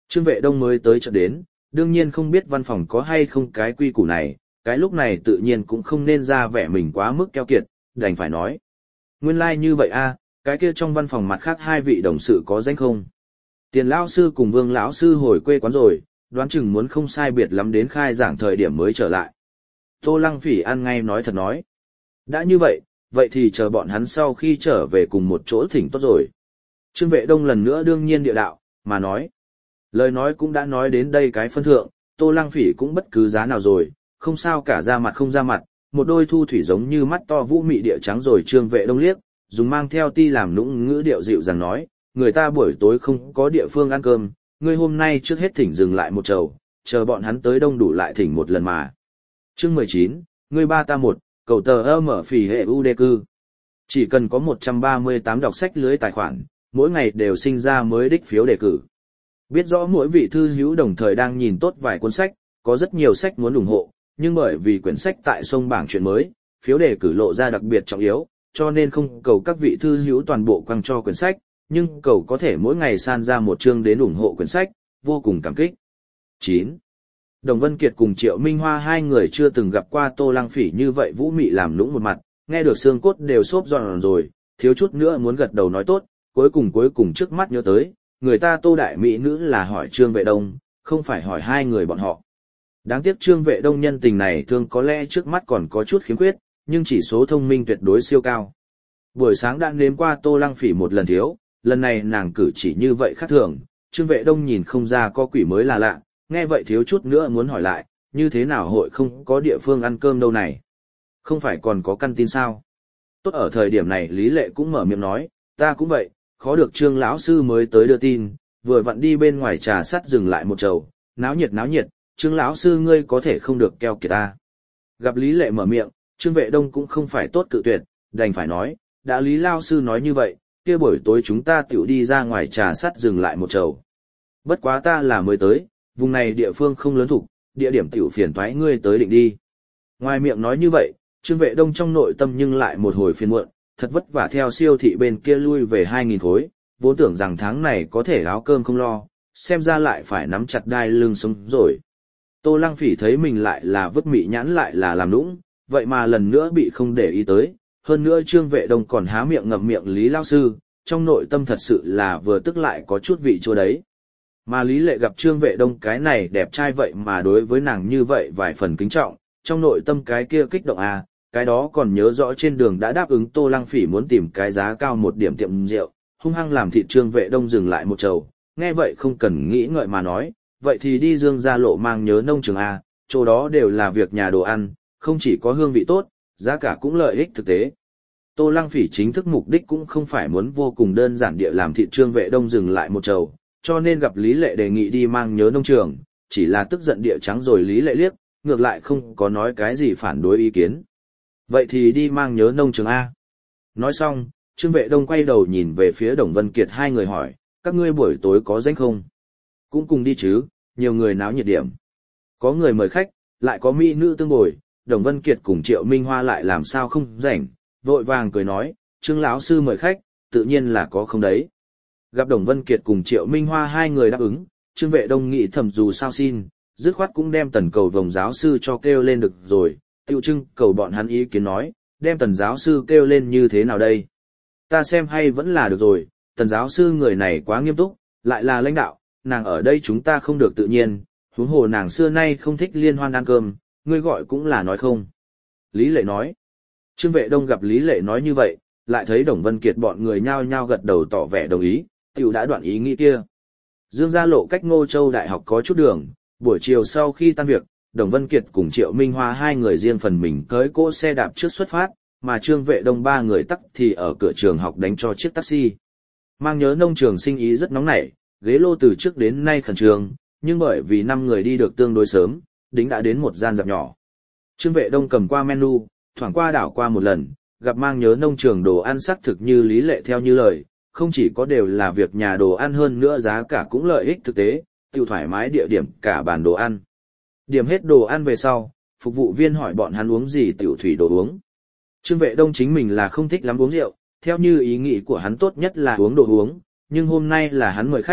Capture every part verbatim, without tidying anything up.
Trương Vệ Đông mới tới chợ đến, đương nhiên không biết văn phòng có hay không cái quy củ này, cái lúc này tự nhiên cũng không nên ra vẻ mình quá mức keo kiệt, đành phải nói. Nguyên lai like như vậy a, cái kia trong văn phòng mặt khác hai vị đồng sự có danh không? Tiền lão sư cùng Vương lão sư hồi quê quán rồi, đoán chừng muốn không sai biệt lắm đến khai giảng thời điểm mới trở lại. Tô Lăng Phỉ ăn ngay nói thật nói. Đã như vậy, vậy thì chờ bọn hắn sau khi trở về cùng một chỗ thỉnh tốt rồi. Trương Vệ Đông lần nữa đương nhiên địa đạo, mà nói. Lời nói cũng đã nói đến đây cái phân thượng, Tô Lăng Phỉ cũng bất cứ giá nào rồi, không sao cả ra mặt không ra mặt, một đôi thu thủy giống như mắt to vũ mị địa trắng rồi. Trương Vệ Đông liếc, dùng mang theo ti làm nũng ngữ điệu dịu dàng nói, người ta buổi tối không có địa phương ăn cơm, ngươi hôm nay trước hết thỉnh dừng lại một chầu, chờ bọn hắn tới đông đủ lại thỉnh một lần mà. Chương mười chín, ngươi ba ta một, cầu tờ ơ mở phỉ hệ u đê cư. Chỉ cần có một trăm ba mươi tám đọc sách lưới tài khoản, mỗi ngày đều sinh ra mới đích phiếu đề cử. Biết rõ mỗi vị thư hữu đồng thời đang nhìn tốt vài cuốn sách, có rất nhiều sách muốn ủng hộ, nhưng bởi vì quyển sách tại sông bảng chuyện mới, phiếu đề cử lộ ra đặc biệt trọng yếu, cho nên không cầu các vị thư hữu toàn bộ quăng cho quyển sách, nhưng cầu có thể mỗi ngày san ra một chương đến ủng hộ quyển sách, vô cùng cảm kích. chín. Đồng Vân Kiệt cùng Triệu Minh Hoa hai người chưa từng gặp qua Tô Lăng Phỉ như vậy vũ mị làm lũng một mặt, nghe được xương cốt đều xốp giòn rồi, thiếu chút nữa muốn gật đầu nói tốt, cuối cùng cuối cùng trước mắt nhớ tới, người ta Tô đại mỹ nữ là hỏi Trương Vệ Đông, không phải hỏi hai người bọn họ. Đáng tiếc Trương Vệ Đông nhân tình này thương có lẽ trước mắt còn có chút khiếm khuyết, nhưng chỉ số thông minh tuyệt đối siêu cao. Buổi sáng đã nếm qua Tô Lăng Phỉ một lần thiếu, lần này nàng cử chỉ như vậy khác thường, Trương Vệ Đông nhìn không ra có quỷ mới là lạ, nghe vậy thiếu chút nữa muốn hỏi lại, như thế nào hội không có địa phương ăn cơm đâu này? Không phải còn có căn tin sao? Tốt ở thời điểm này Lý Lệ cũng mở miệng nói, ta cũng vậy, khó được Trương lão sư mới tới đưa tin, vừa vặn đi bên ngoài trà sắt dừng lại một chầu, náo nhiệt náo nhiệt, Trương lão sư ngươi có thể không được keo kiệt ta. Gặp Lý Lệ mở miệng, Trương Vệ Đông cũng không phải tốt cự tuyệt, đành phải nói, đã Lý lão sư nói như vậy, kia buổi tối chúng ta tiểu đi ra ngoài trà sắt dừng lại một chầu. Bất quá ta là mới tới, vùng này địa phương không lớn thục, địa điểm tiểu phiền toái ngươi tới định đi. Ngoài miệng nói như vậy, Trương Vệ Đông trong nội tâm nhưng lại một hồi phiền muộn, thật vất vả theo siêu thị bên kia lui về hai nghìn khối, vốn tưởng rằng tháng này có thể áo cơm không lo, xem ra lại phải nắm chặt đai lưng sống rồi. Tô Lăng Phỉ thấy mình lại là vứt mị nhãn lại là làm nũng, vậy mà lần nữa bị không để ý tới, hơn nữa Trương Vệ Đông còn há miệng ngậm miệng Lý lão sư, trong nội tâm thật sự là vừa tức lại có chút vị chua đấy. Mà Lý Lệ gặp Trương Vệ Đông cái này đẹp trai vậy mà đối với nàng như vậy vài phần kính trọng, trong nội tâm cái kia kích động à, cái đó còn nhớ rõ trên đường đã đáp ứng Tô Lăng Phỉ muốn tìm cái giá cao một điểm tiệm rượu, hung hăng làm thịt Trương Vệ Đông dừng lại một chầu, nghe vậy không cần nghĩ ngợi mà nói, vậy thì đi Dương Gia Lộ mang nhớ nông trường à, chỗ đó đều là việc nhà đồ ăn, không chỉ có hương vị tốt, giá cả cũng lợi ích thực tế. Tô Lăng Phỉ chính thức mục đích cũng không phải muốn vô cùng đơn giản địa làm thịt Trương Vệ Đông dừng lại một chầu, cho nên gặp Lý Lệ đề nghị đi mang nhớ nông trường, chỉ là tức giận địa trắng rồi Lý Lệ liếc, ngược lại không có nói cái gì phản đối ý kiến. Vậy thì đi mang nhớ nông trường A. Nói xong, Trương Vệ Đông quay đầu nhìn về phía Đồng Vân Kiệt hai người hỏi, các ngươi buổi tối có rảnh không? Cũng cùng đi chứ, nhiều người náo nhiệt điểm. Có người mời khách, lại có mỹ nữ tương bồi, Đồng Vân Kiệt cùng Triệu Minh Hoa lại làm sao không rảnh, vội vàng cười nói, Trương lão sư mời khách, tự nhiên là có không đấy. Gặp Đồng Vân Kiệt cùng Triệu Minh Hoa hai người đáp ứng, Trương Vệ Đông nghĩ thầm dù sao xin, dứt khoát cũng đem Tần Cầu Vồng giáo sư cho kêu lên được rồi, tiêu trưng cầu bọn hắn ý kiến nói, đem Tần giáo sư kêu lên như thế nào đây? Ta xem hay vẫn là được rồi, Tần giáo sư người này quá nghiêm túc, lại là lãnh đạo, nàng ở đây chúng ta không được tự nhiên, huống hồ nàng xưa nay không thích liên hoan ăn cơm, ngươi gọi cũng là nói không. Lý Lệ nói. Trương Vệ Đông gặp Lý Lệ nói như vậy, lại thấy Đồng Vân Kiệt bọn người nhao nhao gật đầu tỏ vẻ đồng ý, tiểu đã đoạn ý nghĩ kia. Dương Gia Lộ cách Ngô Châu Đại học có chút đường, buổi chiều sau khi tan việc, Đồng Vân Kiệt cùng Triệu Minh Hoa hai người riêng phần mình cưỡi cỗ xe đạp trước xuất phát, mà Trương Vệ Đông ba người tắc thì ở cửa trường học đánh cho chiếc taxi. Mang nhớ nông trường sinh ý rất nóng nảy, ghế lô từ trước đến nay khẩn trương, nhưng bởi vì năm người đi được tương đối sớm, đính đã đến một gian dạp nhỏ. Trương Vệ Đông cầm qua menu, thoảng qua đảo qua một lần, gặp mang nhớ nông trường đồ ăn sắc thực như Lý Lệ theo như lời, không chỉ có đều là việc nhà đồ ăn hơn nữa giá cả cũng lợi ích thực tế, tiêu thoải mái địa điểm cả bàn đồ ăn. Điểm hết đồ ăn về sau, phục vụ viên hỏi bọn hắn uống gì tiểu thủy đồ uống. Trương Vệ Đông chính mình là không thích lắm uống rượu, theo như ý nghĩ của hắn tốt nhất là uống đồ uống, nhưng hôm nay là hắn mời khách,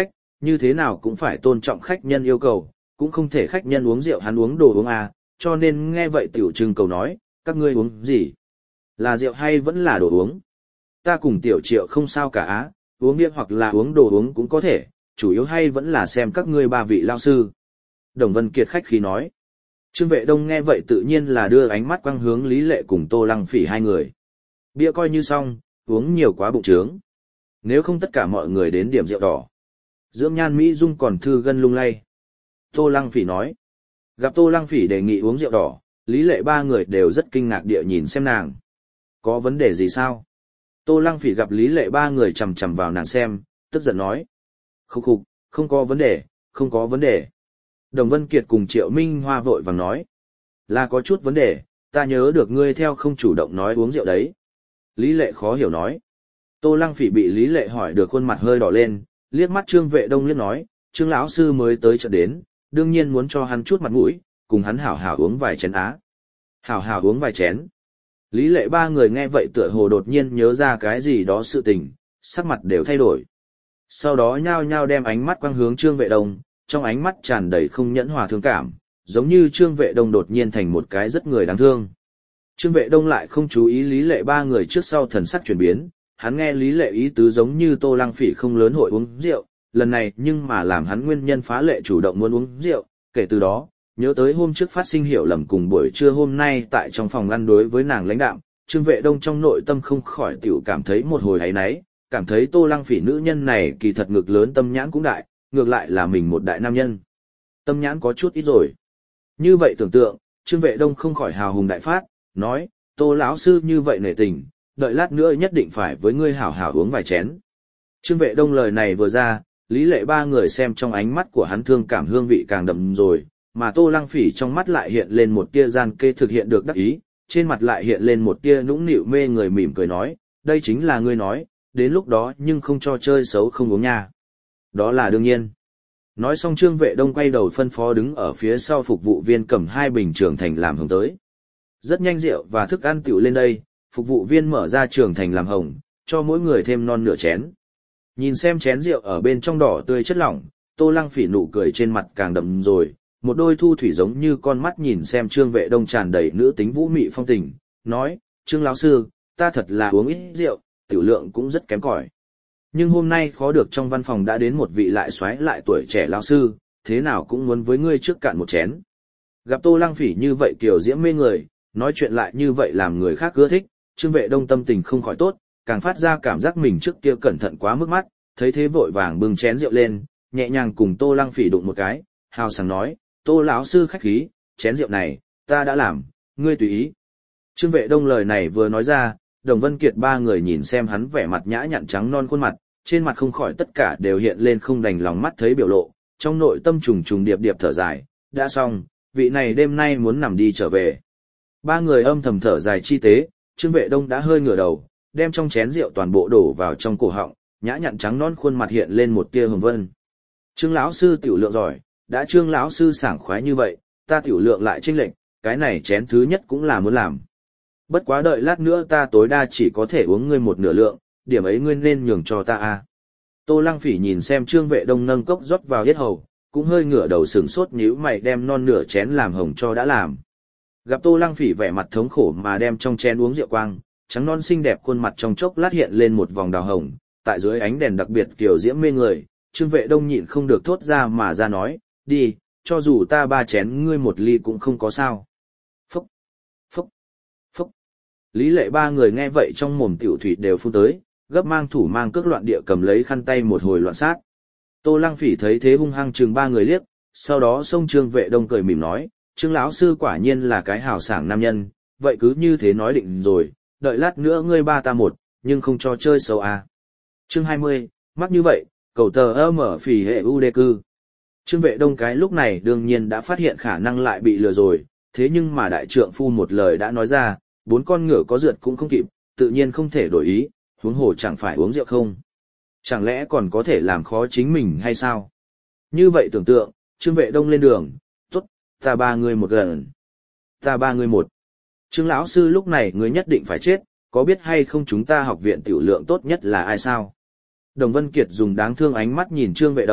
như thế nào cũng phải tôn trọng khách nhân yêu cầu, cũng không thể khách nhân uống rượu hắn uống đồ uống à, cho nên nghe vậy tiểu trưng cầu nói, các ngươi uống gì? Là rượu hay vẫn là đồ uống? Ta cùng tiểu triệu không sao cả á, uống bia hoặc là uống đồ uống cũng có thể, chủ yếu hay vẫn là xem các ngươi ba vị lao sư. Đồng Vân Kiệt khách khí nói. Trương Vệ Đông nghe vậy tự nhiên là đưa ánh mắt quang hướng Lý Lệ cùng Tô Lăng Phỉ hai người. Bia coi như xong, uống nhiều quá bụng trướng. Nếu không tất cả mọi người đến điểm rượu đỏ. Dưỡng nhan Mỹ Dung còn thư gân lung lay. Tô Lăng Phỉ nói. Gặp Tô Lăng Phỉ đề nghị uống rượu đỏ, Lý Lệ ba người đều rất kinh ngạc địa nhìn xem nàng. Có vấn đề gì sao? Tô Lăng Phỉ gặp Lý Lệ ba người chằm chằm vào nàng xem, tức giận nói. Khúc khục, không có vấn đề, không có vấn đề. Đồng Vân Kiệt cùng Triệu Minh Hoa vội vàng nói. Là có chút vấn đề, ta nhớ được ngươi theo không chủ động nói uống rượu đấy. Lý Lệ khó hiểu nói. Tô Lăng Phỉ bị Lý Lệ hỏi được khuôn mặt hơi đỏ lên, liếc mắt Trương Vệ Đông liếc nói, Trương lão sư mới tới chợ đến, đương nhiên muốn cho hắn chút mặt mũi, cùng hắn hảo hảo uống vài chén á. Hảo hảo uống vài chén. Lý Lệ ba người nghe vậy tựa hồ đột nhiên nhớ ra cái gì đó sự tình, sắc mặt đều thay đổi. Sau đó nhao nhao đem ánh mắt quang hướng Trương Vệ Đông, trong ánh mắt tràn đầy không nhẫn hòa thương cảm, giống như Trương Vệ Đông đột nhiên thành một cái rất người đáng thương. Trương Vệ Đông lại không chú ý Lý Lệ ba người trước sau thần sắc chuyển biến, hắn nghe Lý Lệ ý tứ giống như Tô Lăng Phỉ không lớn hội uống rượu, lần này nhưng mà làm hắn nguyên nhân phá lệ chủ động muốn uống rượu, kể từ đó, nhớ tới hôm trước phát sinh hiểu lầm cùng buổi trưa hôm nay tại trong phòng ăn đối với nàng lãnh đạm, Trương Vệ Đông trong nội tâm không khỏi tiểu cảm thấy một hồi áy náy, cảm thấy Tô Lăng Phỉ nữ nhân này kỳ thật ngực lớn tâm nhãn cũng đại, ngược lại là mình một đại nam nhân. Tâm nhãn có chút ít rồi. Như vậy tưởng tượng, Trương Vệ Đông không khỏi hào hùng đại phát, nói, Tô lão sư như vậy nể tình, đợi lát nữa nhất định phải với ngươi hảo hảo uống vài chén. Trương Vệ Đông lời này vừa ra, Lý Lệ ba người xem trong ánh mắt của hắn thương cảm hương vị càng đậm rồi, mà Tô Lăng Phỉ trong mắt lại hiện lên một tia gian kê thực hiện được đắc ý, trên mặt lại hiện lên một tia nũng nịu mê người mỉm cười nói, đây chính là ngươi nói, đến lúc đó nhưng không cho chơi xấu không uống nha. Đó là đương nhiên. Nói xong Trương Vệ Đông quay đầu phân phó đứng ở phía sau phục vụ viên cầm hai bình trường thành làm hồng tới. Rất nhanh rượu và thức ăn tiểu lên đây, phục vụ viên mở ra trường thành làm hồng, cho mỗi người thêm non nửa chén. Nhìn xem chén rượu ở bên trong đỏ tươi chất lỏng, Tô Lăng Phỉ nụ cười trên mặt càng đậm rồi, một đôi thu thủy giống như con mắt nhìn xem Trương Vệ Đông tràn đầy nữ tính vũ mị phong tình, nói, Trương lão sư, ta thật là uống ít rượu, tiểu lượng cũng rất kém cỏi. Nhưng hôm nay khó được trong văn phòng đã đến một vị lại xoáy lại tuổi trẻ lão sư, thế nào cũng muốn với ngươi trước cạn một chén. Gặp Tô Lăng Phỉ như vậy kiểu diễm mê người, nói chuyện lại như vậy làm người khác ưa thích, Trương Vệ Đông tâm tình không khỏi tốt, càng phát ra cảm giác mình trước kia cẩn thận quá mức mắt, thấy thế vội vàng bưng chén rượu lên, nhẹ nhàng cùng Tô Lăng Phỉ đụng một cái, hào sảng nói, Tô lão sư khách khí, chén rượu này, ta đã làm, ngươi tùy ý. Trương Vệ Đông lời này vừa nói ra, Đồng Vân Kiệt ba người nhìn xem hắn vẻ mặt nhã nhặn trắng non khuôn mặt, trên mặt không khỏi tất cả đều hiện lên không đành lòng mắt thấy biểu lộ, trong nội tâm trùng trùng điệp điệp thở dài, đã xong, vị này đêm nay muốn nằm đi trở về. Ba người âm thầm thở dài chi tế, Trương Vệ Đông đã hơi ngửa đầu, đem trong chén rượu toàn bộ đổ vào trong cổ họng, nhã nhặn trắng non khuôn mặt hiện lên một tia hồng vân. Trương lão sư tiểu lượng giỏi, đã Trương lão sư sảng khoái như vậy, ta tiểu lượng lại chênh lệch, cái này chén thứ nhất cũng là muốn làm. Bất quá đợi lát nữa ta tối đa chỉ có thể uống ngươi một nửa lượng, điểm ấy ngươi nên nhường cho ta a. Tô Lăng Phỉ nhìn xem Trương Vệ Đông nâng cốc rót vào yết hầu, cũng hơi ngửa đầu sừng sốt nhíu mày đem non nửa chén làm hồng cho đã làm. Gặp Tô Lăng Phỉ vẻ mặt thống khổ mà đem trong chén uống rượu quang, trắng non xinh đẹp khuôn mặt trong chốc lát hiện lên một vòng đào hồng, tại dưới ánh đèn đặc biệt kiểu diễm mê người, Trương Vệ Đông nhịn không được thốt ra mà ra nói, đi, cho dù ta ba chén ngươi một ly cũng không có sao. Phúc, phúc, phúc. Lý Lệ ba người nghe vậy trong mồm tiểu thủy đều phun tới, gấp mang thủ mang cước loạn địa cầm lấy khăn tay một hồi loạn sát. Tô Lăng Phỉ thấy thế hung hăng chừng ba người liếc, sau đó xông Trương Vệ Đông cười mỉm nói, Trương lão sư quả nhiên là cái hào sảng nam nhân, vậy cứ như thế nói định rồi, đợi lát nữa ngươi ba ta một, nhưng không cho chơi xấu à. Chương hai mươi, mắc như vậy, cầu tờ ơ mở phỉ hệ u đê cư. Trương Vệ Đông cái lúc này đương nhiên đã phát hiện khả năng lại bị lừa rồi, thế nhưng mà đại trượng phu một lời đã nói ra, bốn con ngựa có rượt cũng không kịp, tự nhiên không thể đổi ý, huống hồ chẳng phải uống rượu không. Chẳng lẽ còn có thể làm khó chính mình hay sao? Như vậy tưởng tượng, Trương Vệ Đông lên đường, tốt, ta ba người một gần. Ta ba người một. Trương lão sư lúc này ngươi nhất định phải chết, có biết hay không chúng ta học viện tiểu lượng tốt nhất là ai sao? Đồng Vân Kiệt dùng đáng thương ánh mắt nhìn Trương Vệ Đông,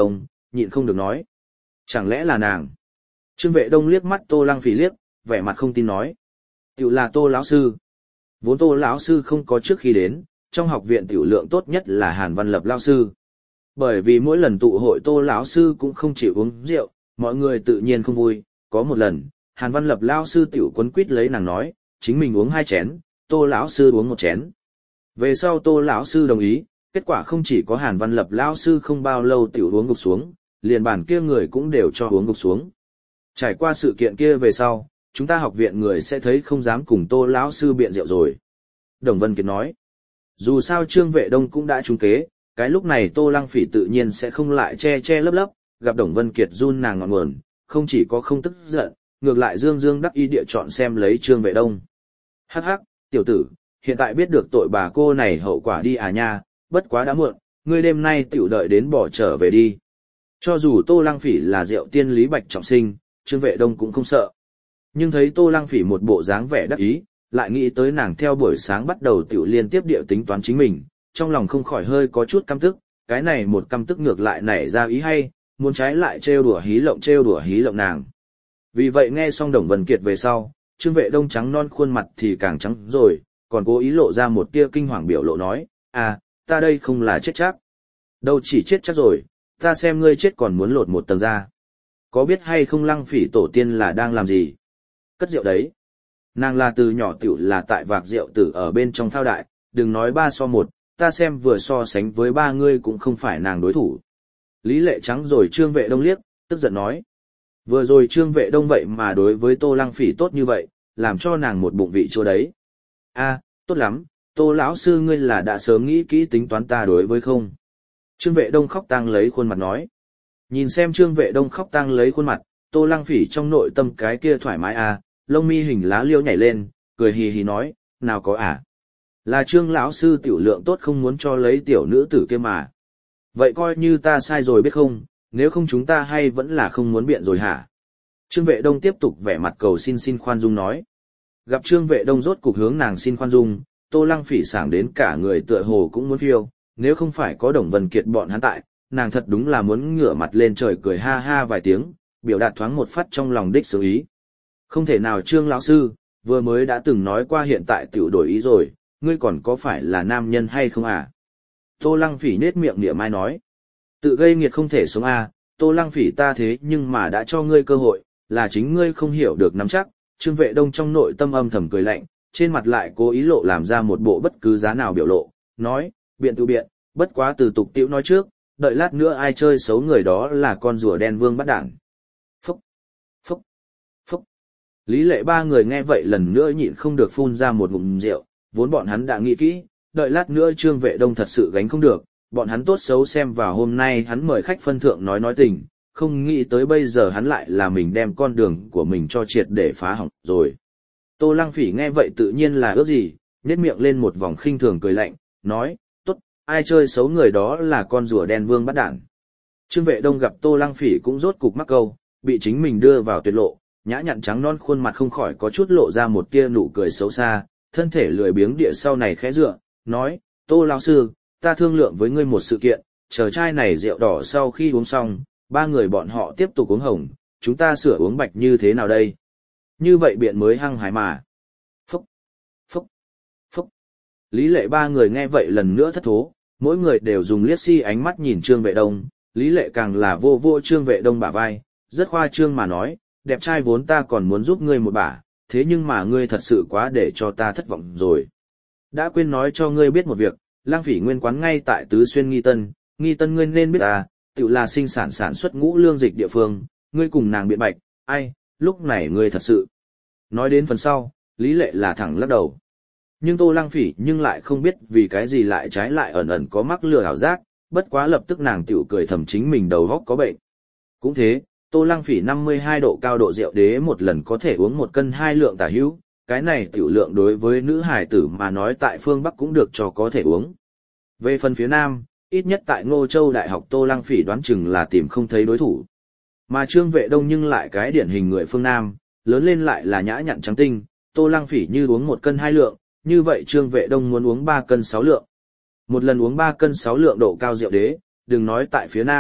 nhịn không được nói. Chẳng lẽ là nàng? Trương Vệ Đông liếc mắt Tô Lăng Phỉ liếc, vẻ mặt không tin nói. Tiểu là Tô lão sư. Vốn Tô lão sư không có trước khi đến, trong học viện tiểu lượng tốt nhất là Hàn Văn Lập lão sư. Bởi vì mỗi lần tụ hội Tô lão sư cũng không chịu uống rượu, mọi người tự nhiên không vui. Có một lần, Hàn Văn Lập lão sư tiểu quấn quýt lấy nàng nói, chính mình uống hai chén, Tô lão sư uống một chén. Về sau Tô lão sư đồng ý, kết quả không chỉ có Hàn Văn Lập lão sư không bao lâu tiểu uống gục xuống, liền bản kia người cũng đều cho uống gục xuống. Trải qua sự kiện kia về sau, chúng ta học viện người sẽ thấy không dám cùng Tô lão sư biện rượu rồi. Đồng Vân Kiệt nói, dù sao Trương Vệ Đông cũng đã trúng kế, cái lúc này Tô Lăng Phỉ tự nhiên sẽ không lại che che lấp lấp, gặp Đồng Vân Kiệt run nàng ngọn nguồn, không chỉ có không tức giận, ngược lại dương dương đắc ý địa chọn xem lấy Trương Vệ Đông. Hắc hắc, tiểu tử, hiện tại biết được tội bà cô này hậu quả đi à nha, bất quá đã muộn, ngươi đêm nay tiểu đợi đến bỏ trở về đi. Cho dù Tô Lăng Phỉ là rượu tiên lý bạch trọng sinh, Trương Vệ Đông cũng không sợ. Nhưng thấy Tô Lăng Phỉ một bộ dáng vẻ đắc ý, lại nghĩ tới nàng theo buổi sáng bắt đầu tiểu liên tiếp địa tính toán chính mình, trong lòng không khỏi hơi có chút căm tức, cái này một căm tức ngược lại nảy ra ý hay, muốn trái lại trêu đùa hí lộng trêu đùa hí lộng nàng. Vì vậy nghe xong Đồng Vân Kiệt về sau, Trương Vệ Đông trắng non khuôn mặt thì càng trắng rồi, còn cố ý lộ ra một tia kinh hoàng biểu lộ nói, à, ta đây không là chết chắc. Đâu chỉ chết chắc rồi, ta xem ngươi chết còn muốn lột một tầng da. Có biết hay không Lăng Phỉ tổ tiên là đang làm gì? Cất rượu đấy. Nàng là từ nhỏ tiểu là tại vạc rượu tử ở bên trong thao đại, đừng nói ba so một, ta xem vừa so sánh với ba ngươi cũng không phải nàng đối thủ. Lý Lệ trắng rồi Trương Vệ Đông liếc, tức giận nói. Vừa rồi Trương Vệ Đông vậy mà đối với Tô Lăng Phỉ tốt như vậy, làm cho nàng một bụng vị chua đấy. A, tốt lắm, Tô lão sư ngươi là đã sớm nghĩ kỹ tính toán ta đối với không? Trương Vệ Đông khóc tang lấy khuôn mặt nói. Nhìn xem Trương Vệ Đông khóc tang lấy khuôn mặt, Tô Lăng Phỉ trong nội tâm cái kia thoải mái à, lông mi hình lá liêu nhảy lên, cười hì hì nói, nào có à? Là Trương lão sư tiểu lượng tốt không muốn cho lấy tiểu nữ tử kia mà. Vậy coi như ta sai rồi biết không, nếu không chúng ta hay vẫn là không muốn biện rồi hả? Trương Vệ Đông tiếp tục vẻ mặt cầu xin xin khoan dung nói. Gặp Trương Vệ Đông rốt cục hướng nàng xin khoan dung, Tô Lăng Phỉ sảng đến cả người tựa hồ cũng muốn phiêu, nếu không phải có Đồng Vân Kiệt bọn hắn tại, nàng thật đúng là muốn ngửa mặt lên trời cười ha ha vài tiếng, biểu đạt thoáng một phát trong lòng đích sự ý. Không thể nào Trương lão sư, vừa mới đã từng nói qua hiện tại tiểu đổi ý rồi, ngươi còn có phải là nam nhân hay không à? Tô Lăng Phỉ nết miệng niệm mai nói. Tự gây nghiệt không thể sống à, Tô Lăng Phỉ ta thế nhưng mà đã cho ngươi cơ hội, là chính ngươi không hiểu được nắm chắc. Trương Vệ Đông trong nội tâm âm thầm cười lạnh, trên mặt lại cố ý lộ làm ra một bộ bất cứ giá nào biểu lộ, nói, biện tự biện, bất quá từ tục tiểu nói trước, đợi lát nữa ai chơi xấu người đó là con rùa đen vương bắt đảng. Phúc, phúc, phúc. Lý Lệ ba người nghe vậy lần nữa nhịn không được phun ra một ngụm rượu, vốn bọn hắn đã nghĩ kỹ, đợi lát nữa Trương Vệ Đông thật sự gánh không được, bọn hắn tốt xấu xem vào hôm nay hắn mời khách phân thượng nói nói tình, không nghĩ tới bây giờ hắn lại là mình đem con đường của mình cho triệt để phá hỏng rồi. Tô Lăng Phỉ nghe vậy tự nhiên là ước gì, nhếch miệng lên một vòng khinh thường cười lạnh, nói, tốt, ai chơi xấu người đó là con rùa đen vương bắt đản. Trương Vệ Đông gặp Tô Lăng Phỉ cũng rốt cục mắc câu, bị chính mình đưa vào tuyệt lộ, nhã nhặn trắng non khuôn mặt không khỏi có chút lộ ra một tia nụ cười xấu xa, thân thể lười biếng địa sau này khẽ dựa, nói, Tô lão sư, ta thương lượng với ngươi một sự kiện, chờ chai này rượu đỏ sau khi uống xong, ba người bọn họ tiếp tục uống hồng, chúng ta sửa uống bạch như thế nào đây? Như vậy biện mới hăng hái mà. Phúc, phúc, phúc. Lý Lệ ba người nghe vậy lần nữa thất thố, mỗi người đều dùng liếc si ánh mắt nhìn Trương Vệ Đông, Lý Lệ càng là vô vô Trương Vệ Đông bả vai, rất khoa trương mà nói, đẹp trai vốn ta còn muốn giúp ngươi một bả, thế nhưng mà ngươi thật sự quá để cho ta thất vọng rồi. Đã quên nói cho ngươi biết một việc, Lang Phỉ nguyên quán ngay tại Tứ Xuyên Nghi Tân, Nghi Tân ngươi nên biết ta, tự là sinh sản sản xuất ngũ lương dịch địa phương, ngươi cùng nàng biện bạch, ai, lúc này ngươi thật sự. Nói đến phần sau, Lý Lệ là thẳng lắc đầu. Nhưng Tô Lăng Phỉ nhưng lại không biết vì cái gì lại trái lại ẩn ẩn có mắc lừa ảo giác, bất quá lập tức nàng tiểu cười thầm chính mình đầu óc có bệnh. Cũng thế, Tô Lăng Phỉ năm mươi hai độ cao độ rượu đế một lần có thể uống một cân hai lượng tả hữu, cái này tiểu lượng đối với nữ hài tử mà nói tại phương Bắc cũng được cho có thể uống. Về phần phía Nam, ít nhất tại Ngô Châu Đại học Tô Lăng Phỉ đoán chừng là tìm không thấy đối thủ. Mà Trương Vệ Đông nhưng lại cái điển hình người phương Nam, lớn lên lại là nhã nhặn trắng tinh, Tô Lăng Phỉ như uống một cân hai lượng, như vậy Trương Vệ Đông muốn uống ba cân sáu lượng. Một lần uống ba cân sáu lượng độ cao rượu đế, đừng nói tại phía Nam,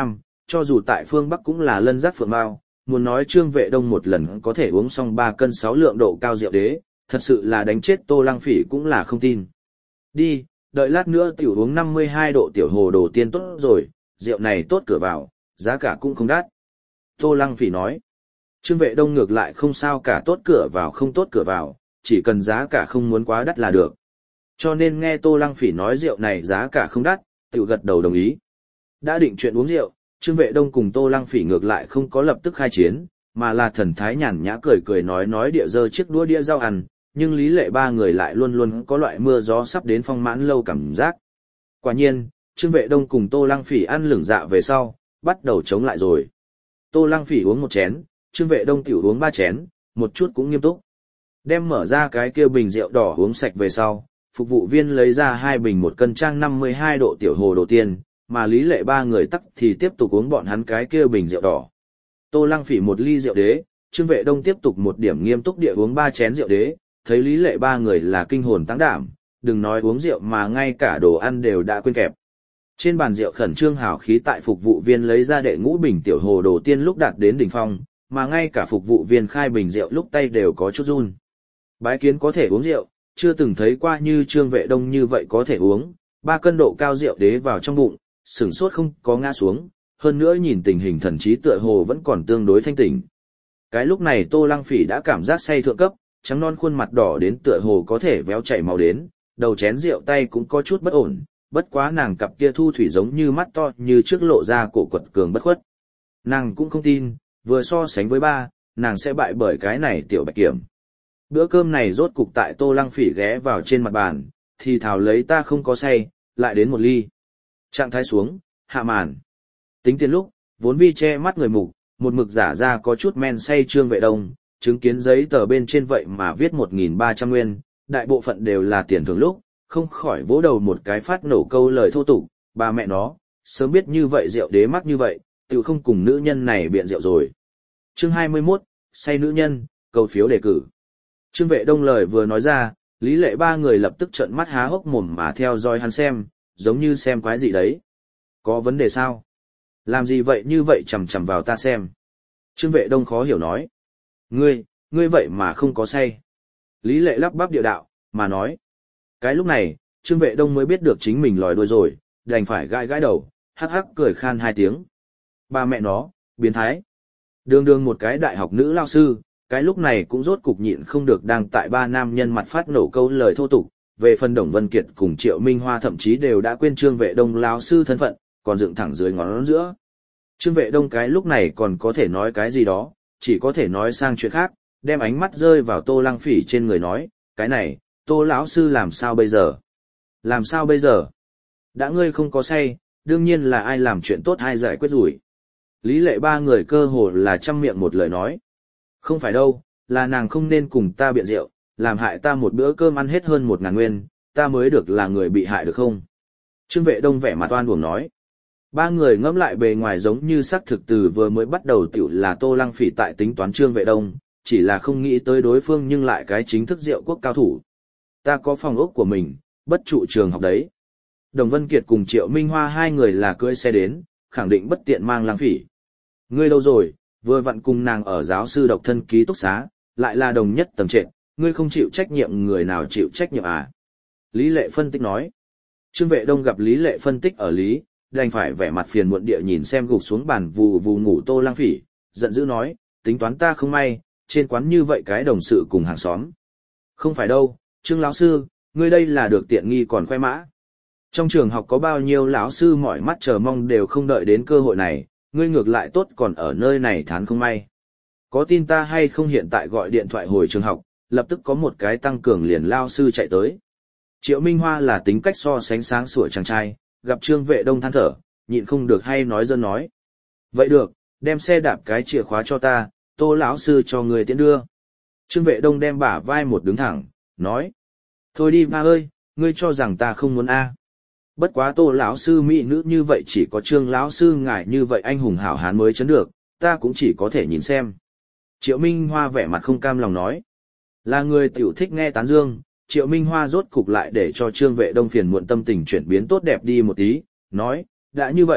cho dù tại phương Bắc cũng là lân giác phượng mao, muốn nói Trương Vệ Đông một lần có thể uống xong ba cân sáu lượng độ cao rượu đế, thật sự là đánh chết Tô Lăng Phỉ cũng là không tin. Đi, đợi lát nữa tiểu uống năm mươi hai độ tiểu hồ đồ tiên tốt rồi, rượu này tốt cửa vào, giá cả cũng không đắt. Tô Lăng Phỉ nói, Trương Vệ Đông ngược lại không sao cả tốt cửa vào không tốt cửa vào, chỉ cần giá cả không muốn quá đắt là được. Cho nên nghe Tô Lăng Phỉ nói rượu này giá cả không đắt, tiểu gật đầu đồng ý. Đã định chuyện uống rượu, Trương Vệ Đông cùng Tô Lăng Phỉ ngược lại không có lập tức khai chiến, mà là thần thái nhàn nhã cười cười nói nói địa dơ chiếc đũa đĩa rau ăn, nhưng Lý Lệ ba người lại luôn luôn có loại mưa gió sắp đến phong mãn lâu cảm giác. Quả nhiên, Trương Vệ Đông cùng Tô Lăng Phỉ ăn lửng dạ về sau, bắt đầu chống lại rồi. Tô Lăng Phỉ uống một chén, Trương Vệ Đông tiểu uống ba chén, một chút cũng nghiêm túc. Đem mở ra cái kia bình rượu đỏ uống sạch về sau, phục vụ viên lấy ra hai bình một cân trang năm mươi hai độ tiểu hồ đồ tiên, mà Lý Lệ ba người tắc thì tiếp tục uống bọn hắn cái kia bình rượu đỏ. Tô Lăng Phỉ một ly rượu đế, Trương Vệ Đông tiếp tục một điểm nghiêm túc địa uống ba chén rượu đế, thấy Lý Lệ ba người là kinh hồn tăng đảm, đừng nói uống rượu mà ngay cả đồ ăn đều đã quên kẹp. Trên bàn rượu khẩn trương hào khí tại phục vụ viên lấy ra đệ ngũ bình tiểu hồ đồ tiên lúc đạt đến đỉnh phong, mà ngay cả phục vụ viên khai bình rượu lúc tay đều có chút run. Bái kiến có thể uống rượu, chưa từng thấy qua như Trương Vệ Đông như vậy có thể uống, ba cân độ cao rượu đế vào trong bụng, sửng sốt không có ngã xuống, hơn nữa nhìn tình hình thần trí tựa hồ vẫn còn tương đối thanh tỉnh. Cái lúc này Tô Lăng Phỉ đã cảm giác say thượng cấp, trắng non khuôn mặt đỏ đến tựa hồ có thể véo chảy máu đến, đầu chén rượu tay cũng có chút bất ổn, bất quá nàng cặp kia thu thủy giống như mắt to như trước lộ ra cổ quật cường bất khuất. Nàng cũng không tin, vừa so sánh với ba, nàng sẽ bại bởi cái này tiểu bạch kiểm. Bữa cơm này rốt cục tại Tô Lăng Phỉ ghé vào trên mặt bàn, thì thào lấy ta không có say, lại đến một ly. Trạng thái xuống, hạ màn. Tính tiền lúc, vốn vi che mắt người mù, một mực giả ra có chút men say Trương Vệ Đông, chứng kiến giấy tờ bên trên vậy mà viết một nghìn ba trăm nguyên, đại bộ phận đều là tiền thưởng lúc, không khỏi vỗ đầu một cái phát nổ câu lời thô tục, bà mẹ nó, sớm biết như vậy rượu đế mắc như vậy, tự không cùng nữ nhân này biện rượu rồi. Chương hai mươi mốt, say nữ nhân, cầu phiếu đề cử. Trương Vệ Đông lời vừa nói ra, Lý Lệ ba người lập tức trợn mắt há hốc mồm mà theo dõi hắn xem, giống như xem quái gì đấy. Có vấn đề sao? Làm gì vậy như vậy chằm chằm vào ta xem? Trương Vệ Đông khó hiểu nói. Ngươi, ngươi vậy mà không có say. Lý Lệ lắp bắp địa đạo, mà nói. Cái lúc này, Trương Vệ Đông mới biết được chính mình lòi đuôi rồi, đành phải gãi gãi đầu, hắc hắc cười khan hai tiếng. Ba mẹ nó, biến thái. Đường đường một cái đại học nữ lao sư, cái lúc này cũng rốt cục nhịn không được đang tại ba nam nhân mặt phát nổ câu lời thô tục. Về phần Đồng Vân Kiệt cùng Triệu Minh Hoa thậm chí đều đã quên Trương Vệ Đông lao sư thân phận, còn dựng thẳng dưới ngón giữa. Trương Vệ Đông cái lúc này còn có thể nói cái gì đó, chỉ có thể nói sang chuyện khác, đem ánh mắt rơi vào Tô Lăng Phỉ trên người nói, cái này, Tô lão sư làm sao bây giờ? Làm sao bây giờ? Đã ngươi không có say, đương nhiên là ai làm chuyện tốt ai giải quyết rủi. Lý Lệ ba người cơ hồ là trăm miệng một lời nói. Không phải đâu, là nàng không nên cùng ta biện rượu, làm hại ta một bữa cơm ăn hết hơn một ngàn nguyên, ta mới được là người bị hại được không? Trương Vệ Đông vẻ mặt oan uổng nói. Ba người ngẫm lại bề ngoài giống như xác thực từ vừa mới bắt đầu tiểu là Tô Lăng Phỉ tại tính toán Trương Vệ Đông, chỉ là không nghĩ tới đối phương nhưng lại cái chính thức rượu quốc cao thủ. Ta có phòng ốc của mình, bất trụ trường học đấy. Đồng Vân Kiệt cùng Triệu Minh Hoa hai người là cưỡi xe đến, khẳng định bất tiện mang Lăng Phỉ. Ngươi đâu rồi, vừa vặn cùng nàng ở giáo sư độc thân ký túc xá, lại là đồng nhất tầng trệt, ngươi không chịu trách nhiệm người nào chịu trách nhiệm à? Lý Lệ phân tích nói. Trương Vệ Đông gặp Lý Lệ phân tích ở lý, đành phải vẻ mặt phiền muộn địa nhìn xem gục xuống bàn vù vù ngủ Tô Lăng Phỉ, giận dữ nói, tính toán ta không may, trên quán như vậy cái đồng sự cùng hàng xóm. Không phải đâu, Trương lão sư, ngươi đây là được tiện nghi còn khoe mã. Trong trường học có bao nhiêu lão sư mỏi mắt chờ mong đều không đợi đến cơ hội này, ngươi ngược lại tốt còn ở nơi này thán không may. Có tin ta hay không hiện tại gọi điện thoại hồi trường học, lập tức có một cái tăng cường liền lao sư chạy tới. Triệu Minh Hoa là tính cách so sánh sáng sủa chàng trai, gặp Trương Vệ Đông than thở, nhịn không được hay nói dân nói. Vậy được, đem xe đạp cái chìa khóa cho ta, Tô lão sư cho người tiễn đưa. Trương Vệ Đông đem bả vai một đứng thẳng, nói. Thôi đi ba ơi, ngươi cho rằng ta không muốn a? Bất quá Tô lão sư mỹ nữ như vậy chỉ có Trương lão sư ngài như vậy anh hùng hảo hán mới chấn được, ta cũng chỉ có thể nhìn xem. Triệu Minh Hoa vẻ mặt không cam lòng nói. Là người tiểu thích nghe tán dương, Triệu Minh Hoa rốt cục lại để cho Trương Vệ Đông phiền muộn tâm tình chuyển biến tốt đẹp đi một tí, nói, đã như vậy,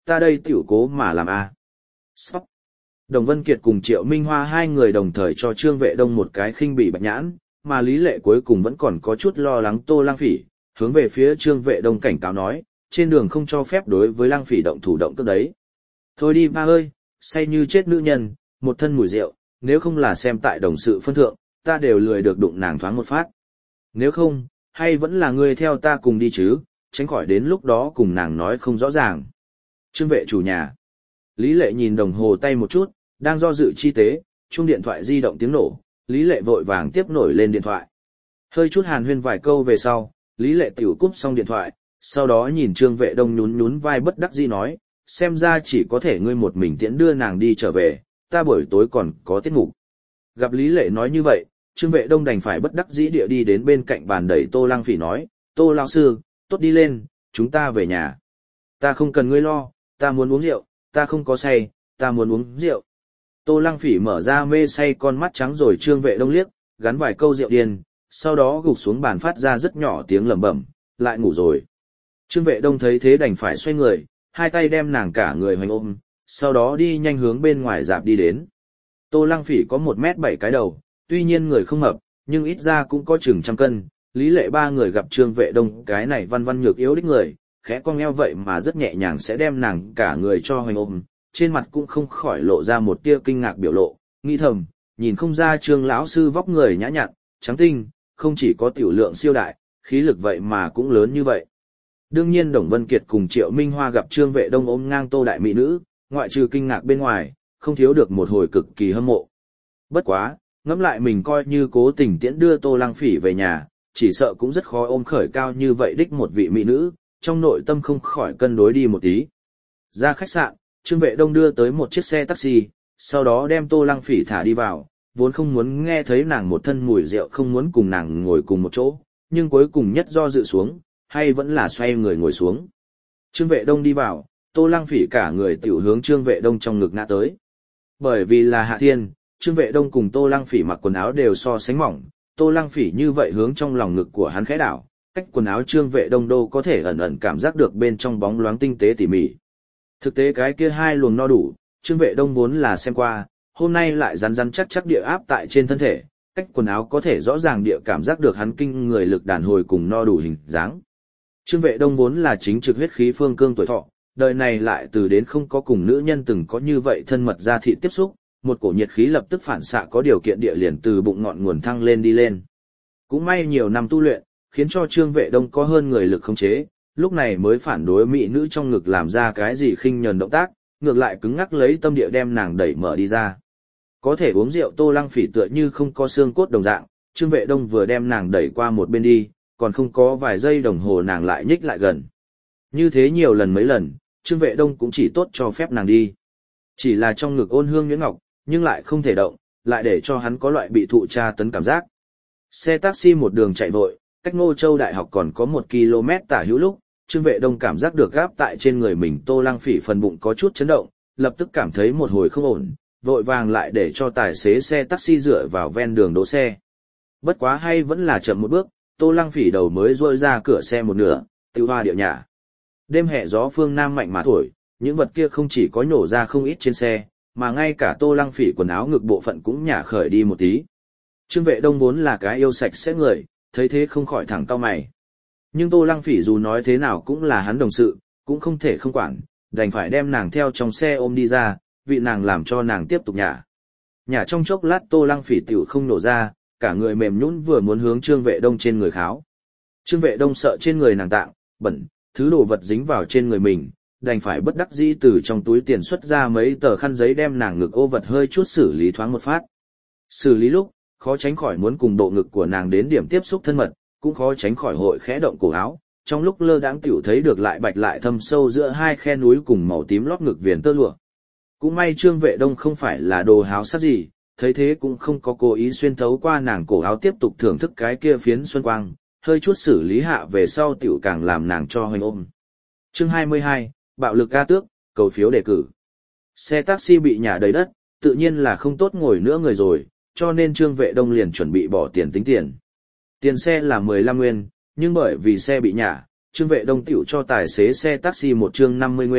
ta đây tiểu cố mà làm a. Sóc. Đồng Vân Kiệt cùng Triệu Minh Hoa hai người đồng thời cho Trương Vệ Đông một cái khinh bỉ bạch nhãn, mà Lý Lệ cuối cùng vẫn còn có chút lo lắng Tô Lang Phỉ, hướng về phía Trương Vệ Đông cảnh cáo nói, trên đường không cho phép đối với Lang Phỉ động thủ động cước đấy. Thôi đi ba ơi, say như chết nữ nhân, một thân mùi rượu, nếu không là xem tại đồng sự phân thượng, ta đều lười được đụng nàng thoáng một phát. Nếu không, hay vẫn là ngươi theo ta cùng đi chứ, tránh khỏi đến lúc đó cùng nàng nói không rõ ràng. Trương Vệ chủ nhà. Lý Lệ nhìn đồng hồ tay một chút, đang do dự chi tế, chuông điện thoại di động tiếng nổ, Lý Lệ vội vàng tiếp nổi lên điện thoại. Hơi chút hàn huyên vài câu về sau, Lý Lệ tiểu cúp xong điện thoại, sau đó nhìn Trương Vệ Đông nhún nhún vai bất đắc dĩ nói, xem ra chỉ có thể ngươi một mình tiễn đưa nàng đi trở về, ta buổi tối còn có tiết mục. Gặp Lý Lệ nói như vậy, Trương Vệ Đông đành phải bất đắc dĩ địa đi đến bên cạnh bàn đẩy Tô Lang Phỉ nói, Tô lão sư, tốt đi lên, chúng ta về nhà. Ta không cần ngươi lo, ta muốn uống rượu, ta không có say, ta muốn uống rượu. Tô Lang Phỉ mở ra mê say con mắt trắng rồi Trương Vệ Đông liếc, gắn vài câu rượu điên, sau đó gục xuống bàn phát ra rất nhỏ tiếng lẩm bẩm, lại ngủ rồi. Trương Vệ Đông thấy thế đành phải xoay người, hai tay đem nàng cả người hoành ôm, sau đó đi nhanh hướng bên ngoài dạp đi đến. Tô Lang Phỉ có một mét bảy cái đầu, tuy nhiên người không mập, nhưng ít ra cũng có chừng trăm cân. Lý Lệ ba người gặp Trương Vệ Đông cái này văn văn nhược yếu đích người, khẽ cong eo vậy mà rất nhẹ nhàng sẽ đem nàng cả người cho hoành ôm, trên mặt cũng không khỏi lộ ra một tia kinh ngạc biểu lộ, nghĩ thầm, nhìn không ra Trương lão sư vóc người nhã nhặn, trắng tinh, không chỉ có tiểu lượng siêu đại, khí lực vậy mà cũng lớn như vậy. Đương nhiên Đồng Vân Kiệt cùng Triệu Minh Hoa gặp Trương Vệ Đông ôm ngang Tô đại mỹ nữ, ngoại trừ kinh ngạc bên ngoài, không thiếu được một hồi cực kỳ hâm mộ. Bất quá, ngẫm lại mình coi như cố tình tiễn đưa Tô Lang Phỉ về nhà, chỉ sợ cũng rất khó ôm khởi cao như vậy đích một vị mỹ nữ, trong nội tâm không khỏi cân đối đi một tí. Ra khách sạn, Trương Vệ Đông đưa tới một chiếc xe taxi, sau đó đem Tô Lang Phỉ thả đi vào, vốn không muốn nghe thấy nàng một thân mùi rượu không muốn cùng nàng ngồi cùng một chỗ, nhưng cuối cùng nhất do dự xuống, hay vẫn là xoay người ngồi xuống. Trương Vệ Đông đi vào, Tô Lang Phỉ cả người tiểu hướng Trương Vệ Đông trong ngực ngã tới. Bởi vì là hạ thiên, Trương Vệ Đông cùng Tô Lang Phỉ mặc quần áo đều so sánh mỏng, Tô Lang Phỉ như vậy hướng trong lòng ngực của hắn khẽ đảo, cách quần áo Trương Vệ Đông đô có thể ẩn ẩn cảm giác được bên trong bóng loáng tinh tế tỉ mỉ. Thực tế cái kia hai luồng no đủ, Trương Vệ Đông vốn là xem qua, hôm nay lại rắn rắn chắc chắc địa áp tại trên thân thể, cách quần áo có thể rõ ràng địa cảm giác được hắn kinh người lực đàn hồi cùng no đủ hình dáng. Trương Vệ Đông vốn là chính trực huyết khí phương cương tuổi thọ, đời này lại từ đến không có cùng nữ nhân từng có như vậy thân mật ra thị tiếp xúc, một cổ nhiệt khí lập tức phản xạ có điều kiện địa liền từ bụng ngọn nguồn thăng lên đi lên. Cũng may nhiều năm tu luyện, khiến cho Trương Vệ Đông có hơn người lực khống chế, lúc này mới phản đối mỹ nữ trong ngực làm ra cái gì khinh nhờn động tác, ngược lại cứng ngắc lấy tâm địa đem nàng đẩy mở đi ra. Có thể uống rượu Tô Lang Phỉ tựa như không có xương cốt đồng dạng, Trương Vệ Đông vừa đem nàng đẩy qua một bên đi, còn không có vài giây đồng hồ nàng lại nhích lại gần. Như thế nhiều lần mấy lần, Trương Vệ Đông cũng chỉ tốt cho phép nàng đi. Chỉ là trong ngực ôn hương nhuyễn ngọc, nhưng lại không thể động, lại để cho hắn có loại bị thụ tra tấn cảm giác. Xe taxi một đường chạy vội, cách Ngô Châu Đại học còn có một ki lô mét tả hữu lúc, Trương Vệ Đông cảm giác được gáp tại trên người mình Tô Lang Phỉ phần bụng có chút chấn động, lập tức cảm thấy một hồi không ổn, vội vàng lại để cho tài xế xe taxi dựa vào ven đường đỗ xe. Bất quá hay vẫn là chậm một bước, Tô Lang Phỉ đầu mới rôi ra cửa xe một nửa, tiêu hoa điệu nhả. Đêm hè gió phương Nam mạnh mà thổi, những vật kia không chỉ có nhổ ra không ít trên xe, mà ngay cả Tô Lang Phỉ quần áo ngực bộ phận cũng nhả khởi đi một tí. Trương Vệ Đông vốn là cái yêu sạch sẽ người, thấy thế không khỏi thẳng cau mày. Nhưng Tô Lang Phỉ dù nói thế nào cũng là hắn đồng sự, cũng không thể không quản, đành phải đem nàng theo trong xe ôm đi ra, vị nàng làm cho nàng tiếp tục nhả. Nhả trong chốc lát Tô Lang Phỉ tiểu không nổ ra, cả người mềm nhũn vừa muốn hướng Trương Vệ Đông trên người kháo. Trương Vệ Đông sợ trên người nàng tạng, bẩn, thứ đồ vật dính vào trên người mình, đành phải bất đắc dĩ từ trong túi tiền xuất ra mấy tờ khăn giấy đem nàng ngực ô vật hơi chút xử lý thoáng một phát. Xử lý lúc, khó tránh khỏi muốn cùng bộ ngực của nàng đến điểm tiếp xúc thân mật, cũng khó tránh khỏi hội khẽ động cổ áo, trong lúc lơ đãng tiểu thấy được lại bạch lại thâm sâu giữa hai khe núi cùng màu tím lót ngực viền tơ lụa. Cũng may Trương Vệ Đông không phải là đồ háo sắc gì, thấy thế cũng không có cố ý xuyên thấu qua nàng cổ áo tiếp tục thưởng thức cái kia phiến xuân quang, hơi chút xử lý hạ về sau tiểu càng làm nàng cho hoành ôm. Chương hai mươi hai, bạo lực ca tước, cầu phiếu đề cử. Xe taxi bị nhả đầy đất, tự nhiên là không tốt ngồi nữa người rồi, cho nên Trương Vệ Đông liền chuẩn bị bỏ tiền tính tiền. Tiền xe là mười lăm nguyên, nhưng bởi vì xe bị nhả, Trương Vệ Đông tiểu cho tài xế xe taxi một chương năm mươi nguyên,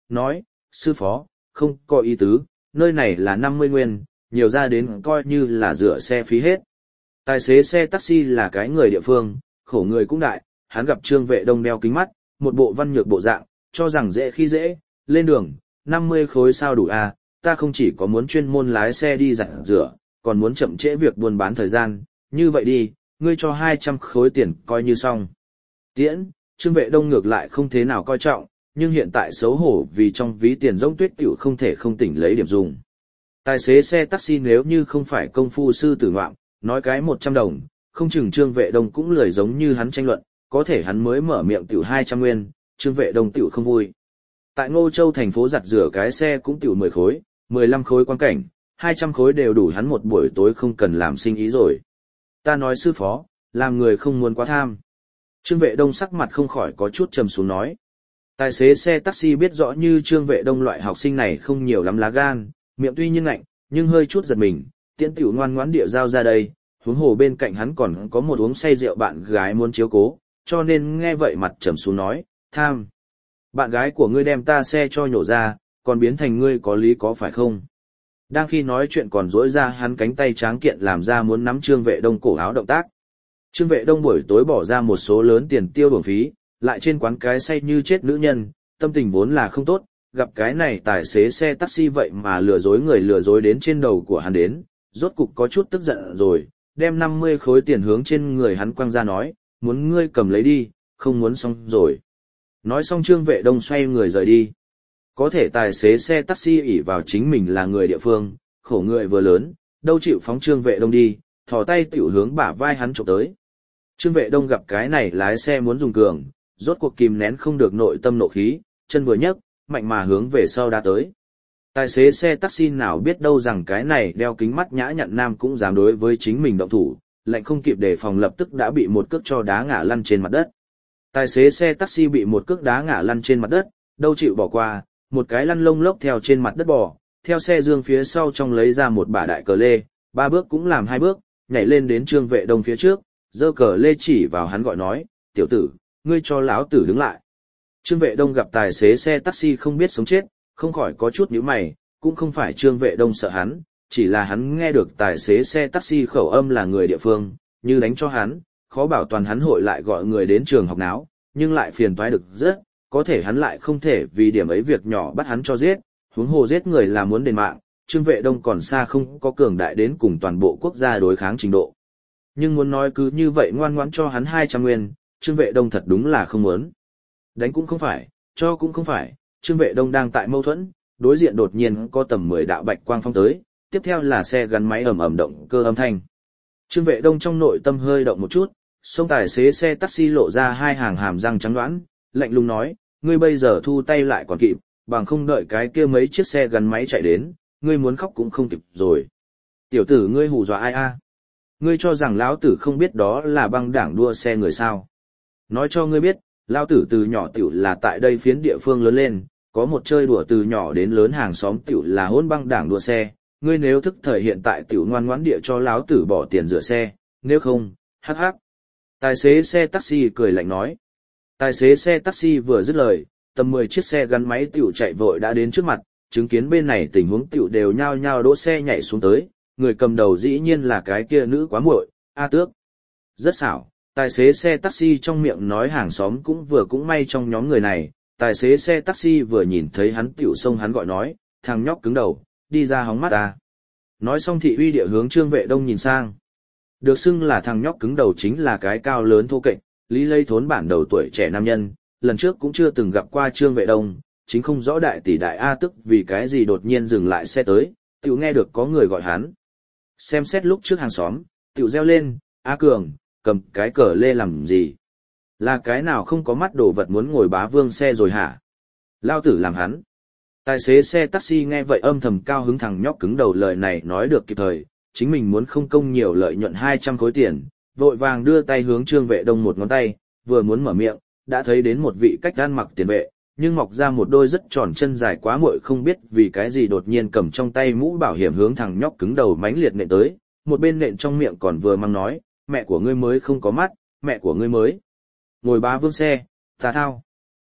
nói, sư phó, không có ý tứ, nơi này là năm mươi nguyên, nhiều ra đến coi như là rửa xe phí hết. Tài xế xe taxi là cái người địa phương, khổ người cũng đại, hắn gặp Trương Vệ Đông đeo kính mắt, một bộ văn nhược bộ dạng, cho rằng dễ khi dễ, lên đường, năm mươi khối sao đủ à, ta không chỉ có muốn chuyên môn lái xe đi giặt rửa, còn muốn chậm trễ việc buôn bán thời gian, như vậy đi, ngươi cho hai trăm khối tiền coi như xong. Tiễn, Trương Vệ Đông ngược lại không thế nào coi trọng, nhưng hiện tại xấu hổ vì trong ví tiền rỗng tuyết tiểu không thể không tỉnh lấy điểm dùng. Tài xế xe taxi nếu như không phải công phu sư tử ngoạm, nói cái một trăm đồng, không chừng Trương Vệ Đông cũng lười giống như hắn tranh luận, có thể hắn mới mở miệng tiểu hai trăm nguyên, Trương Vệ Đông tiểu không vui. Tại Ngô Châu thành phố giặt rửa cái xe cũng tiểu mười khối, mười lăm khối quan cảnh, hai trăm khối đều đủ hắn một buổi tối không cần làm sinh ý rồi. Ta nói sư phó, làm người không muốn quá tham. Trương Vệ Đông sắc mặt không khỏi có chút trầm xuống nói. Tài xế xe taxi biết rõ như Trương Vệ Đông loại học sinh này không nhiều lắm lá gan, miệng tuy nhiên ngạnh, nhưng hơi chút giật mình, tiễn tiểu ngoan ngoãn địa giao ra đây, huống hồ bên cạnh hắn còn có một uống say rượu bạn gái muốn chiếu cố, cho nên nghe vậy mặt trầm xuống nói, tham. Bạn gái của ngươi đem ta xe cho nhổ ra, còn biến thành ngươi có lý có phải không? Đang khi nói chuyện còn duỗi ra hắn cánh tay tráng kiện làm ra muốn nắm Trương Vệ Đông cổ áo động tác. Trương Vệ Đông buổi tối bỏ ra một số lớn tiền tiêu bổng phí, lại trên quán cái say như chết nữ nhân, tâm tình vốn là không tốt, gặp cái này tài xế xe taxi vậy mà lừa dối người lừa dối đến trên đầu của hắn đến, rốt cục có chút tức giận rồi, đem năm mươi khối tiền hướng trên người hắn quăng ra nói, muốn ngươi cầm lấy đi, không muốn xong rồi. Nói xong Trương Vệ Đông xoay người rời đi. Có thể tài xế xe taxi ỷ vào chính mình là người địa phương, khổ người vừa lớn, đâu chịu phóng Trương Vệ Đông đi, thò tay tiểu hướng bả vai hắn chụp tới. Trương Vệ Đông gặp cái này lái xe muốn dùng cường, rốt cuộc kìm nén không được nội tâm nộ khí, chân vừa nhấc, mạnh mà hướng về sau đã tới. Tài xế xe taxi nào biết đâu rằng cái này đeo kính mắt nhã nhặn nam cũng dám đối với chính mình động thủ, lệnh không kịp đề phòng lập tức đã bị một cước cho đá ngã lăn trên mặt đất. Tài xế xe taxi bị một cước đá ngã lăn trên mặt đất, đâu chịu bỏ qua, một cái lăn lông lốc theo trên mặt đất bò, theo xe dương phía sau trong lấy ra một bả đại cờ lê, ba bước cũng làm hai bước, nhảy lên đến Trương Vệ Đông phía trước, giơ cờ lê chỉ vào hắn gọi nói, tiểu tử, ngươi cho lão tử đứng lại. Trương Vệ Đông gặp tài xế xe taxi không biết sống chết, không khỏi có chút nhíu mày, cũng không phải Trương Vệ Đông sợ hắn, chỉ là hắn nghe được tài xế xe taxi khẩu âm là người địa phương, như đánh cho hắn, khó bảo toàn hắn hội lại gọi người đến trường học náo, nhưng lại phiền toái được rất, có thể hắn lại không thể vì điểm ấy việc nhỏ bắt hắn cho giết, huống hồ giết người là muốn đền mạng, Trương Vệ Đông còn xa không có cường đại đến cùng toàn bộ quốc gia đối kháng trình độ. Nhưng muốn nói cứ như vậy ngoan ngoãn cho hắn hai trăm nguyên, Trương Vệ Đông thật đúng là không muốn. Đánh cũng không phải, cho cũng không phải, Trương Vệ Đông đang tại mâu thuẫn, đối diện đột nhiên có tầm mười đạo bạch quang phong tới, tiếp theo là xe gắn máy ầm ầm động cơ âm thanh. Trương Vệ Đông trong nội tâm hơi động một chút, xông tài xế xe taxi lộ ra hai hàng hàm răng trắng đoán, lạnh lùng nói, ngươi bây giờ thu tay lại còn kịp, bằng không đợi cái kia mấy chiếc xe gắn máy chạy đến, ngươi muốn khóc cũng không kịp rồi. Tiểu tử ngươi hù dọa ai a? Ngươi cho rằng lão tử không biết đó là băng đảng đua xe người sao? Nói cho ngươi biết, lão tử từ nhỏ tiểu là tại đây phiến địa phương lớn lên, có một chơi đùa từ nhỏ đến lớn hàng xóm tiểu là hôn băng đảng đua xe, ngươi nếu thức thời hiện tại tiểu ngoan ngoãn địa cho lão tử bỏ tiền rửa xe, nếu không, hắc hắc. Tài xế xe taxi cười lạnh nói. Tài xế xe taxi vừa dứt lời, tầm mười chiếc xe gắn máy tiểu chạy vội đã đến trước mặt, chứng kiến bên này tình huống tiểu đều nhao nhao đỗ xe nhảy xuống tới, người cầm đầu dĩ nhiên là cái kia nữ quá muội, A Tước. Rất xảo, tài xế xe taxi trong miệng nói hàng xóm cũng vừa cũng may trong nhóm người này, tài xế xe taxi vừa nhìn thấy hắn tiểu xông hắn gọi nói, thằng nhóc cứng đầu, đi ra hóng mắt ta. Nói xong thị uy địa hướng Trương Vệ Đông nhìn sang. Được xưng là thằng nhóc cứng đầu chính là cái cao lớn thô kệch, Lý Lây Thốn bản đầu tuổi trẻ nam nhân, lần trước cũng chưa từng gặp qua Trương Vệ Đông, chính không rõ đại tỷ đại A Tức vì cái gì đột nhiên dừng lại xe tới, tiểu nghe được có người gọi hắn. Xem xét lúc trước hàng xóm, tiểu reo lên, A Cường, cầm cái cờ lê làm gì? Là cái nào không có mắt đồ vật muốn ngồi bá vương xe rồi hả? Lao tử làm hắn. Tài xế xe taxi nghe vậy âm thầm cao hứng, thằng nhóc cứng đầu lời này nói được kịp thời, chính mình muốn không công nhiều lợi nhuận hai trăm khối tiền, vội vàng đưa tay hướng Trương Vệ Đông một ngón tay, vừa muốn mở miệng, đã thấy đến một vị cách gan mặc tiền vệ, nhưng mọc ra một đôi rất tròn chân dài quá muội không biết vì cái gì đột nhiên cầm trong tay mũ bảo hiểm hướng thằng nhóc cứng đầu mãnh liệt nện tới, một bên nện trong miệng còn vừa mang nói, mẹ của ngươi mới không có mắt, mẹ của ngươi mới ngồi bá vương xe, tà thao.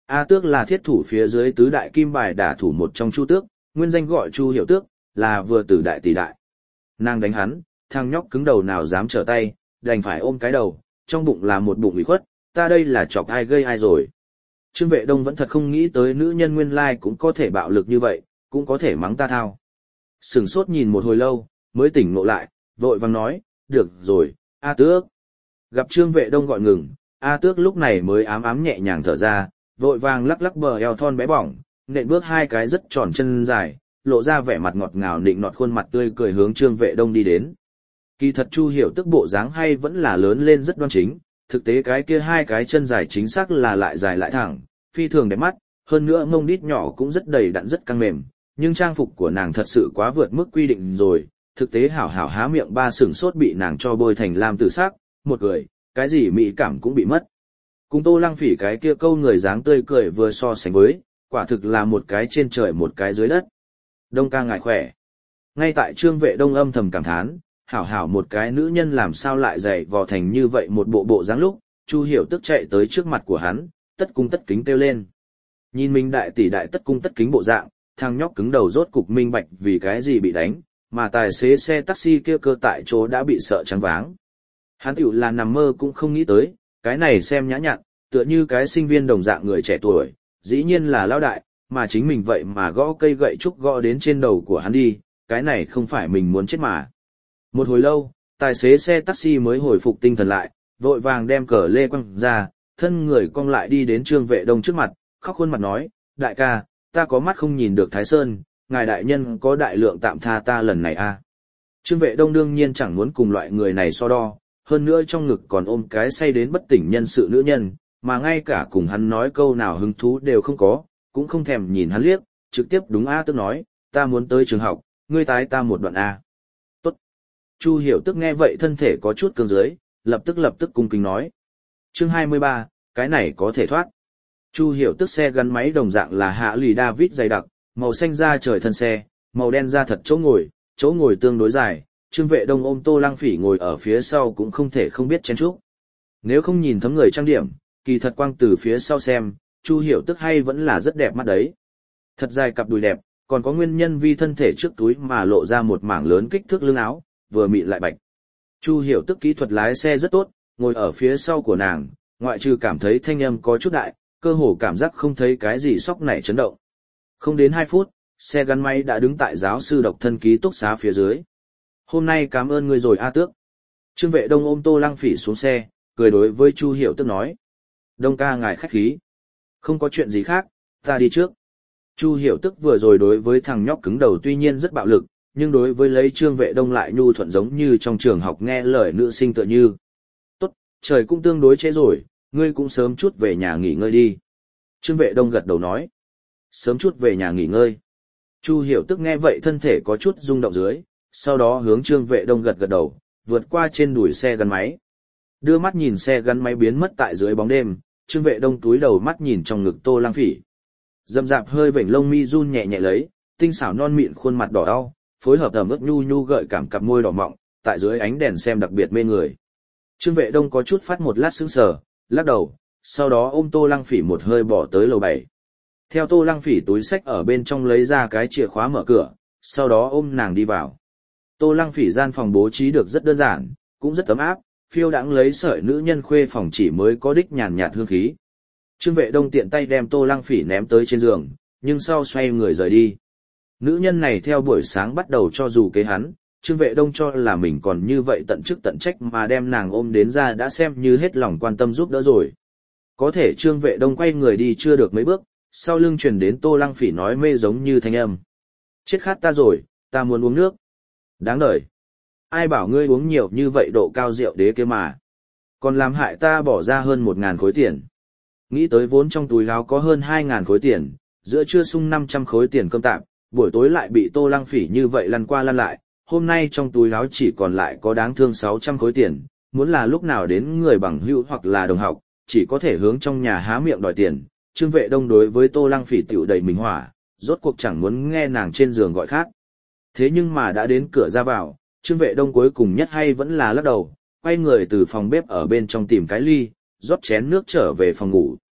A Tước là thiết thủ phía dưới tứ đại kim bài đả thủ một trong Chu Tước, nguyên danh gọi Chu Hiểu Tước, là vừa tử đại tỷ đại. Nàng đánh hắn, thằng nhóc cứng đầu nào dám trở tay, đành phải ôm cái đầu, trong bụng là một bụng ủy khuất, ta đây là chọc ai gây ai rồi. Trương Vệ Đông vẫn thật không nghĩ tới nữ nhân nguyên lai cũng có thể bạo lực như vậy, cũng có thể mắng ta thao. Sừng sốt nhìn một hồi lâu, mới tỉnh ngộ lại, vội vàng nói, được rồi, A Tước. Gặp Trương Vệ Đông gọi ngừng, A Tước lúc này mới ám ám nhẹ nhàng thở ra, vội vàng lắc lắc bờ eo thon bé bỏng, nện bước hai cái rất tròn chân dài, lộ ra vẻ mặt ngọt ngào nịnh nọt khuôn mặt tươi cười hướng Trương Vệ Đông đi đến. Kỳ thật Chu Hiểu Tức bộ dáng hay vẫn là lớn lên rất đoan chính, thực tế cái kia hai cái chân dài chính xác là lại dài lại thẳng, phi thường đẹp mắt, hơn nữa mông đít nhỏ cũng rất đầy đặn rất căng mềm, nhưng trang phục của nàng thật sự quá vượt mức quy định rồi, thực tế hảo hảo há miệng ba sừng sốt bị nàng cho bôi thành lam tử sắc, một cười, cái gì mỹ cảm cũng bị mất. Cùng Tô Lăng Phỉ cái kia câu người dáng tươi cười vừa so sánh với, quả thực là một cái trên trời một cái dưới đất. Đông ca ngài khỏe. Ngay tại Trương Vệ Đông âm thầm cảm thán, hảo hảo một cái nữ nhân làm sao lại dày vò thành như vậy một bộ bộ dáng lúc, Chu Hiểu Tức chạy tới trước mặt của hắn, tất cung tất kính kêu lên. Nhìn mình đại tỷ đại tất cung tất kính bộ dạng, thằng nhóc cứng đầu rốt cục minh bạch vì cái gì bị đánh, mà tài xế xe taxi kia cơ tại chỗ đã bị sợ choáng váng. Hắn tiểu là nằm mơ cũng không nghĩ tới, cái này xem nhã nhặn, tựa như cái sinh viên đồng dạng người trẻ tuổi, dĩ nhiên là lão đại, mà chính mình vậy mà gõ cây gậy trúc gõ đến trên đầu của hắn đi, cái này không phải mình muốn chết mà. Một hồi lâu, tài xế xe taxi mới hồi phục tinh thần lại, vội vàng đem cờ lê quăng ra, thân người cong lại đi đến Trương Vệ Đông trước mặt, khóc khuôn mặt nói, đại ca, ta có mắt không nhìn được Thái Sơn, ngài đại nhân có đại lượng tạm tha ta lần này a. À. Trương Vệ Đông đương nhiên chẳng muốn cùng loại người này so đo, hơn nữa trong ngực còn ôm cái say đến bất tỉnh nhân sự nữ nhân, mà ngay cả cùng hắn nói câu nào hứng thú đều không có, cũng không thèm nhìn hắn liếc, trực tiếp đúng A Tức nói, ta muốn tới trường học, ngươi tái ta một đoạn A. Tốt. Chu Hiểu Tức nghe vậy thân thể có chút cứng dưới, lập tức lập tức cung kính nói. Chương hai mươi ba, cái này có thể thoát. Chu Hiểu Tức xe gắn máy đồng dạng là hạ lì David dày đặc, màu xanh da trời thân xe, màu đen da thật chỗ ngồi, chỗ ngồi tương đối dài, Trương Vệ Đông ôm Tô Lăng Phỉ ngồi ở phía sau cũng không thể không biết chen chúc. Nếu không nhìn thấm người trang điểm, kỳ thật quang từ phía sau xem, Chu Hiểu Tức hay vẫn là rất đẹp mắt đấy. Thật dài cặp đùi đẹp, còn có nguyên nhân vì thân thể trước túi mà lộ ra một mảng lớn kích thước lưng áo, vừa mịn lại bạch. Chu Hiểu Tức kỹ thuật lái xe rất tốt, ngồi ở phía sau của nàng, ngoại trừ cảm thấy thanh âm có chút đại, cơ hồ cảm giác không thấy cái gì sóc nảy chấn động. Không đến hai phút, xe gắn máy đã đứng tại giáo sư độc thân ký túc xá phía dưới. Hôm nay cảm ơn ngươi rồi A Tước. Trương Vệ Đông ôm Tô Lăng Phỉ xuống xe, cười đối với Chu Hiểu Tức nói. Đông ca ngài khách khí. Không có chuyện gì khác, ta đi trước. Chu Hiểu Tức vừa rồi đối với thằng nhóc cứng đầu tuy nhiên rất bạo lực, nhưng đối với lấy Trương Vệ Đông lại nhu thuận giống như trong trường học nghe lời nữ sinh tựa như. Tốt, trời cũng tương đối trễ rồi, ngươi cũng sớm chút về nhà nghỉ ngơi đi. Trương Vệ Đông gật đầu nói. Sớm chút về nhà nghỉ ngơi. Chu Hiểu Tức nghe vậy thân thể có chút rung động dưới, sau đó hướng Trương Vệ Đông gật gật đầu, vượt qua trên đùi xe gắn máy. Đưa mắt nhìn xe gắn máy biến mất tại dưới bóng đêm, Trương Vệ Đông túi đầu mắt nhìn trong ngực Tô Lăng Phỉ. Dầm dạp hơi vểnh lông mi run nhẹ nhẹ lấy, tinh xảo non mịn khuôn mặt đỏ đau, phối hợp ẩm ướt nhu nhu gợi cảm cặp môi đỏ mọng, tại dưới ánh đèn xem đặc biệt mê người. Trương Vệ Đông có chút phát một lát sững sờ, lắc đầu, sau đó ôm Tô Lăng Phỉ một hơi bỏ tới lầu bảy. Theo Tô Lăng Phỉ túi xách ở bên trong lấy ra cái chìa khóa mở cửa, sau đó ôm nàng đi vào. Tô Lăng Phỉ gian phòng bố trí được rất đơn giản, cũng rất ấm áp, phiêu đãng lấy sợi nữ nhân khuê phòng chỉ mới có đích nhàn nhạt hương khí. Trương Vệ Đông tiện tay đem Tô Lăng Phỉ ném tới trên giường, nhưng sau xoay người rời đi. Nữ nhân này theo buổi sáng bắt đầu cho dù kế hắn, Trương Vệ Đông cho là mình còn như vậy tận chức tận trách mà đem nàng ôm đến ra đã xem như hết lòng quan tâm giúp đỡ rồi. Có thể Trương Vệ Đông quay người đi chưa được mấy bước, sau lưng truyền đến Tô Lăng Phỉ nói mê giống như thanh âm. Chết khát ta rồi, ta muốn uống nước. Đáng đời. Ai bảo ngươi uống nhiều như vậy độ cao rượu đế kia mà. Còn làm hại ta bỏ ra hơn một ngàn khối tiền. Nghĩ tới vốn trong túi áo có hơn hai ngàn khối tiền, giữa trưa sung năm trăm khối tiền cơm tạm, buổi tối lại bị Tô Lăng Phỉ như vậy lăn qua lăn lại, hôm nay trong túi áo chỉ còn lại có đáng thương sáu trăm khối tiền, muốn là lúc nào đến người bằng hữu hoặc là đồng học, chỉ có thể hướng trong nhà há miệng đòi tiền. Trương Vệ Đông đối với Tô Lăng Phỉ tiểu đầy mình hỏa, rốt cuộc chẳng muốn nghe nàng trên giường gọi khác. Thế nhưng mà đã đến cửa ra vào, Trương Vệ Đông cuối cùng nhất hay vẫn là lắc đầu, quay người từ phòng bếp ở bên trong tìm cái ly, rót chén nước trở về phòng ngủ.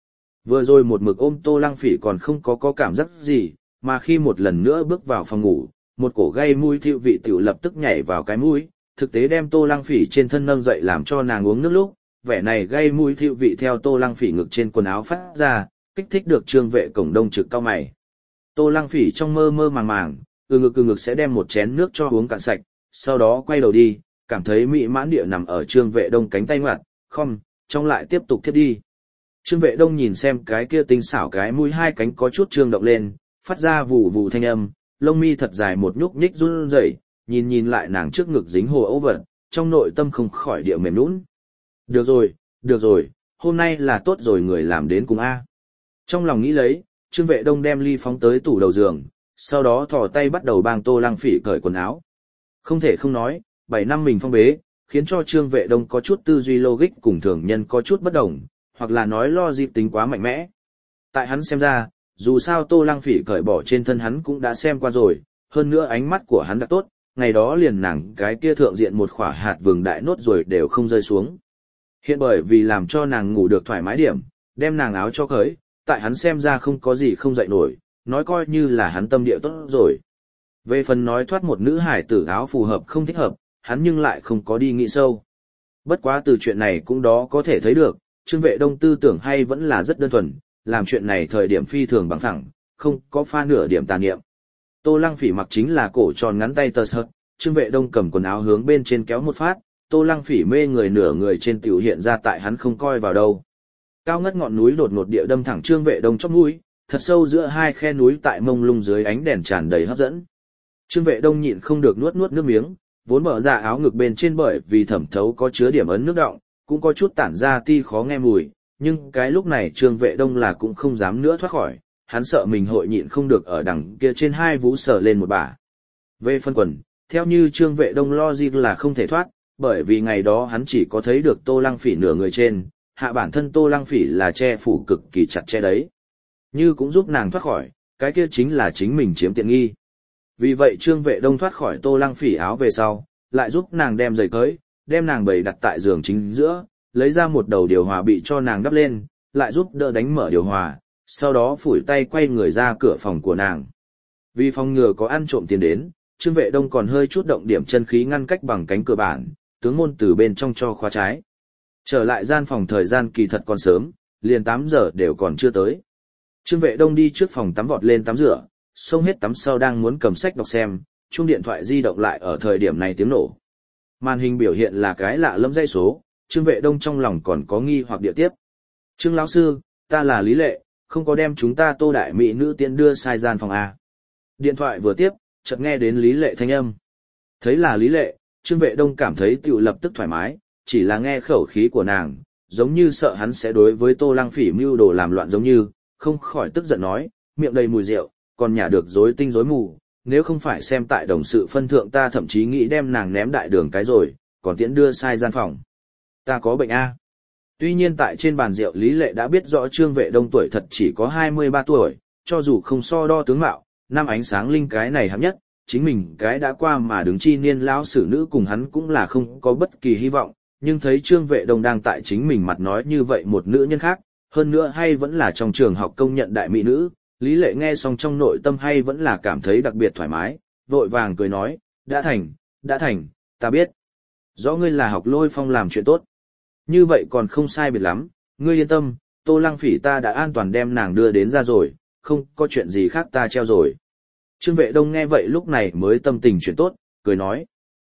Vừa rồi một mực ôm Tô Lăng Phỉ còn không có có cảm giác gì, mà khi một lần nữa bước vào phòng ngủ, một cổ gây mũi thiệu vị tiểu lập tức nhảy vào cái mũi, thực tế đem Tô Lăng Phỉ trên thân nâng dậy làm cho nàng uống nước lúc, vẻ này gây mũi thiệu vị theo Tô Lăng Phỉ ngực trên quần áo phát ra, kích thích được Trương Vệ Cổng Đông trực cao mày. Tô Lăng Phỉ trong mơ mơ màng màng, ừ ngực ừ ngực sẽ đem một chén nước cho uống cạn sạch, sau đó quay đầu đi, cảm thấy mỹ mãn địa nằm ở Trương Vệ Đông cánh tay ngoặt, không, trong lại tiếp tục thiết đi. Trương Vệ Đông nhìn xem cái kia tinh xảo cái mũi hai cánh có chút trương động lên, phát ra vù vù thanh âm, lông mi thật dài một nhúc nhích run rẩy, nhìn nhìn lại nàng trước ngực dính hồ ấu vật, trong nội tâm không khỏi địa mềm nhũn. Được rồi, được rồi, hôm nay là tốt rồi người làm đến cùng a. Trong lòng nghĩ lấy, Trương Vệ Đông đem ly phóng tới tủ đầu giường, sau đó thò tay bắt đầu bang Tô Lăng Phỉ cởi quần áo. Không thể không nói, bảy năm mình phong bế, khiến cho Trương Vệ Đông có chút tư duy logic cùng thường nhân có chút bất đồng, hoặc là nói logic tính quá mạnh mẽ. Tại hắn xem ra, dù sao Tô Lăng Phỉ cởi bỏ trên thân hắn cũng đã xem qua rồi, hơn nữa ánh mắt của hắn đã tốt, ngày đó liền nàng cái kia thượng diện một khỏa hạt vừng đại nốt rồi đều không rơi xuống. Hiện bởi vì làm cho nàng ngủ được thoải mái điểm, đem nàng áo cho cởi, tại hắn xem ra không có gì không dậy nổi, nói coi như là hắn tâm địa tốt rồi. Về phần nói thoát một nữ hải tử áo phù hợp không thích hợp, hắn nhưng lại không có đi nghĩ sâu. Bất quá từ chuyện này cũng đó có thể thấy được, Trương Vệ Đông tư tưởng hay vẫn là rất đơn thuần, làm chuyện này thời điểm phi thường bằng phẳng, không có pha nửa điểm tà niệm. Tô Lăng Phỉ mặc chính là cổ tròn ngắn tay tơ sợt, Trương Vệ Đông cầm quần áo hướng bên trên kéo một phát, Tô Lăng Phỉ mê người nửa người trên tiểu hiện ra tại hắn không coi vào đâu. Cao ngất ngọn núi đột ngột địa đâm thẳng Trương Vệ Đông chóp mũi, thật sâu giữa hai khe núi tại mông lung dưới ánh đèn tràn đầy hấp dẫn. Trương Vệ Đông nhịn không được nuốt nuốt nước miếng, vốn mở ra áo ngực bên trên bởi vì thẩm thấu có chứa điểm ấn nước đọng, cũng có chút tản ra ti khó nghe mùi, nhưng cái lúc này Trương Vệ Đông là cũng không dám nữa thoát khỏi, hắn sợ mình hội nhịn không được ở đằng kia trên hai vú sờ lên một bả. Về phân quần, theo như Trương Vệ Đông lo gì là không thể thoát, bởi vì ngày đó hắn chỉ có thấy được Tô Lăng Phỉ nửa người trên, hạ bản thân Tô Lăng Phỉ là che phủ cực kỳ chặt che đấy. Như cũng giúp nàng thoát khỏi, cái kia chính là chính mình chiếm tiện nghi. Vì vậy Trương Vệ Đông thoát khỏi Tô Lăng Phỉ áo về sau, lại giúp nàng đem giày cởi, đem nàng bày đặt tại giường chính giữa, lấy ra một đầu điều hòa bị cho nàng đắp lên, lại giúp đỡ đánh mở điều hòa, sau đó phủi tay quay người ra cửa phòng của nàng. Vì phòng ngừa có ăn trộm tiền đến, Trương Vệ Đông còn hơi chút động điểm chân khí ngăn cách bằng cánh cửa bản, tướng môn từ bên trong cho khóa trái. Trở lại gian phòng thời gian kỳ thật còn sớm, liền tám giờ đều còn chưa tới. Trương Vệ Đông đi trước phòng tắm vọt lên tắm rửa, xông hết tắm sau đang muốn cầm sách đọc xem, chuông điện thoại di động lại ở thời điểm này tiếng nổ. Màn hình biểu hiện là cái lạ lẫm dãy số, Trương Vệ Đông trong lòng còn có nghi hoặc địa tiếp. Trương lão sư, ta là Lý Lệ, không có đem chúng ta Tô đại mỹ nữ tiện đưa sai gian phòng A. Điện thoại vừa tiếp, chợt nghe đến Lý Lệ thanh âm. Thấy là Lý Lệ, Trương Vệ Đông cảm thấy tiểu lập tức thoải mái, chỉ là nghe khẩu khí của nàng, giống như sợ hắn sẽ đối với Tô Lăng Phỉ mưu đồ làm loạn giống như, không khỏi tức giận nói, miệng đầy mùi rượu, còn nhả được rối tinh rối mù, nếu không phải xem tại đồng sự phân thượng ta thậm chí nghĩ đem nàng ném đại đường cái rồi, còn tiễn đưa sai gian phòng. Ta có bệnh A. Tuy nhiên tại trên bàn rượu Lý Lệ đã biết rõ Trương Vệ Đông tuổi thật chỉ có hai mươi ba tuổi, cho dù không so đo tướng mạo, năm ánh sáng linh cái này hạng nhất, chính mình cái đã qua mà đứng chi niên lão sử nữ cùng hắn cũng là không có bất kỳ hy vọng, nhưng thấy Trương Vệ Đông đang tại chính mình mặt nói như vậy một nữ nhân khác, hơn nữa hay vẫn là trong trường học công nhận đại mỹ nữ, Lý Lệ nghe xong trong nội tâm hay vẫn là cảm thấy đặc biệt thoải mái, vội vàng cười nói, đã thành, đã thành, ta biết. Rõ ngươi là học Lôi Phong làm chuyện tốt. Như vậy còn không sai biệt lắm, ngươi yên tâm, Tô Lăng Phỉ ta đã an toàn đem nàng đưa đến ra rồi, không có chuyện gì khác ta treo rồi. Trương Vệ Đông nghe vậy lúc này mới tâm tình chuyển tốt, cười nói.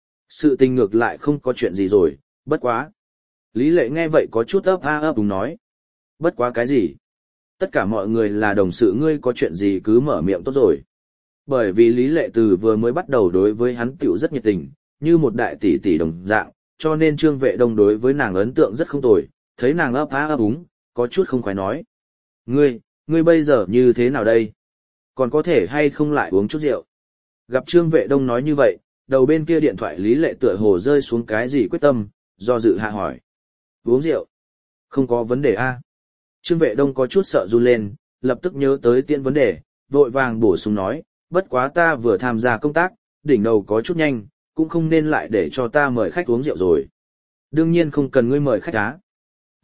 Sự tình ngược lại không có chuyện gì rồi, bất quá. Lý Lệ nghe vậy có chút ấp a ấp đúng nói. Bất quá cái gì? Tất cả mọi người là đồng sự ngươi có chuyện gì cứ mở miệng tốt rồi. Bởi vì Lý Lệ từ vừa mới bắt đầu đối với hắn tiểu rất nhiệt tình, như một đại tỷ tỷ đồng dạng, cho nên Trương Vệ Đông đối với nàng ấn tượng rất không tồi, thấy nàng ấp á ấp úng, có chút không khoái nói. Ngươi, ngươi bây giờ như thế nào đây? Còn có thể hay không lại uống chút rượu? Gặp Trương Vệ Đông nói như vậy, đầu bên kia điện thoại Lý Lệ tựa hồ rơi xuống cái gì quyết tâm, do dự hạ hỏi. Uống rượu? Không có vấn đề a. Trương Vệ Đông có chút sợ run lên, lập tức nhớ tới tiện vấn đề, vội vàng bổ sung nói, bất quá ta vừa tham gia công tác, đỉnh đầu có chút nhanh, cũng không nên lại để cho ta mời khách uống rượu rồi. Đương nhiên không cần ngươi mời khách á.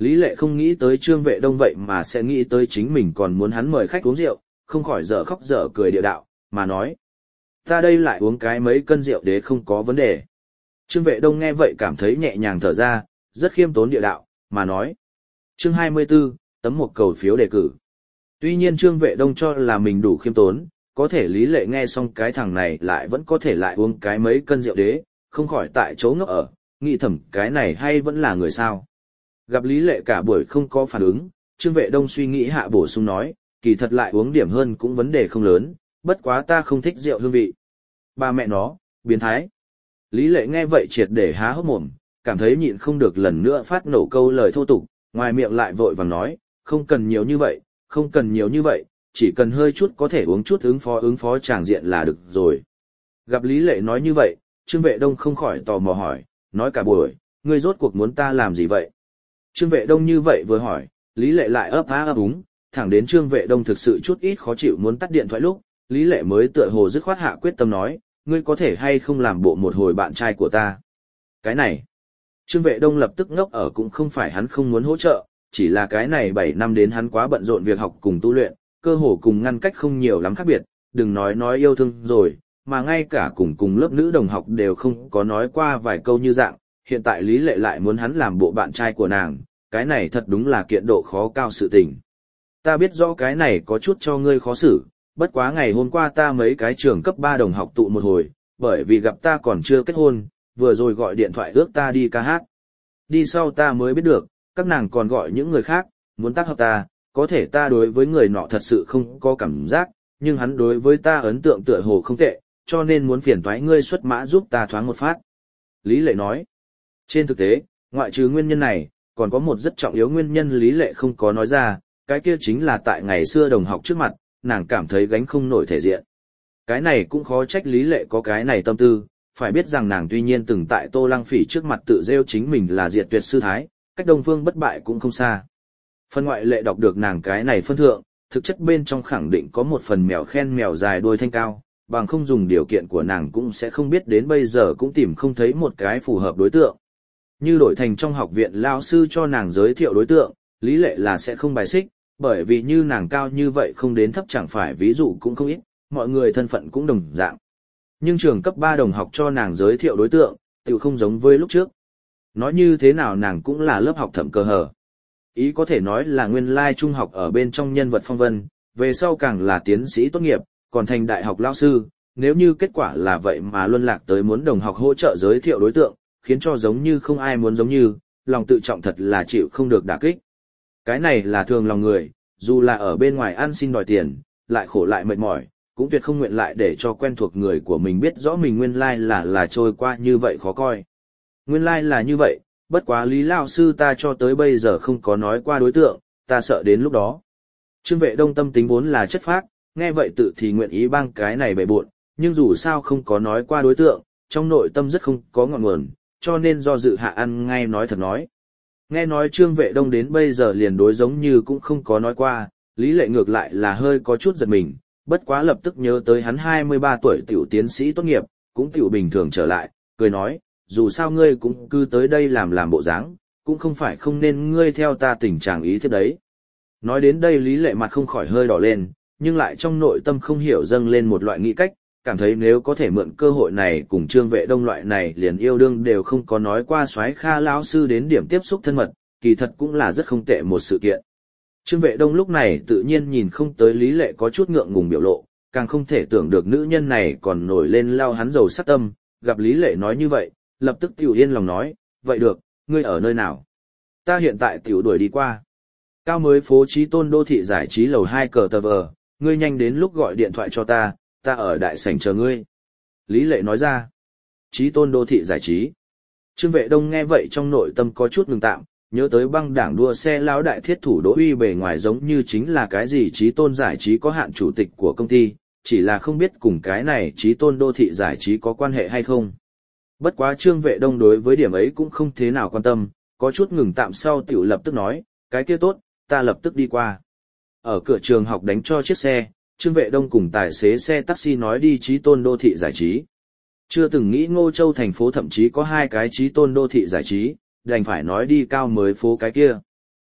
Lý Lệ không nghĩ tới Trương Vệ Đông vậy mà sẽ nghĩ tới chính mình còn muốn hắn mời khách uống rượu, không khỏi dở khóc dở cười địa đạo, mà nói. Ta đây lại uống cái mấy cân rượu đế không có vấn đề. Trương Vệ Đông nghe vậy cảm thấy nhẹ nhàng thở ra, rất khiêm tốn địa đạo, mà nói. Chương hai mươi 24, tấm một cầu phiếu đề cử. Tuy nhiên Trương Vệ Đông cho là mình đủ khiêm tốn, có thể Lý Lệ nghe xong cái thằng này lại vẫn có thể lại uống cái mấy cân rượu đế, không khỏi tại chỗ ngốc ở, nghĩ thầm cái này hay vẫn là người sao. Gặp Lý Lệ cả buổi không có phản ứng, Trương Vệ Đông suy nghĩ hạ bổ sung nói, kỳ thật lại uống điểm hơn cũng vấn đề không lớn, bất quá ta không thích rượu hương vị. Ba mẹ nó, biến thái. Lý Lệ nghe vậy triệt để há hốc mồm, cảm thấy nhịn không được lần nữa phát nổ câu lời thô tục, ngoài miệng lại vội vàng nói, không cần nhiều như vậy, không cần nhiều như vậy, chỉ cần hơi chút có thể uống chút ứng phó ứng phó tràng diện là được rồi. Gặp Lý Lệ nói như vậy, Trương Vệ Đông không khỏi tò mò hỏi, nói cả buổi, ngươi rốt cuộc muốn ta làm gì vậy? Trương Vệ Đông như vậy vừa hỏi, Lý Lệ lại ấp á ấp úng, thẳng đến Trương Vệ Đông thực sự chút ít khó chịu muốn tắt điện thoại lúc, Lý Lệ mới tựa hồ dứt khoát hạ quyết tâm nói, ngươi có thể hay không làm bộ một hồi bạn trai của ta? Cái này, Trương Vệ Đông lập tức ngốc ở cũng không phải hắn không muốn hỗ trợ, chỉ là cái này bảy năm đến hắn quá bận rộn việc học cùng tu luyện, cơ hồ cùng ngăn cách không nhiều lắm khác biệt, đừng nói nói yêu thương rồi, mà ngay cả cùng cùng lớp nữ đồng học đều không có nói qua vài câu như dạng, hiện tại Lý Lệ lại muốn hắn làm bộ bạn trai của nàng, cái này thật đúng là kiện độ khó cao sự tình. Ta biết rõ cái này có chút cho ngươi khó xử, bất quá ngày hôm qua ta mấy cái trường cấp ba đồng học tụ một hồi, bởi vì gặp ta còn chưa kết hôn, vừa rồi gọi điện thoại ước ta đi ca hát. Đi sau ta mới biết được, các nàng còn gọi những người khác, muốn tác hợp ta, có thể ta đối với người nọ thật sự không có cảm giác, nhưng hắn đối với ta ấn tượng tựa hồ không tệ, cho nên muốn phiền toái ngươi xuất mã giúp ta thoáng một phát. Lý Lệ nói, trên thực tế, ngoại trừ nguyên nhân này, còn có một rất trọng yếu nguyên nhân Lý Lệ không có nói ra, cái kia chính là tại ngày xưa đồng học trước mặt, nàng cảm thấy gánh không nổi thể diện. Cái này cũng khó trách Lý Lệ có cái này tâm tư, phải biết rằng nàng tuy nhiên từng tại Tô Lăng Phỉ trước mặt tự rêu chính mình là diệt tuyệt sư thái, cách Đông Phương bất bại cũng không xa. Phân ngoại lệ đọc được nàng cái này phân thượng, thực chất bên trong khẳng định có một phần mèo khen mèo dài đuôi thanh cao, bằng không dùng điều kiện của nàng cũng sẽ không biết đến bây giờ cũng tìm không thấy một cái phù hợp đối tượng. Như đổi thành trong học viện lao sư cho nàng giới thiệu đối tượng, Lý Lệ là sẽ không bài xích, bởi vì như nàng cao như vậy không đến thấp chẳng phải ví dụ cũng không ít, mọi người thân phận cũng đồng dạng. Nhưng trường cấp ba đồng học cho nàng giới thiệu đối tượng, tự không giống với lúc trước. Nói như thế nào nàng cũng là lớp học thẩm cơ hở. Ý có thể nói là nguyên lai trung học ở bên trong nhân vật phong vân, về sau càng là tiến sĩ tốt nghiệp, còn thành đại học lao sư, nếu như kết quả là vậy mà luân lạc tới muốn đồng học hỗ trợ giới thiệu đối tượng, khiến cho giống như không ai muốn giống như, lòng tự trọng thật là chịu không được đả kích. Cái này là thường lòng người, dù là ở bên ngoài ăn xin đòi tiền, lại khổ lại mệt mỏi, cũng tuyệt không nguyện lại để cho quen thuộc người của mình biết rõ mình nguyên lai là là trôi qua như vậy khó coi. Nguyên lai là như vậy, bất quá Lý lão sư ta cho tới bây giờ không có nói qua đối tượng, ta sợ đến lúc đó. Trương Vệ Đông tâm tính vốn là chất phác, nghe vậy tự thì nguyện ý bang cái này bề bộn, nhưng dù sao không có nói qua đối tượng, trong nội tâm rất không có ngọn nguồn, cho nên do dự hạ ăn ngay nói thật nói. Nghe nói Trương Vệ Đông đến bây giờ liền đối giống như cũng không có nói qua, Lý Lệ ngược lại là hơi có chút giật mình, bất quá lập tức nhớ tới hắn hai mươi ba tuổi tiểu tiến sĩ tốt nghiệp, cũng tiểu bình thường trở lại, cười nói, dù sao ngươi cũng cứ tới đây làm làm bộ dáng, cũng không phải không nên ngươi theo ta tình trạng ý thế đấy. Nói đến đây Lý Lệ mặt không khỏi hơi đỏ lên, nhưng lại trong nội tâm không hiểu dâng lên một loại nghĩ cách, cảm thấy nếu có thể mượn cơ hội này cùng Trương Vệ Đông loại này liền yêu đương đều không có nói qua soái Kha lão sư đến điểm tiếp xúc thân mật, kỳ thật cũng là rất không tệ một sự kiện. Trương Vệ Đông lúc này tự nhiên nhìn không tới Lý Lệ có chút ngượng ngùng biểu lộ, càng không thể tưởng được nữ nhân này còn nổi lên lao hắn dầu sát tâm, gặp Lý Lệ nói như vậy, lập tức tiểu yên lòng nói, vậy được, ngươi ở nơi nào? Ta hiện tại tiểu đuổi đi qua. Cao mới phố Chí Tôn đô thị giải trí lầu hai cờ tờ vờ, ngươi nhanh đến lúc gọi điện thoại cho ta, ta ở đại sảnh chờ ngươi. Lý Lệ nói ra, Chí Tôn đô thị giải trí. Trương Vệ Đông nghe vậy trong nội tâm có chút ngừng tạm, nhớ tới băng đảng đua xe lão đại thiết thủ Đỗ Uy bề ngoài giống như chính là cái gì Chí Tôn giải trí có hạn chủ tịch của công ty, chỉ là không biết cùng cái này Chí Tôn đô thị giải trí có quan hệ hay không. Bất quá Trương Vệ Đông đối với điểm ấy cũng không thế nào quan tâm, có chút ngừng tạm sau tiểu lập tức nói, cái kia tốt, ta lập tức đi qua. Ở cửa trường học đánh cho chiếc xe, Trương Vệ Đông cùng tài xế xe taxi nói đi Chí Tôn đô thị giải trí. Chưa từng nghĩ Ngô Châu thành phố thậm chí có hai cái Chí Tôn đô thị giải trí, đành phải nói đi Cao mới phố cái kia.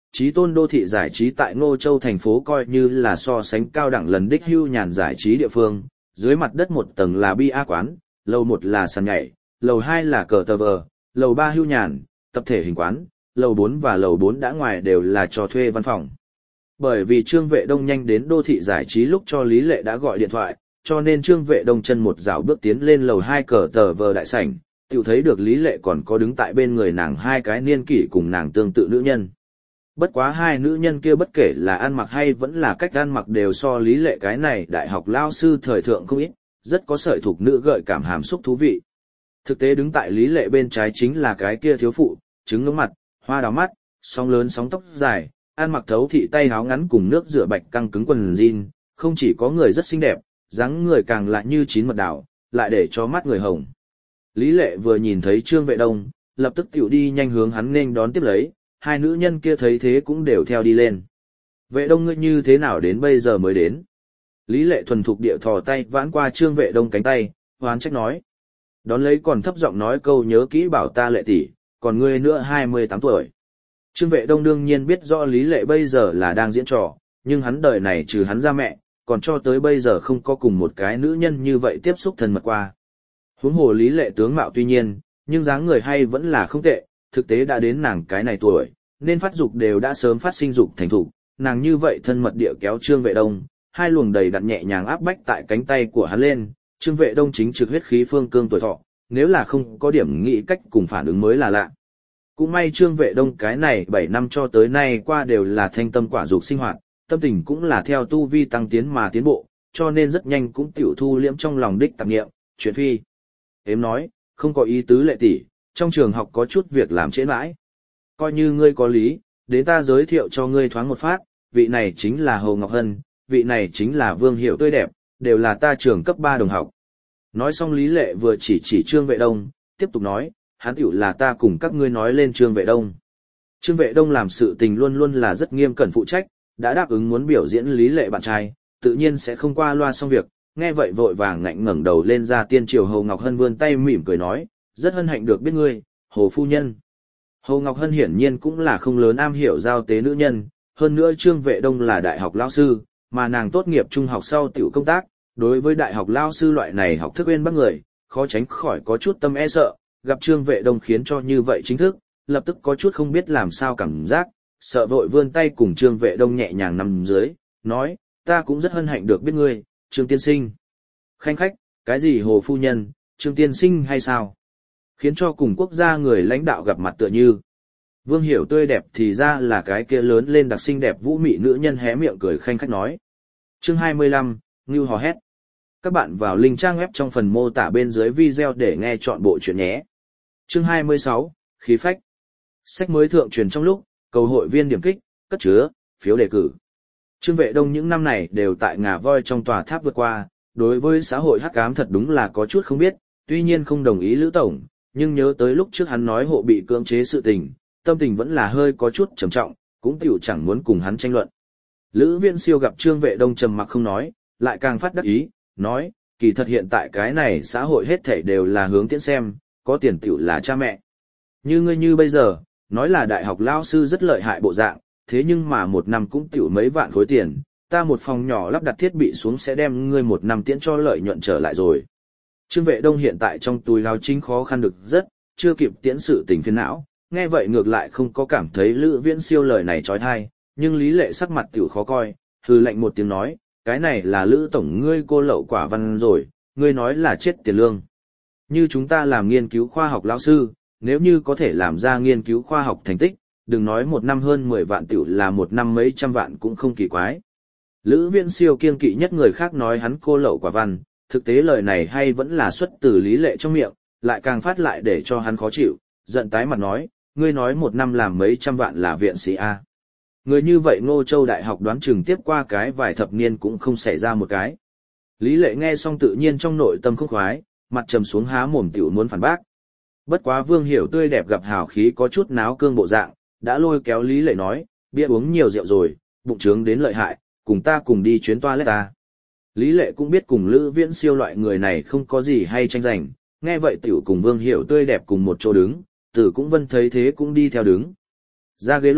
Chí tôn đô thị giải trí tại Ngô Châu thành phố coi như là so sánh cao đẳng lần đích hưu nhàn giải trí địa phương, dưới mặt đất một tầng là bia quán, lầu một là sàn nhảy, lầu hai là cờ tờ vờ, lầu ba hưu nhàn, tập thể hình quán, lầu bốn và lầu bốn đã ngoài đều là cho thuê văn phòng. Bởi vì Trương Vệ Đông nhanh đến đô thị giải trí lúc cho Lý Lệ đã gọi điện thoại, cho nên Trương Vệ Đông chân một dạo bước tiến lên lầu hai cờ tờ vờ đại sảnh, tiểu thấy được Lý Lệ còn có đứng tại bên người nàng hai cái niên kỷ cùng nàng tương tự nữ nhân. Bất quá hai nữ nhân kia bất kể là ăn mặc hay vẫn là cách ăn mặc đều so Lý Lệ cái này đại học lao sư thời thượng không ít, rất có sợi thuộc nữ gợi cảm hàm xúc thú vị. Thực tế đứng tại Lý Lệ bên trái chính là cái kia thiếu phụ, trứng ngưỡng mặt, hoa đào mắt, sóng lớn sóng tóc dài, ăn mặc thấu thị tay áo ngắn cùng nước rửa bạch căng cứng quần jean, không chỉ có người rất xinh đẹp, dáng người càng lại như chín mật đảo, lại để cho mắt người hồng. Lý Lệ vừa nhìn thấy Trương Vệ Đông, lập tức tiểu đi nhanh hướng hắn nên đón tiếp lấy, hai nữ nhân kia thấy thế cũng đều theo đi lên. Vệ Đông ngươi như thế nào đến bây giờ mới đến? Lý Lệ thuần thục địa thò tay vãn qua Trương Vệ Đông cánh tay, hoán trách nói. Đón lấy còn thấp giọng nói câu nhớ kỹ bảo ta Lệ tỷ, còn ngươi nữa hai mươi tám tuổi. Trương Vệ Đông đương nhiên biết rõ Lý Lệ bây giờ là đang diễn trò, nhưng hắn đời này trừ hắn ra mẹ, còn cho tới bây giờ không có cùng một cái nữ nhân như vậy tiếp xúc thân mật qua. Huống hồ Lý Lệ tướng mạo tuy nhiên, nhưng dáng người hay vẫn là không tệ, thực tế đã đến nàng cái này tuổi, nên phát dục đều đã sớm phát sinh dục thành thục, nàng như vậy thân mật địa kéo Trương Vệ Đông, hai luồng đầy đặn nhẹ nhàng áp bách tại cánh tay của hắn lên, Trương Vệ Đông chính trực huyết khí phương cương tuổi thọ, nếu là không có điểm nghĩ cách cùng phản ứng mới là lạ. Cũng may Trương Vệ Đông cái này bảy năm cho tới nay qua đều là thanh tâm quả dục sinh hoạt, tâm tình cũng là theo tu vi tăng tiến mà tiến bộ, cho nên rất nhanh cũng tiểu thu liễm trong lòng đích tạp niệm, chuyện phi. Em nói, không có ý tứ Lệ tỷ, trong trường học có chút việc làm trễ mãi. Coi như ngươi có lý, đến ta giới thiệu cho ngươi thoáng một phát, vị này chính là Hồ Ngọc Hân, vị này chính là Vương Hiểu tươi đẹp, đều là ta trường cấp ba đồng học. Nói xong Lý Lệ vừa chỉ chỉ Trương Vệ Đông, tiếp tục nói, hắn tiểu là ta cùng các ngươi nói lên Trương Vệ Đông. Trương Vệ Đông làm sự tình luôn luôn là rất nghiêm cẩn phụ trách, đã đáp ứng muốn biểu diễn Lý Lệ bạn trai, tự nhiên sẽ không qua loa xong việc, nghe vậy vội vàng ngạnh ngẩng đầu lên ra tiên triều Hồ Ngọc Hân vươn tay mỉm cười nói, rất hân hạnh được biết ngươi, Hồ phu nhân. Hồ Ngọc Hân hiển nhiên cũng là không lớn am hiểu giao tế nữ nhân, hơn nữa Trương Vệ Đông là đại học lao sư, mà nàng tốt nghiệp trung học sau tiểu công tác, đối với đại học lao sư loại này học thức bên bắc người, khó tránh khỏi có chút tâm e sợ, gặp Trương Vệ Đông khiến cho như vậy chính thức, lập tức có chút không biết làm sao cảm giác, sợ vội vươn tay cùng Trương Vệ Đông nhẹ nhàng nằm dưới, nói, ta cũng rất hân hạnh được biết ngươi, Trương tiên sinh. Khanh khách, cái gì Hồ phu nhân, Trương tiên sinh hay sao? Khiến cho cùng quốc gia người lãnh đạo gặp mặt tựa như. Vương Hiểu tươi đẹp thì ra là cái kia lớn lên đặc xinh đẹp vũ mị nữ nhân hé miệng cười khanh khách nói. Chương hai mươi lăm, Ngưu hò hét. Các bạn vào link trang web trong phần mô tả bên dưới video để nghe chọn bộ chuyện nhé. Chương hai mươi sáu, khí phách. Sách mới thượng truyền trong lúc, cầu hội viên điểm kích, cất chứa, phiếu đề cử. Trương Vệ Đông những năm này đều tại ngà voi trong tòa tháp vượt qua, đối với xã hội hắc ám thật đúng là có chút không biết, tuy nhiên không đồng ý Lữ Tổng, nhưng nhớ tới lúc trước hắn nói hộ bị cưỡng chế sự tình, tâm tình vẫn là hơi có chút trầm trọng, cũng tiểu chẳng muốn cùng hắn tranh luận. Lữ Viễn Siêu gặp Trương Vệ Đông trầm mặc không nói, lại càng phát đắc ý, nói, kỳ thật hiện tại cái này xã hội hết thảy đều là hướng tiễn xem, có tiền tiểu là cha mẹ. Như ngươi như bây giờ, nói là đại học lao sư rất lợi hại bộ dạng, thế nhưng mà một năm cũng tiểu mấy vạn khối tiền, ta một phòng nhỏ lắp đặt thiết bị xuống sẽ đem ngươi một năm tiễn cho lợi nhuận trở lại rồi. Trương Vệ Đông hiện tại trong túi lao chính khó khăn được rất, chưa kịp tiễn sự tình phiền não, nghe vậy ngược lại không có cảm thấy Lữ Viễn Siêu lời này trói thai, nhưng Lý Lệ sắc mặt tiểu khó coi, hừ lạnh một tiếng nói, cái này là Lữ Tổng ngươi cô lậu quả văn rồi, ngươi nói là chết tiền lương. Như chúng ta làm nghiên cứu khoa học lão sư, nếu như có thể làm ra nghiên cứu khoa học thành tích, đừng nói một năm hơn mười vạn tiểu là một năm mấy trăm vạn cũng không kỳ quái. Lữ Viễn Siêu kiêng kỵ nhất người khác nói hắn cô lậu quả văn, thực tế lời này hay vẫn là xuất từ Lý Lệ trong miệng, lại càng phát lại để cho hắn khó chịu, giận tái mặt nói, ngươi nói một năm làm mấy trăm vạn là viện sĩ A. Người như vậy Ngô Châu Đại học đoán chừng tiếp qua cái vài thập niên cũng không xảy ra một cái. Lý Lệ nghe xong tự nhiên trong nội tâm không khoái, mặt trầm xuống há mồm tiểu muốn phản bác. Bất quá Vương Hiểu tươi đẹp gặp hào khí có chút náo cương bộ dạng, đã lôi kéo Lý Lệ nói, bia uống nhiều rượu rồi, bụng trướng đến lợi hại, cùng ta cùng đi chuyến toilet ta. Lý Lệ cũng biết cùng Lữ Viễn Siêu loại người này không có gì hay tranh giành, nghe vậy tiểu cùng Vương Hiểu tươi đẹp cùng một chỗ đứng, Tử cũng Vân thấy thế cũng đi theo đứng. Ra ghế lô,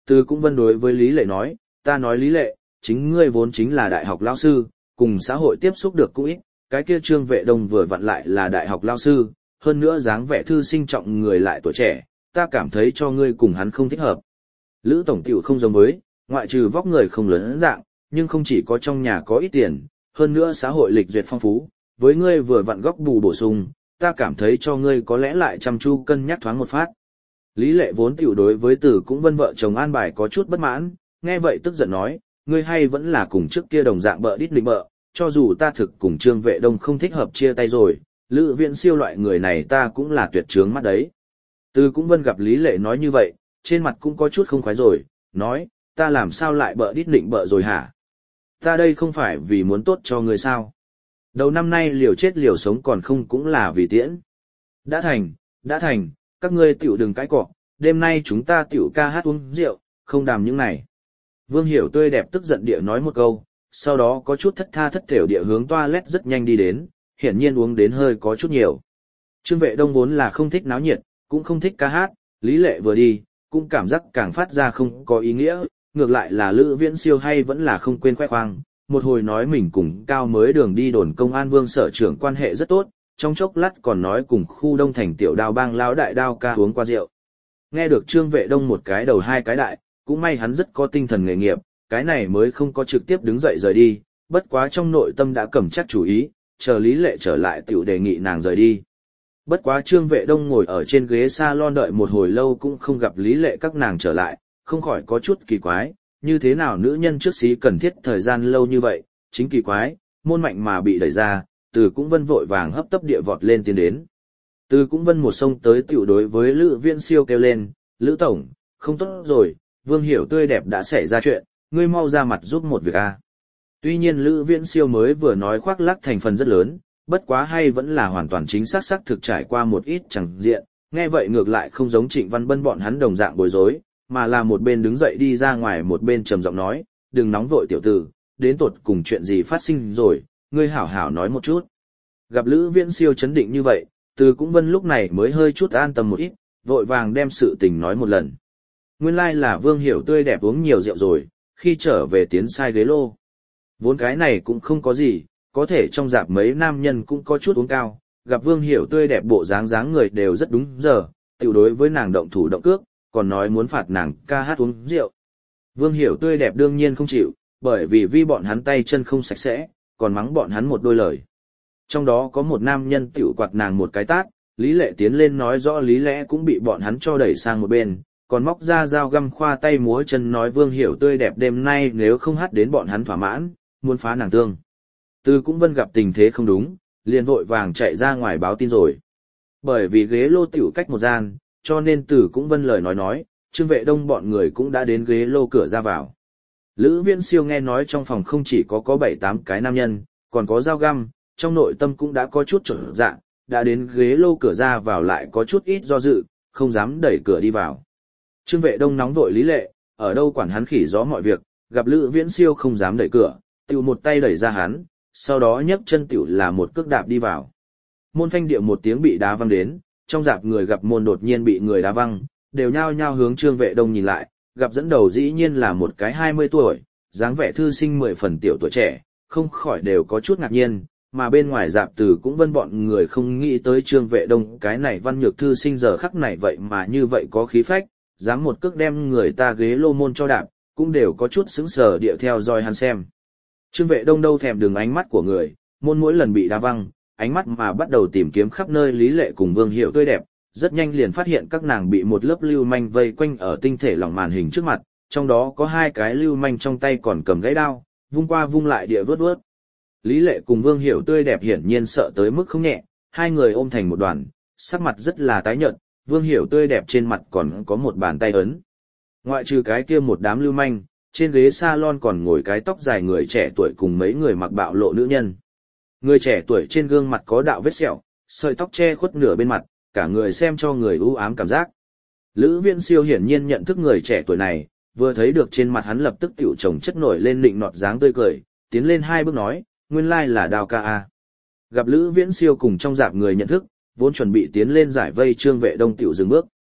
Từ cũng vân đối với Lý Lệ nói, ta nói Lý Lệ, chính ngươi vốn chính là đại học lao sư, cùng xã hội tiếp xúc được cũng ít, cái kia Trương Vệ Đông vừa vặn lại là đại học lao sư, hơn nữa dáng vẻ thư sinh trọng người lại tuổi trẻ, ta cảm thấy cho ngươi cùng hắn không thích hợp. Lữ tổng tiểu không giống với, ngoại trừ vóc người không lớn dạng, nhưng không chỉ có trong nhà có ít tiền, hơn nữa xã hội lịch duyệt phong phú, với ngươi vừa vặn góc bù bổ sung, ta cảm thấy cho ngươi có lẽ lại chăm chu cân nhắc thoáng một phát. Lý Lệ vốn tiểu đối với Từ cũng vân vợ chồng an bài có chút bất mãn, nghe vậy tức giận nói, ngươi hay vẫn là cùng trước kia đồng dạng bợ đít định bợ, cho dù ta thực cùng Trương Vệ Đông không thích hợp chia tay rồi, Lữ Viễn Siêu loại người này ta cũng là tuyệt trướng mắt đấy. Từ cũng vân gặp Lý Lệ nói như vậy, trên mặt cũng có chút không khoái rồi, nói, ta làm sao lại bợ đít định bợ rồi hả? Ta đây không phải vì muốn tốt cho ngươi sao? Đầu năm nay liều chết liều sống còn không cũng là vì tiễn. Đã thành, đã thành, các ngươi tiểu đừng cãi cọ, đêm nay chúng ta tiểu ca hát uống rượu, không đàm những này. Vương Hiểu tươi đẹp tức giận địa nói một câu, sau đó có chút thất tha thất thểu địa hướng toilet rất nhanh đi đến, hiển nhiên uống đến hơi có chút nhiều. Trương Vệ Đông vốn là không thích náo nhiệt, cũng không thích ca hát, Lý Lệ vừa đi, cũng cảm giác càng phát ra không có ý nghĩa, ngược lại là Lữ Viễn Siêu hay vẫn là không quên khoe khoang, một hồi nói mình cùng Cao mới đường đi đồn công an Vương sở trưởng quan hệ rất tốt, trong chốc lát còn nói cùng khu Đông Thành tiểu đao bang lão đại đao ca uống qua rượu. Nghe được Trương Vệ Đông một cái đầu hai cái đại, cũng may hắn rất có tinh thần nghề nghiệp, cái này mới không có trực tiếp đứng dậy rời đi, bất quá trong nội tâm đã cầm chắc chủ ý, chờ Lý Lệ trở lại tiểu đề nghị nàng rời đi. Bất quá Trương Vệ Đông ngồi ở trên ghế salon đợi một hồi lâu cũng không gặp Lý Lệ các nàng trở lại, không khỏi có chút kỳ quái, như thế nào nữ nhân trước xí cần thiết thời gian lâu như vậy, chính kỳ quái, môn mạnh mà bị đẩy ra, Từ cũng vân vội vàng hấp tấp địa vọt lên tiến đến. Từ cũng vân một sông tới tiểu đối với Lữ Viễn Siêu kêu lên, Lữ Tổng, không tốt rồi, Vương Hiểu tươi đẹp đã xảy ra chuyện, ngươi mau ra mặt giúp một việc a. Tuy nhiên Lữ Viễn Siêu mới vừa nói khoác lác thành phần rất lớn, bất quá hay vẫn là hoàn toàn chính xác xác thực trải qua một ít chẳng diện, nghe vậy ngược lại không giống Trịnh Văn Bân bọn hắn đồng dạng bối rối, mà là một bên đứng dậy đi ra ngoài một bên trầm giọng nói, đừng nóng vội tiểu tử, đến tột cùng chuyện gì phát sinh rồi, ngươi hảo hảo nói một chút. Gặp Lữ Viễn Siêu chấn định như vậy, Từ cũng vân lúc này mới hơi chút an tâm một ít, vội vàng đem sự tình nói một lần. Nguyên lai là Vương Hiểu tươi đẹp uống nhiều rượu rồi, khi trở về tiến sai ghế lô. Vốn cái này cũng không có gì, có thể trong dạp mấy nam nhân cũng có chút uống cao, gặp Vương Hiểu tươi đẹp bộ dáng dáng người đều rất đúng giờ, tiểu đối với nàng động thủ động cước, còn nói muốn phạt nàng ca hát uống rượu. Vương Hiểu tươi đẹp đương nhiên không chịu, bởi vì vi bọn hắn tay chân không sạch sẽ, còn mắng bọn hắn một đôi lời. Trong đó có một nam nhân tiểu quạt nàng một cái tát, Lý Lệ tiến lên nói rõ lý lẽ cũng bị bọn hắn cho đẩy sang một bên, còn móc ra dao găm khoa tay múa chân nói Vương Hiểu tươi đẹp đêm nay nếu không hát đến bọn hắn thỏa mãn, muốn phá nàng tương. Từ cũng vân gặp tình thế không đúng, liền vội vàng chạy ra ngoài báo tin rồi. Bởi vì ghế lô tiểu cách một gian, cho nên Từ cũng vân lời nói nói, Trương Vệ Đông bọn người cũng đã đến ghế lô cửa ra vào. Lữ Viễn Siêu nghe nói trong phòng không chỉ có có bảy tám cái nam nhân, còn có dao găm, trong nội tâm cũng đã có chút trở dạng, đã đến ghế lô cửa ra vào lại có chút ít do dự, không dám đẩy cửa đi vào. Trương Vệ Đông nóng vội Lý Lệ, ở đâu quản hắn khỉ gió mọi việc, gặp Lữ Viễn Siêu không dám đẩy cửa, tiểu một tay đẩy ra hắn, sau đó nhấc chân tiểu là một cước đạp đi vào. Môn phanh địa một tiếng bị đá văng đến, trong dạp người gặp môn đột nhiên bị người đá văng, đều nhao nhao hướng Trương Vệ Đông nhìn lại, gặp dẫn đầu dĩ nhiên là một cái hai mươi tuổi, dáng vẻ thư sinh mười phần tiểu tuổi trẻ, không khỏi đều có chút ngạc nhiên, mà bên ngoài dạp Từ cũng vân bọn người không nghĩ tới Trương Vệ Đông cái này văn nhược thư sinh giờ khắc này vậy mà như vậy có khí phách, dám một cước đem người ta ghế lô môn cho đạp, cũng đều có chút sững sờ địa theo dõi hắn xem. Trương Vệ Đông đâu thèm đường ánh mắt của người, môn mỗi lần bị đá văng, ánh mắt mà bắt đầu tìm kiếm khắp nơi Lý Lệ cùng Vương Hiểu tươi đẹp, rất nhanh liền phát hiện các nàng bị một lớp lưu manh vây quanh ở tinh thể lỏng màn hình trước mặt, trong đó có hai cái lưu manh trong tay còn cầm gãy đao, vung qua vung lại địa vớt vớt. Lý Lệ cùng Vương Hiểu tươi đẹp hiển nhiên sợ tới mức không nhẹ, hai người ôm thành một đoàn, sắc mặt rất là tái nhợt, Vương Hiểu tươi đẹp trên mặt còn có một bàn tay ấn. Ngoại trừ cái kia một đám lưu manh, trên ghế salon còn ngồi cái tóc dài người trẻ tuổi cùng mấy người mặc bạo lộ nữ nhân. Người trẻ tuổi trên gương mặt có đạo vết sẹo, sợi tóc che khuất nửa bên mặt, cả người xem cho người u ám cảm giác. Lữ Viễn Siêu hiển nhiên nhận thức người trẻ tuổi này, vừa thấy được trên mặt hắn lập tức tiểu chồng chất nổi lên nịnh nọt dáng tươi cười, tiến lên hai bước nói, nguyên lai là Đao ca a. Gặp Lữ Viễn Siêu cùng trong dạp người nhận thức, vốn chuẩn bị tiến lên giải vây Trương Vệ Đông tiểu dừng bước.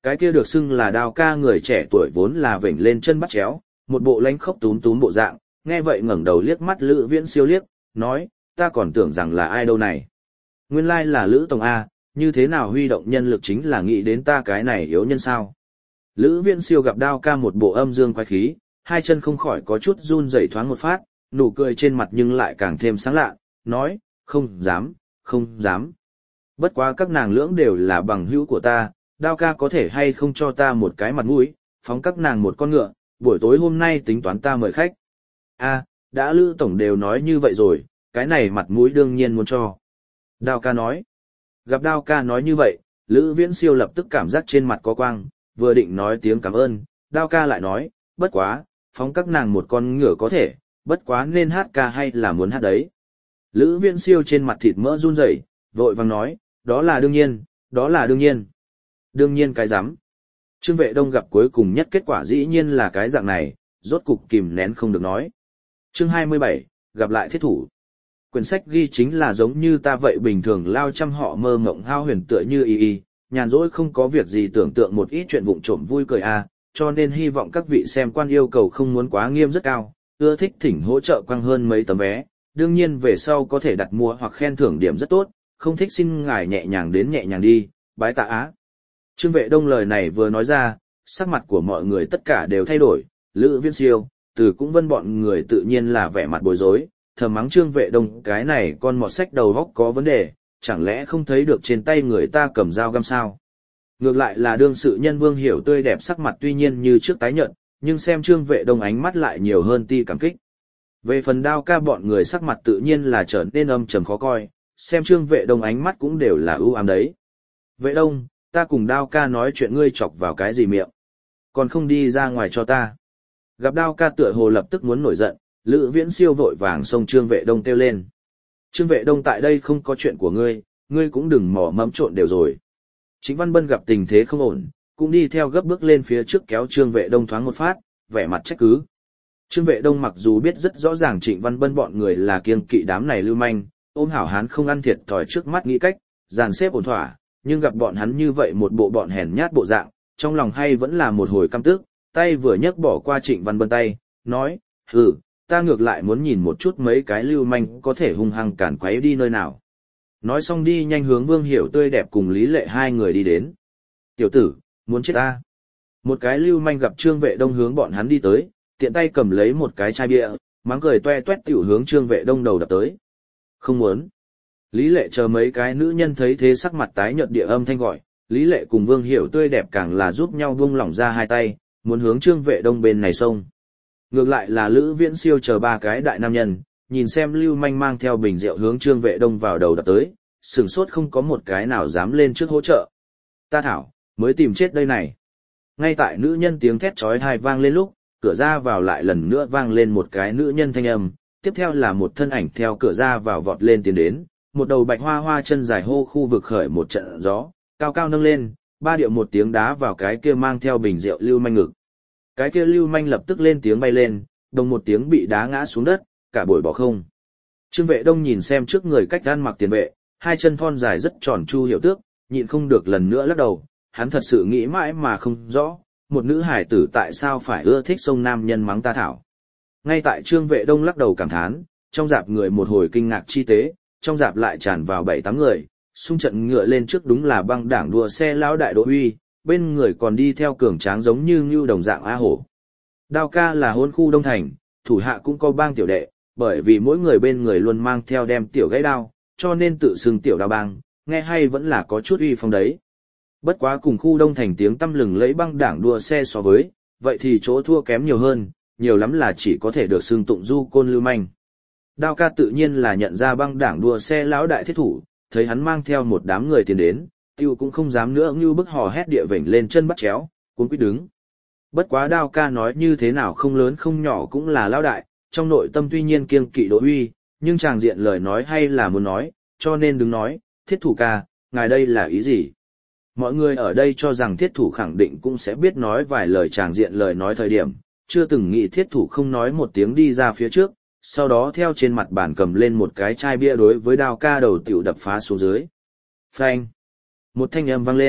Cái kia được xưng là Đao ca người trẻ tuổi vốn là vểnh lên chân bắt chéo, một bộ lánh khốc túm túm bộ dạng, nghe vậy ngẩng đầu liếc mắt Lữ Viễn Siêu liếc, nói, ta còn tưởng rằng là ai đâu này. Nguyên lai là Lữ Tổng A, như thế nào huy động nhân lực chính là nghĩ đến ta cái này yếu nhân sao. Lữ Viễn Siêu gặp Đao ca một bộ âm dương quái khí, hai chân không khỏi có chút run rẩy thoáng một phát, nụ cười trên mặt nhưng lại càng thêm sáng lạ, nói, không dám, không dám. Bất quá các nàng lưỡng đều là bằng hữu của ta, Đao ca có thể hay không cho ta một cái mặt mũi, phóng các nàng một con ngựa, buổi tối hôm nay tính toán ta mời khách. A, đã Lữ Tổng đều nói như vậy rồi, cái này mặt mũi đương nhiên muốn cho. Đao ca nói. Gặp Đao ca nói như vậy, Lữ Viễn Siêu lập tức cảm giác trên mặt có quang, vừa định nói tiếng cảm ơn, Đao ca lại nói, bất quá, phóng các nàng một con ngựa có thể, bất quá nên hát ca hay là muốn hát đấy. Lữ Viễn Siêu trên mặt thịt mỡ run rẩy, vội vàng nói, đó là đương nhiên, đó là đương nhiên. Đương nhiên cái rắm. Trương Vệ Đông gặp cuối cùng nhất kết quả dĩ nhiên là cái dạng này, rốt cục kìm nén không được nói. Chương hai mươi bảy, gặp lại thiết thủ. Quyển sách ghi chính là giống như ta vậy bình thường lao trăm họ mơ mộng hao huyền tựa như y y, nhàn rỗi không có việc gì tưởng tượng một ít chuyện vụng trộm vui cười a, cho nên hy vọng các vị xem quan yêu cầu không muốn quá nghiêm rất cao, ưa thích thỉnh hỗ trợ quăng hơn mấy tấm vé, đương nhiên về sau có thể đặt mua hoặc khen thưởng điểm rất tốt, không thích xin ngài nhẹ nhàng đến nhẹ nhàng đi, bái tạ á. Trương Vệ Đông lời này vừa nói ra, sắc mặt của mọi người tất cả đều thay đổi, Lữ Viễn Siêu, Từ Cũng Vân bọn người tự nhiên là vẻ mặt bối rối, thầm mắng Trương Vệ Đông cái này con mọt sách đầu góc có vấn đề, chẳng lẽ không thấy được trên tay người ta cầm dao găm sao? Ngược lại là đương sự nhân Vương Hiểu tươi đẹp sắc mặt tuy nhiên như trước tái nhợt, nhưng xem Trương Vệ Đông ánh mắt lại nhiều hơn ti cảm kích. Về phần Đao ca bọn người sắc mặt tự nhiên là trở nên âm trầm khó coi, xem Trương Vệ Đông ánh mắt cũng đều là ưu ám đấy. Vệ Đông, ta cùng Đao ca nói chuyện ngươi chọc vào cái gì miệng? Còn không đi ra ngoài cho ta. Gặp Đao ca tựa hồ lập tức muốn nổi giận, Lữ Viễn Siêu vội vàng xông Trương Vệ Đông kêu lên. Trương Vệ Đông tại đây không có chuyện của ngươi, ngươi cũng đừng mò mẫm trộn đều rồi. Trịnh Văn Bân gặp tình thế không ổn, cũng đi theo gấp bước lên phía trước kéo Trương Vệ Đông thoáng một phát, vẻ mặt trách cứ. Trương Vệ Đông mặc dù biết rất rõ ràng Trịnh Văn Bân bọn người là kiêng kỵ đám này lưu manh, ôm hảo hán không ăn thiệt thòi trước mắt nghĩ cách, dàn xếp ổn thỏa, nhưng gặp bọn hắn như vậy một bộ bọn hèn nhát bộ dạng, trong lòng hay vẫn là một hồi căm tức, tay vừa nhấc bỏ qua Trịnh Văn Bân tay, nói, hừ, ta ngược lại muốn nhìn một chút mấy cái lưu manh có thể hung hăng cản quấy đi nơi nào. Nói xong đi nhanh hướng Vương Hiểu tươi đẹp cùng Lý Lệ hai người đi đến. Tiểu tử, muốn chết ta. Một cái lưu manh gặp Trương Vệ Đông hướng bọn hắn đi tới, tiện tay cầm lấy một cái chai bia, mắng cười toe toét tiểu hướng Trương Vệ Đông đầu đập tới. Không muốn. Lý Lệ chờ mấy cái nữ nhân thấy thế sắc mặt tái nhợt địa âm thanh gọi, Lý Lệ cùng Vương Hiểu tươi đẹp càng là giúp nhau buông lỏng ra hai tay, muốn hướng Trương Vệ Đông bên này xông. Ngược lại là Lữ Viễn Siêu chờ ba cái đại nam nhân, nhìn xem lưu manh mang theo bình rượu hướng Trương Vệ Đông vào đầu đập tới, sửng sốt không có một cái nào dám lên trước hỗ trợ. Ta thảo, mới tìm chết đây này. Ngay tại nữ nhân tiếng thét chói tai vang lên lúc, cửa ra vào lại lần nữa vang lên một cái nữ nhân thanh âm, tiếp theo là một thân ảnh theo cửa ra vào vọt lên tiến đến, một đầu bạch hoa hoa chân dài hô khu vực khởi một trận gió, cao cao nâng lên, ba điệu một tiếng đá vào cái kia mang theo bình rượu lưu manh ngực. Cái kia lưu manh lập tức lên tiếng bay lên, đồng một tiếng bị đá ngã xuống đất, cả buổi bỏ không. Trương Vệ Đông nhìn xem trước người cách ăn mặc tiền vệ, hai chân thon dài rất tròn chu hiểu tước, nhịn không được lần nữa lắc đầu, hắn thật sự nghĩ mãi mà không rõ, một nữ hải tử tại sao phải ưa thích sông nam nhân mắng ta thảo. Ngay tại Trương Vệ Đông lắc đầu cảm thán, trong dạp người một hồi kinh ngạc chi tế, trong dạp lại tràn vào bảy tám người, xung trận ngựa lên trước đúng là băng đảng đua xe lão đại Đỗ Huy, bên người còn đi theo cường tráng giống như ngưu đồng dạng A Hổ. Đao ca là hôn khu Đông Thành, thủ hạ cũng có bang tiểu đệ, bởi vì mỗi người bên người luôn mang theo đem tiểu gãy đao, cho nên tự xưng tiểu đao bang, nghe hay vẫn là có chút uy phong đấy. Bất quá cùng khu Đông Thành tiếng tăm lừng lấy băng đảng đua xe so với, vậy thì chỗ thua kém nhiều hơn, nhiều lắm là chỉ có thể được xưng tụng du côn lưu manh. Đao ca tự nhiên là nhận ra băng đảng đua xe lão đại thiết thủ, thấy hắn mang theo một đám người tiến đến, tiêu cũng không dám nữa như bức hò hét địa vểnh lên chân bắt chéo, cuống quýt đứng. Bất quá Đao ca nói như thế nào không lớn không nhỏ cũng là lão đại, trong nội tâm tuy nhiên kiêng kỵ Đỗ Huy, nhưng chàng diện lời nói hay là muốn nói, cho nên đứng nói, thiết thủ ca, ngài đây là ý gì? Mọi người ở đây cho rằng thiết thủ khẳng định cũng sẽ biết nói vài lời chàng diện lời nói thời điểm, chưa từng nghĩ thiết thủ không nói một tiếng đi ra phía trước, sau đó theo trên mặt bàn cầm lên một cái chai bia đối với Đao ca đầu tiểu đập phá xuống dưới. Phanh! Một thanh âm vang lên,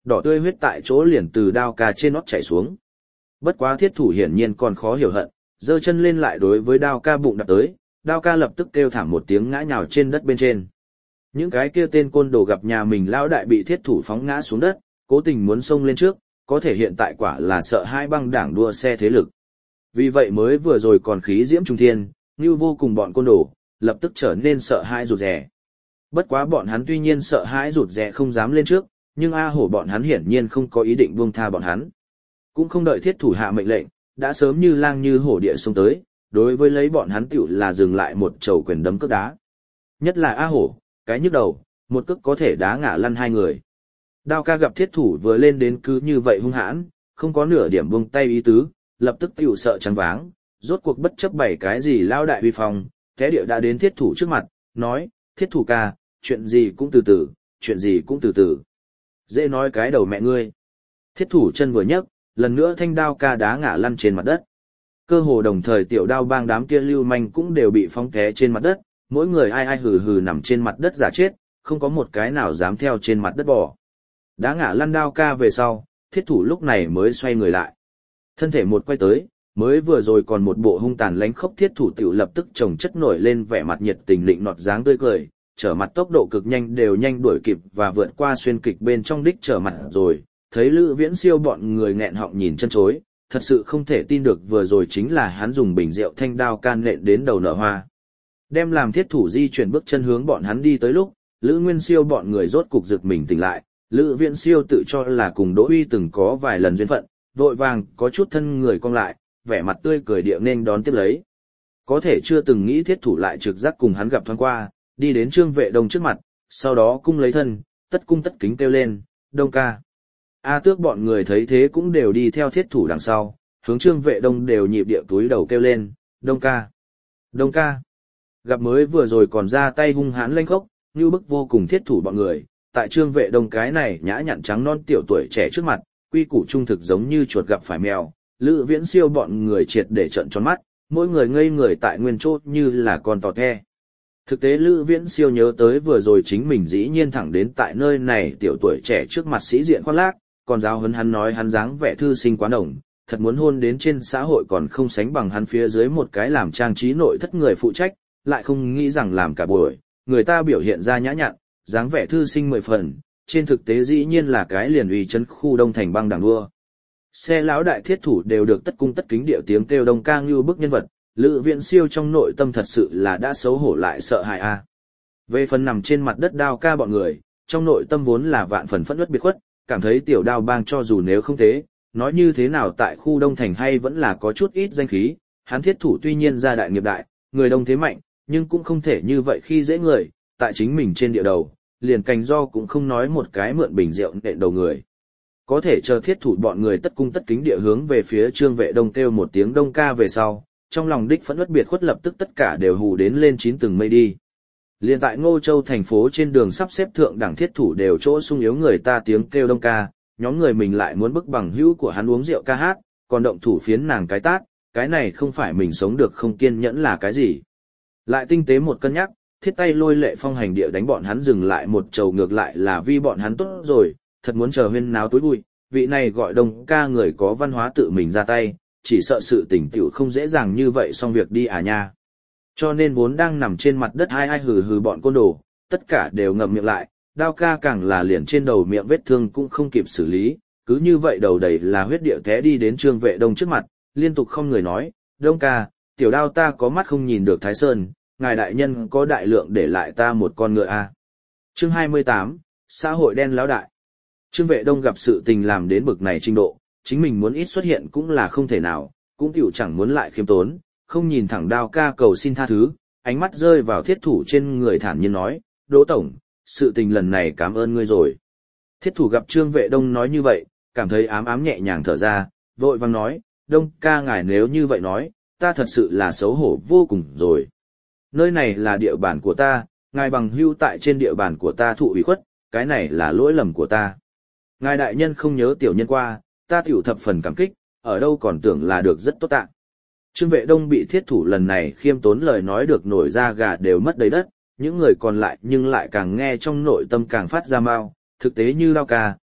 đỏ tươi huyết tại chỗ liền từ đao ca trên nót chảy xuống. Bất quá thiết thủ hiển nhiên còn khó hiểu hận, giơ chân lên lại đối với đao ca bụng đập tới, đao ca lập tức kêu thảm một tiếng ngã nhào trên đất bên trên. Những cái kia tên côn đồ gặp nhà mình lão đại bị thiết thủ phóng ngã xuống đất, cố tình muốn xông lên trước, có thể hiện tại quả là sợ hai băng đảng đua xe thế lực. Vì vậy mới vừa rồi còn khí diễm trung thiên, như vô cùng bọn côn đồ, lập tức trở nên sợ hãi rụt rè. Bất quá bọn hắn tuy nhiên sợ hãi rụt rè không dám lên trước, nhưng A Hổ bọn hắn hiển nhiên không có ý định buông tha bọn hắn. Cũng không đợi thiết thủ hạ mệnh lệnh, đã sớm như lang như hổ địa xông tới, đối với lấy bọn hắn tiểu là dừng lại một chầu quyền đấm cước đá. Nhất là A Hổ, cái nhức đầu, một cước có thể đá ngã lăn hai người. Đao ca gặp thiết thủ vừa lên đến cứ như vậy hung hãn, không có nửa điểm buông tay ý tứ, lập tức tiểu sợ trắng váng, rốt cuộc bất chấp bảy cái gì lao đại uy phong, thế địa đã đến thiết thủ trước mặt, nói, thiết thủ ca, chuyện gì cũng từ từ, chuyện gì cũng từ từ. Dễ nói cái đầu mẹ ngươi. Thiết thủ chân vừa nhấc, lần nữa thanh đao ca đá ngã lăn trên mặt đất. Cơ hồ đồng thời tiểu đao bang đám kia lưu manh cũng đều bị phóng té trên mặt đất, mỗi người ai ai hừ hừ nằm trên mặt đất giả chết, không có một cái nào dám theo trên mặt đất bò. Đá ngã lăn đao ca về sau, thiết thủ lúc này mới xoay người lại. Thân thể một quay tới, mới vừa rồi còn một bộ hung tàn lánh khốc thiết thủ tiểu lập tức chồng chất nổi lên vẻ mặt nhiệt tình lịnh nọt dáng tươi cười, trở mặt tốc độ cực nhanh đều nhanh đuổi kịp và vượt qua xuyên kịch bên trong đích trở mặt rồi, thấy Lữ Viễn Siêu bọn người nghẹn họng nhìn chân chối, thật sự không thể tin được vừa rồi chính là hắn dùng bình rượu thanh đao can nện đến đầu nở hoa. Đem làm thiết thủ di chuyển bước chân hướng bọn hắn đi tới lúc, Lữ Nguyên Siêu bọn người rốt cục giật mình tỉnh lại, Lữ Viễn Siêu tự cho là cùng Đỗ Uy từng có vài lần duyên phận, vội vàng có chút thân người cong lại, vẻ mặt tươi cười địa nên đón tiếp lấy. Có thể chưa từng nghĩ thiết thủ lại trực giác cùng hắn gặp thoáng qua, đi đến Trương Vệ Đông trước mặt, sau đó cung lấy thân, tất cung tất kính kêu lên, Đông ca. A Tước bọn người thấy thế cũng đều đi theo thiết thủ đằng sau, hướng Trương Vệ Đông đều nhịp địa túi đầu kêu lên, Đông ca. Đông ca. Gặp mới vừa rồi còn ra tay hung hãn lanh khốc, như bức vô cùng thiết thủ bọn người, tại Trương Vệ Đông cái này nhã nhặn trắng non tiểu tuổi trẻ trước mặt, quy củ trung thực giống như chuột gặp phải mèo, Lữ Viễn Siêu bọn người triệt để trợn tròn mắt, mỗi người ngây người tại nguyên chỗ như là con tò the. Thực tế Lữ Viễn Siêu nhớ tới vừa rồi chính mình dĩ nhiên thẳng đến tại nơi này tiểu tuổi trẻ trước mặt sĩ diện khoác lác, còn giáo huấn hắn nói hắn dáng vẻ thư sinh quá đồng, thật muốn hôn đến trên xã hội còn không sánh bằng hắn phía dưới một cái làm trang trí nội thất người phụ trách, lại không nghĩ rằng làm cả buổi, người ta biểu hiện ra nhã nhặn, dáng vẻ thư sinh mười phần, trên thực tế dĩ nhiên là cái liền uy chấn khu Đông Thành băng đảng đua. Xe lão đại thiết thủ đều được tất cung tất kính điệu tiếng kêu Đông ca như bức nhân vật, Lữ Viễn Siêu trong nội tâm thật sự là đã xấu hổ lại sợ hãi a. À. Về phần nằm trên mặt đất đao ca bọn người, trong nội tâm vốn là vạn phần phẫn uất biệt khuất, cảm thấy tiểu đao bang cho dù nếu không thế, nói như thế nào tại khu Đông Thành hay vẫn là có chút ít danh khí, hắn thiết thủ tuy nhiên gia đại nghiệp đại, người đông thế mạnh, nhưng cũng không thể như vậy khi dễ người, tại chính mình trên địa đầu, liền cành do cũng không nói một cái mượn bình rượu nện đầu người. Có thể chờ thiết thủ bọn người tất cung tất kính địa hướng về phía Trương Vệ Đông kêu một tiếng Đông ca về sau, trong lòng đích phẫn uất biệt khuất lập tức tất cả đều hù đến lên chín tầng mây đi. Liên tại Ngô Châu thành phố trên đường sắp xếp thượng đẳng thiết thủ đều chỗ sung yếu người ta tiếng kêu Đông ca, nhóm người mình lại muốn bức bằng hữu của hắn uống rượu ca hát, còn động thủ phiến nàng cái tát, cái này không phải mình sống được không kiên nhẫn là cái gì. Lại tinh tế một cân nhắc, thiết tay lôi lệ phong hành địa đánh bọn hắn dừng lại một trầu ngược lại là vì bọn hắn tốt rồi, thật muốn chờ huyên náo tối bụi, vị này gọi Đông ca người có văn hóa tự mình ra tay, chỉ sợ sự tỉnh tiểu không dễ dàng như vậy xong việc đi à nha. Cho nên vốn đang nằm trên mặt đất hai ai hừ hừ bọn côn đồ, tất cả đều ngậm miệng lại, đao ca càng là liền trên đầu miệng vết thương cũng không kịp xử lý, cứ như vậy đầu đầy là huyết địa té đi đến Trương Vệ Đông trước mặt, liên tục không người nói, Đông ca, tiểu đao ta có mắt không nhìn được Thái Sơn, ngài đại nhân có đại lượng để lại ta một con ngựa a. À. Chương hai mươi tám, xã hội đen lão đại. Trương Vệ Đông gặp sự tình làm đến bực này trình độ, chính mình muốn ít xuất hiện cũng là không thể nào, cũng tiểu chẳng muốn lại khiêm tốn, không nhìn thẳng đao ca cầu xin tha thứ, ánh mắt rơi vào thiết thủ trên người thản nhiên nói, Đỗ Tổng, sự tình lần này cảm ơn ngươi rồi. Thiết thủ gặp Trương Vệ Đông nói như vậy, cảm thấy ám ám nhẹ nhàng thở ra, vội vàng nói, Đông ca ngài nếu như vậy nói, ta thật sự là xấu hổ vô cùng rồi. Nơi này là địa bàn của ta, ngài bằng hưu tại trên địa bàn của ta thụ ủy khuất, cái này là lỗi lầm của ta. Ngài đại nhân không nhớ tiểu nhân qua, ta tiểu thập phần cảm kích, ở đâu còn tưởng là được rất tốt tạ. Trương Vệ Đông bị thiết thủ lần này khiêm tốn lời nói được nổi ra gà đều mất đầy đất, những người còn lại nhưng lại càng nghe trong nội tâm càng phát ra mau, thực tế như đao ca,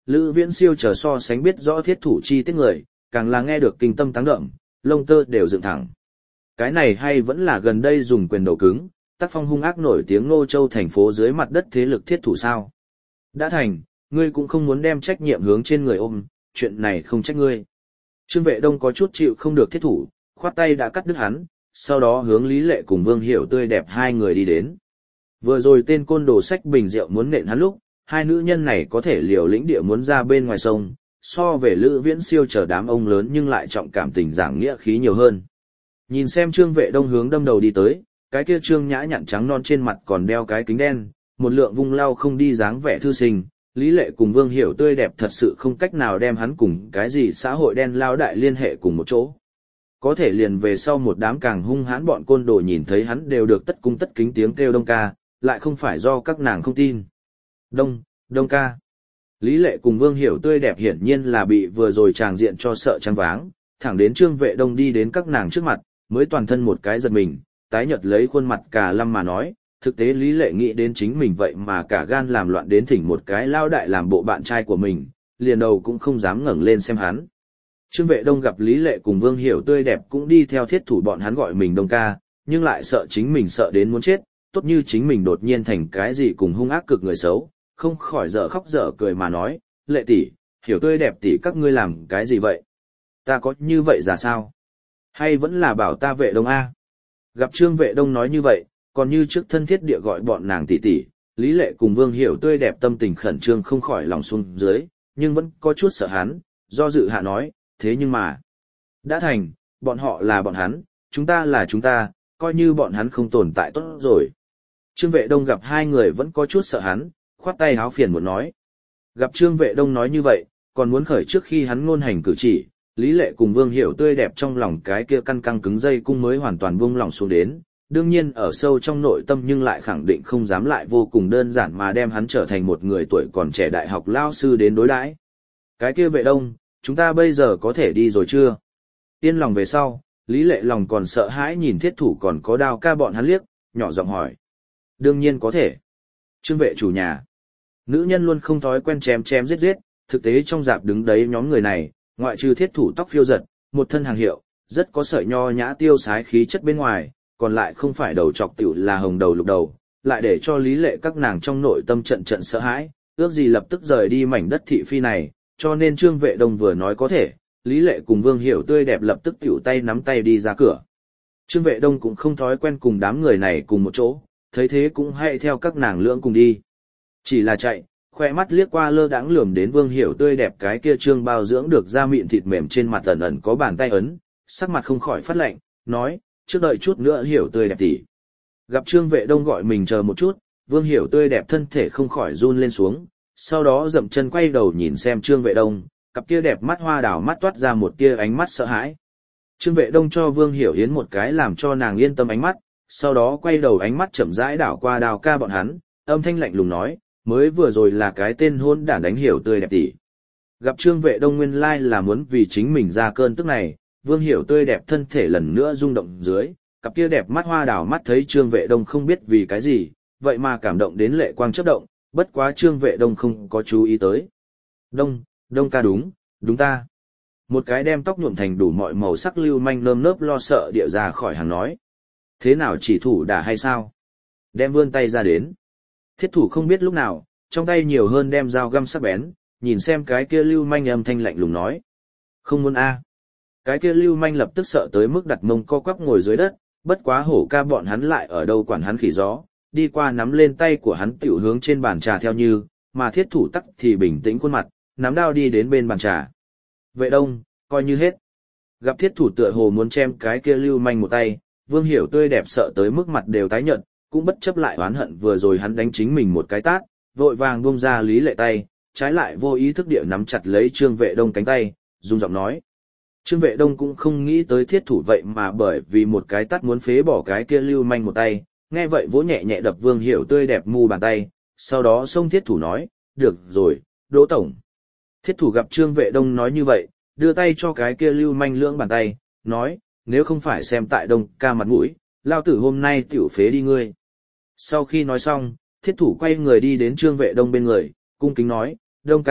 Lữ Viễn Siêu chờ so sánh biết rõ thiết thủ chi tiết người, càng là nghe được kinh tâm táng đậm, lông tơ đều dựng thẳng. Cái này hay vẫn là gần đây dùng quyền đầu cứng, tác phong hung ác nổi tiếng Ngô Châu thành phố dưới mặt đất thế lực thiết thủ sao. Đã thành, ngươi cũng không muốn đem trách nhiệm hướng trên người ôm, chuyện này không trách ngươi. Trương Vệ Đông có chút chịu không được thiết thủ, khoát tay đã cắt đứt hắn, sau đó hướng Lý Lệ cùng Vương Hiểu tươi đẹp hai người đi đến. Vừa rồi tên côn đồ sách bình rượu muốn nện hắn lúc, hai nữ nhân này có thể liều lĩnh địa muốn ra bên ngoài sông, so về Lữ Viễn Siêu chờ đám ông lớn nhưng lại trọng cảm tình giảng nghĩa khí nhiều hơn. Nhìn xem Trương Vệ Đông hướng đâm đầu đi tới, cái kia Trương nhã nhặn trắng non trên mặt còn đeo cái kính đen, một lượng vung lau không đi dáng vẻ thư sinh, Lý Lệ cùng Vương Hiểu tươi đẹp thật sự không cách nào đem hắn cùng cái gì xã hội đen lao đại liên hệ cùng một chỗ. Có thể liền về sau một đám càng hung hãn bọn côn đồ nhìn thấy hắn đều được tất cung tất kính tiếng kêu Đông ca, lại không phải do các nàng không tin. Đông, Đông ca. Lý Lệ cùng Vương Hiểu tươi đẹp hiển nhiên là bị vừa rồi tràng diện cho sợ trắng váng, thẳng đến Trương Vệ Đông đi đến các nàng trước mặt, mới toàn thân một cái giật mình, tái nhợt lấy khuôn mặt cả lâm mà nói, thực tế Lý Lệ nghĩ đến chính mình vậy mà cả gan làm loạn đến thỉnh một cái lao đại làm bộ bạn trai của mình, liền đầu cũng không dám ngẩng lên xem hắn. Trương Vệ Đông gặp Lý Lệ cùng Vương Hiểu tươi đẹp cũng đi theo thiết thủ bọn hắn gọi mình Đông ca, nhưng lại sợ chính mình sợ đến muốn chết, tốt như chính mình đột nhiên thành cái gì cùng hung ác cực người xấu, không khỏi dở khóc dở cười mà nói, Lệ tỷ, Hiểu tươi đẹp tỷ các ngươi làm cái gì vậy? Ta có như vậy ra sao? Hay vẫn là bảo ta Vệ Đông a? Gặp Trương Vệ Đông nói như vậy, còn như trước thân thiết địa gọi bọn nàng tỷ tỷ, Lý Lệ cùng Vương Hiểu tươi đẹp tâm tình khẩn trương không khỏi lòng xuống dưới, nhưng vẫn có chút sợ hắn, do dự hạ nói, thế nhưng mà, đã thành, bọn họ là bọn hắn, chúng ta là chúng ta, coi như bọn hắn không tồn tại tốt rồi. Trương Vệ Đông gặp hai người vẫn có chút sợ hắn, khoát tay háo phiền muốn nói. Gặp Trương Vệ Đông nói như vậy, còn muốn khởi trước khi hắn ngôn hành cử chỉ, Lý Lệ cùng Vương Hiểu tươi đẹp trong lòng cái kia căn căng cứng dây cung mới hoàn toàn buông lỏng xuống đến, đương nhiên ở sâu trong nội tâm nhưng lại khẳng định không dám lại vô cùng đơn giản mà đem hắn trở thành một người tuổi còn trẻ đại học lao sư đến đối đãi. Cái kia Vệ Đông, chúng ta bây giờ có thể đi rồi chưa? Yên lòng về sau, Lý Lệ lòng còn sợ hãi nhìn thiết thủ còn có đao ca bọn hắn liếc, nhỏ giọng hỏi. Đương nhiên có thể. Trương Vệ chủ nhà. Nữ nhân luôn không thói quen chém chém giết giết, thực tế trong dạp đứng đấy nhóm người này, ngoại trừ thiết thủ tóc phiêu giật, một thân hàng hiệu, rất có sợi nho nhã tiêu sái khí chất bên ngoài, còn lại không phải đầu chọc tiểu là hồng đầu lục đầu, lại để cho Lý Lệ các nàng trong nội tâm trận trận sợ hãi, ước gì lập tức rời đi mảnh đất thị phi này, cho nên Trương Vệ Đông vừa nói có thể, Lý Lệ cùng Vương Hiểu tươi đẹp lập tức tiểu tay nắm tay đi ra cửa. Trương Vệ Đông cũng không thói quen cùng đám người này cùng một chỗ, thấy thế cũng hãy theo các nàng lưỡng cùng đi. Chỉ là chạy, khoe mắt liếc qua lơ đãng lườm đến Vương Hiểu tươi đẹp cái kia trương bao dưỡng được da mịn thịt mềm trên mặt ẩn ẩn có bàn tay ấn, sắc mặt không khỏi phát lạnh, nói, trước đợi chút nữa Hiểu tươi đẹp tỷ. Gặp Trương Vệ Đông gọi mình chờ một chút, Vương Hiểu tươi đẹp thân thể không khỏi run lên xuống, sau đó dậm chân quay đầu nhìn xem Trương Vệ Đông, cặp kia đẹp mắt hoa đào mắt toát ra một tia ánh mắt sợ hãi. Trương Vệ Đông cho Vương Hiểu Yến một cái làm cho nàng yên tâm ánh mắt, sau đó quay đầu ánh mắt chậm rãi đảo qua đào ca bọn hắn, âm thanh lạnh lùng nói, mới vừa rồi là cái tên hôn đản đánh Hiểu tươi đẹp tỷ. Gặp Trương Vệ Đông nguyên lai là muốn vì chính mình ra cơn tức này, Vương Hiểu tươi đẹp thân thể lần nữa rung động dưới, cặp kia đẹp mắt hoa đào mắt thấy Trương Vệ Đông không biết vì cái gì, vậy mà cảm động đến lệ quang chớp động, bất quá Trương Vệ Đông không có chú ý tới. Đông, Đông ca đúng, đúng ta. Một cái đem tóc nhuộm thành đủ mọi màu sắc lưu manh nơm nớp lo sợ địa ra khỏi hàng nói. Thế nào chỉ thủ đả hay sao? Đem vươn tay ra đến. Thiết thủ không biết lúc nào, trong tay nhiều hơn đem dao găm sắc bén, nhìn xem cái kia lưu manh âm thanh lạnh lùng nói. Không muốn a. Cái kia lưu manh lập tức sợ tới mức đặt mông co quắp ngồi dưới đất, bất quá hổ ca bọn hắn lại ở đâu quản hắn khỉ gió, đi qua nắm lên tay của hắn tiểu hướng trên bàn trà theo như, mà thiết thủ tắc thì bình tĩnh khuôn mặt, nắm đao đi đến bên bàn trà. Vệ Đông, coi như hết. Gặp thiết thủ tựa hồ muốn chém cái kia lưu manh một tay, Vương Hiểu tươi đẹp sợ tới mức mặt đều tái nhợt, cũng bất chấp lại oán hận vừa rồi hắn đánh chính mình một cái tát, vội vàng buông ra Lý Lệ tay, trái lại vô ý thức địa nắm chặt lấy Trương Vệ Đông cánh tay, run giọng nói. Trương Vệ Đông cũng không nghĩ tới thiết thủ vậy mà bởi vì một cái tát muốn phế bỏ cái kia lưu manh một tay, nghe vậy vỗ nhẹ nhẹ đập Vương Hiểu tươi đẹp mu bàn tay, sau đó xông thiết thủ nói, được rồi, Đỗ Tổng. Thiết thủ gặp Trương Vệ Đông nói như vậy, đưa tay cho cái kia lưu manh lưỡng bàn tay, nói, nếu không phải xem tại Đông ca mặt mũi, lao tử hôm nay tiểu phế đi ngươi. Sau khi nói xong, thiết thủ quay người đi đến Trương Vệ Đông bên người, cung kính nói, Đông ca,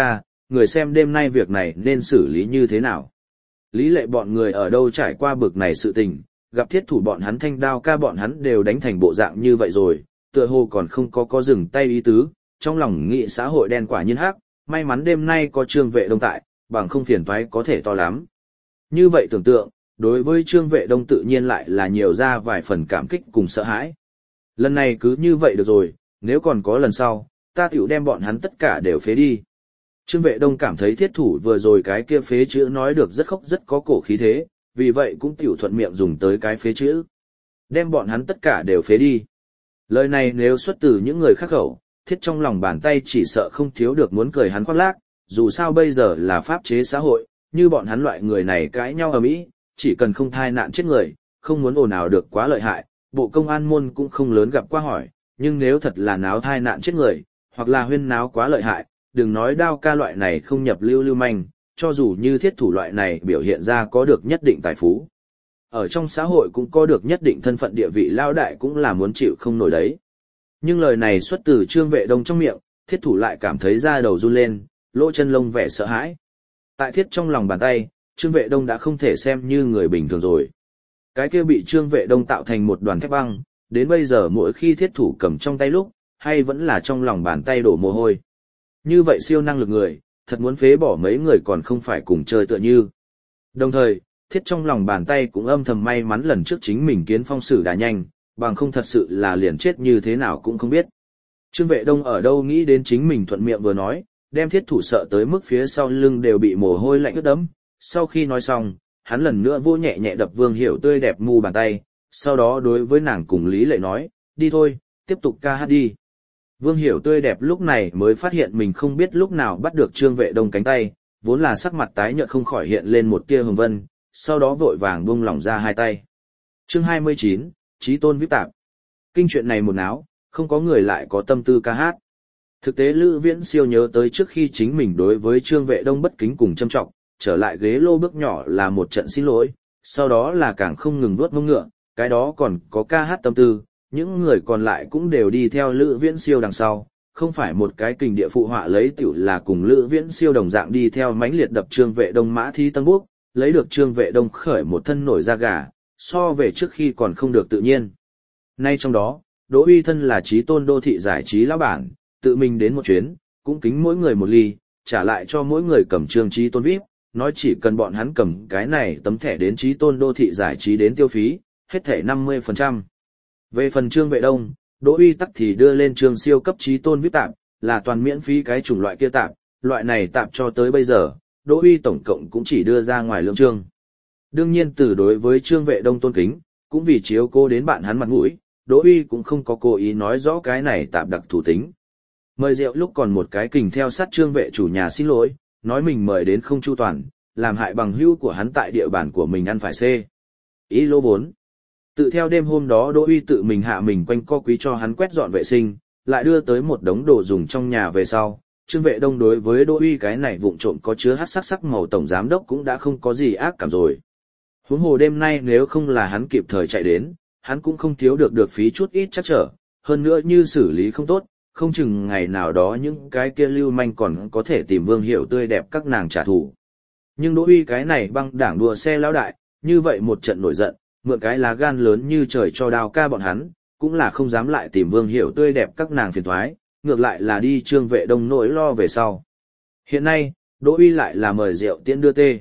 người xem đêm nay việc này nên xử lý như thế nào. Lý Lệ bọn người ở đâu trải qua bực này sự tình, gặp thiết thủ bọn hắn thanh đao ca bọn hắn đều đánh thành bộ dạng như vậy rồi, tựa hồ còn không có có dừng tay ý tứ, trong lòng nghĩ xã hội đen quả nhiên hắc, may mắn đêm nay có Trương Vệ Đông tại, bằng không phiền toái có thể to lắm. Như vậy tưởng tượng, đối với Trương Vệ Đông tự nhiên lại là nhiều ra vài phần cảm kích cùng sợ hãi. Lần này cứ như vậy được rồi, nếu còn có lần sau, ta tiểu đem bọn hắn tất cả đều phế đi. Trương Vệ Đông cảm thấy thiết thủ vừa rồi cái kia phế chữ nói được rất khóc rất có cổ khí thế, vì vậy cũng tiểu thuận miệng dùng tới cái phế chữ. Đem bọn hắn tất cả đều phế đi. Lời này nếu xuất từ những người khác khẩu, thiết trong lòng bàn tay chỉ sợ không thiếu được muốn cười hắn khoác lác, dù sao bây giờ là pháp chế xã hội, như bọn hắn loại người này cãi nhau ở Mỹ, chỉ cần không thai nạn chết người, không muốn ồn ào được quá lợi hại, bộ công an môn cũng không lớn gặp qua hỏi, nhưng nếu thật là náo thai nạn chết người, hoặc là huyên náo quá lợi hại, đừng nói đao ca loại này không nhập lưu lưu manh, cho dù như thiết thủ loại này biểu hiện ra có được nhất định tài phú. Ở trong xã hội cũng có được nhất định thân phận địa vị lao đại cũng là muốn chịu không nổi đấy. Nhưng lời này xuất từ Trương Vệ Đông trong miệng, thiết thủ lại cảm thấy da đầu run lên, lỗ chân lông vẻ sợ hãi. Tại thiết trong lòng bàn tay, Trương Vệ Đông đã không thể xem như người bình thường rồi. Cái kia bị Trương Vệ Đông tạo thành một đoàn thép băng, đến bây giờ mỗi khi thiết thủ cầm trong tay lúc, hay vẫn là trong lòng bàn tay đổ mồ hôi. Như vậy siêu năng lực người, thật muốn phế bỏ mấy người còn không phải cùng chơi tựa như. Đồng thời, thiết trong lòng bàn tay cũng âm thầm may mắn lần trước chính mình kiến phong sử đã nhanh, bằng không thật sự là liền chết như thế nào cũng không biết. Trương Vệ Đông ở đâu nghĩ đến chính mình thuận miệng vừa nói, đem thiết thủ sợ tới mức phía sau lưng đều bị mồ hôi lạnh ướt đẫm. Sau khi nói xong, hắn lần nữa vô nhẹ nhẹ đập Vương Hiểu tươi đẹp mu bàn tay, sau đó đối với nàng cùng Lý Lệ nói, đi thôi, tiếp tục ca hát đi. Vương Hiểu tươi đẹp lúc này mới phát hiện mình không biết lúc nào bắt được Trương Vệ Đông cánh tay, vốn là sắc mặt tái nhợt không khỏi hiện lên một tia hồng vân, sau đó vội vàng buông lỏng ra hai tay. Chương hai mươi chín, Chí Tôn vip tạp. Kinh chuyện này một náo, không có người lại có tâm tư ca hát. Thực tế Lữ Viễn Siêu nhớ tới trước khi chính mình đối với Trương Vệ Đông bất kính cùng châm trọng, trở lại ghế lô bước nhỏ là một trận xin lỗi, sau đó là càng không ngừng vuốt mông ngựa, cái đó còn có ca hát tâm tư, những người còn lại cũng đều đi theo Lữ Viễn Siêu đằng sau, không phải một cái kình địa phụ họa lấy tiểu là cùng Lữ Viễn Siêu đồng dạng đi theo mãnh liệt đập Trương Vệ Đông mã thi tân quốc, lấy được Trương Vệ Đông khởi một thân nổi da gà, so về trước khi còn không được tự nhiên. Nay trong đó, Đỗ Uy thân là Chí Tôn đô thị giải trí lão bản, tự mình đến một chuyến, cũng kính mỗi người một ly, trả lại cho mỗi người cầm Trương Chí Tôn vip, nói chỉ cần bọn hắn cầm cái này tấm thẻ đến Chí Tôn đô thị giải trí đến tiêu phí, hết thẻ năm mươi phần trăm. Về phần Trương Vệ Đông, Đỗ Uy tắc thì đưa lên Trương siêu cấp Chí Tôn vip tạp, là toàn miễn phí cái chủng loại kia tạp, loại này tạp cho tới bây giờ, Đỗ Uy tổng cộng cũng chỉ đưa ra ngoài lượng trương. Đương nhiên từ đối với Trương Vệ Đông tôn kính, cũng vì chiếu cố đến bạn hắn mặt mũi, Đỗ Uy cũng không có cố ý nói rõ cái này tạp đặc thủ tính. Mời rượu lúc còn một cái kình theo sát Trương Vệ chủ nhà xin lỗi, nói mình mời đến không chu toàn, làm hại bằng hữu của hắn tại địa bàn của mình ăn phải xê. Ý lỗ vốn. Tự theo đêm hôm đó Đỗ Uy tự mình hạ mình quanh co quý cho hắn quét dọn vệ sinh, lại đưa tới một đống đồ dùng trong nhà về sau. Trương Vệ Đông đối với Đỗ Uy cái này vụng trộm có chứa hắc sắc sắc màu tổng giám đốc cũng đã không có gì ác cảm rồi. Huống hồ đêm nay nếu không là hắn kịp thời chạy đến, hắn cũng không thiếu được được phí chút ít chắc trở, hơn nữa như xử lý không tốt, không chừng ngày nào đó những cái kia lưu manh còn có thể tìm Vương Hiểu tươi đẹp các nàng trả thù. Nhưng Đỗ Uy cái này băng đảng đùa xe lão đại, như vậy một trận nổi giận, mượn cái lá gan lớn như trời cho đao ca bọn hắn, cũng là không dám lại tìm Vương Hiểu tươi đẹp các nàng phiền toái, ngược lại là đi Trương Vệ Đông nỗi lo về sau. Hiện nay, Đỗ Uy lại là mời rượu tiễn đưa tê.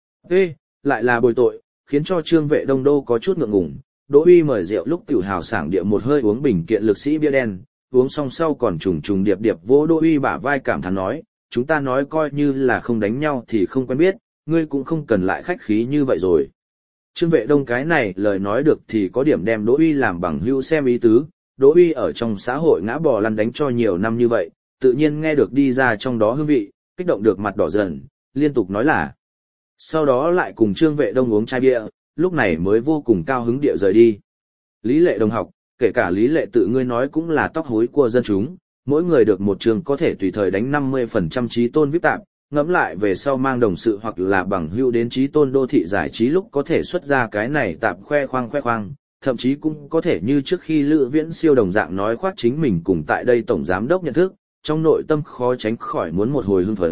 Ê, lại là bồi tội, khiến cho Trương Vệ Đông đô có chút ngượng ngùng. Đỗ Uy mời rượu lúc tiểu hào sảng địa một hơi uống bình kiện lực sĩ bia đen, uống xong sau còn trùng trùng điệp điệp vỗ Đỗ Uy bả vai cảm thán nói, chúng ta nói coi như là không đánh nhau thì không quen biết, ngươi cũng không cần lại khách khí như vậy rồi. Trương Vệ Đông cái này lời nói được thì có điểm đem Đỗ Uy làm bằng hữu xem ý tứ, Đỗ Uy ở trong xã hội ngã bò lăn đánh cho nhiều năm như vậy, tự nhiên nghe được đi ra trong đó hương vị, kích động được mặt đỏ dần, liên tục nói là. Sau đó lại cùng Trương Vệ Đông uống chai bia, lúc này mới vô cùng cao hứng địa rời đi. Lý Lệ đồng học, kể cả Lý Lệ tự ngươi nói cũng là tóc hối của dân chúng, mỗi người được một trường có thể tùy thời đánh năm mươi phần trăm Chí Tôn vip tạp, ngẫm lại về sau mang đồng sự hoặc là bằng hữu đến Chí Tôn đô thị giải trí lúc có thể xuất ra cái này tạp khoe khoang khoe khoang, thậm chí cũng có thể như trước khi Lữ Viễn Siêu đồng dạng nói khoác chính mình cùng tại đây tổng giám đốc nhận thức, trong nội tâm khó tránh khỏi muốn một hồi hưng phấn,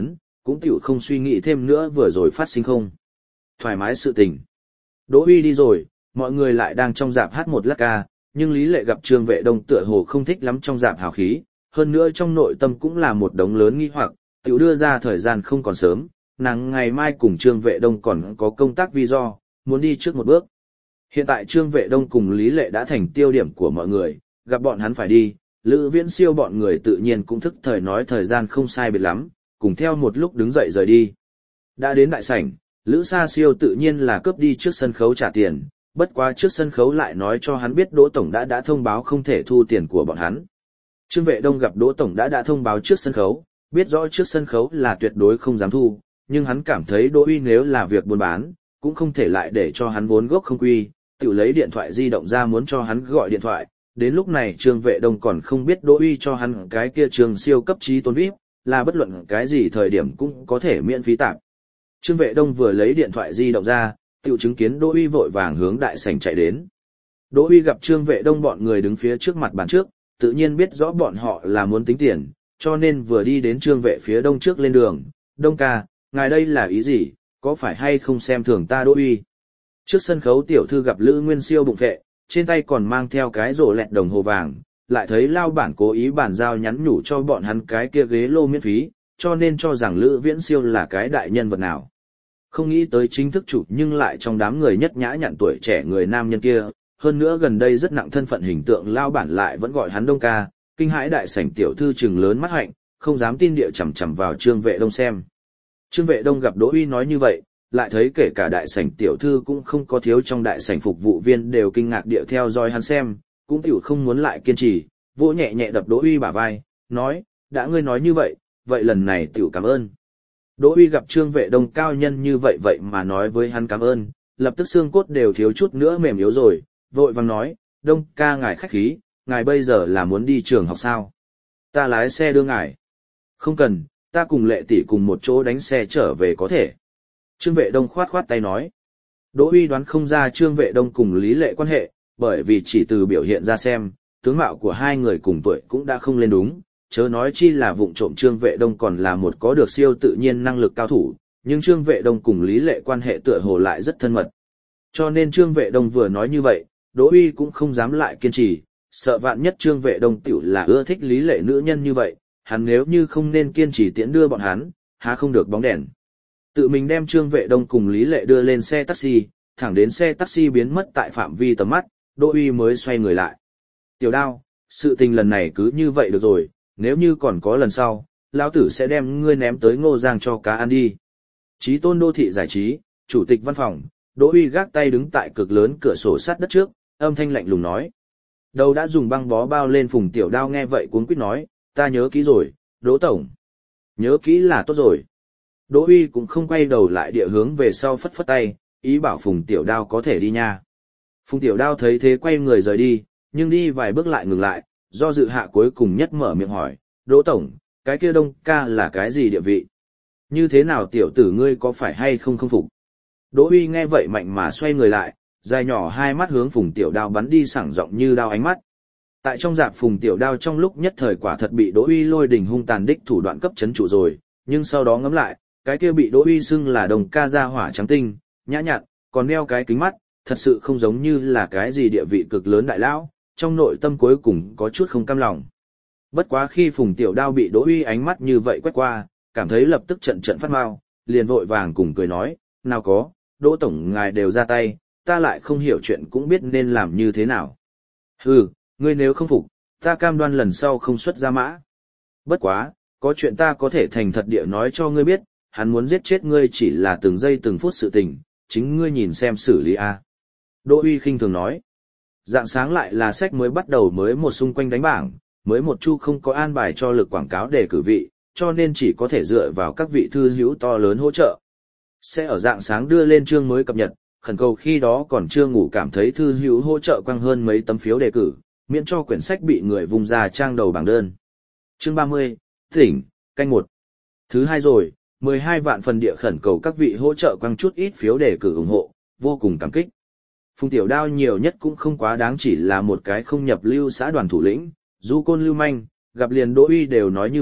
cũng tiểu không suy nghĩ thêm nữa vừa rồi phát sinh không. Thoải mái sự tình. Đỗ Uy đi rồi, mọi người lại đang trong dạp hát một lát ca, nhưng Lý Lệ gặp Trương Vệ Đông tựa hồ không thích lắm trong dạp hào khí, hơn nữa trong nội tâm cũng là một đống lớn nghi hoặc, tiểu đưa ra thời gian không còn sớm, nàng ngày mai cùng Trương Vệ Đông còn có công tác vi do, muốn đi trước một bước. Hiện tại Trương Vệ Đông cùng Lý Lệ đã thành tiêu điểm của mọi người, gặp bọn hắn phải đi, Lữ Viễn Siêu bọn người tự nhiên cũng thức thời nói thời gian không sai biệt lắm, cùng theo một lúc đứng dậy rời đi. Đã đến đại sảnh, Lữ Sa Siêu tự nhiên là cướp đi trước sân khấu trả tiền, bất quá trước sân khấu lại nói cho hắn biết Đỗ Tổng đã đã thông báo không thể thu tiền của bọn hắn. Trương Vệ Đông gặp Đỗ Tổng đã đã thông báo trước sân khấu, biết rõ trước sân khấu là tuyệt đối không dám thu, nhưng hắn cảm thấy Đỗ Uy nếu là việc buôn bán, cũng không thể lại để cho hắn vốn gốc không quy, tự lấy điện thoại di động ra muốn cho hắn gọi điện thoại. Đến lúc này Trương Vệ Đông còn không biết Đỗ Uy cho hắn cái kia trường siêu cấp trí tôn vi ai pi, là bất luận cái gì thời điểm cũng có thể miễn phí tạp. Trương Vệ Đông vừa lấy điện thoại di động ra, tự chứng kiến Đỗ Uy vội vàng hướng đại sảnh chạy đến. Đỗ Uy gặp Trương Vệ Đông bọn người đứng phía trước mặt bàn trước, tự nhiên biết rõ bọn họ là muốn tính tiền, cho nên vừa đi đến Trương Vệ phía đông trước lên đường. Đông ca, ngài đây là ý gì, có phải hay không xem thường ta Đỗ Uy? Trước sân khấu tiểu thư gặp Lữ Nguyên Siêu bụng vệ, trên tay còn mang theo cái rổ lẹt đồng hồ vàng, lại thấy lao bản cố ý bản giao nhắn nhủ cho bọn hắn cái kia ghế lô miễn phí, cho nên cho rằng Lữ Viễn Siêu là cái đại nhân vật nào. Không nghĩ tới chính thức chủ nhưng lại trong đám người nhất nhã nhặn tuổi trẻ người nam nhân kia, hơn nữa gần đây rất nặng thân phận hình tượng lao bản lại vẫn gọi hắn Đông ca, kinh hãi đại sảnh tiểu thư trừng lớn mắt hạnh, không dám tin địa chằm chằm vào Trương Vệ Đông xem. Trương Vệ Đông gặp Đỗ Uy nói như vậy, lại thấy kể cả đại sảnh tiểu thư cũng không có thiếu trong đại sảnh phục vụ viên đều kinh ngạc địa theo dõi hắn xem, cũng tiểu không muốn lại kiên trì, vỗ nhẹ nhẹ đập Đỗ Uy bả vai, nói, đã ngươi nói như vậy, vậy lần này tiểu cảm ơn. Đỗ Uy gặp Trương Vệ Đông cao nhân như vậy vậy mà nói với hắn cảm ơn, lập tức xương cốt đều thiếu chút nữa mềm yếu rồi, vội vàng nói, Đông ca ngài khách khí, ngài bây giờ là muốn đi trường học sao? Ta lái xe đưa ngài. Không cần, ta cùng Lệ tỷ cùng một chỗ đánh xe trở về có thể. Trương Vệ Đông khoát khoát tay nói. Đỗ Uy đoán không ra Trương Vệ Đông cùng Lý Lệ quan hệ, bởi vì chỉ từ biểu hiện ra xem, tướng mạo của hai người cùng tuổi cũng đã không lên đúng, chớ nói chi là vụng trộm Trương Vệ Đông còn là một có được siêu tự nhiên năng lực cao thủ, nhưng Trương Vệ Đông cùng Lý Lệ quan hệ tựa hồ lại rất thân mật. Cho nên Trương Vệ Đông vừa nói như vậy, Đỗ Uy cũng không dám lại kiên trì, sợ vạn nhất Trương Vệ Đông tiểu là ưa thích Lý Lệ nữ nhân như vậy, hắn nếu như không nên kiên trì tiễn đưa bọn hắn, há không được bóng đèn. Tự mình đem Trương Vệ Đông cùng Lý Lệ đưa lên xe taxi, thẳng đến xe taxi biến mất tại phạm vi tầm mắt, Đỗ Uy mới xoay người lại. Tiểu Đao, sự tình lần này cứ như vậy được rồi, nếu như còn có lần sau, lão tử sẽ đem ngươi ném tới Ngô Giang cho cá ăn đi. Chí Tôn đô thị giải trí, chủ tịch văn phòng, Đỗ Uy gác tay đứng tại cực lớn cửa sổ sát đất trước, âm thanh lạnh lùng nói. Đầu đã dùng băng bó bao lên Phùng Tiểu Đao nghe vậy cuống quýt nói, ta nhớ kỹ rồi, Đỗ tổng. Nhớ kỹ là tốt rồi. Đỗ Uy cũng không quay đầu lại địa hướng về sau phất phất tay, ý bảo Phùng Tiểu Đao có thể đi nha. Phùng Tiểu Đao thấy thế quay người rời đi, nhưng đi vài bước lại ngừng lại, do dự hạ cuối cùng nhất mở miệng hỏi, Đỗ tổng, cái kia Đông ca là cái gì địa vị? Như thế nào tiểu tử ngươi có phải hay không không phục? Đỗ Uy nghe vậy mạnh mà xoay người lại, dài nhỏ hai mắt hướng Phùng Tiểu Đao bắn đi sảng rộng như đao ánh mắt. Tại trong dạp Phùng Tiểu Đao trong lúc nhất thời quả thật bị Đỗ Uy lôi đình hung tàn đích thủ đoạn cấp chấn trụ rồi, nhưng sau đó ngẫm lại, cái kia bị Đỗ Uy xưng là Đồng ca ra hỏa trắng tinh, nhã nhặn, còn đeo cái kính mắt, thật sự không giống như là cái gì địa vị cực lớn đại lão, trong nội tâm cuối cùng có chút không cam lòng. Bất quá khi Phùng Tiểu Đao bị Đỗ Uy ánh mắt như vậy quét qua, cảm thấy lập tức trận trận phát mau, liền vội vàng cùng cười nói, nào có, Đỗ tổng ngài đều ra tay, ta lại không hiểu chuyện cũng biết nên làm như thế nào. Hừ, ngươi nếu không phục, ta cam đoan lần sau không xuất ra mã. Bất quá, có chuyện ta có thể thành thật địa nói cho ngươi biết, hắn muốn giết chết ngươi chỉ là từng giây từng phút sự tình, chính ngươi nhìn xem xử lý a. Đỗ Uy khinh thường nói. Dạng sáng lại là sách mới bắt đầu mới một xung quanh đánh bảng, mới một chu không có an bài cho lực quảng cáo để cử vị, cho nên chỉ có thể dựa vào các vị thư hữu to lớn hỗ trợ. Sẽ ở dạng sáng đưa lên chương mới cập nhật, khẩn cầu khi đó còn chưa ngủ cảm thấy thư hữu hỗ trợ quăng hơn mấy tấm phiếu đề cử, miễn cho quyển sách bị người vùng ra trang đầu bảng đơn. Chương ba mươi, tỉnh, canh một. Thứ hai rồi, mười hai vạn phần địa khẩn cầu các vị hỗ trợ quăng chút ít phiếu đề cử ủng hộ, vô cùng cảm kích. Phùng Tiểu Đao nhiều nhất cũng không quá đáng chỉ là một cái không nhập lưu xã đoàn thủ lĩnh, du côn lưu manh, gặp liền Đỗ Uy đều nói như vậy,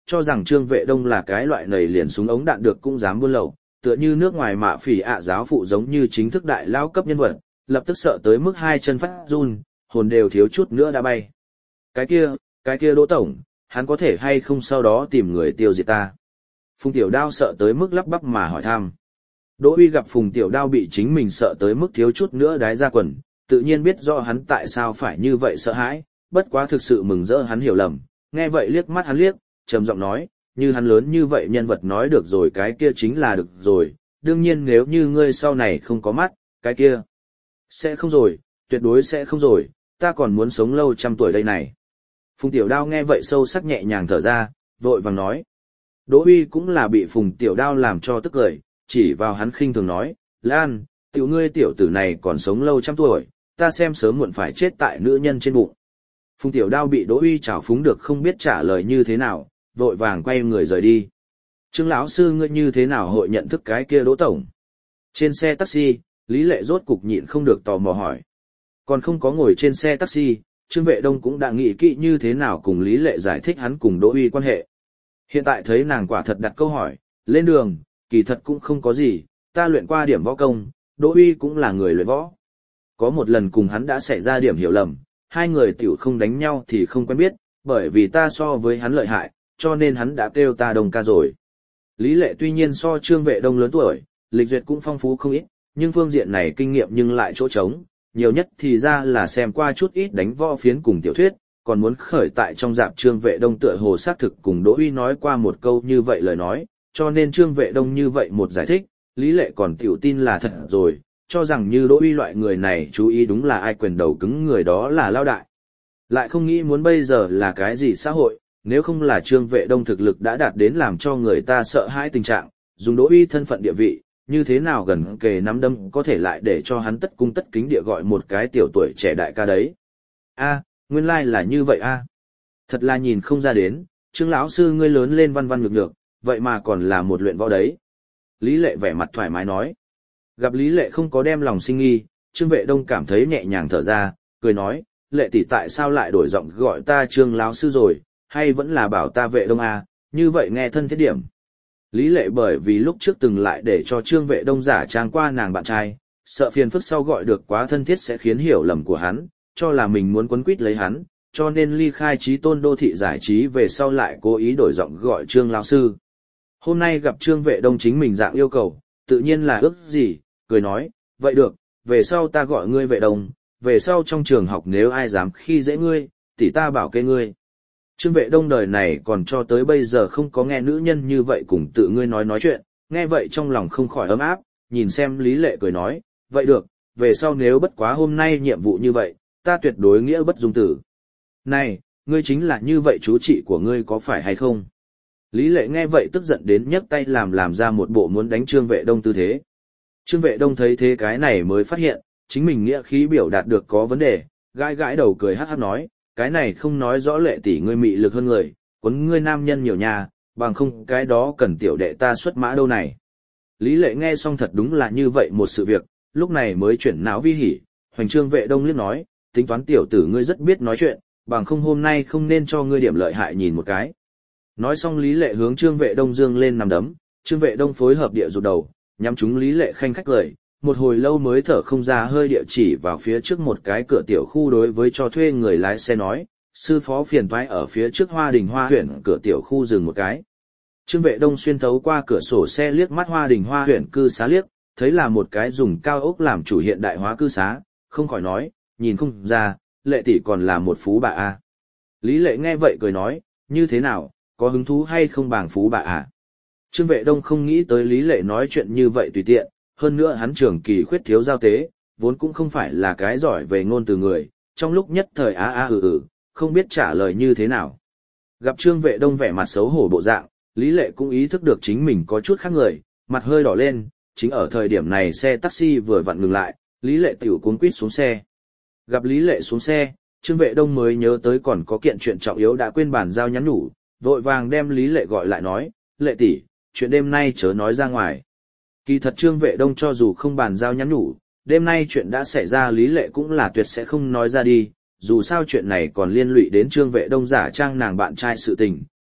cho rằng Trương Vệ Đông là cái loại nầy liền súng ống đạn được cũng dám buôn lậu, tựa như nước ngoài mạ phỉ ạ giáo phụ giống như chính thức đại lao cấp nhân vật, lập tức sợ tới mức hai chân phát run, hồn đều thiếu chút nữa đã bay. Cái kia, cái kia Đỗ tổng, hắn có thể hay không sau đó tìm người tiêu diệt ta? Phùng Tiểu Đao sợ tới mức lắp bắp mà hỏi thăm. Đỗ Uy gặp Phùng Tiểu Đao bị chính mình sợ tới mức thiếu chút nữa đái ra quần, tự nhiên biết rõ hắn tại sao phải như vậy sợ hãi, bất quá thực sự mừng rỡ hắn hiểu lầm, nghe vậy liếc mắt hắn liếc, trầm giọng nói, như hắn lớn như vậy nhân vật nói được rồi cái kia chính là được rồi, đương nhiên nếu như ngươi sau này không có mắt, cái kia sẽ không rồi, tuyệt đối sẽ không rồi, ta còn muốn sống lâu trăm tuổi đây này. Phùng Tiểu Đao nghe vậy sâu sắc nhẹ nhàng thở ra, vội vàng nói. Đỗ Uy cũng là bị Phùng Tiểu Đao làm cho tức cười, chỉ vào hắn khinh thường nói, Lan, tiểu ngươi tiểu tử này còn sống lâu trăm tuổi, ta xem sớm muộn phải chết tại nữ nhân trên bụng. Phùng Tiểu Đao bị Đỗ Uy trào phúng được không biết trả lời như thế nào, vội vàng quay người rời đi. Trương lão sư ngươi như thế nào hội nhận thức cái kia Đỗ tổng? Trên xe taxi, Lý Lệ rốt cục nhịn không được tò mò hỏi. Còn không có ngồi trên xe taxi, Trương Vệ Đông cũng đã nghĩ kỹ như thế nào cùng Lý Lệ giải thích hắn cùng Đỗ Uy quan hệ. Hiện tại thấy nàng quả thật đặt câu hỏi, lên đường, kỳ thật cũng không có gì, ta luyện qua điểm võ công, Đỗ Uy cũng là người luyện võ. Có một lần cùng hắn đã xảy ra điểm hiểu lầm, hai người tiểu không đánh nhau thì không quen biết, bởi vì ta so với hắn lợi hại, cho nên hắn đã kêu ta đồng ca rồi. Lý Lệ tuy nhiên so Trương Vệ Đông lớn tuổi, lịch duyệt cũng phong phú không ít, nhưng phương diện này kinh nghiệm nhưng lại chỗ trống, nhiều nhất thì ra là xem qua chút ít đánh võ phiến cùng tiểu thuyết, còn muốn khởi tại trong dạp Trương Vệ Đông tựa hồ xác thực cùng Đỗ Uy nói qua một câu như vậy lời nói, cho nên Trương Vệ Đông như vậy một giải thích, Lý Lệ còn tiểu tin là thật rồi, cho rằng như Đỗ Uy loại người này chú ý đúng là ai quyền đầu cứng người đó là lao đại. Lại không nghĩ muốn bây giờ là cái gì xã hội, nếu không là Trương Vệ Đông thực lực đã đạt đến làm cho người ta sợ hãi tình trạng, dùng Đỗ Uy thân phận địa vị, như thế nào gần kề nắm đấm có thể lại để cho hắn tất cung tất kính địa gọi một cái tiểu tuổi trẻ đại ca đấy. A, nguyên lai là như vậy a. Thật là nhìn không ra đến, Trương lão sư ngươi lớn lên văn văn nhược nhược, vậy mà còn là một luyện võ đấy. Lý Lệ vẻ mặt thoải mái nói. Gặp Lý Lệ không có đem lòng sinh nghi, Trương Vệ Đông cảm thấy nhẹ nhàng thở ra, cười nói, Lệ tỷ tại sao lại đổi giọng gọi ta Trương lão sư rồi, hay vẫn là bảo ta Vệ Đông a, như vậy nghe thân thiết điểm. Lý Lệ bởi vì lúc trước từng lại để cho Trương Vệ Đông giả trang qua nàng bạn trai, sợ phiền phức sau gọi được quá thân thiết sẽ khiến hiểu lầm của hắn, cho là mình muốn quấn quýt lấy hắn, cho nên ly khai trí tôn đô thị giải trí về sau lại cố ý đổi giọng gọi Trương lão sư. Hôm nay gặp Trương Vệ Đông chính mình dạng yêu cầu, tự nhiên là ước gì, cười nói, vậy được, về sau ta gọi ngươi Vệ Đông, về sau trong trường học nếu ai dám khi dễ ngươi, thì ta bảo kê ngươi. Trương Vệ Đông đời này còn cho tới bây giờ không có nghe nữ nhân như vậy cùng tự ngươi nói nói chuyện, nghe vậy trong lòng không khỏi ấm áp, nhìn xem Lý Lệ cười nói, vậy được, về sau nếu bất quá hôm nay nhiệm vụ như vậy, ta tuyệt đối nghĩa bất dung tử. Này, ngươi chính là như vậy chú trị của ngươi có phải hay không? Lý Lệ nghe vậy tức giận đến nhấc tay làm làm ra một bộ muốn đánh Trương Vệ Đông tư thế. Trương Vệ Đông thấy thế cái này mới phát hiện, chính mình nghĩa khí biểu đạt được có vấn đề, gãi gãi đầu cười hắc hắc nói, cái này không nói rõ Lệ tỷ ngươi mị lực hơn người, quấn ngươi nam nhân nhiều nhà, bằng không cái đó cần tiểu đệ ta xuất mã đâu này. Lý Lệ nghe xong thật đúng là như vậy một sự việc, lúc này mới chuyển não vi hỉ, hoành Trương Vệ Đông liếc nói, tính toán tiểu tử ngươi rất biết nói chuyện, bằng không hôm nay không nên cho ngươi điểm lợi hại nhìn một cái. Nói xong Lý Lệ hướng Trương Vệ Đông dương lên nằm đấm, Trương Vệ Đông phối hợp địa rụt đầu, nhắm chúng Lý Lệ khanh khách cười, một hồi lâu mới thở không ra hơi địa chỉ vào phía trước một cái cửa tiểu khu đối với cho thuê người lái xe nói, sư phó phiền toái ở phía trước Hoa Đình Hoa huyện cửa tiểu khu dừng một cái. Trương Vệ Đông xuyên thấu qua cửa sổ xe liếc mắt Hoa Đình Hoa huyện cư xá liếc, thấy là một cái dùng cao ốc làm chủ hiện đại hóa cư xá, không khỏi nói, nhìn không ra, Lệ tỷ còn là một phú bà a. Lý Lệ nghe vậy cười nói, như thế nào, có hứng thú hay không bàng phú bà à? Trương Vệ Đông không nghĩ tới Lý Lệ nói chuyện như vậy tùy tiện, hơn nữa hắn trường kỳ khuyết thiếu giao tế, vốn cũng không phải là cái giỏi về ngôn từ người, trong lúc nhất thời á á ừ ừ, không biết trả lời như thế nào. Gặp Trương Vệ Đông vẻ mặt xấu hổ bộ dạng, Lý Lệ cũng ý thức được chính mình có chút khác người, mặt hơi đỏ lên, chính ở thời điểm này xe taxi vừa vặn ngừng lại, Lý Lệ tiểu cuống quýt xuống xe. Gặp Lý Lệ xuống xe, Trương Vệ Đông mới nhớ tới còn có kiện chuyện trọng yếu đã quên bàn giao nhắn nhủ, vội vàng đem Lý Lệ gọi lại nói, Lệ tỷ, chuyện đêm nay chớ nói ra ngoài. Kỳ thật Trương Vệ Đông cho dù không bàn giao nhắn nhủ, đêm nay chuyện đã xảy ra Lý Lệ cũng là tuyệt sẽ không nói ra đi, dù sao chuyện này còn liên lụy đến Trương Vệ Đông giả trang nàng bạn trai sự tình,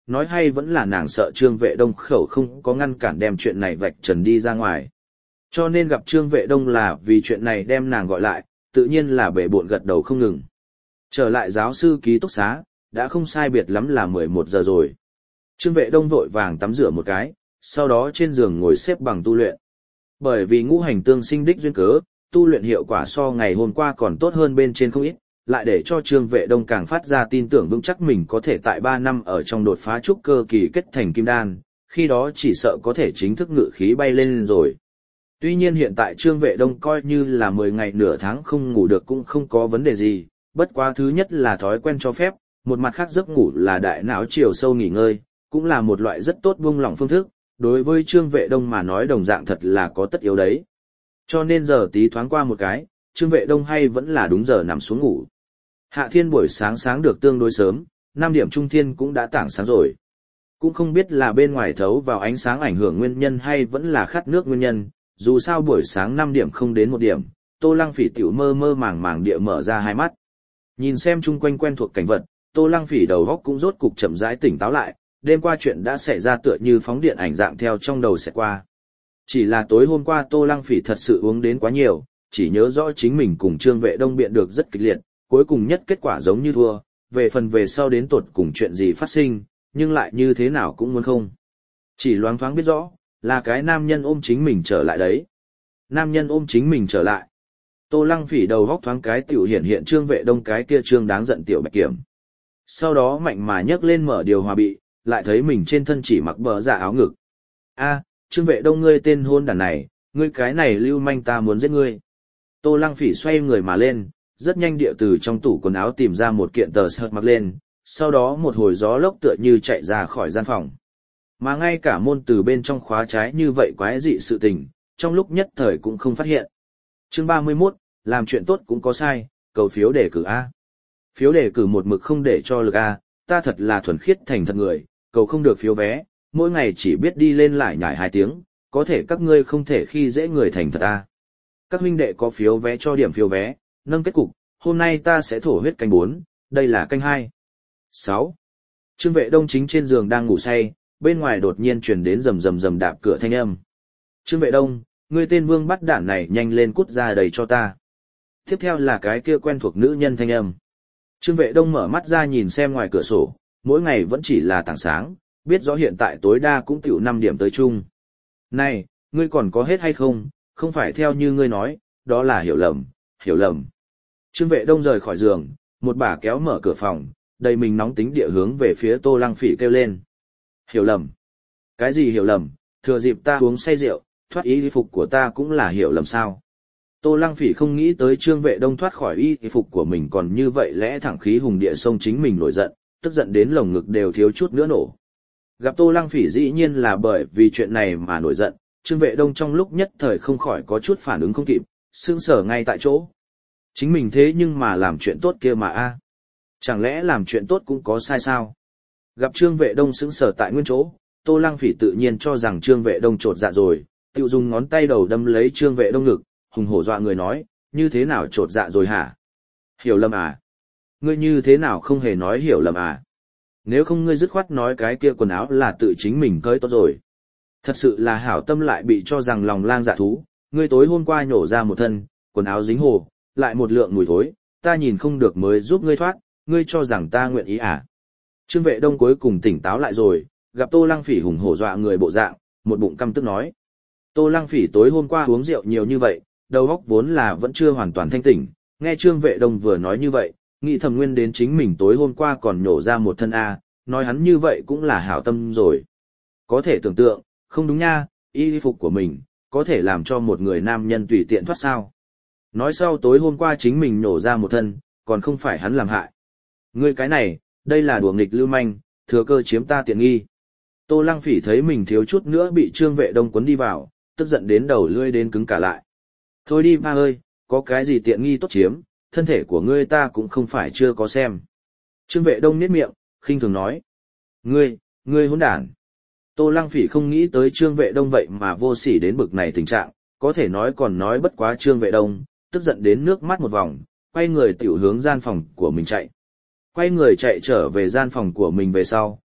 nói hay vẫn là nàng sợ Trương Vệ Đông khẩu không có ngăn cản đem chuyện này vạch trần đi ra ngoài. Cho nên gặp Trương Vệ Đông là vì chuyện này đem nàng gọi lại, tự nhiên là bể bộn gật đầu không ngừng. Trở lại giáo sư ký túc xá, đã không sai biệt lắm là mười một giờ rồi. Trương Vệ Đông vội vàng tắm rửa một cái, sau đó trên giường ngồi xếp bằng tu luyện. Bởi vì ngũ hành tương sinh đích duyên cớ, tu luyện hiệu quả so ngày hôm qua còn tốt hơn bên trên không ít, lại để cho Trương Vệ Đông càng phát ra tin tưởng vững chắc mình có thể tại ba năm ở trong đột phá trúc cơ kỳ kết thành kim đan, khi đó chỉ sợ có thể chính thức ngự khí bay lên rồi. Tuy nhiên hiện tại Trương Vệ Đông coi như là mười ngày nửa tháng không ngủ được cũng không có vấn đề gì, bất quá thứ nhất là thói quen cho phép, một mặt khác giấc ngủ là đại não chiều sâu nghỉ ngơi, cũng là một loại rất tốt buông lỏng phương thức, đối với Trương Vệ Đông mà nói đồng dạng thật là có tất yếu đấy. Cho nên giờ tí thoáng qua một cái, Trương Vệ Đông hay vẫn là đúng giờ nằm xuống ngủ. Hạ thiên buổi sáng sáng được tương đối sớm, năm điểm trung thiên cũng đã tảng sáng rồi. Cũng không biết là bên ngoài thấu vào ánh sáng ảnh hưởng nguyên nhân hay vẫn là khát nước nguyên nhân, dù sao buổi sáng năm điểm không đến một điểm, Tô Lăng Phỉ tiểu mơ mơ màng màng địa mở ra hai mắt. Nhìn xem chung quanh quen thuộc cảnh vật, Tô Lăng Phỉ đầu óc cũng rốt cục chậm rãi tỉnh táo lại, đêm qua chuyện đã xảy ra tựa như phóng điện ảnh dạng theo trong đầu sẽ qua. Chỉ là tối hôm qua Tô Lăng Phỉ thật sự uống đến quá nhiều, chỉ nhớ rõ chính mình cùng Trương Vệ Đông biện được rất kịch liệt, cuối cùng nhất kết quả giống như thua, về phần về sau đến tột cùng chuyện gì phát sinh, nhưng lại như thế nào cũng muốn không. Chỉ loáng thoáng biết rõ, là cái nam nhân ôm chính mình trở lại đấy. Nam nhân ôm chính mình trở lại. Tô Lăng Phỉ đầu góc thoáng cái tiểu hiện hiện Trương Vệ Đông cái kia trương đáng giận tiểu bạch kiểm. Sau đó mạnh mà nhấc lên mở điều hòa bị, lại thấy mình trên thân chỉ mặc bờ dạ áo ngực. A, Trương Vệ Đông ngươi tên hôn đàn này, ngươi cái này lưu manh ta muốn giết ngươi. Tô Lăng Phỉ xoay người mà lên, rất nhanh địa từ trong tủ quần áo tìm ra một kiện tờ sợt mặc lên, sau đó một hồi gió lốc tựa như chạy ra khỏi gian phòng. Mà ngay cả môn từ bên trong khóa trái như vậy quái dị sự tình, trong lúc nhất thời cũng không phát hiện. Chương ba mươi mốt, làm chuyện tốt cũng có sai, cầu phiếu đề cử A. Phiếu đề cử một mực không để cho lực A, ta thật là thuần khiết thành thật người, cầu không được phiếu vé, mỗi ngày chỉ biết đi lên lại nhải hai tiếng, có thể các ngươi không thể khi dễ người thành thật A. Các huynh đệ có phiếu vé cho điểm phiếu vé, nâng kết cục, hôm nay ta sẽ thổ huyết canh bốn, đây là canh hai. sáu. Trương Vệ Đông chính trên giường đang ngủ say, bên ngoài đột nhiên truyền đến rầm rầm rầm đạp cửa thanh âm. Trương Vệ Đông, ngươi tên vương bắt đản này nhanh lên cút ra đầy cho ta. Tiếp theo là cái kia quen thuộc nữ nhân thanh âm. Trương Vệ Đông mở mắt ra nhìn xem ngoài cửa sổ, mỗi ngày vẫn chỉ là tảng sáng, biết rõ hiện tại tối đa cũng tiểu năm điểm tới chung. Này, ngươi còn có hết hay không, không phải theo như ngươi nói, đó là hiểu lầm, hiểu lầm. Trương Vệ Đông rời khỏi giường, một bà kéo mở cửa phòng, đầy mình nóng tính địa hướng về phía Tô Lăng Phỉ kêu lên. Hiểu lầm? Cái gì hiểu lầm, thừa dịp ta uống say rượu, thoát y phục của ta cũng là hiểu lầm sao? Tô Lăng Phỉ không nghĩ tới Trương Vệ Đông thoát khỏi y phục của mình còn như vậy lẽ thẳng khí hùng địa sông chính mình nổi giận, tức giận đến lồng ngực đều thiếu chút nữa nổ. Gặp Tô Lăng Phỉ dĩ nhiên là bởi vì chuyện này mà nổi giận, Trương Vệ Đông trong lúc nhất thời không khỏi có chút phản ứng không kịp, sững sờ ngay tại chỗ. Chính mình thế nhưng mà làm chuyện tốt kia mà a, chẳng lẽ làm chuyện tốt cũng có sai sao? Gặp Trương Vệ Đông sững sờ tại nguyên chỗ, Tô Lăng Phỉ tự nhiên cho rằng Trương Vệ Đông trột dạ rồi, tiêu dùng ngón tay đầu đâm lấy Trương Vệ Đông ngực, hùng hổ dọa người nói, như thế nào trột dạ rồi hả? Hiểu lầm à? Ngươi như thế nào không hề nói hiểu lầm à? Nếu không ngươi dứt khoát nói cái kia quần áo là tự chính mình cởi tốt rồi. Thật sự là hảo tâm lại bị cho rằng lòng lang dạ thú, ngươi tối hôm qua nhổ ra một thân, quần áo dính hồ, lại một lượng mùi thối, ta nhìn không được mới giúp ngươi thoát, ngươi cho rằng ta nguyện ý à? Trương Vệ Đông cuối cùng tỉnh táo lại rồi, gặp Tô Lăng Phỉ hùng hổ dọa người bộ dạng, một bụng căm tức nói. Tô Lăng Phỉ tối hôm qua uống rượu nhiều như vậy, đầu óc vốn là vẫn chưa hoàn toàn thanh tỉnh, nghe Trương Vệ Đông vừa nói như vậy, nghĩ thầm nguyên đến chính mình tối hôm qua còn nhổ ra một thân A, nói hắn như vậy cũng là hảo tâm rồi. Có thể tưởng tượng, không đúng nha, y phục của mình, có thể làm cho một người nam nhân tùy tiện thoát sao. Nói sau tối hôm qua chính mình nhổ ra một thân, còn không phải hắn làm hại. Ngươi cái này, đây là đùa nghịch lưu manh, thừa cơ chiếm ta tiện nghi. Tô Lăng Phỉ thấy mình thiếu chút nữa bị Trương Vệ Đông cuốn đi vào, tức giận đến đầu lưỡi đến cứng cả lại. Thôi đi ba ơi, có cái gì tiện nghi tốt chiếm, thân thể của ngươi ta cũng không phải chưa có xem. Trương Vệ Đông nhếch miệng, khinh thường nói. Ngươi, ngươi hỗn đản. Tô Lăng Phỉ không nghĩ tới Trương Vệ Đông vậy mà vô sỉ đến bực này tình trạng, có thể nói còn nói bất quá Trương Vệ Đông, tức giận đến nước mắt một vòng, quay người tiểu hướng gian phòng của mình chạy. Quay người chạy trở về gian phòng của mình về sau,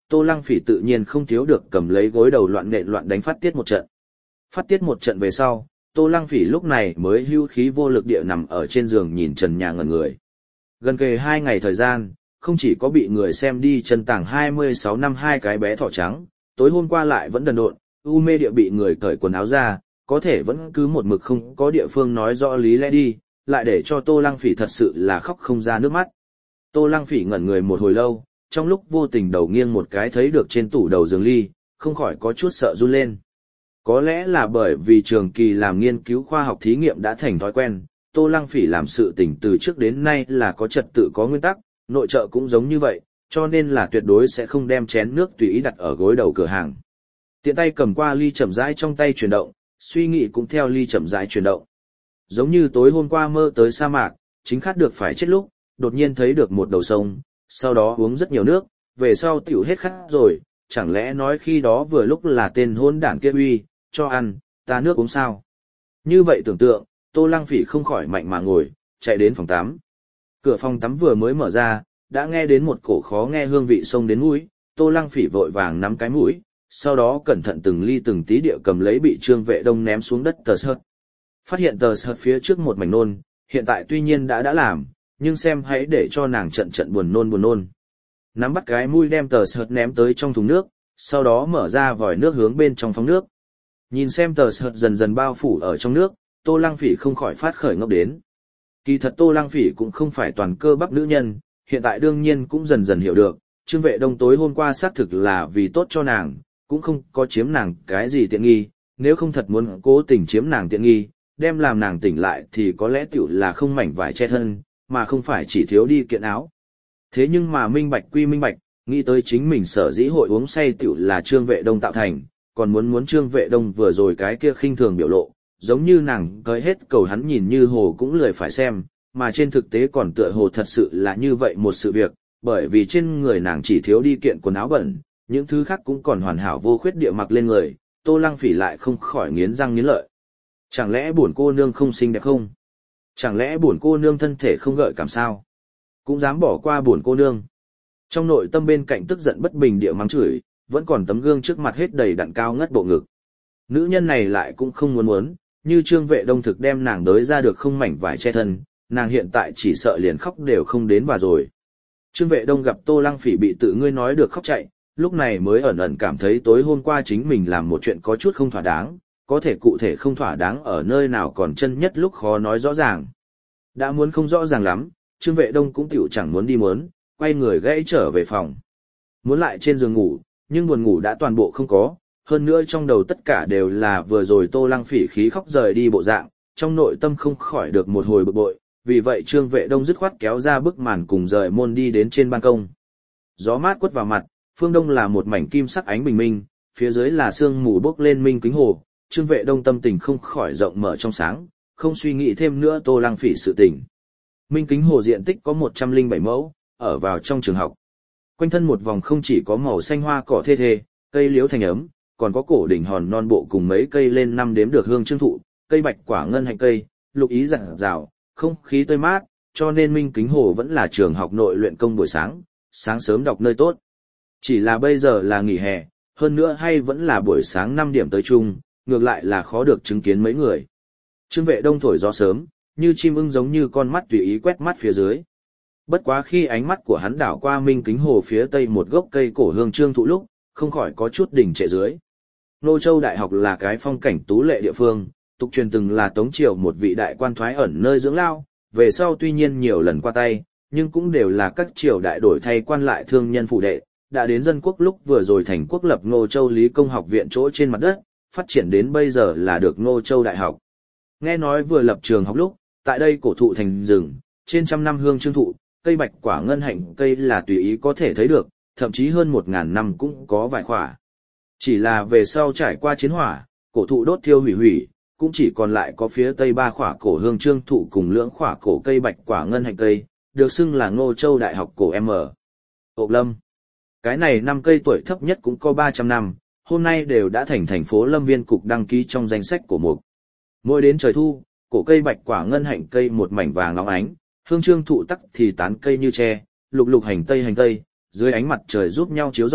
Tô Lăng Phỉ tự nhiên không thiếu được cầm lấy gối đầu loạn nện loạn đánh phát tiết một trận. Phát tiết một trận về sau, Tô Lăng Phỉ lúc này mới hưu khí vô lực địa nằm ở trên giường nhìn trần nhà ngẩn người. Gần kề hai ngày thời gian, không chỉ có bị người xem đi chân tảng hai mươi sáu năm hai cái bé thỏ trắng, tối hôm qua lại vẫn đần độn, u mê địa bị người cởi quần áo ra, có thể vẫn cứ một mực không có địa phương nói rõ lý lẽ đi, lại để cho Tô Lăng Phỉ thật sự là khóc không ra nước mắt. Tô Lăng Phỉ ngẩn người một hồi lâu, trong lúc vô tình đầu nghiêng một cái thấy được trên tủ đầu giường ly, không khỏi có chút sợ run lên. Có lẽ là bởi vì trường kỳ làm nghiên cứu khoa học thí nghiệm đã thành thói quen, Tô Lăng Phỉ làm sự tình từ trước đến nay là có trật tự có nguyên tắc, nội trợ cũng giống như vậy, cho nên là tuyệt đối sẽ không đem chén nước tùy ý đặt ở gối đầu cửa hàng. Tiện tay cầm qua ly chậm rãi trong tay chuyển động, suy nghĩ cũng theo ly chậm rãi chuyển động. Giống như tối hôm qua mơ tới sa mạc, chính khát được phải chết lúc, đột nhiên thấy được một đầu sông, sau đó uống rất nhiều nước, về sau tiểu hết khát rồi, chẳng lẽ nói khi đó vừa lúc là tên hôn đảng kia uy, cho ăn, ta nước uống sao? Như vậy tưởng tượng, Tô Lăng Phỉ không khỏi mạnh mà ngồi, chạy đến phòng tắm. Cửa phòng tắm vừa mới mở ra, đã nghe đến một cổ khó nghe hương vị xông đến mũi, Tô Lăng Phỉ vội vàng nắm cái mũi, sau đó cẩn thận từng ly từng tí địa cầm lấy bị Trương Vệ Đông ném xuống đất tờ sợt. Phát hiện tờ sợt phía trước một mảnh nôn, hiện tại tuy nhiên đã đã làm, nhưng xem hãy để cho nàng trận trận buồn nôn buồn nôn. Nắm bắt cái mũi đem tờ sợt ném tới trong thùng nước, sau đó mở ra vòi nước hướng bên trong phóng nước. Nhìn xem tờ sợt dần dần bao phủ ở trong nước, Tô Lăng Phỉ không khỏi phát khởi ngốc đến. Kỳ thật Tô Lăng Phỉ cũng không phải toàn cơ bắp nữ nhân, hiện tại đương nhiên cũng dần dần hiểu được, Trương Vệ Đông tối hôm qua xác thực là vì tốt cho nàng, cũng không có chiếm nàng cái gì tiện nghi, nếu không thật muốn cố tình chiếm nàng tiện nghi, đem làm nàng tỉnh lại thì có lẽ tiểu là không mảnh vải che thân, mà không phải chỉ thiếu đi kiện áo. Thế nhưng mà minh bạch quy minh bạch, nghĩ tới chính mình sở dĩ hội uống say tiểu là Trương Vệ Đông tạo thành, còn muốn muốn Trương Vệ Đông vừa rồi cái kia khinh thường biểu lộ, giống như nàng tới hết cầu hắn nhìn như hồ cũng lười phải xem, mà trên thực tế còn tựa hồ thật sự là như vậy một sự việc, bởi vì trên người nàng chỉ thiếu đi kiện quần áo bẩn, những thứ khác cũng còn hoàn hảo vô khuyết địa mặc lên người, Tô Lăng Phỉ lại không khỏi nghiến răng nghiến lợi. Chẳng lẽ buồn cô nương không xinh đẹp không? Chẳng lẽ buồn cô nương thân thể không gợi cảm sao? Cũng dám bỏ qua buồn cô nương. Trong nội tâm bên cạnh tức giận bất bình địa mắng chửi, vẫn còn tấm gương trước mặt hết đầy đặn cao ngất bộ ngực. Nữ nhân này lại cũng không muốn muốn, như Trương Vệ Đông thực đem nàng đới ra được không mảnh vải che thân, nàng hiện tại chỉ sợ liền khóc đều không đến và rồi. Trương Vệ Đông gặp Tô Lăng Phỉ bị tự ngươi nói được khóc chạy, lúc này mới ẩn ẩn cảm thấy tối hôm qua chính mình làm một chuyện có chút không thỏa đáng, có thể cụ thể không thỏa đáng ở nơi nào còn chân nhất lúc khó nói rõ ràng. Đã muốn không rõ ràng lắm, Trương Vệ Đông cũng tiểu chẳng muốn đi muốn, quay người gãy trở về phòng. Muốn lại trên giường ngủ, nhưng buồn ngủ đã toàn bộ không có, hơn nữa trong đầu tất cả đều là vừa rồi Tô Lăng Phỉ khí khóc rời đi bộ dạng, trong nội tâm không khỏi được một hồi bực bội, vì vậy Trương Vệ Đông dứt khoát kéo ra bức màn cùng rời môn đi đến trên ban công. Gió mát quất vào mặt, phương đông là một mảnh kim sắc ánh bình minh, phía dưới là sương mù bốc lên minh kính hồ, Trương Vệ Đông tâm tình không khỏi rộng mở trong sáng, không suy nghĩ thêm nữa Tô Lăng Phỉ sự tình. Minh kính hồ diện tích có một trăm lẻ bảy mẫu, ở vào trong trường học. Quanh thân một vòng không chỉ có màu xanh hoa cỏ thê thê, cây liễu thành ấm, còn có cổ đỉnh hòn non bộ cùng mấy cây lên năm đếm được hương trương thụ, cây bạch quả ngân hạnh cây, lục ý rạng rào, không khí tươi mát, cho nên Minh kính hồ vẫn là trường học nội luyện công buổi sáng, sáng sớm đọc nơi tốt. Chỉ là bây giờ là nghỉ hè, hơn nữa hay vẫn là buổi sáng năm điểm tới chung, ngược lại là khó được chứng kiến mấy người. Trương Vệ Đông thổi gió sớm, như chim ưng giống như con mắt tùy ý quét mắt phía dưới. Bất quá khi ánh mắt của hắn đảo qua Minh kính hồ phía tây một gốc cây cổ hương trương thụ lúc, không khỏi có chút đỉnh trệ dưới. Nô Châu Đại học là cái phong cảnh tú lệ địa phương, tục truyền từng là Tống Triều một vị đại quan thoái ẩn nơi dưỡng lao, về sau tuy nhiên nhiều lần qua tay, nhưng cũng đều là các triều đại đổi thay quan lại thương nhân phụ đệ, đã đến dân quốc lúc vừa rồi thành quốc lập Ngô Châu Lý Công học viện chỗ trên mặt đất, phát triển đến bây giờ là được Ngô Châu Đại học. Nghe nói vừa lập trường học lúc, tại đây cổ thụ thành rừng, trên trăm năm hương trương thụ, cây bạch quả ngân hạnh cây là tùy ý có thể thấy được, thậm chí hơn một ngàn năm cũng có vài khỏa. Chỉ là về sau trải qua chiến hỏa, cổ thụ đốt thiêu hủy hủy, cũng chỉ còn lại có phía tây ba khỏa cổ hương trương thụ cùng lưỡng khỏa cổ cây bạch quả ngân hạnh cây, được xưng là Ngô Châu Đại học cổ M. Ộp Lâm. Cái này năm cây tuổi thấp nhất cũng có ba trăm năm, hôm nay đều đã thành thành phố Lâm Viên cục đăng ký trong danh sách của mục. Mỗi đến trời thu, cổ cây bạch quả ngân hạnh cây một mảnh vàng óng ánh, hương trương thụ tắc thì tán cây như tre, lục lục hành tây hành tây, dưới ánh mặt trời giúp nhau chiếu rọi,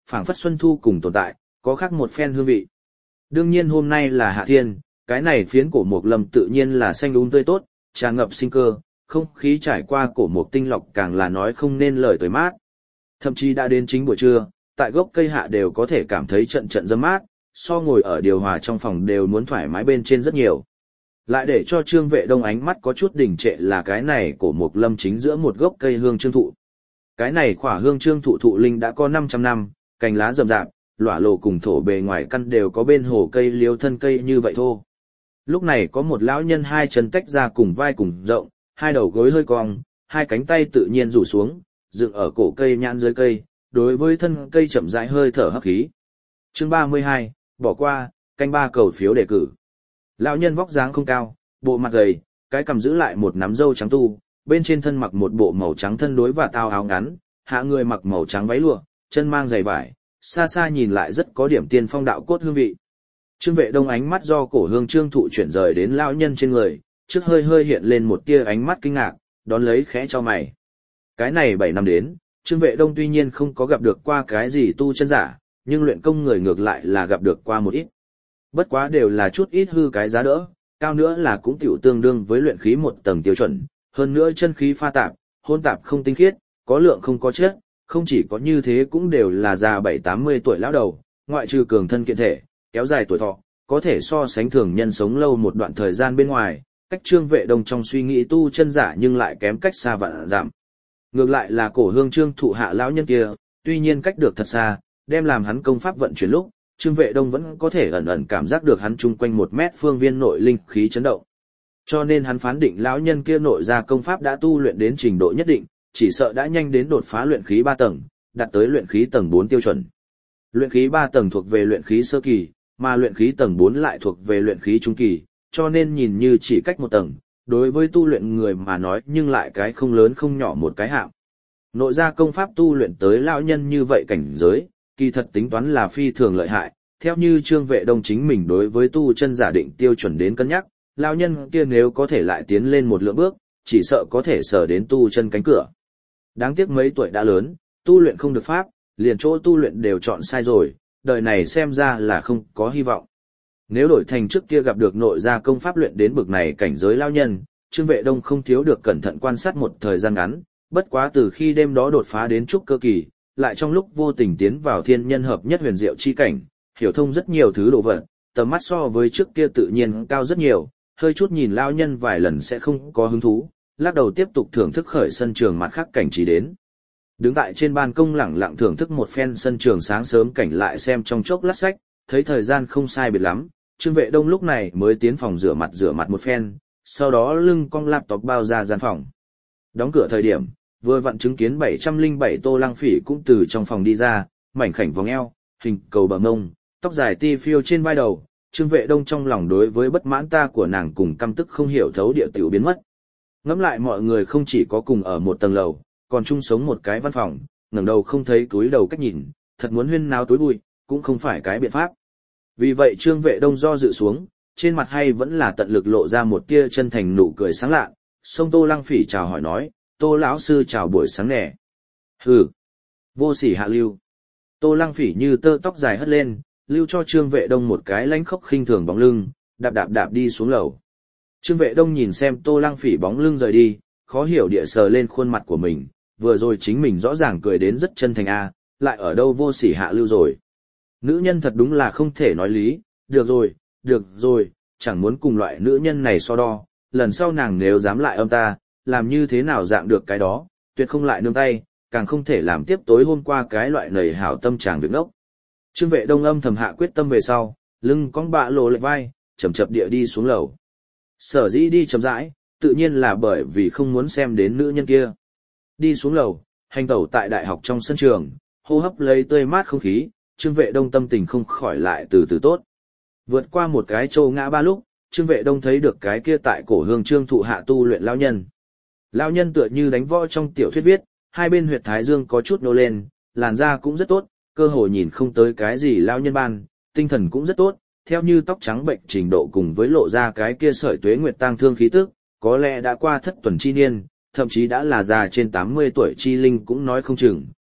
phảng phất xuân thu cùng tồn tại, có khác một phen hương vị. Đương nhiên hôm nay là hạ thiên, cái này phiến cổ mục lâm tự nhiên là xanh um tươi tốt, tràn ngập sinh cơ, không khí trải qua cổ mục tinh lọc càng là nói không nên lời tới mát. Thậm chí đã đến chính buổi trưa, tại gốc cây hạ đều có thể cảm thấy trận trận dâm mát, so ngồi ở điều hòa trong phòng đều muốn thoải mái bên trên rất nhiều. Lại để cho Trương Vệ Đông ánh mắt có chút đình trệ là cái này cổ mục lâm chính giữa một gốc cây hương trương thụ. Cái này khỏa hương trương thụ thụ linh đã có năm trăm năm, cành lá rậm rạp, lỏa lộ cùng thổ bề ngoài căn đều có bên hồ cây liếu thân cây như vậy thôi. Lúc này có một lão nhân hai chân tách ra cùng vai cùng rộng, hai đầu gối hơi cong, hai cánh tay tự nhiên rủ xuống, dựng ở cổ cây nhãn dưới cây, đối với thân cây chậm rãi hơi thở hấp khí. Chương ba mươi hai, bỏ qua, canh ba cầu phiếu đề cử. Lão nhân vóc dáng không cao, bộ mặt gầy, cái cằm giữ lại một nắm râu trắng tu, bên trên thân mặc một bộ màu trắng thân đối và tao áo ngắn, hạ người mặc màu trắng váy lụa, chân mang giày vải, xa xa nhìn lại rất có điểm tiên phong đạo cốt hương vị. Trương Vệ Đông ánh mắt do cổ hương trương thụ chuyển rời đến lão nhân trên người, trước hơi hơi hiện lên một tia ánh mắt kinh ngạc, đón lấy khẽ cho mày. Cái này bảy năm đến, Trương Vệ Đông tuy nhiên không có gặp được qua cái gì tu chân giả, nhưng luyện công người ngược lại là gặp được qua một ít. Bất quá đều là chút ít hư cái giá đỡ, cao nữa là cũng tiểu tương đương với luyện khí một tầng tiêu chuẩn, hơn nữa chân khí pha tạp, hôn tạp không tinh khiết, có lượng không có chất, không chỉ có như thế cũng đều là già bảy tám mươi tuổi lão đầu, ngoại trừ cường thân kiện thể, kéo dài tuổi thọ, có thể so sánh thường nhân sống lâu một đoạn thời gian bên ngoài, cách Trương Vệ Đông trong suy nghĩ tu chân giả nhưng lại kém cách xa vạn dặm. Ngược lại là cổ hương trương thụ hạ lão nhân kia, tuy nhiên cách được thật xa, đem làm hắn công pháp vận chuyển lúc, Trương Vệ Đông vẫn có thể ẩn ẩn cảm giác được hắn chung quanh một mét phương viên nội linh khí chấn động. Cho nên hắn phán định lão nhân kia nội ra công pháp đã tu luyện đến trình độ nhất định, chỉ sợ đã nhanh đến đột phá luyện khí ba tầng, đạt tới luyện khí tầng bốn tiêu chuẩn. Luyện khí ba tầng thuộc về luyện khí sơ kỳ, mà luyện khí tầng bốn lại thuộc về luyện khí trung kỳ, cho nên nhìn như chỉ cách một tầng, đối với tu luyện người mà nói nhưng lại cái không lớn không nhỏ một cái hạng. Nội ra công pháp tu luyện tới lão nhân như vậy cảnh giới, kỳ thật tính toán là phi thường lợi hại, theo như Trương Vệ Đông chính mình đối với tu chân giả định tiêu chuẩn đến cân nhắc, lão nhân kia nếu có thể lại tiến lên một lượng bước, chỉ sợ có thể sở đến tu chân cánh cửa. Đáng tiếc mấy tuổi đã lớn, tu luyện không được pháp, liền chỗ tu luyện đều chọn sai rồi, đời này xem ra là không có hy vọng. Nếu đổi thành trước kia gặp được nội gia công pháp luyện đến bực này cảnh giới lão nhân, Trương Vệ Đông không thiếu được cẩn thận quan sát một thời gian ngắn, bất quá từ khi đêm đó đột phá đến trúc cơ kỳ, lại trong lúc vô tình tiến vào thiên nhân hợp nhất huyền diệu chi cảnh, hiểu thông rất nhiều thứ đồ vật, tầm mắt so với trước kia tự nhiên cao rất nhiều, hơi chút nhìn lão nhân vài lần sẽ không có hứng thú, lắc đầu tiếp tục thưởng thức khởi sân trường mặt khác cảnh trí đến. Đứng tại trên ban công lẳng lặng thưởng thức một phen sân trường sáng sớm cảnh lại xem trong chốc lát sách, thấy thời gian không sai biệt lắm, Trương Vệ Đông lúc này mới tiến phòng rửa mặt rửa mặt một phen, sau đó lưng cong laptop bao ra gian phòng. Đóng cửa thời điểm, vừa vặn chứng kiến bảy trăm lẻ bảy Tô Lăng Phỉ cũng từ trong phòng đi ra, mảnh khảnh vòng eo, hình cầu bờ mông, tóc dài ti phiêu trên vai đầu, Trương Vệ Đông trong lòng đối với bất mãn ta của nàng cùng căm tức không hiểu thấu địa tiểu biến mất. Ngẫm lại mọi người không chỉ có cùng ở một tầng lầu, còn chung sống một cái văn phòng, ngẩng đầu không thấy túi đầu cách nhìn, thật muốn huyên náo túi bụi, cũng không phải cái biện pháp. Vì vậy Trương Vệ Đông do dự xuống, trên mặt hay vẫn là tận lực lộ ra một tia chân thành nụ cười sáng lạ, xông Tô Lăng Phỉ chào hỏi nói, Tô lão sư chào buổi sáng nè. Hừ, vô sỉ hạ lưu. Tô Lăng Phỉ như tơ tóc dài hất lên, lưu cho Trương Vệ Đông một cái lánh khóc khinh thường bóng lưng, đạp đạp đạp đi xuống lầu. Trương Vệ Đông nhìn xem Tô Lăng Phỉ bóng lưng rời đi, khó hiểu địa sờ lên khuôn mặt của mình, vừa rồi chính mình rõ ràng cười đến rất chân thành a, lại ở đâu vô sỉ hạ lưu rồi. Nữ nhân thật đúng là không thể nói lý, được rồi, được rồi, chẳng muốn cùng loại nữ nhân này so đo, lần sau nàng nếu dám lại âm ta, làm như thế nào dạng được cái đó, tuyệt không lại nương tay, càng không thể làm tiếp tối hôm qua cái loại nầy hảo tâm chàng việc ngốc. Trương Vệ Đông âm thầm hạ quyết tâm về sau, lưng cong bạ lộ lệch vai, chậm chậm địa đi xuống lầu. Sở dĩ đi chậm rãi, tự nhiên là bởi vì không muốn xem đến nữ nhân kia. Đi xuống lầu, hành tẩu tại đại học trong sân trường, hô hấp lấy tươi mát không khí, Trương Vệ Đông tâm tình không khỏi lại từ từ tốt. Vượt qua một cái châu ngã ba lúc, Trương Vệ Đông thấy được cái kia tại cổ hương trương thụ hạ tu luyện lão nhân. Lão nhân tựa như đánh võ trong tiểu thuyết viết, hai bên huyệt thái dương có chút nô lên, làn da cũng rất tốt, cơ hội nhìn không tới cái gì lão nhân ban, tinh thần cũng rất tốt, theo như tóc trắng bệnh trình độ cùng với lộ ra cái kia sợi tuế nguyệt tang thương khí tức, có lẽ đã qua thất tuần chi niên, thậm chí đã là già trên tám mươi tuổi chi linh cũng nói không chừng,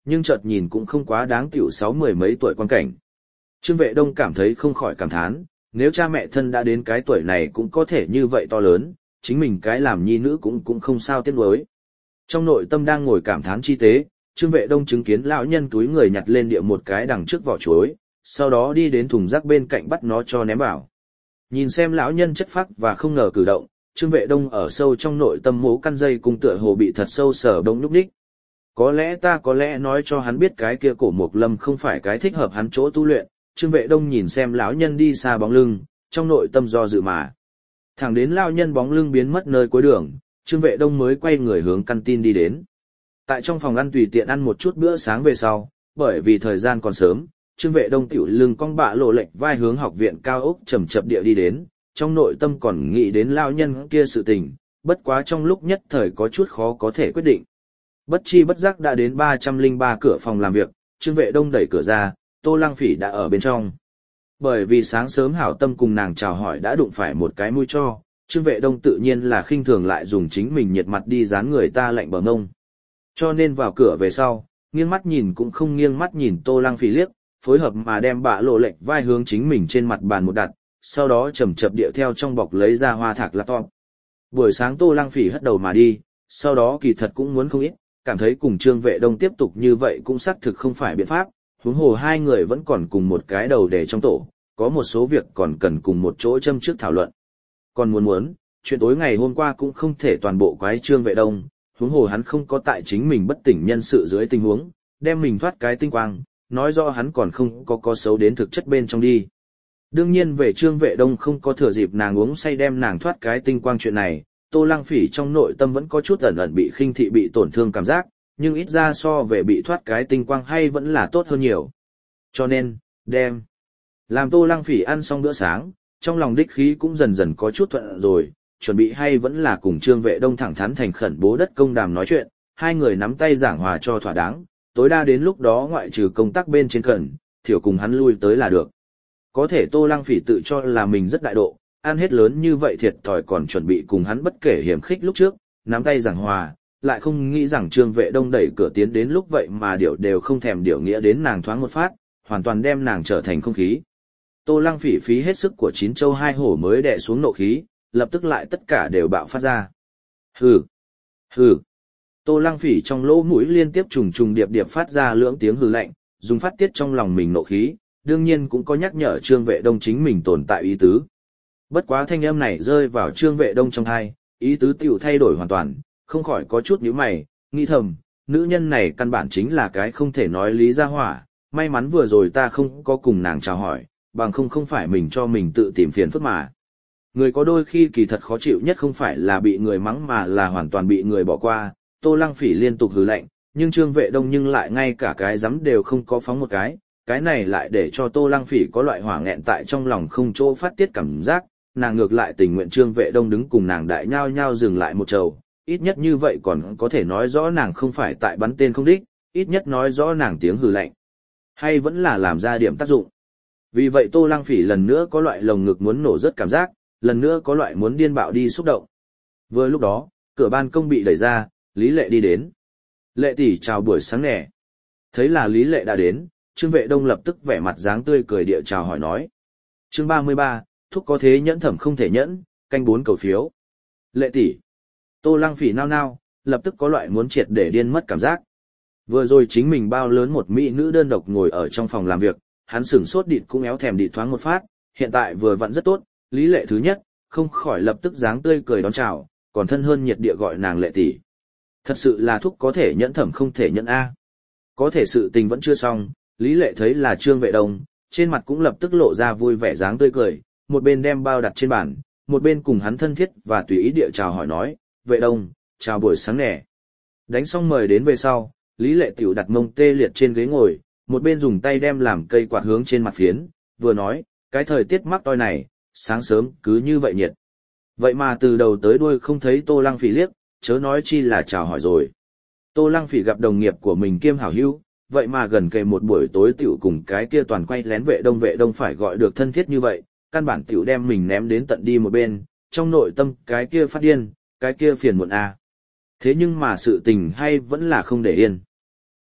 nhưng chợt nhìn cũng không quá đáng tiểu sáu mười mấy tuổi quan cảnh. Trương Vệ Đông cảm thấy không khỏi cảm thán, nếu cha mẹ thân đã đến cái tuổi này cũng có thể như vậy to lớn, chính mình cái làm nhi nữ cũng cũng không sao tiếc nuối. Trong nội tâm đang ngồi cảm thán chi tế, Trương Vệ Đông chứng kiến lão nhân túi người nhặt lên địa một cái đằng trước vỏ chuối, sau đó đi đến thùng rác bên cạnh bắt nó cho ném vào. Nhìn xem lão nhân chất phác và không ngờ cử động, Trương Vệ Đông ở sâu trong nội tâm mố căn dây cùng tựa hồ bị thật sâu sở đông nhúc đích. Có lẽ ta có lẽ nói cho hắn biết cái kia cổ mục lâm không phải cái thích hợp hắn chỗ tu luyện. Trương Vệ Đông nhìn xem lão nhân đi xa bóng lưng, trong nội tâm do dự mà. Thẳng đến lão nhân bóng lưng biến mất nơi cuối đường, Trương Vệ Đông mới quay người hướng căn tin đi đến. Tại trong phòng ăn tùy tiện ăn một chút bữa sáng về sau, bởi vì thời gian còn sớm, Trương Vệ Đông tiểu lưng cong bạ lộ lệch vai hướng học viện cao ốc chậm chậm địa đi đến, trong nội tâm còn nghĩ đến lão nhân kia sự tình, bất quá trong lúc nhất thời có chút khó có thể quyết định. Bất chi bất giác đã đến ba trăm lẻ ba cửa phòng làm việc, Trương Vệ Đông đẩy cửa ra, Tô Lăng Phỉ đã ở bên trong. Bởi vì sáng sớm hảo tâm cùng nàng chào hỏi đã đụng phải một cái mũi cho, Trương Vệ Đông tự nhiên là khinh thường lại dùng chính mình nhiệt mặt đi dán người ta lạnh bờ ngông. Cho nên vào cửa về sau, nghiêng mắt nhìn cũng không nghiêng mắt nhìn Tô Lăng Phỉ liếc, phối hợp mà đem bạ lộ lệch vai hướng chính mình trên mặt bàn một đặt, sau đó chậm chậm điệu theo trong bọc lấy ra hoa thạc laptop. Buổi sáng Tô Lăng Phỉ hất đầu mà đi, sau đó kỳ thật cũng muốn không ít, cảm thấy cùng Trương Vệ Đông tiếp tục như vậy cũng xác thực không phải biện pháp, huống hồ hai người vẫn còn cùng một cái đầu để trong tổ, có một số việc còn cần cùng một chỗ châm trước thảo luận. Còn muốn muốn, chuyện tối ngày hôm qua cũng không thể toàn bộ quái Trương Vệ Đông, huống hồ hắn không có tại chính mình bất tỉnh nhân sự dưới tình huống, đem mình thoát cái tinh quang, nói rõ hắn còn không có có xấu đến thực chất bên trong đi. Đương nhiên về Trương Vệ Đông không có thừa dịp nàng uống say đem nàng thoát cái tinh quang chuyện này, Tô Lăng Phỉ trong nội tâm vẫn có chút ẩn ẩn bị khinh thị bị tổn thương cảm giác, nhưng ít ra so về bị thoát cái tinh quang hay vẫn là tốt hơn nhiều. Cho nên, đem. Làm Tô Lăng Phỉ ăn xong bữa sáng, trong lòng đích khí cũng dần dần có chút thuận rồi, chuẩn bị hay vẫn là cùng Trương Vệ Đông thẳng thắn thành khẩn bố đất công đàm nói chuyện, hai người nắm tay giảng hòa cho thỏa đáng, tối đa đến lúc đó ngoại trừ công tác bên trên cần, thiểu cùng hắn lui tới là được. Có thể Tô Lăng Phỉ tự cho là mình rất đại độ, ăn hết lớn như vậy thiệt thòi còn chuẩn bị cùng hắn bất kể hiểm khích lúc trước, nắm tay giảng hòa, lại không nghĩ rằng Trương Vệ Đông đẩy cửa tiến đến lúc vậy mà điệu đều không thèm điệu nghĩa đến nàng thoáng một phát, hoàn toàn đem nàng trở thành không khí. Tô Lăng Phỉ phí hết sức của chín châu hai hổ mới đè xuống nộ khí, lập tức lại tất cả đều bạo phát ra. Hừ, hừ. Tô Lăng Phỉ trong lỗ mũi liên tiếp trùng trùng điệp điệp phát ra lưỡng tiếng hừ lạnh, dùng phát tiết trong lòng mình nộ khí, đương nhiên cũng có nhắc nhở Trương Vệ Đông chính mình tồn tại ý tứ. Bất quá thanh âm này rơi vào Trương Vệ Đông trong tai, ý tứ tiểu thay đổi hoàn toàn, không khỏi có chút nhíu mày, nghĩ thầm, nữ nhân này căn bản chính là cái không thể nói lý ra hỏa, may mắn vừa rồi ta không có cùng nàng chào hỏi, bằng không không phải mình cho mình tự tìm phiền phức mà. Người có đôi khi kỳ thật khó chịu nhất không phải là bị người mắng mà là hoàn toàn bị người bỏ qua, Tô Lăng Phỉ liên tục hừ lạnh, nhưng Trương Vệ Đông nhưng lại ngay cả cái dám đều không có phóng một cái, cái này lại để cho Tô Lăng Phỉ có loại hỏa nghẹn tại trong lòng không chỗ phát tiết cảm giác, nàng ngược lại tình nguyện Trương Vệ Đông đứng cùng nàng đại nhao nhao dừng lại một trầu, ít nhất như vậy còn có thể nói rõ nàng không phải tại bắn tên không đích, ít nhất nói rõ nàng tiếng hừ lạnh, hay vẫn là làm ra điểm tác dụng. Vì vậy Tô Lăng Phỉ lần nữa có loại lồng ngực muốn nổ rất cảm giác, lần nữa có loại muốn điên bạo đi xúc động. Vừa lúc đó, cửa ban công bị đẩy ra, Lý Lệ đi đến. Lệ tỷ chào buổi sáng nè. Thấy là Lý Lệ đã đến, Trương Vệ Đông lập tức vẻ mặt dáng tươi cười địa chào hỏi nói. Chương ba mươi ba, thúc có thế nhẫn thẩm không thể nhẫn, canh bốn cầu phiếu. Lệ tỷ. Tô Lăng Phỉ nao nao, lập tức có loại muốn triệt để điên mất cảm giác. Vừa rồi chính mình bao lớn một mỹ nữ đơn độc ngồi ở trong phòng làm việc, hắn sửng sốt địt cũng éo thèm địt thoáng một phát, hiện tại vừa vặn rất tốt, Lý Lệ thứ nhất, không khỏi lập tức dáng tươi cười đón chào, còn thân hơn nhiệt địa gọi nàng Lệ tỷ. Thật sự là thúc có thể nhẫn thẩm không thể nhẫn a. Có thể sự tình vẫn chưa xong, Lý Lệ thấy là Trương Vệ Đông, trên mặt cũng lập tức lộ ra vui vẻ dáng tươi cười, một bên đem bao đặt trên bàn, một bên cùng hắn thân thiết và tùy ý địa chào hỏi nói, Vệ Đông, chào buổi sáng nè. Đánh xong mời đến về sau, Lý Lệ tiểu đặt mông tê liệt trên ghế ngồi, một bên dùng tay đem làm cây quạt hướng trên mặt phiến, vừa nói, cái thời tiết mắc toi này, sáng sớm cứ như vậy nhiệt. Vậy mà từ đầu tới đuôi không thấy Tô Lăng Phỉ liếc, chớ nói chi là chào hỏi rồi. Tô Lăng Phỉ gặp đồng nghiệp của mình kiêm hảo hữu, vậy mà gần kề một buổi tối tiểu cùng cái kia toàn quay lén Vệ Đông Vệ Đông phải gọi được thân thiết như vậy, căn bản tiểu đem mình ném đến tận đi một bên, trong nội tâm cái kia phát điên, cái kia phiền muộn a. À. Thế nhưng mà sự tình hay vẫn là không để yên.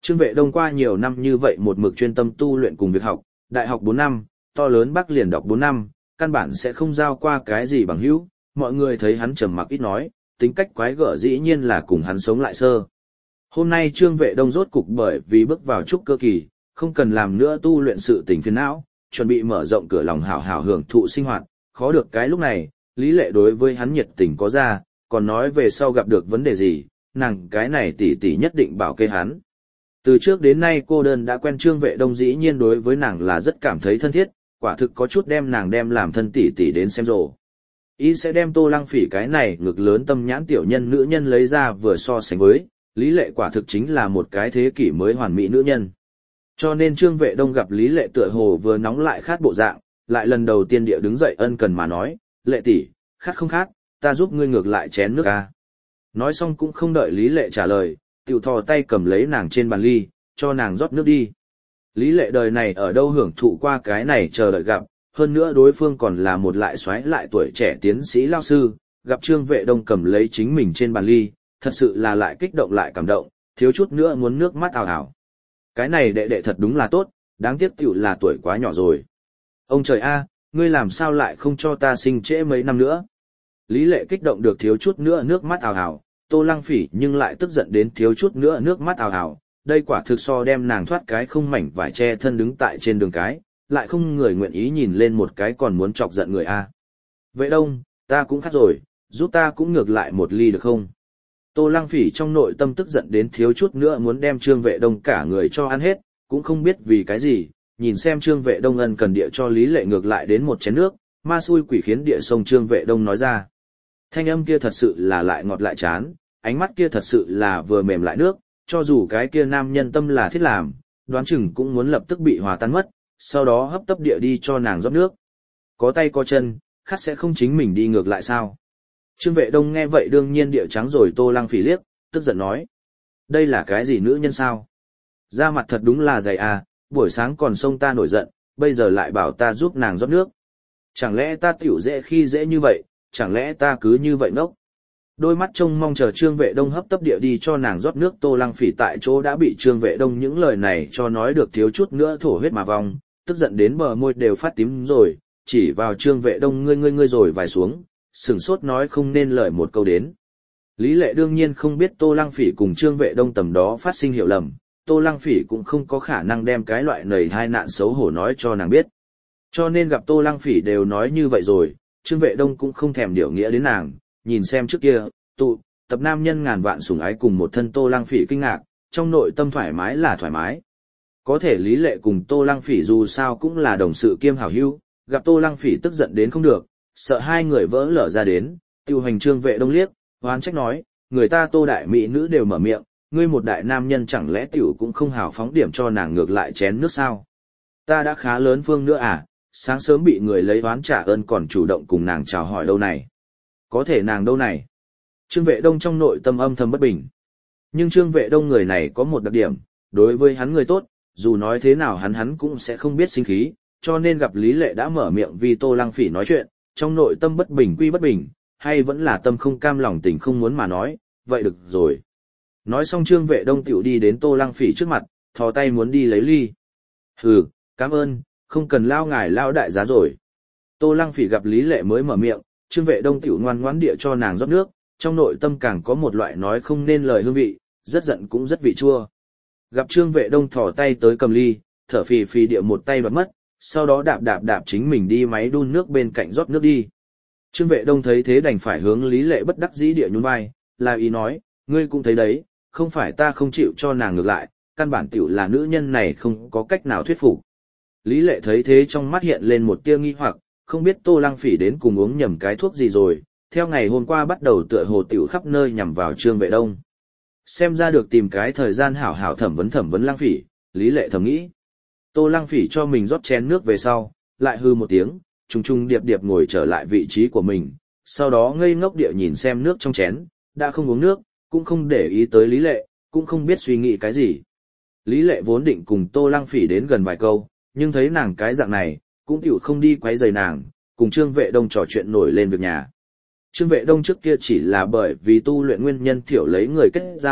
Trương Vệ Đông qua nhiều năm như vậy một mực chuyên tâm tu luyện cùng việc học, đại học bốn năm, to lớn Bắc liền đọc bốn năm, căn bản sẽ không giao qua cái gì bằng hữu, mọi người thấy hắn trầm mặc ít nói, tính cách quái gở dĩ nhiên là cùng hắn sống lại sơ. Hôm nay Trương Vệ Đông rốt cục bởi vì bước vào trúc cơ kỳ, không cần làm nữa tu luyện sự tình phiền não, chuẩn bị mở rộng cửa lòng hảo hảo hưởng thụ sinh hoạt, khó được cái lúc này, Lý Lệ đối với hắn nhiệt tình có ra, còn nói về sau gặp được vấn đề gì, nàng cái này tỷ tỷ nhất định bảo kê hắn. Từ trước đến nay cô đơn đã quen Trương Vệ Đông dĩ nhiên đối với nàng là rất cảm thấy thân thiết, quả thực có chút đem nàng đem làm thân tỷ tỷ đến xem rồ. Ý sẽ đem Tô Lăng Phỉ cái này ngực lớn tâm nhãn tiểu nhân nữ nhân lấy ra vừa so sánh với, Lý Lệ quả thực chính là một cái thế kỷ mới hoàn mỹ nữ nhân. Cho nên Trương Vệ Đông gặp Lý Lệ tựa hồ vừa nóng lại khát bộ dạng, lại lần đầu tiên địa đứng dậy ân cần mà nói, Lệ tỷ, khát không khát, ta giúp ngươi ngược lại chén nước a. Nói xong cũng không đợi Lý Lệ trả lời, tiểu thò tay cầm lấy nàng trên bàn ly, cho nàng rót nước đi. Lý Lệ đời này ở đâu hưởng thụ qua cái này chờ đợi gặp, hơn nữa đối phương còn là một lại xoáy lại tuổi trẻ tiến sĩ lao sư, gặp Trương Vệ Đông cầm lấy chính mình trên bàn ly, thật sự là lại kích động lại cảm động, thiếu chút nữa muốn nước mắt ào ào. Cái này đệ đệ thật đúng là tốt, đáng tiếc tiểu là tuổi quá nhỏ rồi. Ông trời a, ngươi làm sao lại không cho ta sinh trễ mấy năm nữa? Lý Lệ kích động được thiếu chút nữa nước mắt ào ào, Tô Lăng Phỉ nhưng lại tức giận đến thiếu chút nữa nước mắt ào ào, đây quả thực so đem nàng thoát cái không mảnh vải che thân đứng tại trên đường cái, lại không người nguyện ý nhìn lên một cái còn muốn chọc giận người a. Vệ Đông, ta cũng khát rồi, giúp ta cũng ngược lại một ly được không? Tô Lăng Phỉ trong nội tâm tức giận đến thiếu chút nữa muốn đem Trương Vệ Đông cả người cho ăn hết, cũng không biết vì cái gì, nhìn xem Trương Vệ Đông ân cần địa cho Lý Lệ ngược lại đến một chén nước, ma xui quỷ khiến địa sông Trương Vệ Đông nói ra. Thanh âm kia thật sự là lại ngọt lại chán, ánh mắt kia thật sự là vừa mềm lại nước, cho dù cái kia nam nhân tâm là thiết làm, đoán chừng cũng muốn lập tức bị hòa tan mất, sau đó hấp tấp địa đi cho nàng rót nước. Có tay có chân, khát sẽ không chính mình đi ngược lại sao? Trương Vệ Đông nghe vậy đương nhiên địa trắng rồi Tô Lăng Phỉ liếc, tức giận nói. Đây là cái gì nữ nhân sao? Da mặt thật đúng là dày à, buổi sáng còn xông ta nổi giận, bây giờ lại bảo ta giúp nàng rót nước. Chẳng lẽ ta tiểu dễ khi dễ như vậy, chẳng lẽ ta cứ như vậy ngốc? Đôi mắt trông mong chờ Trương Vệ Đông hấp tấp địa đi cho nàng rót nước, Tô Lăng Phỉ tại chỗ đã bị Trương Vệ Đông những lời này cho nói được thiếu chút nữa thổ huyết mà vong, tức giận đến bờ môi đều phát tím rồi, chỉ vào Trương Vệ Đông ngươi ngươi ngươi rồi vài xuống, sửng sốt nói không nên lời một câu đến. Lý Lệ đương nhiên không biết Tô Lăng Phỉ cùng Trương Vệ Đông tầm đó phát sinh hiểu lầm, Tô Lăng Phỉ cũng không có khả năng đem cái loại nầy hai nạn xấu hổ nói cho nàng biết. Cho nên gặp Tô Lăng Phỉ đều nói như vậy rồi, Trương Vệ Đông cũng không thèm điều nghĩa đến nàng, nhìn xem trước kia, tụ, tập nam nhân ngàn vạn sủng ái cùng một thân Tô Lăng Phỉ kinh ngạc, trong nội tâm thoải mái là thoải mái. Có thể Lý Lệ cùng Tô Lăng Phỉ dù sao cũng là đồng sự kiêm hảo hữu, gặp Tô Lăng Phỉ tức giận đến không được, sợ hai người vỡ lở ra đến, tiêu hành Trương Vệ Đông liếc, oán trách nói, người ta Tô đại mỹ nữ đều mở miệng, ngươi một đại nam nhân chẳng lẽ tiểu cũng không hào phóng điểm cho nàng ngược lại chén nước sao? Ta đã khá lớn phương nữa à, sáng sớm bị người lấy oán trả ơn còn chủ động cùng nàng chào hỏi đâu này. Có thể nàng đâu này? Trương Vệ Đông trong nội tâm âm thầm bất bình. Nhưng Trương Vệ Đông người này có một đặc điểm, đối với hắn người tốt, dù nói thế nào hắn hắn cũng sẽ không biết sinh khí, cho nên gặp Lý Lệ đã mở miệng vì Tô Lăng Phỉ nói chuyện, trong nội tâm bất bình quy bất bình, hay vẫn là tâm không cam lòng tình không muốn mà nói, vậy được rồi. Nói xong Trương Vệ Đông tiểu đi đến Tô Lăng Phỉ trước mặt, thò tay muốn đi lấy ly. Hừ, cảm ơn, không cần lao ngài lao đại giá rồi. Tô Lăng Phỉ gặp Lý Lệ mới mở miệng, Trương Vệ Đông tiểu ngoan ngoãn địa cho nàng rót nước, trong nội tâm càng có một loại nói không nên lời hương vị, rất giận cũng rất vị chua. Gặp Trương Vệ Đông thò tay tới cầm ly, thở phì phì địa một tay đoạt mất, sau đó đạp đạp đạp chính mình đi máy đun nước bên cạnh rót nước đi. Trương Vệ Đông thấy thế đành phải hướng Lý Lệ bất đắc dĩ địa nhún vai, là ý nói, ngươi cũng thấy đấy, không phải ta không chịu cho nàng ngược lại, căn bản tiểu là nữ nhân này không có cách nào thuyết phục. Lý Lệ thấy thế trong mắt hiện lên một tia nghi hoặc, không biết Tô Lăng Phỉ đến cùng uống nhầm cái thuốc gì rồi, theo ngày hôm qua bắt đầu tựa hồ tiểu khắp nơi nhằm vào Trương Vệ Đông. Xem ra được tìm cái thời gian hảo hảo thẩm vấn thẩm vấn Lăng Phỉ, Lý Lệ thầm nghĩ. Tô Lăng Phỉ cho mình rót chén nước về sau, lại hư một tiếng, trùng trùng điệp điệp ngồi trở lại vị trí của mình, sau đó ngây ngốc địa nhìn xem nước trong chén, đã không uống nước, cũng không để ý tới Lý Lệ, cũng không biết suy nghĩ cái gì. Lý Lệ vốn định cùng Tô Lăng Phỉ đến gần vài câu, nhưng thấy nàng cái dạng này, cũng tiểu không đi quấy rầy nàng, cùng Trương Vệ Đông trò chuyện nổi lên việc nhà. Trương Vệ Đông trước kia chỉ là bởi vì tu luyện nguyên nhân thiểu lấy người kết giao,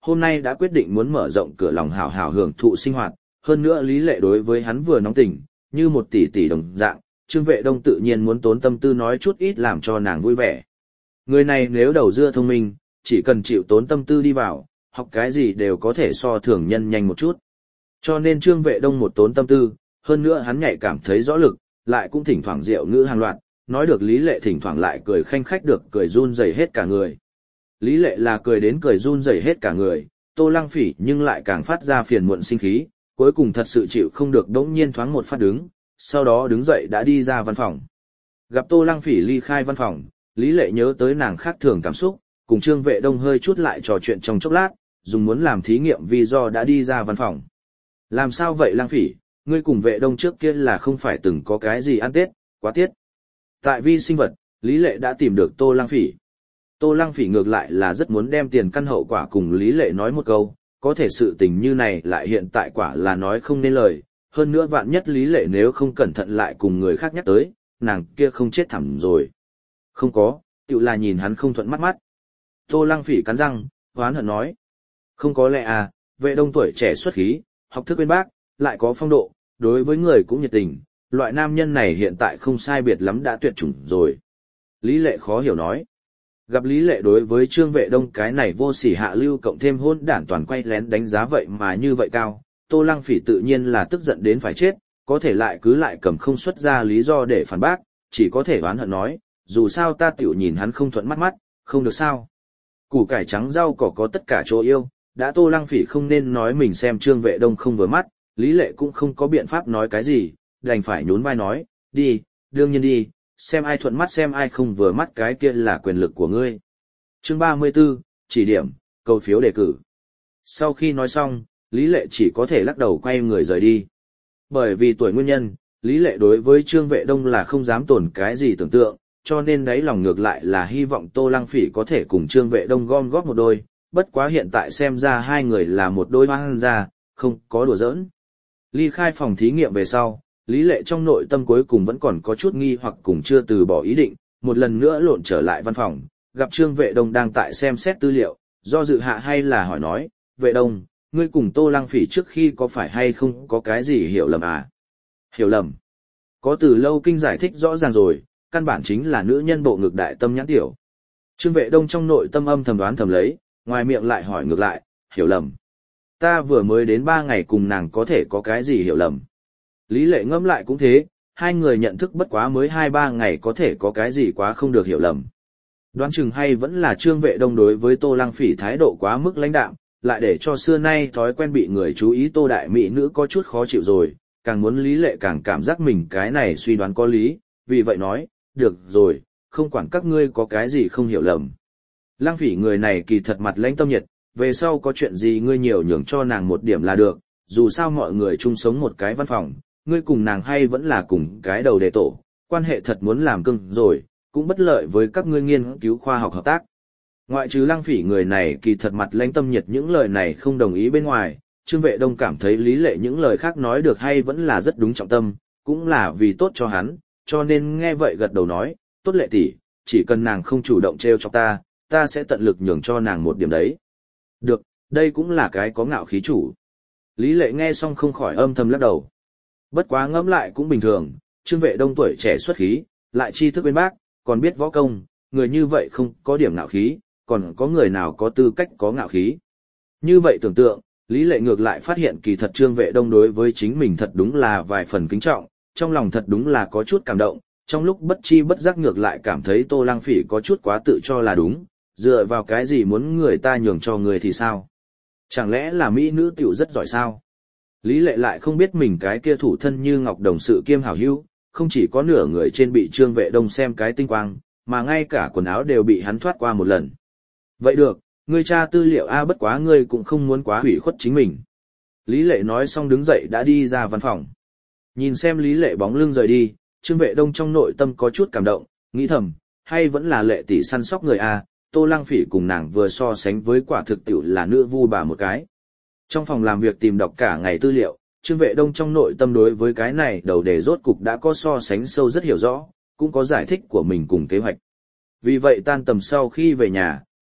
hôm nay đã quyết định muốn mở rộng cửa lòng hào hào hưởng thụ sinh hoạt, hơn nữa Lý Lệ đối với hắn vừa nóng tình, như một tỷ tỷ đồng dạng, Trương Vệ Đông tự nhiên muốn tốn tâm tư nói chút ít làm cho nàng vui vẻ. Người này nếu đầu dưa thông minh, chỉ cần chịu tốn tâm tư đi vào, học cái gì đều có thể so thường nhân nhanh một chút. Cho nên Trương Vệ Đông một tốn tâm tư, hơn nữa hắn nhạy cảm thấy rõ lực, lại cũng thỉnh thoảng rượu ngữ hàng loạt, nói được Lý Lệ thỉnh thoảng lại cười khanh khách được cười run rẩy hết cả người. Lý Lệ là cười đến cười run rẩy hết cả người, Tô Lăng Phỉ nhưng lại càng phát ra phiền muộn sinh khí, cuối cùng thật sự chịu không được đống nhiên thoáng một phát đứng, sau đó đứng dậy đã đi ra văn phòng. Gặp Tô Lăng Phỉ ly khai văn phòng, Lý Lệ nhớ tới nàng khác thường cảm xúc, cùng Trương Vệ Đông hơi chút lại trò chuyện trong chốc lát, dùng muốn làm thí nghiệm vì do đã đi ra văn phòng. Làm sao vậy Lăng Phỉ, ngươi cùng Vệ Đông trước kia là không phải từng có cái gì ăn Tết, quá tiết. Tại vi sinh vật, Lý Lệ đã tìm được Tô Lăng Phỉ. Tô Lăng Phỉ ngược lại là rất muốn đem tiền căn hậu quả cùng Lý Lệ nói một câu, có thể sự tình như này lại hiện tại quả là nói không nên lời, hơn nữa vạn nhất Lý Lệ nếu không cẩn thận lại cùng người khác nhắc tới, nàng kia không chết thẳm rồi. Không có, tự là nhìn hắn không thuận mắt mắt. Tô Lăng Phỉ cắn răng, hoán hận nói. Không có lẽ à, Vệ Đông tuổi trẻ xuất khí, học thức bên bác, lại có phong độ, đối với người cũng nhiệt tình, loại nam nhân này hiện tại không sai biệt lắm đã tuyệt chủng rồi. Lý Lệ khó hiểu nói. Gặp Lý Lệ đối với Trương Vệ Đông cái này vô sỉ hạ lưu cộng thêm hôn đản toàn quay lén đánh giá vậy mà như vậy cao, Tô Lăng Phỉ tự nhiên là tức giận đến phải chết, có thể lại cứ lại cầm không xuất ra lý do để phản bác, chỉ có thể oán hận nói, dù sao ta tiểu nhìn hắn không thuận mắt mắt, không được sao. Củ cải trắng rau cỏ có tất cả chỗ yêu, đã Tô Lăng Phỉ không nên nói mình xem Trương Vệ Đông không vừa mắt, Lý Lệ cũng không có biện pháp nói cái gì, đành phải nhún vai nói, đi, đương nhiên đi, xem ai thuận mắt xem ai không vừa mắt cái kia là quyền lực của ngươi. Chương ba mươi 34, chỉ điểm, cầu phiếu đề cử. Sau khi nói xong, Lý Lệ chỉ có thể lắc đầu quay người rời đi. Bởi vì tuổi nguyên nhân, Lý Lệ đối với Trương Vệ Đông là không dám tổn cái gì tưởng tượng, cho nên đáy lòng ngược lại là hy vọng Tô Lăng Phỉ có thể cùng Trương Vệ Đông gom góp một đôi, bất quá hiện tại xem ra hai người là một đôi hoang ra, không có đùa giỡn. Ly khai phòng thí nghiệm về sau, Lý Lệ trong nội tâm cuối cùng vẫn còn có chút nghi hoặc cùng chưa từ bỏ ý định, một lần nữa lộn trở lại văn phòng, gặp Trương Vệ Đông đang tại xem xét tư liệu, do dự hạ hay là hỏi nói, Vệ Đông, ngươi cùng Tô Lăng Phỉ trước khi có phải hay không có cái gì hiểu lầm à? Hiểu lầm? Có từ lâu kinh giải thích rõ ràng rồi, căn bản chính là nữ nhân bộ ngực đại tâm nhãn tiểu. Trương Vệ Đông trong nội tâm âm thầm đoán thầm lấy, ngoài miệng lại hỏi ngược lại, hiểu lầm. Ta vừa mới đến ba ngày cùng nàng có thể có cái gì hiểu lầm. Lý Lệ ngẫm lại cũng thế, hai người nhận thức bất quá mới hai ba ngày có thể có cái gì quá không được hiểu lầm. Đoán chừng hay vẫn là Trương Vệ Đông đối với Tô Lăng Phỉ thái độ quá mức lãnh đạm, lại để cho xưa nay thói quen bị người chú ý Tô đại mỹ nữ có chút khó chịu rồi, càng muốn Lý Lệ càng cảm giác mình cái này suy đoán có lý, vì vậy nói, được rồi, không quản các ngươi có cái gì không hiểu lầm. Lăng Phỉ người này kỳ thật mặt lãnh tâm nhiệt, về sau có chuyện gì ngươi nhiều nhường cho nàng một điểm là được, dù sao mọi người chung sống một cái văn phòng, ngươi cùng nàng hay vẫn là cùng cái đầu đề tổ, quan hệ thật muốn làm cưng rồi, cũng bất lợi với các ngươi nghiên cứu khoa học hợp tác. Ngoại trừ Lăng Phỉ người này kỳ thật mặt lãnh tâm nhiệt những lời này không đồng ý bên ngoài, Trương Vệ Đông cảm thấy Lý Lệ những lời khác nói được hay vẫn là rất đúng trọng tâm, cũng là vì tốt cho hắn, cho nên nghe vậy gật đầu nói, tốt Lệ tỷ, chỉ cần nàng không chủ động trêu cho ta, ta sẽ tận lực nhường cho nàng một điểm đấy. Được, đây cũng là cái có ngạo khí chủ. Lý Lệ nghe xong không khỏi âm thầm lắc đầu. Bất quá ngẫm lại cũng bình thường, Trương Vệ Đông tuổi trẻ xuất khí, lại tri thức bên bác, còn biết võ công, người như vậy không có điểm ngạo khí, còn có người nào có tư cách có ngạo khí. Như vậy tưởng tượng, Lý Lệ ngược lại phát hiện kỳ thật Trương Vệ Đông đối với chính mình thật đúng là vài phần kính trọng, trong lòng thật đúng là có chút cảm động, trong lúc bất chi bất giác ngược lại cảm thấy Tô Lăng Phỉ có chút quá tự cho là đúng, dựa vào cái gì muốn người ta nhường cho người thì sao? Chẳng lẽ là mỹ nữ tiểu rất giỏi sao? Lý Lệ lại không biết mình cái kia thủ thân như ngọc đồng sự kiêm hảo hữu, không chỉ có nửa người trên bị Trương Vệ Đông xem cái tinh quang, mà ngay cả quần áo đều bị hắn thoát qua một lần. Vậy được, ngươi tra tư liệu a bất quá ngươi cũng không muốn quá hủy khuất chính mình. Lý Lệ nói xong đứng dậy đã đi ra văn phòng. Nhìn xem Lý Lệ bóng lưng rời đi, Trương Vệ Đông trong nội tâm có chút cảm động, nghĩ thầm, hay vẫn là Lệ tỷ săn sóc người a, Tô Lăng Phỉ cùng nàng vừa so sánh với quả thực tiểu là nữ vu bà một cái. Trong phòng làm việc tìm đọc cả ngày tư liệu, Trương Vệ Đông trong nội tâm đối với cái này đầu đề rốt cục đã có so sánh sâu rất hiểu rõ, cũng có giải thích của mình cùng kế hoạch. Vì vậy tan tầm sau khi về nhà,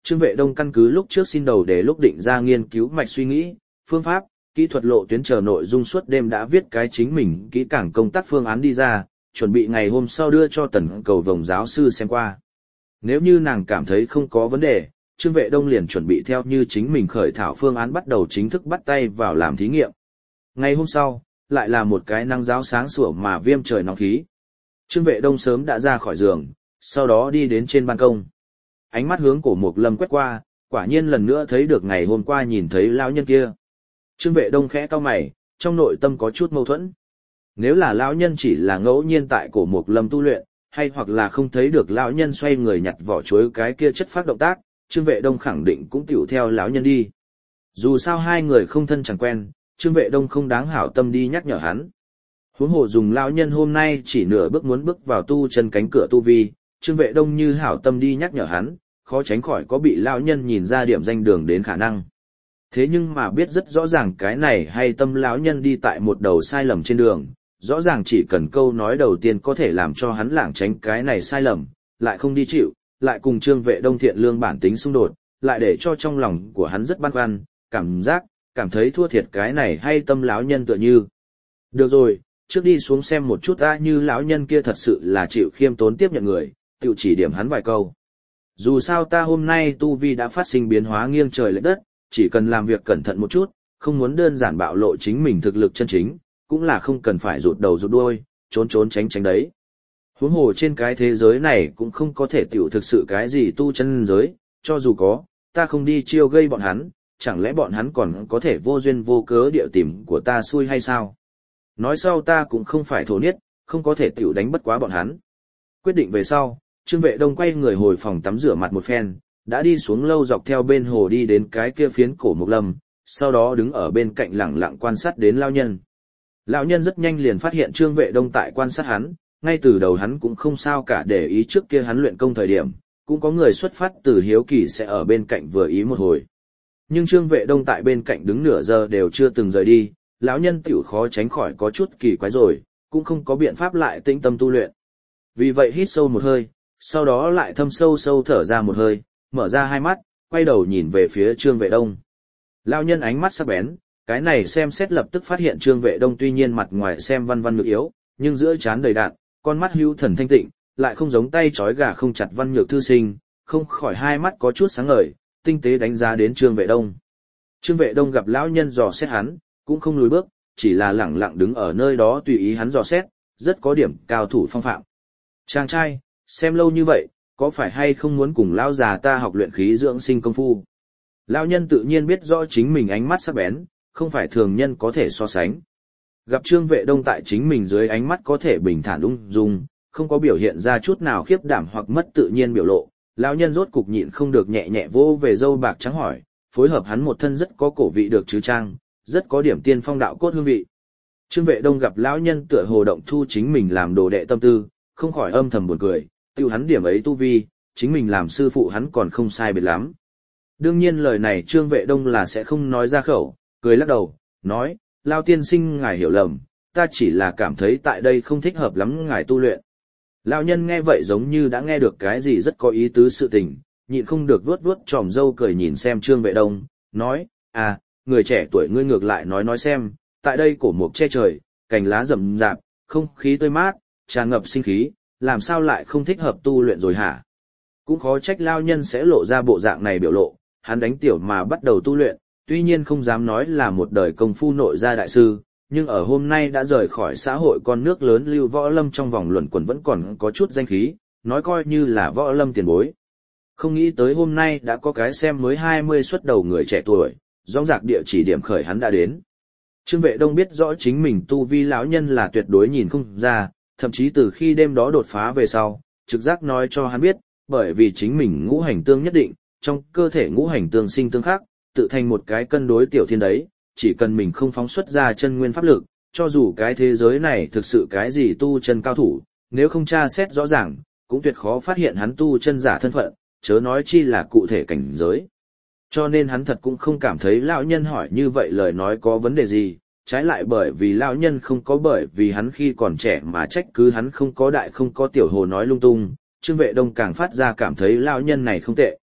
Trương Vệ Đông căn cứ lúc trước xin đầu để lúc định ra nghiên cứu mạch suy nghĩ, phương pháp, kỹ thuật lộ tuyến chờ nội dung suốt đêm đã viết cái chính mình kỹ càng công tác phương án đi ra, chuẩn bị ngày hôm sau đưa cho Tần Cầu Vồng giáo sư xem qua. Nếu như nàng cảm thấy không có vấn đề, Trương Vệ Đông liền chuẩn bị theo như chính mình khởi thảo phương án bắt đầu chính thức bắt tay vào làm thí nghiệm. Ngày hôm sau, lại là một cái nắng giáo sáng sủa mà viêm trời nóng khí. Trương Vệ Đông sớm đã ra khỏi giường, sau đó đi đến trên ban công. Ánh mắt hướng Cổ Mộc Lâm quét qua, quả nhiên lần nữa thấy được ngày hôm qua nhìn thấy lão nhân kia. Trương Vệ Đông khẽ cau mày, trong nội tâm có chút mâu thuẫn. Nếu là lão nhân chỉ là ngẫu nhiên tại Cổ Mộc Lâm tu luyện, hay hoặc là không thấy được lão nhân xoay người nhặt vỏ chuối cái kia chất phác động tác, Trương Vệ Đông khẳng định cũng tiểu theo lão nhân đi. Dù sao hai người không thân chẳng quen, Trương Vệ Đông không đáng hảo tâm đi nhắc nhở hắn. Huống hồ dùng lão nhân hôm nay chỉ nửa bước muốn bước vào tu chân cánh cửa tu vi, Trương Vệ Đông như hảo tâm đi nhắc nhở hắn, khó tránh khỏi có bị lão nhân nhìn ra điểm danh đường đến khả năng. Thế nhưng mà biết rất rõ ràng cái này hay tâm lão nhân đi tại một đầu sai lầm trên đường, rõ ràng chỉ cần câu nói đầu tiên có thể làm cho hắn lảng tránh cái này sai lầm, lại không đi chịu, lại cùng Trương Vệ Đông thiện lương bản tính xung đột, lại để cho trong lòng của hắn rất băn khoăn, cảm giác, cảm thấy thua thiệt cái này hay tâm lão nhân tựa như. Được rồi, trước đi xuống xem một chút a, như lão nhân kia thật sự là chịu khiêm tốn tiếp nhận người, tự chỉ điểm hắn vài câu. Dù sao ta hôm nay tu vi đã phát sinh biến hóa nghiêng trời lệch đất, chỉ cần làm việc cẩn thận một chút, không muốn đơn giản bạo lộ chính mình thực lực chân chính, cũng là không cần phải rụt đầu rụt đuôi, trốn trốn tránh tránh đấy. Huống hồ trên cái thế giới này cũng không có thể tiểu thực sự cái gì tu chân giới, cho dù có, ta không đi chiêu gây bọn hắn, chẳng lẽ bọn hắn còn có thể vô duyên vô cớ địa tìm của ta xui hay sao? Nói sau ta cũng không phải thổ niết, không có thể tiểu đánh bất quá bọn hắn. Quyết định về sau, Trương Vệ Đông quay người hồi phòng tắm rửa mặt một phen, đã đi xuống lâu dọc theo bên hồ đi đến cái kia phiến Cổ Mộc Lâm, sau đó đứng ở bên cạnh lặng lặng quan sát đến lão nhân. Lão nhân rất nhanh liền phát hiện Trương Vệ Đông tại quan sát hắn, ngay từ đầu hắn cũng không sao cả để ý, trước kia hắn luyện công thời điểm, cũng có người xuất phát từ hiếu kỳ sẽ ở bên cạnh vừa ý một hồi. Nhưng Trương Vệ Đông tại bên cạnh đứng nửa giờ đều chưa từng rời đi, lão nhân tiểu khó tránh khỏi có chút kỳ quái rồi, cũng không có biện pháp lại tĩnh tâm tu luyện. Vì vậy hít sâu một hơi, sau đó lại thâm sâu sâu thở ra một hơi, mở ra hai mắt, quay đầu nhìn về phía Trương Vệ Đông. Lão nhân ánh mắt sắc bén, cái này xem xét lập tức phát hiện Trương Vệ Đông tuy nhiên mặt ngoài xem văn văn nhược yếu, nhưng giữa trán đầy đạn, con mắt hữu thần thanh tịnh, lại không giống tay trói gà không chặt văn nhược thư sinh, không khỏi hai mắt có chút sáng ngời, tinh tế đánh giá đến Trương Vệ Đông. Trương Vệ Đông gặp lão nhân dò xét hắn, cũng không lùi bước, chỉ là lẳng lặng đứng ở nơi đó tùy ý hắn dò xét, rất có điểm cao thủ phong phạm. Chàng trai, xem lâu như vậy, có phải hay không muốn cùng lão già ta học luyện khí dưỡng sinh công phu? Lão nhân tự nhiên biết rõ chính mình ánh mắt sắc bén, không phải thường nhân có thể so sánh. Gặp Trương Vệ Đông tại chính mình dưới ánh mắt có thể bình thản ung dung, không có biểu hiện ra chút nào khiếp đảm hoặc mất tự nhiên biểu lộ, lão nhân rốt cục nhịn không được nhẹ nhẹ vô về râu bạc trắng hỏi, phối hợp hắn một thân rất có cổ vị được chứ trang, rất có điểm tiên phong đạo cốt hương vị. Trương Vệ Đông gặp lão nhân tựa hồ động thu chính mình làm đồ đệ tâm tư, không khỏi âm thầm buồn cười, tiêu hắn điểm ấy tu vi, chính mình làm sư phụ hắn còn không sai biệt lắm. Đương nhiên lời này Trương Vệ Đông là sẽ không nói ra khẩu, cười lắc đầu, nói, Lao tiên sinh ngài hiểu lầm, ta chỉ là cảm thấy tại đây không thích hợp lắm ngài tu luyện. Lão nhân nghe vậy giống như đã nghe được cái gì rất có ý tứ sự tình, nhịn không được vuốt vuốt tròm râu cười nhìn xem Trương Vệ Đông, nói, à, người trẻ tuổi ngươi ngược lại nói nói xem, tại đây cổ mục che trời, cành lá rậm rạp, không khí tươi mát, tràn ngập sinh khí, làm sao lại không thích hợp tu luyện rồi hả? Cũng khó trách lao nhân sẽ lộ ra bộ dạng này biểu lộ, hắn đánh tiểu mà bắt đầu tu luyện, tuy nhiên không dám nói là một đời công phu nội gia đại sư, nhưng ở hôm nay đã rời khỏi xã hội con nước lớn lưu võ lâm trong vòng luẩn quẩn vẫn còn có chút danh khí, nói coi như là võ lâm tiền bối. Không nghĩ tới hôm nay đã có cái xem mới hai mươi xuất đầu người trẻ tuổi, rõ rạc địa chỉ điểm khởi hắn đã đến. Trương Vệ Đông biết rõ chính mình tu vi lão nhân là tuyệt đối nhìn không ra, thậm chí từ khi đêm đó đột phá về sau, trực giác nói cho hắn biết, bởi vì chính mình ngũ hành tương nhất định, trong cơ thể ngũ hành tương sinh tương khắc, tự thành một cái cân đối tiểu thiên đấy, chỉ cần mình không phóng xuất ra chân nguyên pháp lực, cho dù cái thế giới này thực sự cái gì tu chân cao thủ, nếu không tra xét rõ ràng, cũng tuyệt khó phát hiện hắn tu chân giả thân phận, chớ nói chi là cụ thể cảnh giới. Cho nên hắn thật cũng không cảm thấy lão nhân hỏi như vậy lời nói có vấn đề gì, trái lại bởi vì lão nhân không có bởi vì hắn khi còn trẻ mà trách cứ hắn không có đại không có tiểu hồ nói lung tung, Trương Vệ Đông càng phát ra cảm thấy lão nhân này không tệ.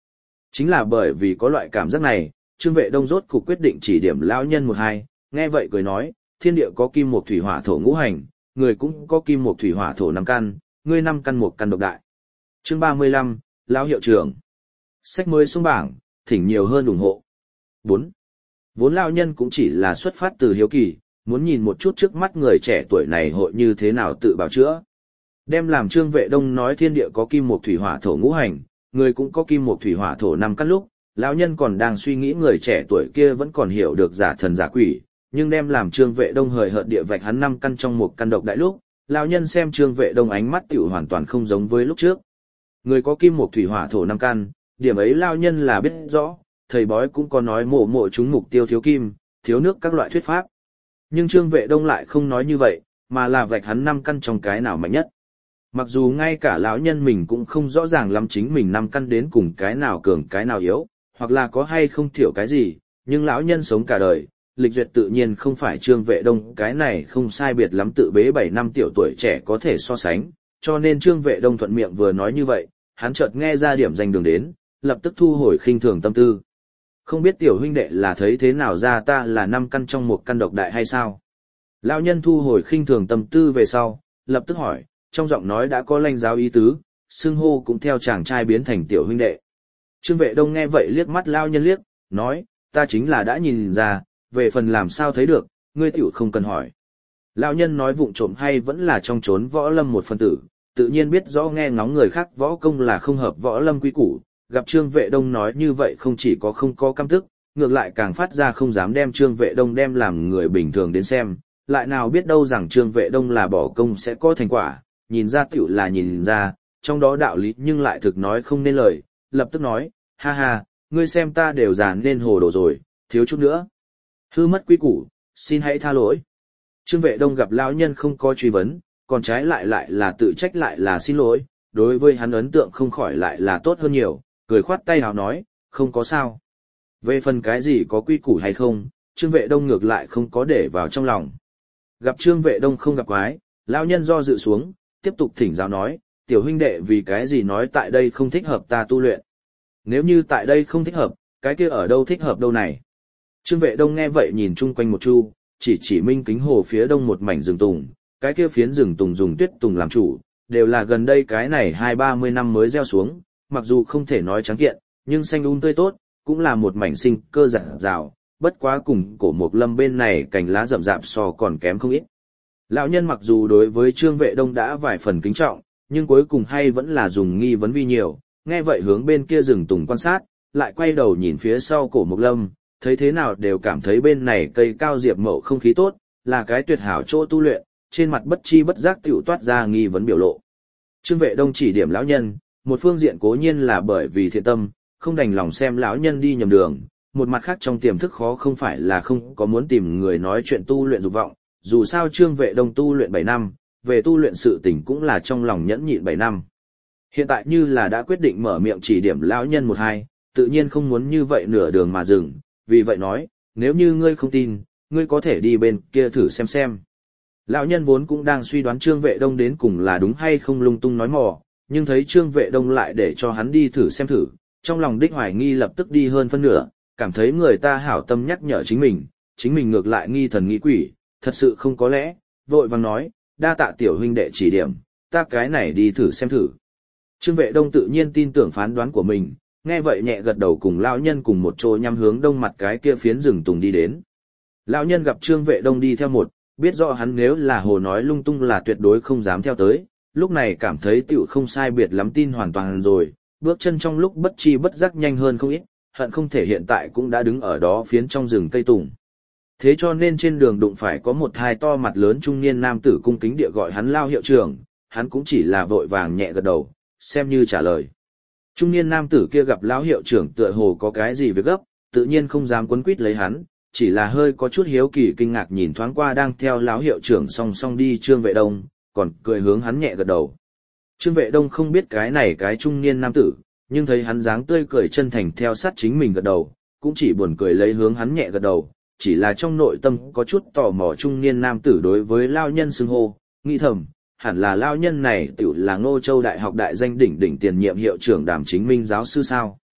Chính là bởi vì có loại cảm giác này, Trương Vệ Đông rốt cục quyết định chỉ điểm lão nhân một hai, nghe vậy cười nói, thiên địa có kim mộc thủy hỏa thổ ngũ hành, người cũng có kim mộc thủy hỏa thổ năm căn, ngươi năm căn một căn độc đại. Chương ba mươi lăm, lão hiệu trưởng. Sách mới xuống bảng, thỉnh nhiều hơn ủng hộ. bốn. Vốn lão nhân cũng chỉ là xuất phát từ hiếu kỳ, muốn nhìn một chút trước mắt người trẻ tuổi này hội như thế nào tự bào chữa. Đem làm Trương Vệ Đông nói thiên địa có kim mộc thủy hỏa thổ ngũ hành, người cũng có kim mộc thủy hỏa thổ năm căn lúc, lão nhân còn đang suy nghĩ người trẻ tuổi kia vẫn còn hiểu được giả thần giả quỷ, nhưng đem làm Trương Vệ Đông hời hợt địa vạch hắn năm căn trong một căn độc đại lúc, lão nhân xem Trương Vệ Đông ánh mắt tiểu hoàn toàn không giống với lúc trước. Người có kim mộc thủy hỏa thổ năm căn, điểm ấy lão nhân là biết rõ, thầy bói cũng có nói mộ mộ chúng mục tiêu thiếu kim, thiếu nước các loại thuyết pháp. Nhưng Trương Vệ Đông lại không nói như vậy, mà là vạch hắn năm căn trong cái nào mạnh nhất. Mặc dù ngay cả lão nhân mình cũng không rõ ràng lắm chính mình năm căn đến cùng cái nào cường cái nào yếu, hoặc là có hay không thiểu cái gì, nhưng lão nhân sống cả đời, lịch duyệt tự nhiên không phải Trương Vệ Đông cái này không sai biệt lắm tự bế bảy năm tiểu tuổi trẻ có thể so sánh, cho nên Trương Vệ Đông thuận miệng vừa nói như vậy, hắn chợt nghe ra điểm danh đường đến, lập tức thu hồi khinh thường tâm tư. Không biết tiểu huynh đệ là thấy thế nào ra ta là năm căn trong một căn độc đại hay sao? Lão nhân thu hồi khinh thường tâm tư về sau, lập tức hỏi, trong giọng nói đã có lanh giáo ý tứ, xưng hô cũng theo chàng trai biến thành tiểu huynh đệ. Trương Vệ Đông nghe vậy liếc mắt lão nhân liếc, nói, ta chính là đã nhìn ra, về phần làm sao thấy được, ngươi tiểu không cần hỏi. Lão nhân nói vụng trộm hay vẫn là trong chốn võ lâm một phân tử, tự nhiên biết rõ nghe ngóng người khác võ công là không hợp võ lâm quy củ, gặp Trương Vệ Đông nói như vậy không chỉ có không có căm tức, ngược lại càng phát ra không dám đem Trương Vệ Đông đem làm người bình thường đến xem, lại nào biết đâu rằng Trương Vệ Đông là bỏ công sẽ có thành quả, nhìn ra tiểu là nhìn ra, trong đó đạo lý nhưng lại thực nói không nên lời, lập tức nói, ha ha, ngươi xem ta đều già nên hồ đồ rồi, thiếu chút nữa. Hư mất quy củ, xin hãy tha lỗi. Trương Vệ Đông gặp lão nhân không có truy vấn, còn trái lại lại là tự trách lại là xin lỗi, đối với hắn ấn tượng không khỏi lại là tốt hơn nhiều, cười khoát tay hào nói, không có sao. Về phần cái gì có quy củ hay không, Trương Vệ Đông ngược lại không có để vào trong lòng. Gặp Trương Vệ Đông không gặp quái, lão nhân do dự xuống, tiếp tục thỉnh giáo nói, tiểu huynh đệ vì cái gì nói tại đây không thích hợp ta tu luyện. Nếu như tại đây không thích hợp, cái kia ở đâu thích hợp đâu này. Trương Vệ Đông nghe vậy nhìn chung quanh một chu, chỉ chỉ minh kính hồ phía đông một mảnh rừng tùng, cái kia phiến rừng tùng dùng tuyết tùng làm chủ, đều là gần đây cái này hai ba mươi năm mới gieo xuống, mặc dù không thể nói trắng kiện, nhưng xanh um tươi tốt, cũng là một mảnh sinh cơ rạng rào, bất quá cùng cổ mộc lâm bên này cành lá rậm rạp so còn kém không ít. Lão nhân mặc dù đối với Trương Vệ Đông đã vài phần kính trọng, nhưng cuối cùng hay vẫn là dùng nghi vấn vi nhiều, nghe vậy hướng bên kia rừng tùng quan sát, lại quay đầu nhìn phía sau cổ mộc lâm, thấy thế nào đều cảm thấy bên này cây cao diệp mậu không khí tốt, là cái tuyệt hảo chỗ tu luyện, trên mặt bất chi bất giác tiểu toát ra nghi vấn biểu lộ. Trương Vệ Đông chỉ điểm lão nhân, một phương diện cố nhiên là bởi vì thiện tâm, không đành lòng xem lão nhân đi nhầm đường, một mặt khác trong tiềm thức khó không phải là không có muốn tìm người nói chuyện tu luyện dục vọng, dù sao Trương Vệ Đông tu luyện bảy năm, về tu luyện sự tình cũng là trong lòng nhẫn nhịn bảy năm. Hiện tại như là đã quyết định mở miệng chỉ điểm lão nhân một hai, tự nhiên không muốn như vậy nửa đường mà dừng, vì vậy nói, nếu như ngươi không tin, ngươi có thể đi bên kia thử xem xem. Lão nhân vốn cũng đang suy đoán Trương Vệ Đông đến cùng là đúng hay không lung tung nói mò, nhưng thấy Trương Vệ Đông lại để cho hắn đi thử xem thử, trong lòng đích hoài nghi lập tức đi hơn phân nửa, cảm thấy người ta hảo tâm nhắc nhở chính mình, chính mình ngược lại nghi thần nghi quỷ, thật sự không có lẽ, vội vàng nói, đa tạ tiểu huynh đệ chỉ điểm, ta cái này đi thử xem thử. Trương Vệ Đông tự nhiên tin tưởng phán đoán của mình, nghe vậy nhẹ gật đầu cùng lão nhân cùng một chỗ nhắm hướng đông mặt cái kia phiến rừng tùng đi đến. Lão nhân gặp Trương Vệ Đông đi theo một, biết rõ hắn nếu là hồ nói lung tung là tuyệt đối không dám theo tới, lúc này cảm thấy tiểu không sai biệt lắm tin hoàn toàn rồi, bước chân trong lúc bất chi bất giác nhanh hơn không ít, hận không thể hiện tại cũng đã đứng ở đó phiến trong rừng cây tùng. Thế cho nên trên đường đụng phải có một hai to mặt lớn trung niên nam tử cung kính địa gọi hắn Lao hiệu trưởng, hắn cũng chỉ là vội vàng nhẹ gật đầu, xem như trả lời. Trung niên nam tử kia gặp lão hiệu trưởng tựa hồ có cái gì việc gấp, tự nhiên không dám quấn quýt lấy hắn, chỉ là hơi có chút hiếu kỳ kinh ngạc nhìn thoáng qua đang theo lão hiệu trưởng song song đi Trương Vệ Đông, còn cười hướng hắn nhẹ gật đầu. Trương Vệ Đông không biết cái này cái trung niên nam tử, nhưng thấy hắn dáng tươi cười chân thành theo sát chính mình gật đầu, cũng chỉ buồn cười lấy hướng hắn nhẹ gật đầu, chỉ là trong nội tâm có chút tò mò trung niên nam tử đối với lao nhân xưng hô, nghĩ thầm, hẳn là lao nhân này tiểu là Ngô Châu Đại học đại danh đỉnh đỉnh tiền nhiệm hiệu trưởng Đàm Chính Minh giáo sư sao.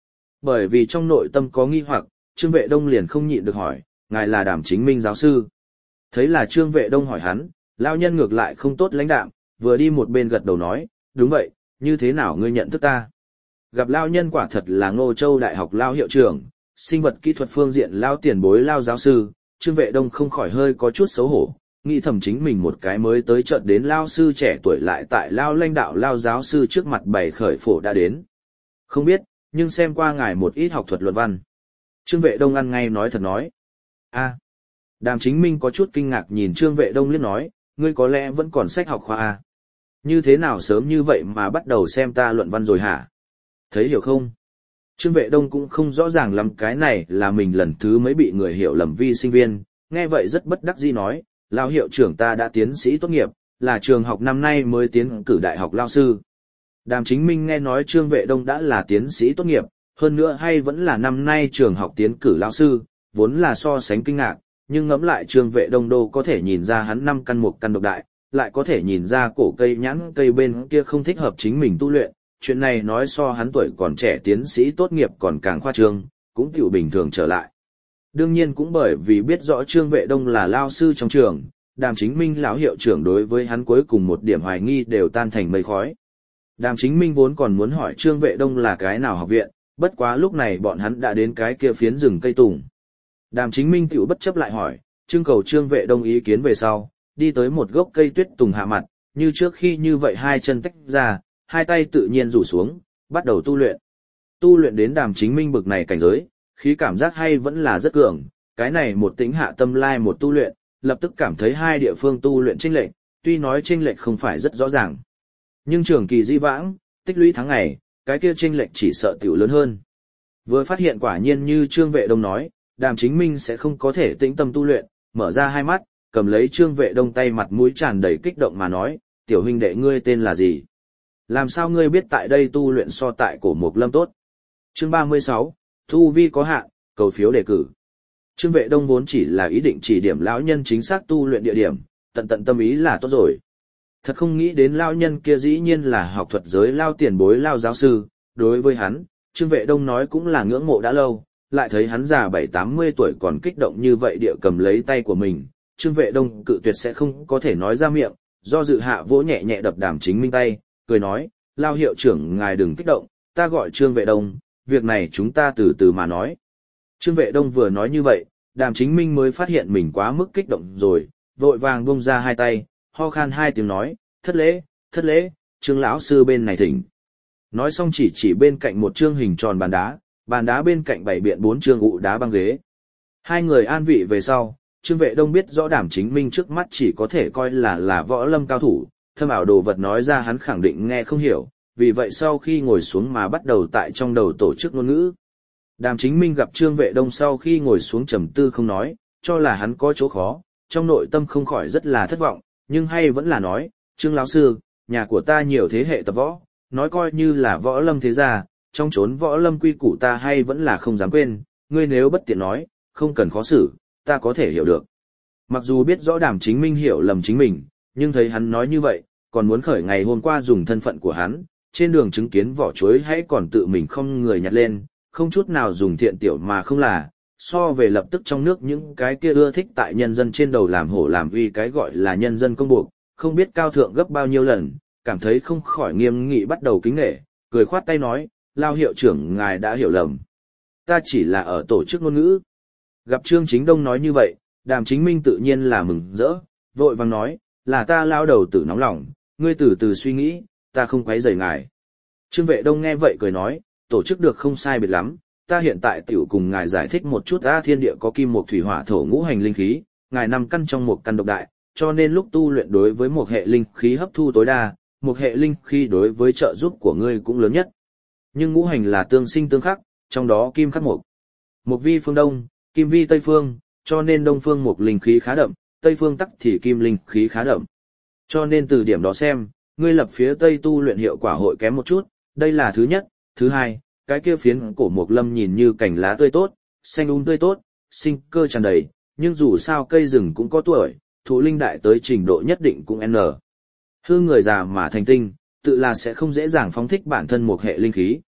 Bởi vì trong nội tâm có nghi hoặc, Trương Vệ Đông liền không nhịn được hỏi, ngài là Đàm Chính Minh giáo sư. Thấy là Trương Vệ Đông hỏi hắn, lão nhân ngược lại không tốt lãnh đạm, vừa đi một bên gật đầu nói, đúng vậy, như thế nào ngươi nhận thức ta? Gặp lão nhân quả thật là Ngô Châu Đại học lão hiệu trưởng, sinh vật kỹ thuật phương diện lão tiền bối lão giáo sư, Trương Vệ Đông không khỏi hơi có chút xấu hổ, nghĩ thầm chính mình một cái mới tới chợt đến lão sư trẻ tuổi lại tại lão lãnh đạo lão giáo sư trước mặt bày khởi phổ đã đến. Không biết, nhưng xem qua ngài một ít học thuật luận văn. Trương Vệ Đông ăn ngay nói thật nói. A. Đàm Chính Minh có chút kinh ngạc nhìn Trương Vệ Đông liếc nói, ngươi có lẽ vẫn còn sách học khoa A. Như thế nào sớm như vậy mà bắt đầu xem ta luận văn rồi hả? Thấy hiểu không? Trương Vệ Đông cũng không rõ ràng lắm cái này là mình lần thứ mấy bị người hiểu lầm vi sinh viên, nghe vậy rất bất đắc dĩ nói, lão hiệu trưởng ta đã tiến sĩ tốt nghiệp, là trường học năm nay mới tiến cử đại học lao sư. Đàm Chính Minh nghe nói Trương Vệ Đông đã là tiến sĩ tốt nghiệp, hơn nữa hay vẫn là năm nay trường học tiến cử lao sư, vốn là so sánh kinh ngạc, nhưng ngẫm lại Trương Vệ Đông đô có thể nhìn ra hắn năm căn một căn độc đại, lại có thể nhìn ra cổ cây nhãn cây bên kia không thích hợp chính mình tu luyện, chuyện này nói so hắn tuổi còn trẻ tiến sĩ tốt nghiệp còn càng khoa trương, cũng tiểu bình thường trở lại. Đương nhiên cũng bởi vì biết rõ Trương Vệ Đông là lao sư trong trường, Đàm Chính Minh lão hiệu trưởng đối với hắn cuối cùng một điểm hoài nghi đều tan thành mây khói. Đàm Chính Minh vốn còn muốn hỏi Trương Vệ Đông là cái nào học viện, bất quá lúc này bọn hắn đã đến cái kia phiến rừng cây tùng. Đàm Chính Minh tiểu bất chấp lại hỏi, trưng cầu Trương Vệ Đông ý kiến về sau, đi tới một gốc cây tuyết tùng hạ mặt, như trước khi như vậy hai chân tách ra, hai tay tự nhiên rủ xuống, bắt đầu tu luyện. Tu luyện đến Đàm Chính Minh bực này cảnh giới, khí cảm giác hay vẫn là rất cường, cái này một tính hạ tâm lai một tu luyện, lập tức cảm thấy hai địa phương tu luyện chênh lệch, tuy nói chênh lệch không phải rất rõ ràng. Nhưng trường kỳ di vãng, tích lũy tháng ngày, cái kia chênh lệch chỉ sợ tiểu lớn hơn. Vừa phát hiện quả nhiên như Trương Vệ Đông nói, Đàm Chính Minh sẽ không có thể tĩnh tâm tu luyện, mở ra hai mắt, cầm lấy Trương Vệ Đông tay mặt mũi tràn đầy kích động mà nói, tiểu huynh đệ ngươi tên là gì? Làm sao ngươi biết tại đây tu luyện so tại cổ Mộc Lâm tốt? Chương ba mươi sáu, thu vi có hạn, cầu phiếu đề cử. Trương Vệ Đông vốn chỉ là ý định chỉ điểm lão nhân chính xác tu luyện địa điểm, tận tận tâm ý là tốt rồi. Thật không nghĩ đến lão nhân kia dĩ nhiên là học thuật giới lao tiền bối lao giáo sư, đối với hắn, Trương Vệ Đông nói cũng là ngưỡng mộ đã lâu, lại thấy hắn già bảy tám mươi tuổi còn kích động như vậy địa cầm lấy tay của mình, Trương Vệ Đông cự tuyệt sẽ không có thể nói ra miệng, do dự hạ vỗ nhẹ nhẹ đập Đàm Chính Minh tay, cười nói, lao hiệu trưởng ngài đừng kích động, ta gọi Trương Vệ Đông, việc này chúng ta từ từ mà nói. Trương Vệ Đông vừa nói như vậy, Đàm Chính Minh mới phát hiện mình quá mức kích động rồi, vội vàng buông ra hai tay, ho khan hai tiếng nói, thất lễ, thất lễ, Trương lão sư bên này thỉnh. Nói xong chỉ chỉ bên cạnh một trương hình tròn bàn đá, bàn đá bên cạnh bảy biện bốn trương ụ đá băng ghế. Hai người an vị về sau, Trương Vệ Đông biết rõ Đàm Chính Minh trước mắt chỉ có thể coi là là võ lâm cao thủ, thâm ảo đồ vật nói ra hắn khẳng định nghe không hiểu, vì vậy sau khi ngồi xuống mà bắt đầu tại trong đầu tổ chức ngôn ngữ. Đàm Chính Minh gặp Trương Vệ Đông sau khi ngồi xuống trầm tư không nói, cho là hắn có chỗ khó, trong nội tâm không khỏi rất là thất vọng, nhưng hay vẫn là nói, Trương lão sư, nhà của ta nhiều thế hệ tập võ, nói coi như là võ lâm thế gia, trong chốn võ lâm quy củ ta hay vẫn là không dám quên, ngươi nếu bất tiện nói, không cần khó xử, ta có thể hiểu được. Mặc dù biết rõ Đàm Chính Minh hiểu lầm chính mình, nhưng thấy hắn nói như vậy, còn muốn khởi ngày hôm qua dùng thân phận của hắn, trên đường chứng kiến vỏ chuối hãy còn tự mình không người nhặt lên, không chút nào dùng thiện tiểu mà không là, so về lập tức trong nước những cái kia ưa thích tại nhân dân trên đầu làm hổ làm uy cái gọi là nhân dân công buộc, không biết cao thượng gấp bao nhiêu lần, cảm thấy không khỏi nghiêm nghị bắt đầu kính nể, cười khoát tay nói, lao hiệu trưởng ngài đã hiểu lầm. Ta chỉ là ở tổ chức ngôn ngữ. Gặp Trương Chính Đông nói như vậy, Đàm Chính Minh tự nhiên là mừng rỡ, vội vàng nói, là ta lao đầu tử nóng lòng, ngươi từ từ suy nghĩ, ta không quấy rầy ngài. Trương Vệ Đông nghe vậy cười nói, tổ chức được không sai biệt lắm, ta hiện tại tiểu cùng ngài giải thích một chút a thiên địa có kim mộc thủy hỏa thổ ngũ hành linh khí, ngài nằm căn trong một căn độc đại, cho nên lúc tu luyện đối với một hệ linh khí hấp thu tối đa, một hệ linh khí đối với trợ giúp của ngươi cũng lớn nhất. Nhưng ngũ hành là tương sinh tương khắc, trong đó kim khắc mộc. Mộc vi phương đông, kim vi tây phương, cho nên đông phương mộc linh khí khá đậm, tây phương tắc thì kim linh khí khá đậm. Cho nên từ điểm đó xem, ngươi lập phía tây tu luyện hiệu quả hội kém một chút, đây là thứ nhất. Thứ hai, cái kia phiến cổ mộc lâm nhìn như cành lá tươi tốt, xanh um tươi tốt, sinh cơ tràn đầy, nhưng dù sao cây rừng cũng có tuổi, thụ linh đại tới trình độ nhất định cũng n. Hư người già mà thành tinh, tự là sẽ không dễ dàng phóng thích bản thân một hệ linh khí.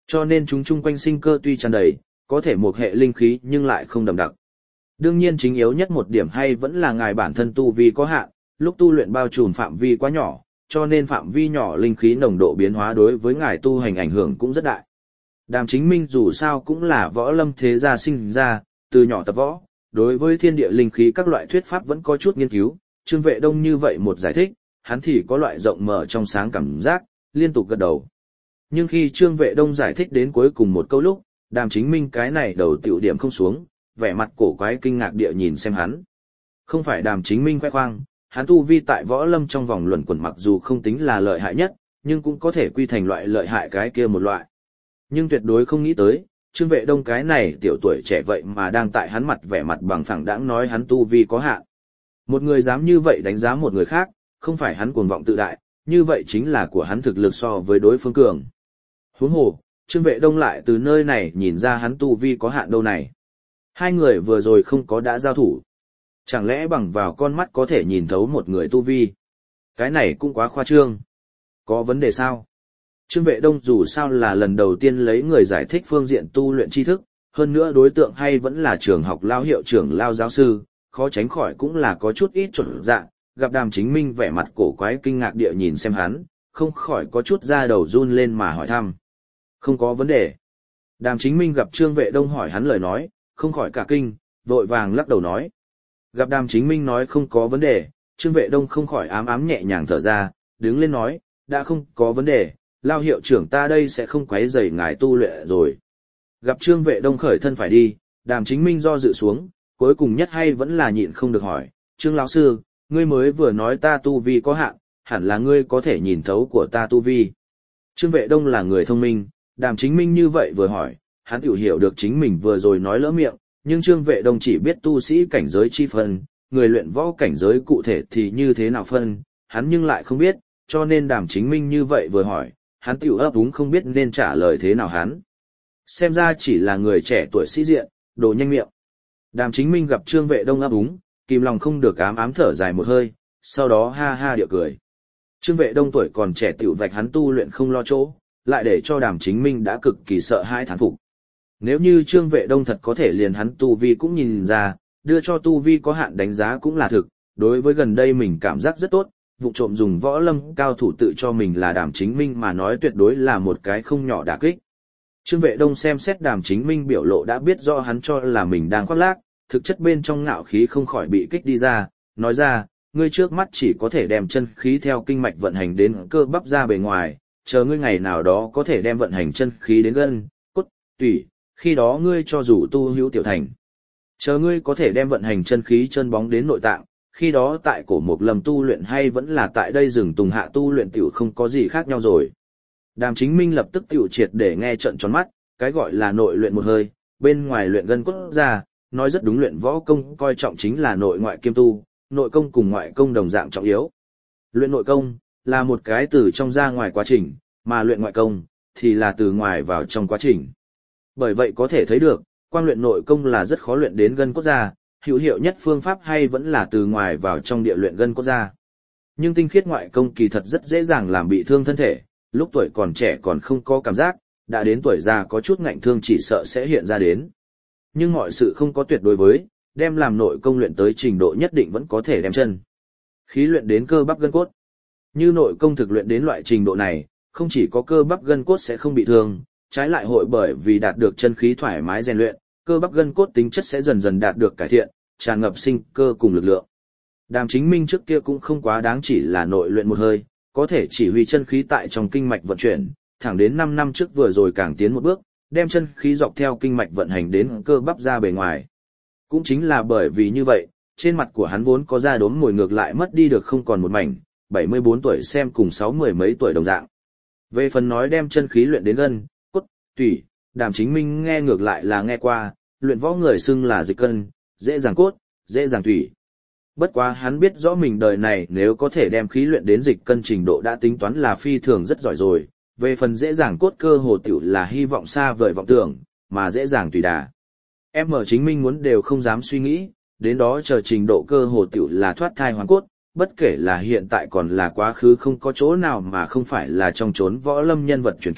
Cho nên chúng chung quanh sinh cơ tuy tràn đầy, có thể một hệ linh khí nhưng lại không đậm đặc. Đương nhiên chính yếu nhất một điểm hay vẫn là ngài bản thân tu vi có hạn, lúc tu luyện bao trùm phạm vi quá nhỏ, cho nên phạm vi nhỏ linh khí nồng độ biến hóa đối với ngài tu hành ảnh hưởng cũng rất đại. Đàm Chính Minh dù sao cũng là võ lâm thế gia sinh ra, từ nhỏ tập võ, đối với thiên địa linh khí các loại thuyết pháp vẫn có chút nghiên cứu, Trương Vệ Đông như vậy một giải thích, hắn thì có loại rộng mở trong sáng cảm giác, liên tục gật đầu. Nhưng khi Trương Vệ Đông giải thích đến cuối cùng một câu lúc, Đàm Chính Minh cái này đầu tiểu điểm không xuống, vẻ mặt cổ quái kinh ngạc địa nhìn xem hắn. Không phải Đàm Chính Minh khoe khoang, hắn tu vi tại võ lâm trong vòng luẩn quẩn mặc dù không tính là lợi hại nhất, nhưng cũng có thể quy thành loại lợi hại cái kia một loại. Nhưng tuyệt đối không nghĩ tới, Trương Vệ Đông cái này tiểu tuổi trẻ vậy mà đang tại hắn mặt vẻ mặt bằng phẳng đãng nói hắn tu vi có hạn. Một người dám như vậy đánh giá một người khác, không phải hắn cuồng vọng tự đại, như vậy chính là của hắn thực lực so với đối phương cường. Huống hồ, Trương Vệ Đông lại từ nơi này nhìn ra hắn tu vi có hạn đâu này. Hai người vừa rồi không có đã giao thủ. Chẳng lẽ bằng vào con mắt có thể nhìn thấu một người tu vi? Cái này cũng quá khoa trương. Có vấn đề sao? Trương Vệ Đông dù sao là lần đầu tiên lấy người giải thích phương diện tu luyện tri thức, hơn nữa đối tượng hay vẫn là trường học lao hiệu trưởng lao giáo sư, khó tránh khỏi cũng là có chút ít chuẩn dạ, gặp Đàm Chính Minh vẻ mặt cổ quái kinh ngạc địa nhìn xem hắn, không khỏi có chút da đầu run lên mà hỏi thăm. Không có vấn đề. Đàm Chính Minh gặp Trương Vệ Đông hỏi hắn lời nói, không khỏi cả kinh, vội vàng lắc đầu nói. Gặp Đàm Chính Minh nói không có vấn đề, Trương Vệ Đông không khỏi ám ám nhẹ nhàng thở ra, đứng lên nói, đã không có vấn đề, lao hiệu trưởng ta đây sẽ không quấy rầy ngài tu luyện rồi. Gặp Trương Vệ Đông khởi thân phải đi, Đàm Chính Minh do dự xuống, cuối cùng nhất hay vẫn là nhịn không được hỏi, Trương lão sư, ngươi mới vừa nói ta tu vi có hạn, hẳn là ngươi có thể nhìn thấu của ta tu vi. Trương Vệ Đông là người thông minh, Đàm Chính Minh như vậy vừa hỏi, hắn tiểu hiểu được chính mình vừa rồi nói lỡ miệng, nhưng Trương Vệ Đông chỉ biết tu sĩ cảnh giới chi phân, người luyện võ cảnh giới cụ thể thì như thế nào phân, hắn nhưng lại không biết, cho nên Đàm Chính Minh như vậy vừa hỏi, hắn tiểu ấp úng không biết nên trả lời thế nào hắn. Xem ra chỉ là người trẻ tuổi sĩ diện, đồ nhanh miệng. Đàm Chính Minh gặp Trương Vệ Đông ấp úng, kìm lòng không được ám ám thở dài một hơi, sau đó ha ha điệu cười. Trương Vệ Đông tuổi còn trẻ tiểu vạch hắn tu luyện không lo chỗ, lại để cho Đàm Chính Minh đã cực kỳ sợ hãi thán phục. Nếu như Trương Vệ Đông thật có thể liền hắn tu vi cũng nhìn ra, đưa cho tu vi có hạn đánh giá cũng là thực, đối với gần đây mình cảm giác rất tốt, vụ trộm dùng võ lâm cao thủ tự cho mình là Đàm Chính Minh mà nói tuyệt đối là một cái không nhỏ đả kích. Trương Vệ Đông xem xét Đàm Chính Minh biểu lộ đã biết rõ hắn cho là mình đang khoác lác, thực chất bên trong ngạo khí không khỏi bị kích đi ra, nói ra, ngươi trước mắt chỉ có thể đem chân khí theo kinh mạch vận hành đến cơ bắp ra bề ngoài, chờ ngươi ngày nào đó có thể đem vận hành chân khí đến gân, cốt, tủy, khi đó ngươi cho dù tu hữu tiểu thành. Chờ ngươi có thể đem vận hành chân khí chân bóng đến nội tạng, khi đó tại cổ mục lâm tu luyện hay vẫn là tại đây rừng tùng hạ tu luyện tiểu không có gì khác nhau rồi. Đàm Chính Minh lập tức tiểu triệt để nghe trận tròn mắt, cái gọi là nội luyện một hơi, bên ngoài luyện gân cốt ra, nói rất đúng, luyện võ công coi trọng chính là nội ngoại kiêm tu, nội công cùng ngoại công đồng dạng trọng yếu. Luyện nội công là một cái từ trong ra ngoài quá trình, mà luyện ngoại công thì là từ ngoài vào trong quá trình. Bởi vậy có thể thấy được, quang luyện nội công là rất khó luyện đến gân cốt ra, hữu hiệu nhất phương pháp hay vẫn là từ ngoài vào trong địa luyện gân cốt ra. Nhưng tinh khiết ngoại công kỳ thật rất dễ dàng làm bị thương thân thể, lúc tuổi còn trẻ còn không có cảm giác, đã đến tuổi già có chút ngạnh thương chỉ sợ sẽ hiện ra đến. Nhưng mọi sự không có tuyệt đối với, đem làm nội công luyện tới trình độ nhất định vẫn có thể đem chân khí luyện đến cơ bắp gân cốt. Như nội công thực luyện đến loại trình độ này, không chỉ có cơ bắp gân cốt sẽ không bị thương, trái lại hội bởi vì đạt được chân khí thoải mái rèn luyện, cơ bắp gân cốt tính chất sẽ dần dần đạt được cải thiện, tràn ngập sinh cơ cùng lực lượng. Đàm Chính Minh trước kia cũng không quá đáng chỉ là nội luyện một hơi, có thể chỉ huy chân khí tại trong kinh mạch vận chuyển, thẳng đến năm năm trước vừa rồi càng tiến một bước, đem chân khí dọc theo kinh mạch vận hành đến cơ bắp ra bề ngoài. Cũng chính là bởi vì như vậy, trên mặt của hắn vốn có da đốm mồi ngược lại mất đi được không còn một mảnh, bảy mươi bốn tuổi xem cùng sáu mươi mấy tuổi đồng dạng. Về phần nói đem chân khí luyện đến gân, cốt, tủy, Đàm Chính Minh nghe ngược lại là nghe qua, luyện võ người xưng là dịch cân, dễ dàng cốt, dễ dàng tủy. Bất quá hắn biết rõ mình đời này nếu có thể đem khí luyện đến dịch cân trình độ đã tính toán là phi thường rất giỏi rồi, về phần dễ dàng cốt cơ hồ tiểu là hy vọng xa vời vọng tưởng, mà dễ dàng tùy đà. Em ở Chính Minh muốn đều không dám suy nghĩ, đến đó chờ trình độ cơ hồ tiểu là thoát thai hoàn cốt, bất kể là hiện tại còn là quá khứ không có chỗ nào mà không phải là trong chốn võ lâm nhân vật truyền kỳ,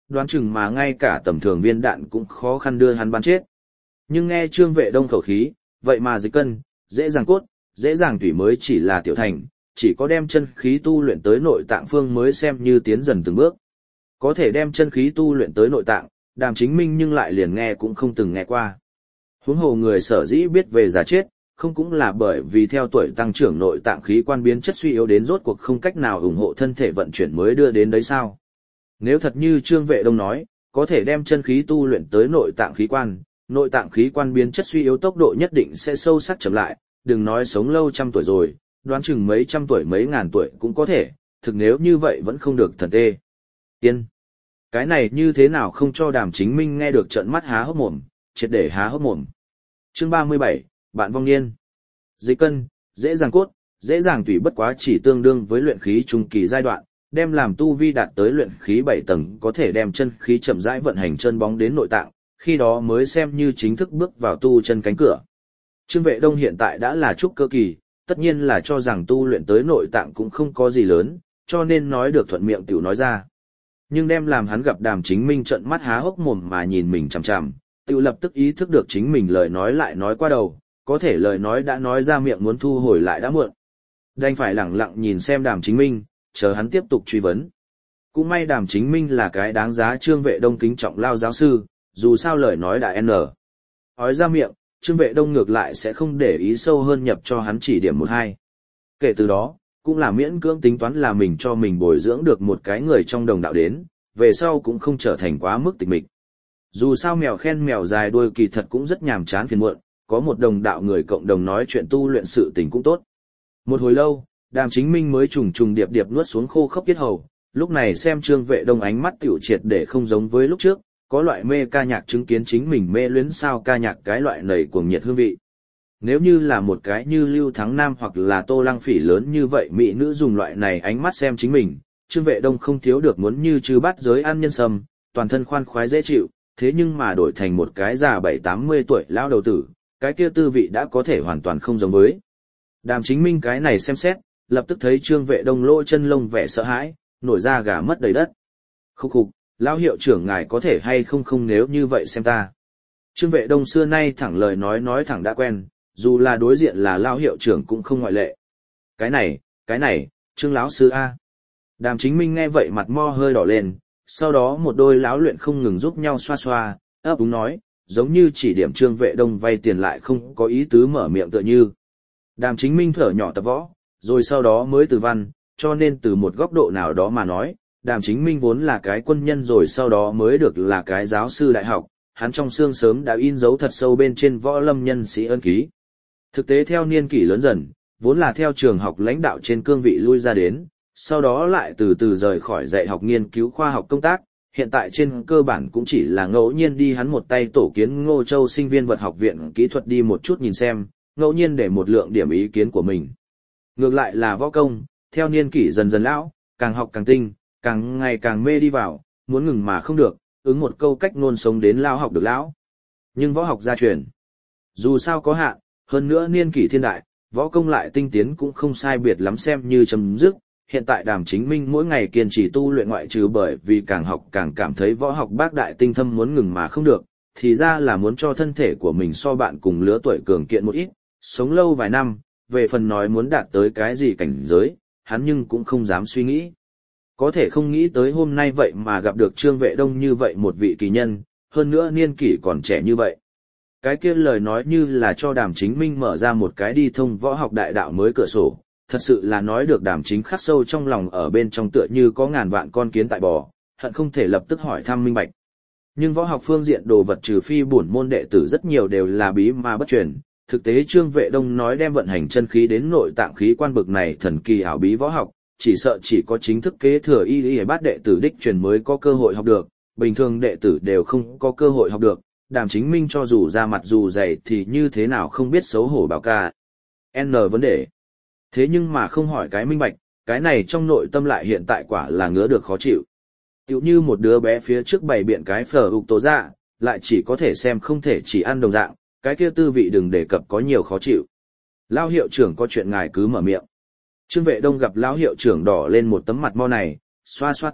đoán chừng mà ngay cả tầm thường viên đạn cũng khó khăn đưa hắn bắn chết. Nhưng nghe Trương Vệ Đông khẩu khí, vậy mà dịch cân, dễ dàng cốt, dễ dàng tủy mới chỉ là tiểu thành, chỉ có đem chân khí tu luyện tới nội tạng phương mới xem như tiến dần từng bước. Có thể đem chân khí tu luyện tới nội tạng, Đàm Chính Minh nhưng lại liền nghe cũng không từng nghe qua. Huống hồ người sở dĩ biết về giả chết, không cũng là bởi vì theo tuổi tăng trưởng nội tạng khí quan biến chất suy yếu đến rốt cuộc không cách nào ủng hộ thân thể vận chuyển mới đưa đến đấy sao? Nếu thật như Trương Vệ Đông nói, có thể đem chân khí tu luyện tới nội tạng khí quan, nội tạng khí quan biến chất suy yếu tốc độ nhất định sẽ sâu sắc chậm lại, đừng nói sống lâu trăm tuổi rồi, đoán chừng mấy trăm tuổi mấy ngàn tuổi cũng có thể, thực nếu như vậy vẫn không được thần tê. Yên. Cái này như thế nào không cho Đàm Chính Minh nghe được trợn mắt há hốc mồm, triệt để há hốc mồm. Chương ba mươi bảy, Bạn vong niên. Dịch cân, dễ dàng cốt, dễ dàng tủy bất quá chỉ tương đương với luyện khí trung kỳ giai đoạn, đem làm tu vi đạt tới luyện khí bảy tầng có thể đem chân khí chậm rãi vận hành chân bóng đến nội tạng, khi đó mới xem như chính thức bước vào tu chân cánh cửa. Trương Vệ Đông hiện tại đã là trúc cơ kỳ, tất nhiên là cho rằng tu luyện tới nội tạng cũng không có gì lớn, cho nên nói được thuận miệng tiểu nói ra. Nhưng đem làm hắn gặp Đàm Chính Minh trợn mắt há hốc mồm mà nhìn mình chằm chằm, tiểu lập tức ý thức được chính mình lời nói lại nói qua đầu, có thể lời nói đã nói ra miệng muốn thu hồi lại đã muộn. Đành phải lẳng lặng nhìn xem Đàm Chính Minh, chờ hắn tiếp tục truy vấn. Cũng may Đàm Chính Minh là cái đáng giá Trương Vệ Đông kính trọng lao giáo sư, dù sao lời nói đã n. Ói ra miệng, Trương Vệ Đông ngược lại sẽ không để ý sâu hơn nhập cho hắn chỉ điểm một hai. Kể từ đó, cũng là miễn cưỡng tính toán là mình cho mình bồi dưỡng được một cái người trong đồng đạo đến, về sau cũng không trở thành quá mức tịch mịch. Dù sao mèo khen mèo dài đuôi kỳ thật cũng rất nhàm chán phiền muộn, có một đồng đạo người cộng đồng nói chuyện tu luyện sự tình cũng tốt. Một hồi lâu, Đàm Chính Minh mới trùng trùng điệp điệp nuốt xuống khô khốc yết hầu, lúc này xem Trương Vệ Đông ánh mắt tiểu triệt để không giống với lúc trước, có loại mê ca nhạc chứng kiến chính mình mê luyến sao ca nhạc cái loại nầy cuồng nhiệt hương vị. Nếu như là một cái như Lưu Thắng Nam hoặc là Tô Lăng Phỉ lớn như vậy mỹ nữ dùng loại này ánh mắt xem chính mình, Trương Vệ Đông không thiếu được muốn như trừ bát giới ăn nhân sâm, toàn thân khoan khoái dễ chịu, thế nhưng mà đổi thành một cái già bảy tám mươi tuổi lão đầu tử, cái kia tư vị đã có thể hoàn toàn không giống với. Đàm Chính Minh cái này xem xét, lập tức thấy Trương Vệ Đông lỗ chân lông vẻ sợ hãi, nổi da gà mất đầy đất. Khúc khục, lão hiệu trưởng ngài có thể hay không không nếu như vậy xem ta. Trương Vệ Đông xưa nay thẳng lời nói nói thẳng đã quen, dù là đối diện là lão hiệu trưởng cũng không ngoại lệ. Cái này, cái này, Trương lão sư A. Đàm Chính Minh nghe vậy mặt mo hơi đỏ lên, sau đó một đôi lão luyện không ngừng giúp nhau xoa xoa, ấp úng nói, giống như chỉ điểm Trương Vệ Đông vay tiền lại không có ý tứ mở miệng tựa như. Đàm Chính Minh thở nhỏ tập võ, rồi sau đó mới từ văn, cho nên từ một góc độ nào đó mà nói, Đàm Chính Minh vốn là cái quân nhân rồi sau đó mới được là cái giáo sư đại học, hắn trong xương sớm đã in dấu thật sâu bên trên võ lâm nhân sĩ ân ký. Thực tế theo niên kỷ lớn dần, vốn là theo trường học lãnh đạo trên cương vị lui ra đến, sau đó lại từ từ rời khỏi dạy học nghiên cứu khoa học công tác, hiện tại trên cơ bản cũng chỉ là ngẫu nhiên đi hắn một tay tổ kiến Ngô Châu sinh viên vật học viện kỹ thuật đi một chút nhìn xem, ngẫu nhiên để một lượng điểm ý kiến của mình. Ngược lại là võ công, theo niên kỷ dần dần lão, càng học càng tinh, càng ngày càng mê đi vào, muốn ngừng mà không được, ứng một câu cách nôn sống đến lao học được lão. Nhưng võ học gia truyền, dù sao có hạn, hơn nữa niên kỷ thiên đại, võ công lại tinh tiến cũng không sai biệt lắm xem như chấm dứt. Hiện tại Đàm Chính Minh mỗi ngày kiên trì tu luyện ngoại trừ bởi vì càng học càng cảm thấy võ học bác đại tinh thâm muốn ngừng mà không được, thì ra là muốn cho thân thể của mình so bạn cùng lứa tuổi cường kiện một ít, sống lâu vài năm, về phần nói muốn đạt tới cái gì cảnh giới, hắn nhưng cũng không dám suy nghĩ. Có thể không nghĩ tới hôm nay vậy mà gặp được Trương Vệ Đông như vậy một vị kỳ nhân, hơn nữa niên kỷ còn trẻ như vậy. Cái kia lời nói như là cho Đàm Chính Minh mở ra một cái đi thông võ học đại đạo mới cửa sổ, thật sự là nói được Đàm Chính khắc sâu trong lòng ở bên trong tựa như có ngàn vạn con kiến tại bò, hận không thể lập tức hỏi thăm minh bạch. Nhưng võ học phương diện đồ vật trừ phi bổn môn đệ tử rất nhiều đều là bí mà bất truyền, thực tế Trương Vệ Đông nói đem vận hành chân khí đến nội tạng khí quan bực này thần kỳ ảo bí võ học, chỉ sợ chỉ có chính thức kế thừa y y bát đệ tử đích truyền mới có cơ hội học được, bình thường đệ tử đều không có cơ hội học được. Đàm Chính Minh cho dù ra mặt dù dày thì như thế nào không biết xấu hổ bảo ca N vấn đề. Thế nhưng mà không hỏi cái minh bạch, cái này trong nội tâm lại hiện tại quả là ngứa được khó chịu. Tiểu như một đứa bé phía trước bày biện cái phở ục tố dạ, lại chỉ có thể xem không thể chỉ ăn đồng dạng, cái kia tư vị đừng đề cập có nhiều khó chịu. Lão hiệu trưởng có chuyện ngài cứ mở miệng. Trương Vệ Đông gặp lão hiệu trưởng đỏ lên một tấm mặt mo này, xoa xoa tay,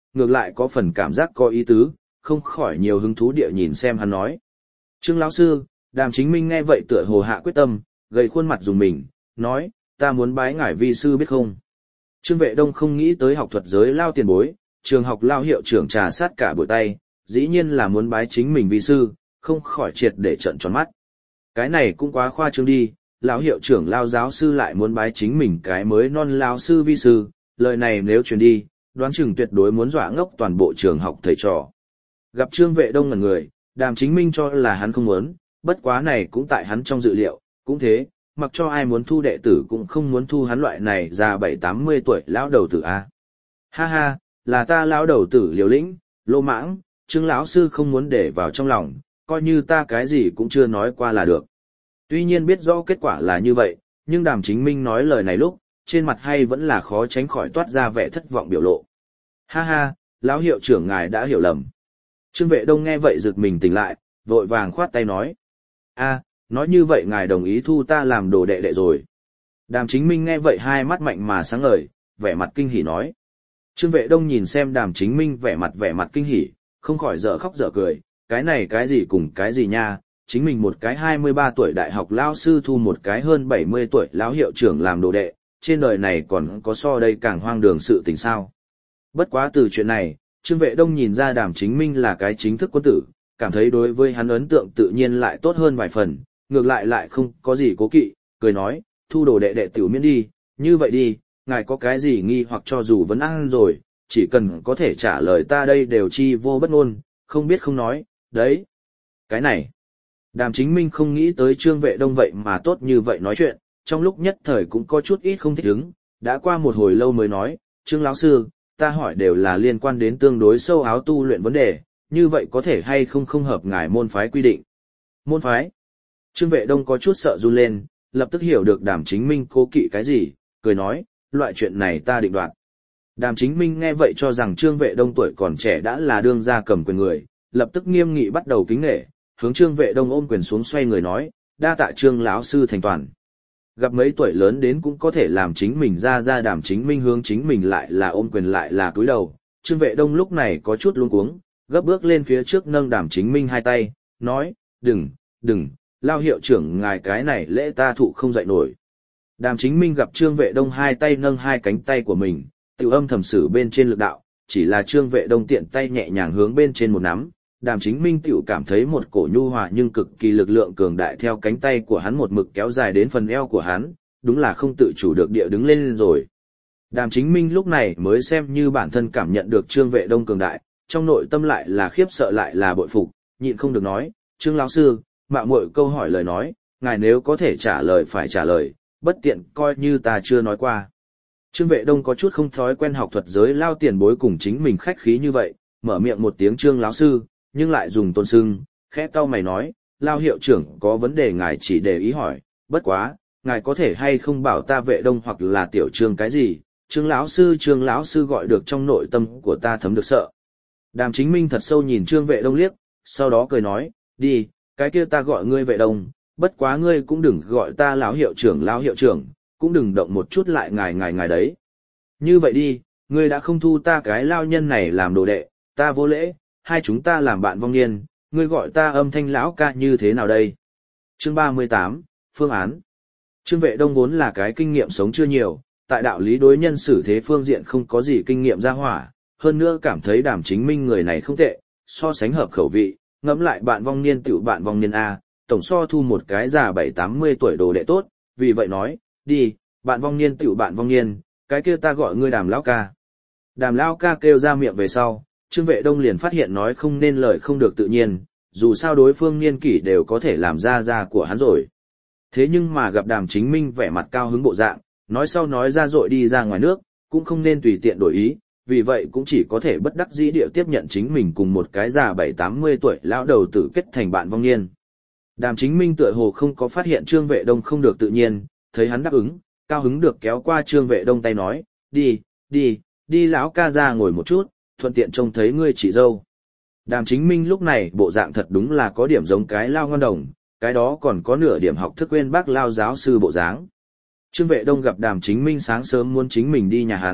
ngược lại có phần cảm giác có ý tứ, không khỏi nhiều hứng thú địa nhìn xem hắn nói. Trương lão sư, Đàm Chính Minh nghe vậy tựa hồ hạ quyết tâm, gầy khuôn mặt dùng mình, nói, ta muốn bái ngài vi sư biết không? Trương Vệ Đông không nghĩ tới học thuật giới lao tiền bối, trường học lao hiệu trưởng trà sát cả buổi tay, dĩ nhiên là muốn bái chính mình vi sư, không khỏi triệt để trợn tròn mắt. Cái này cũng quá khoa trương đi, lão hiệu trưởng lao giáo sư lại muốn bái chính mình cái mới non lao sư vi sư, lời này nếu truyền đi, đoán chừng tuyệt đối muốn dọa ngốc toàn bộ trường học thầy trò. Gặp Trương Vệ Đông ngẩn người, Đàm Chính Minh cho là hắn không muốn, bất quá này cũng tại hắn trong dự liệu, cũng thế, mặc cho ai muốn thu đệ tử cũng không muốn thu hắn loại này già bảy tám mươi tuổi lão đầu tử a. Ha ha, là ta lão đầu tử liều lĩnh, lô mãng, Trương lão sư không muốn để vào trong lòng, coi như ta cái gì cũng chưa nói qua là được. Tuy nhiên biết rõ kết quả là như vậy, nhưng Đàm Chính Minh nói lời này lúc, trên mặt hay vẫn là khó tránh khỏi toát ra vẻ thất vọng biểu lộ. Ha ha, lão hiệu trưởng ngài đã hiểu lầm. Trương Vệ Đông nghe vậy giật mình tỉnh lại, vội vàng khoát tay nói. A, nói như vậy ngài đồng ý thu ta làm đồ đệ đệ rồi. Đàm Chính Minh nghe vậy hai mắt mạnh mà sáng ngời, vẻ mặt kinh hỉ nói. Trương Vệ Đông nhìn xem Đàm Chính Minh vẻ mặt vẻ mặt kinh hỉ, không khỏi dở khóc dở cười, cái này cái gì cùng cái gì nha, chính mình một cái hai mươi ba tuổi đại học lao sư thu một cái hơn bảy mươi tuổi lão hiệu trưởng làm đồ đệ, trên đời này còn có so đây càng hoang đường sự tình sao. Bất quá từ chuyện này, Trương Vệ Đông nhìn ra Đàm Chính Minh là cái chính thức quân tử, cảm thấy đối với hắn ấn tượng tự nhiên lại tốt hơn vài phần, ngược lại lại không có gì cố kỵ, cười nói, thu đồ đệ đệ tiểu miễn đi, như vậy đi, ngài có cái gì nghi hoặc cho dù vấn ăn rồi, chỉ cần có thể trả lời ta đây đều chi vô bất ngôn, không biết không nói, đấy. Cái này, Đàm Chính Minh không nghĩ tới Trương Vệ Đông vậy mà tốt như vậy nói chuyện, trong lúc nhất thời cũng có chút ít không thích ứng, đã qua một hồi lâu mới nói, Trương lão sư, ta hỏi đều là liên quan đến tương đối sâu áo tu luyện vấn đề, như vậy có thể hay không không hợp ngài môn phái quy định. Môn phái? Trương Vệ Đông có chút sợ run lên, lập tức hiểu được Đàm Chính Minh cố kỵ cái gì, cười nói, loại chuyện này ta định đoạt. Đàm Chính Minh nghe vậy cho rằng Trương Vệ Đông tuổi còn trẻ đã là đương gia cầm quyền người, lập tức nghiêm nghị bắt đầu kính nể, hướng Trương Vệ Đông ôm quyền xuống xoay người nói, đa tạ Trương lão sư thành toàn. Gặp mấy tuổi lớn đến cũng có thể làm chính mình ra ra Đàm Chính Minh hướng chính mình lại là ôm quyền lại là cúi đầu, Trương Vệ Đông lúc này có chút luống cuống, gấp bước lên phía trước nâng Đàm Chính Minh hai tay, nói, đừng, đừng, lao hiệu trưởng ngài cái này lễ ta thụ không dậy nổi. Đàm Chính Minh gặp Trương Vệ Đông hai tay nâng hai cánh tay của mình, tiểu âm thầm sử bên trên lực đạo, chỉ là Trương Vệ Đông tiện tay nhẹ nhàng hướng bên trên một nắm, Đàm Chính Minh tiểu cảm thấy một cổ nhu hòa nhưng cực kỳ lực lượng cường đại theo cánh tay của hắn một mực kéo dài đến phần eo của hắn, đúng là không tự chủ được địa đứng lên rồi. Đàm Chính Minh lúc này mới xem như bản thân cảm nhận được Trương Vệ Đông cường đại, trong nội tâm lại là khiếp sợ lại là bội phục, nhịn không được nói, Trương lão sư, mạo muội câu hỏi lời nói, ngài nếu có thể trả lời phải trả lời, bất tiện coi như ta chưa nói qua. Trương Vệ Đông có chút không thói quen học thuật giới lao tiền bối cùng chính mình khách khí như vậy, mở miệng một tiếng Trương lão sư, nhưng lại dùng tôn sưng, khẽ cau mày nói, lao hiệu trưởng có vấn đề ngài chỉ để ý hỏi, bất quá, ngài có thể hay không bảo ta Vệ Đông hoặc là tiểu Trương cái gì, Trương lão sư Trương lão sư gọi được trong nội tâm của ta thấm được sợ. Đàm Chính Minh thật sâu nhìn Trương Vệ Đông liếc, sau đó cười nói, đi, cái kia ta gọi ngươi Vệ Đông, bất quá ngươi cũng đừng gọi ta lão hiệu trưởng lão hiệu trưởng, cũng đừng động một chút lại ngài ngài ngài đấy. Như vậy đi, ngươi đã không thu ta cái lao nhân này làm đồ đệ, ta vô lễ, hai chúng ta làm bạn vong niên, ngươi gọi ta âm thanh lão ca như thế nào đây? Chương ba mươi tám, Phương án. Trương Vệ Đông vốn là cái kinh nghiệm sống chưa nhiều, tại đạo lý đối nhân xử thế phương diện không có gì kinh nghiệm ra hỏa, hơn nữa cảm thấy Đàm Chính Minh người này không tệ, so sánh hợp khẩu vị, ngẫm lại bạn vong niên tiểu bạn vong niên A, tổng so thu một cái già bảy tám mươi tuổi đồ đệ tốt, vì vậy nói, đi, bạn vong niên tiểu bạn vong niên, cái kia ta gọi ngươi Đàm lão ca. Đàm lão ca kêu ra miệng về sau, Trương Vệ Đông liền phát hiện nói không nên lời không được tự nhiên, dù sao đối phương niên kỷ đều có thể làm ra ra của hắn rồi. Thế nhưng mà gặp Đàm Chính Minh vẻ mặt cao hứng bộ dạng, nói sau nói ra dội đi ra ngoài nước, cũng không nên tùy tiện đổi ý, vì vậy cũng chỉ có thể bất đắc dĩ điệu tiếp nhận chính mình cùng một cái già bảy tám mươi tuổi lão đầu tử kết thành bạn vong niên. Đàm Chính Minh tựa hồ không có phát hiện Trương Vệ Đông không được tự nhiên, thấy hắn đáp ứng, cao hứng được kéo qua Trương Vệ Đông tay nói, đi, đi, đi lão ca ra ngồi một chút, thuận tiện trông thấy ngươi chị dâu. Đàm Chính Minh lúc này bộ dạng thật đúng là có điểm giống cái lao ngon đồng, cái đó còn có nửa điểm học thức quên bác lao giáo sư bộ dáng. Trương Vệ Đông gặp Đàm Chính Minh sáng sớm muốn chính mình đi nhà hắn,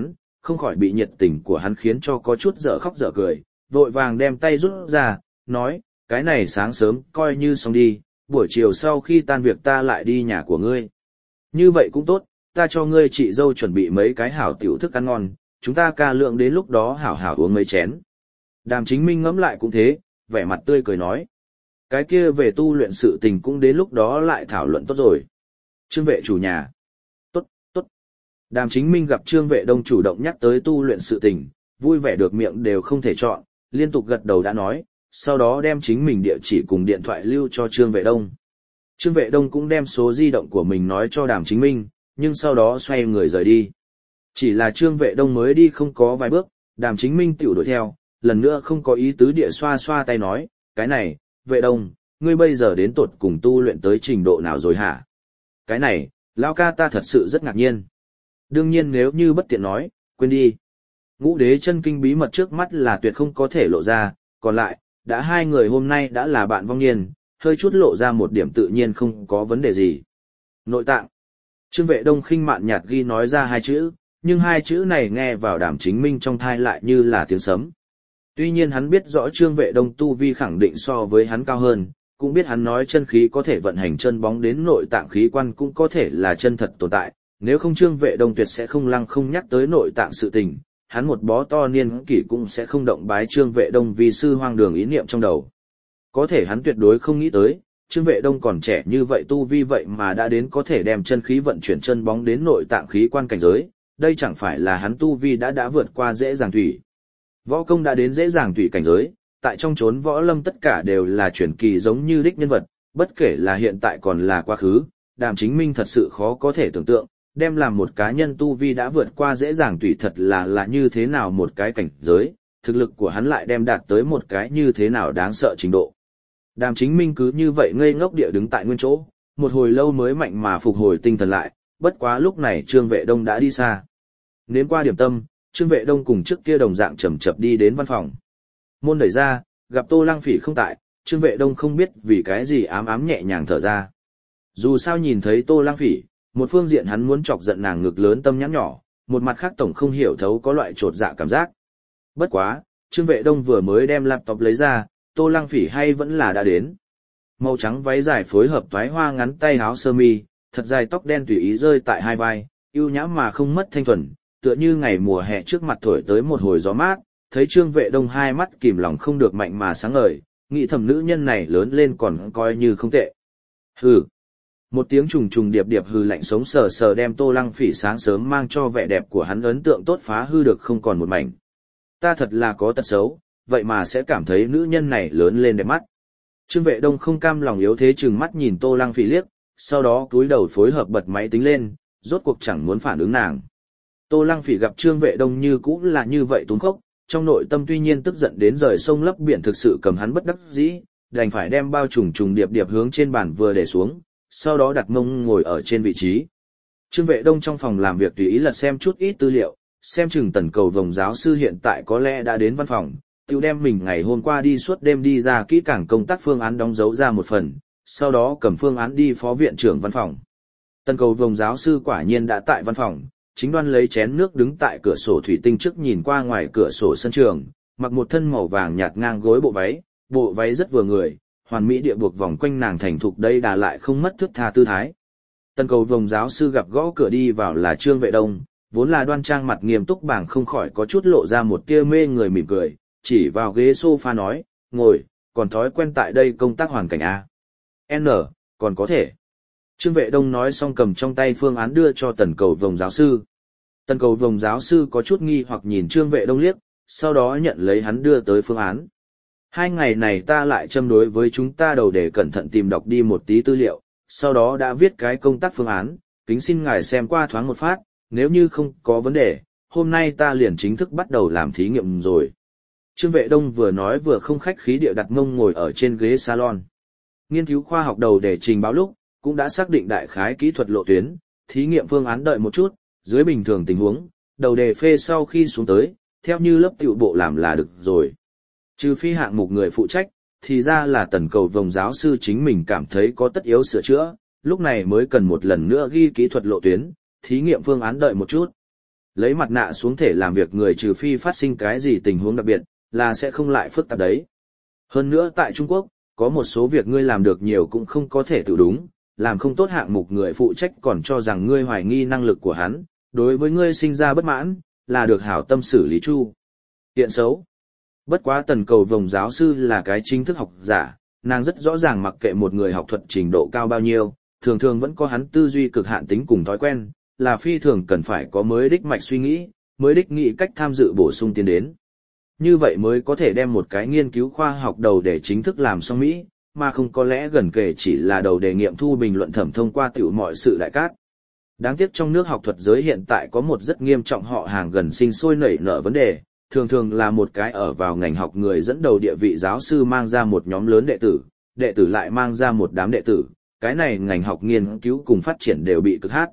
không khỏi bị nhiệt tình của hắn khiến cho có chút dở khóc dở cười, vội vàng đem tay rút ra, nói, cái này sáng sớm coi như xong đi, buổi chiều sau khi tan việc ta lại đi nhà của ngươi. Như vậy cũng tốt, ta cho ngươi chị dâu chuẩn bị mấy cái hảo tiểu thức ăn ngon, chúng ta ca lượng đến lúc đó hảo hảo uống mấy chén. Đàm Chính Minh ngẫm lại cũng thế, vẻ mặt tươi cười nói. Cái kia về tu luyện sự tình cũng đến lúc đó lại thảo luận tốt rồi. Trương Vệ chủ nhà. Tốt, tốt. Đàm Chính Minh gặp Trương Vệ Đông chủ động nhắc tới tu luyện sự tình, vui vẻ được miệng đều không thể chọn, liên tục gật đầu đã nói, sau đó đem chính mình địa chỉ cùng điện thoại lưu cho Trương Vệ Đông. Trương Vệ Đông cũng đem số di động của mình nói cho Đàm Chính Minh, nhưng sau đó xoay người rời đi. Chỉ là Trương Vệ Đông mới đi không có vài bước, Đàm Chính Minh tiểu đuổi theo, lần nữa không có ý tứ địa xoa xoa tay nói, cái này, Vệ Đông, ngươi bây giờ đến tột cùng tu luyện tới trình độ nào rồi hả? Cái này, lão ca ta thật sự rất ngạc nhiên. Đương nhiên nếu như bất tiện nói, quên đi. Ngũ đế chân kinh bí mật trước mắt là tuyệt không có thể lộ ra, còn lại, đã hai người hôm nay đã là bạn vong niên, hơi chút lộ ra một điểm tự nhiên không có vấn đề gì. Nội tạng. Trương Vệ Đông khinh mạn nhạt ghi nói ra hai chữ, nhưng hai chữ này nghe vào Đàm Chính Minh trong thai lại như là tiếng sấm. Tuy nhiên hắn biết rõ Trương Vệ Đông tu vi khẳng định so với hắn cao hơn, cũng biết hắn nói chân khí có thể vận hành chân bóng đến nội tạng khí quan cũng có thể là chân thật tồn tại, nếu không Trương Vệ Đông tuyệt sẽ không lăng không nhắc tới nội tạng sự tình, hắn một bó to niên kỷ cũng sẽ không động bái Trương Vệ Đông vì sư hoang đường ý niệm trong đầu. Có thể hắn tuyệt đối không nghĩ tới, Trương Vệ Đông còn trẻ như vậy tu vi vậy mà đã đến có thể đem chân khí vận chuyển chân bóng đến nội tạng khí quan cảnh giới, đây chẳng phải là hắn tu vi đã đã vượt qua dễ dàng thủy. Võ công đã đến dễ dàng thủy cảnh giới, tại trong chốn võ lâm tất cả đều là truyền kỳ giống như đích nhân vật, bất kể là hiện tại còn là quá khứ, Đàm Chính Minh thật sự khó có thể tưởng tượng, đem làm một cá nhân tu vi đã vượt qua dễ dàng thủy thật là là như thế nào một cái cảnh giới, thực lực của hắn lại đem đạt tới một cái như thế nào đáng sợ trình độ. Đàm Chính Minh cứ như vậy ngây ngốc địa đứng tại nguyên chỗ, một hồi lâu mới mạnh mà phục hồi tinh thần lại, bất quá lúc này Trương Vệ Đông đã đi xa. Nếm qua điểm tâm, Trương Vệ Đông cùng trước kia đồng dạng chậm chậm đi đến văn phòng. Môn đẩy ra, gặp Tô Lăng Phỉ không tại, Trương Vệ Đông không biết vì cái gì ám ám nhẹ nhàng thở ra. Dù sao nhìn thấy Tô Lăng Phỉ, một phương diện hắn muốn chọc giận nàng ngực lớn tâm nhãn nhỏ, một mặt khác tổng không hiểu thấu có loại trột dạ cảm giác. Bất quá, Trương Vệ Đông vừa mới đem laptop lấy ra, Tô Lăng Phỉ hay vẫn là đã đến. Màu trắng váy dài phối hợp toái hoa ngắn tay áo sơ mi, thật dài tóc đen tùy ý rơi tại hai vai, ưu nhã mà không mất thanh thuần, tựa như ngày mùa hè trước mặt thổi tới một hồi gió mát, thấy Trương Vệ Đông hai mắt kìm lòng không được mạnh mà sáng ngời, nghĩ thầm nữ nhân này lớn lên còn coi như không tệ. Hừ. Một tiếng trùng trùng điệp điệp hừ lạnh sống sờ sờ đem Tô Lăng Phỉ sáng sớm mang cho vẻ đẹp của hắn ấn tượng tốt phá hư được không còn một mảnh. Ta thật là có tật xấu, vậy mà sẽ cảm thấy nữ nhân này lớn lên đẹp mắt. Trương Vệ Đông không cam lòng yếu thế chừng mắt nhìn Tô Lăng Phỉ liếc, sau đó cúi đầu phối hợp bật máy tính lên, rốt cuộc chẳng muốn phản ứng nàng. Tô Lăng Phỉ gặp Trương Vệ Đông như cũ là như vậy túng khốc, trong nội tâm tuy nhiên tức giận đến rời sông lấp biển thực sự cầm hắn bất đắc dĩ, đành phải đem bao trùng trùng điệp điệp hướng trên bàn vừa để xuống, sau đó đặt mông ngồi ở trên vị trí. Trương Vệ Đông trong phòng làm việc tùy ý lật xem chút ít tư liệu, xem chừng Tần Cầu Vồng giáo sư hiện tại có lẽ đã đến văn phòng, tiêu đem mình ngày hôm qua đi suốt đêm đi ra kỹ càng công tác phương án đóng dấu ra một phần, sau đó cầm phương án đi phó viện trưởng văn phòng. Tần Cầu Vồng giáo sư quả nhiên đã tại văn phòng, chính đoan lấy chén nước đứng tại cửa sổ thủy tinh trước nhìn qua ngoài cửa sổ sân trường, mặc một thân màu vàng nhạt ngang gối bộ váy, bộ váy rất vừa người, hoàn mỹ địa buộc vòng quanh nàng thành thục đây đà lại không mất thước tha tư thái. Tần Cầu Vồng giáo sư gặp gõ cửa đi vào là Trương Vệ Đông, vốn là đoan trang mặt nghiêm túc bảng không khỏi có chút lộ ra một tia mê người mỉm cười, chỉ vào ghế sofa nói, ngồi, còn thói quen tại đây công tác hoàn cảnh A. N, còn có thể. Trương Vệ Đông nói xong cầm trong tay phương án đưa cho Tần Cầu Vồng giáo sư. Tần Cầu Vồng giáo sư có chút nghi hoặc nhìn Trương Vệ Đông liếc, sau đó nhận lấy hắn đưa tới phương án. Hai ngày này ta lại châm đối với chúng ta đầu để cẩn thận tìm đọc đi một tí tư liệu, sau đó đã viết cái công tác phương án, kính xin ngài xem qua thoáng một phát, nếu như không có vấn đề, hôm nay ta liền chính thức bắt đầu làm thí nghiệm rồi. Trương Vệ Đông vừa nói vừa không khách khí địa đặt mông ngồi ở trên ghế salon. Nghiên cứu khoa học đầu để trình báo lúc, cũng đã xác định đại khái kỹ thuật lộ tuyến, thí nghiệm phương án đợi một chút, dưới bình thường tình huống, đầu đề phê sau khi xuống tới, theo như lớp tiểu bộ làm là được rồi. Trừ phi hạng mục người phụ trách, thì ra là Tần Cầu Vồng giáo sư chính mình cảm thấy có tất yếu sửa chữa, lúc này mới cần một lần nữa ghi kỹ thuật lộ tuyến, thí nghiệm phương án đợi một chút. Lấy mặt nạ xuống thể làm việc người trừ phi phát sinh cái gì tình huống đặc biệt, là sẽ không lại phức tạp đấy. Hơn nữa tại Trung Quốc, có một số việc ngươi làm được nhiều cũng không có thể tự đúng, làm không tốt hạng mục người phụ trách còn cho rằng ngươi hoài nghi năng lực của hắn, đối với ngươi sinh ra bất mãn, là được hảo tâm xử lý chu. Hiện xấu. Bất quá Tần Cầu Vồng giáo sư là cái chính thức học giả, nàng rất rõ ràng mặc kệ một người học thuật trình độ cao bao nhiêu, thường thường vẫn có hắn tư duy cực hạn tính cùng thói quen, là phi thường cần phải có mới đích mạch suy nghĩ, mới đích nghĩ cách tham dự bổ sung tiến đến. Như vậy mới có thể đem một cái nghiên cứu khoa học đầu để chính thức làm xong Mỹ, mà không có lẽ gần kể chỉ là đầu đề nghiệm thu bình luận thẩm thông qua tiểu mọi sự đại cát. Đáng tiếc trong nước học thuật giới hiện tại có một rất nghiêm trọng họ hàng gần sinh sôi nảy nở vấn đề, thường thường là một cái ở vào ngành học người dẫn đầu địa vị giáo sư mang ra một nhóm lớn đệ tử, đệ tử lại mang ra một đám đệ tử, cái này ngành học nghiên cứu cùng phát triển đều bị cực hát.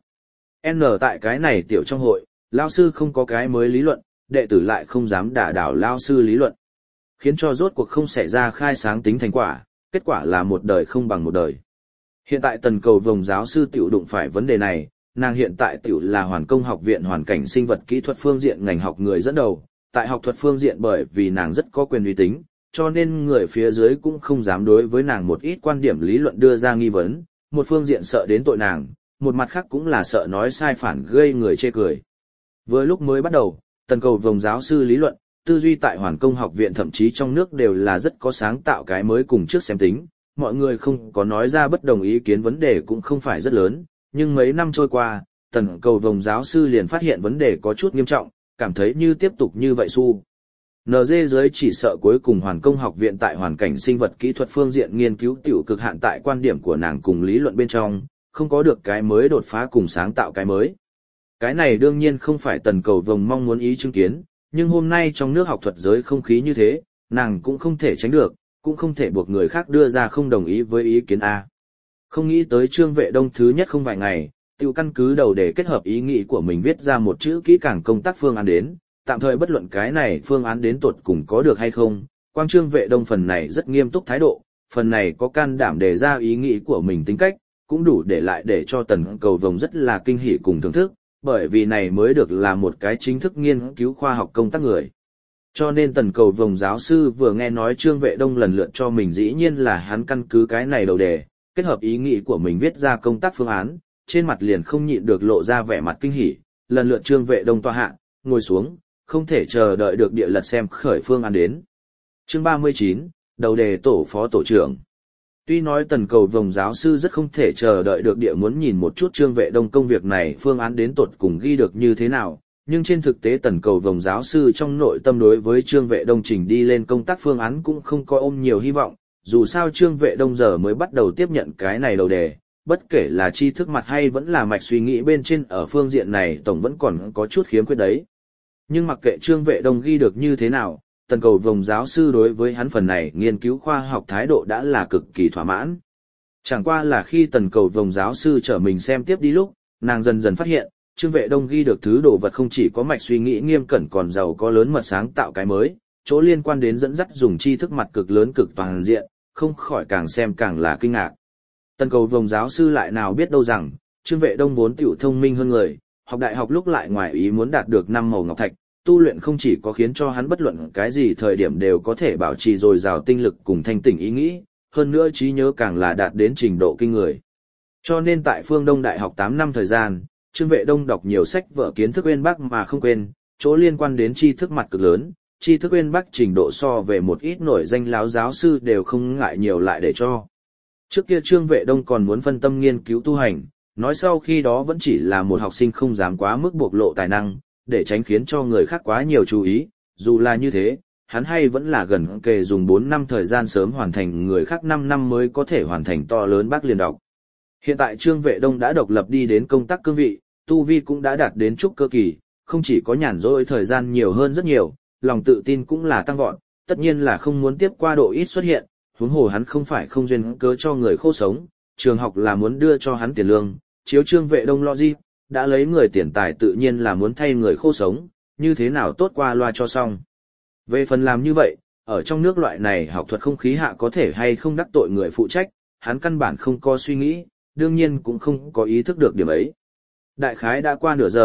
N tại cái này tiểu trong hội, lao sư không có cái mới lý luận, đệ tử lại không dám đả đảo lao sư lý luận, khiến cho rốt cuộc không xảy ra khai sáng tính thành quả, kết quả là một đời không bằng một đời. Hiện tại Tần Cầu Vồng giáo sư tiểu đụng phải vấn đề này, nàng hiện tại tiểu là Hoàn Công học viện hoàn cảnh sinh vật kỹ thuật phương diện ngành học người dẫn đầu, tại học thuật phương diện bởi vì nàng rất có quyền uy tín, cho nên người phía dưới cũng không dám đối với nàng một ít quan điểm lý luận đưa ra nghi vấn, một phương diện sợ đến tội nàng, một mặt khác cũng là sợ nói sai phản gây người chê cười. Với lúc mới bắt đầu, Tần Cầu Vồng giáo sư lý luận, tư duy tại Hoàn Công học viện thậm chí trong nước đều là rất có sáng tạo cái mới cùng trước xem tính, mọi người không có nói ra bất đồng ý kiến vấn đề cũng không phải rất lớn, nhưng mấy năm trôi qua, Tần Cầu Vồng giáo sư liền phát hiện vấn đề có chút nghiêm trọng, cảm thấy như tiếp tục như vậy su. en giê giới chỉ sợ cuối cùng Hoàn Công học viện tại hoàn cảnh sinh vật kỹ thuật phương diện nghiên cứu tiểu cực hạn tại quan điểm của nàng cùng lý luận bên trong, không có được cái mới đột phá cùng sáng tạo cái mới. Cái này đương nhiên không phải Tần Cầu Vồng mong muốn ý chứng kiến, nhưng hôm nay trong nước học thuật giới không khí như thế, nàng cũng không thể tránh được, cũng không thể buộc người khác đưa ra không đồng ý với ý kiến A. Không nghĩ tới Trương Vệ Đông thứ nhất không vài ngày, tiêu căn cứ đầu để kết hợp ý nghĩ của mình viết ra một chữ kỹ càng công tác phương án đến, tạm thời bất luận cái này phương án đến tuột cùng có được hay không, quang Trương Vệ Đông phần này rất nghiêm túc thái độ, phần này có can đảm đề ra ý nghĩ của mình tính cách, cũng đủ để lại để cho Tần Cầu Vồng rất là kinh hỉ cùng thưởng thức, bởi vì này mới được là một cái chính thức nghiên cứu khoa học công tác người. Cho nên Tần Cầu Vồng giáo sư vừa nghe nói Trương Vệ Đông lần lượt cho mình dĩ nhiên là hắn căn cứ cái này đầu đề, kết hợp ý nghĩ của mình viết ra công tác phương án, trên mặt liền không nhịn được lộ ra vẻ mặt kinh hỉ, lần lượt Trương Vệ Đông tọa hạ, ngồi xuống, không thể chờ đợi được địa lật xem khởi phương án đến. Chương ba mươi chín, đầu đề tổ phó tổ trưởng. Tuy nói Tần Cầu Vồng giáo sư rất không thể chờ đợi được địa muốn nhìn một chút Trương Vệ Đông công việc này phương án đến tột cùng ghi được như thế nào, nhưng trên thực tế Tần Cầu Vồng giáo sư trong nội tâm đối với Trương Vệ Đông trình đi lên công tác phương án cũng không có ôm nhiều hy vọng, dù sao Trương Vệ Đông giờ mới bắt đầu tiếp nhận cái này đầu đề, bất kể là tri thức mặt hay vẫn là mạch suy nghĩ bên trên ở phương diện này tổng vẫn còn có chút khiếm khuyết đấy. Nhưng mặc kệ Trương Vệ Đông ghi được như thế nào, Tần Cầu Vồng giáo sư đối với hắn phần này nghiên cứu khoa học thái độ đã là cực kỳ thỏa mãn. Chẳng qua là khi Tần Cầu Vồng giáo sư trở mình xem tiếp đi lúc, nàng dần dần phát hiện, Trương Vệ Đông ghi được thứ đồ vật không chỉ có mạch suy nghĩ nghiêm cẩn còn giàu có lớn mật sáng tạo cái mới, chỗ liên quan đến dẫn dắt dùng tri thức mặt cực lớn cực toàn diện, không khỏi càng xem càng là kinh ngạc. Tần Cầu Vồng giáo sư lại nào biết đâu rằng, Trương Vệ Đông vốn tiểu thông minh hơn người, học đại học lúc lại ngoài ý muốn đạt được năm màu ngọc thạch, tu luyện không chỉ có khiến cho hắn bất luận cái gì thời điểm đều có thể bảo trì dồi dào tinh lực cùng thanh tỉnh ý nghĩ, hơn nữa trí nhớ càng là đạt đến trình độ kinh người. Cho nên tại Phương Đông Đại học tám năm thời gian, Trương Vệ Đông đọc nhiều sách vở kiến thức uyên bác mà không quên, chỗ liên quan đến tri thức mặt cực lớn, tri thức uyên bác trình độ so về một ít nổi danh láo giáo sư đều không ngại nhiều lại để cho. Trước kia Trương Vệ Đông còn muốn phân tâm nghiên cứu tu hành, nói sau khi đó vẫn chỉ là một học sinh không dám quá mức bộc lộ tài năng, để tránh khiến cho người khác quá nhiều chú ý, dù là như thế, hắn hay vẫn là gần kề dùng bốn năm thời gian sớm hoàn thành người khác năm năm mới có thể hoàn thành to lớn bác liền đọc. Hiện tại Trương Vệ Đông đã độc lập đi đến công tác cương vị, tu vi cũng đã đạt đến trúc cơ kỳ, không chỉ có nhàn rỗi thời gian nhiều hơn rất nhiều, lòng tự tin cũng là tăng vọt, tất nhiên là không muốn tiếp qua độ ít xuất hiện, huống hồ hắn không phải không duyên cớ cho người khô sống, trường học là muốn đưa cho hắn tiền lương, chiếu Trương Vệ Đông logic, đã lấy người tiền tài tự nhiên là muốn thay người khô sống, như thế nào tốt qua loa cho xong. Về phần làm như vậy, ở trong nước loại này học thuật không khí hạ có thể hay không đắc tội người phụ trách, hắn căn bản không có suy nghĩ, đương nhiên cũng không có ý thức được điểm ấy. Đại khái đã qua nửa giờ,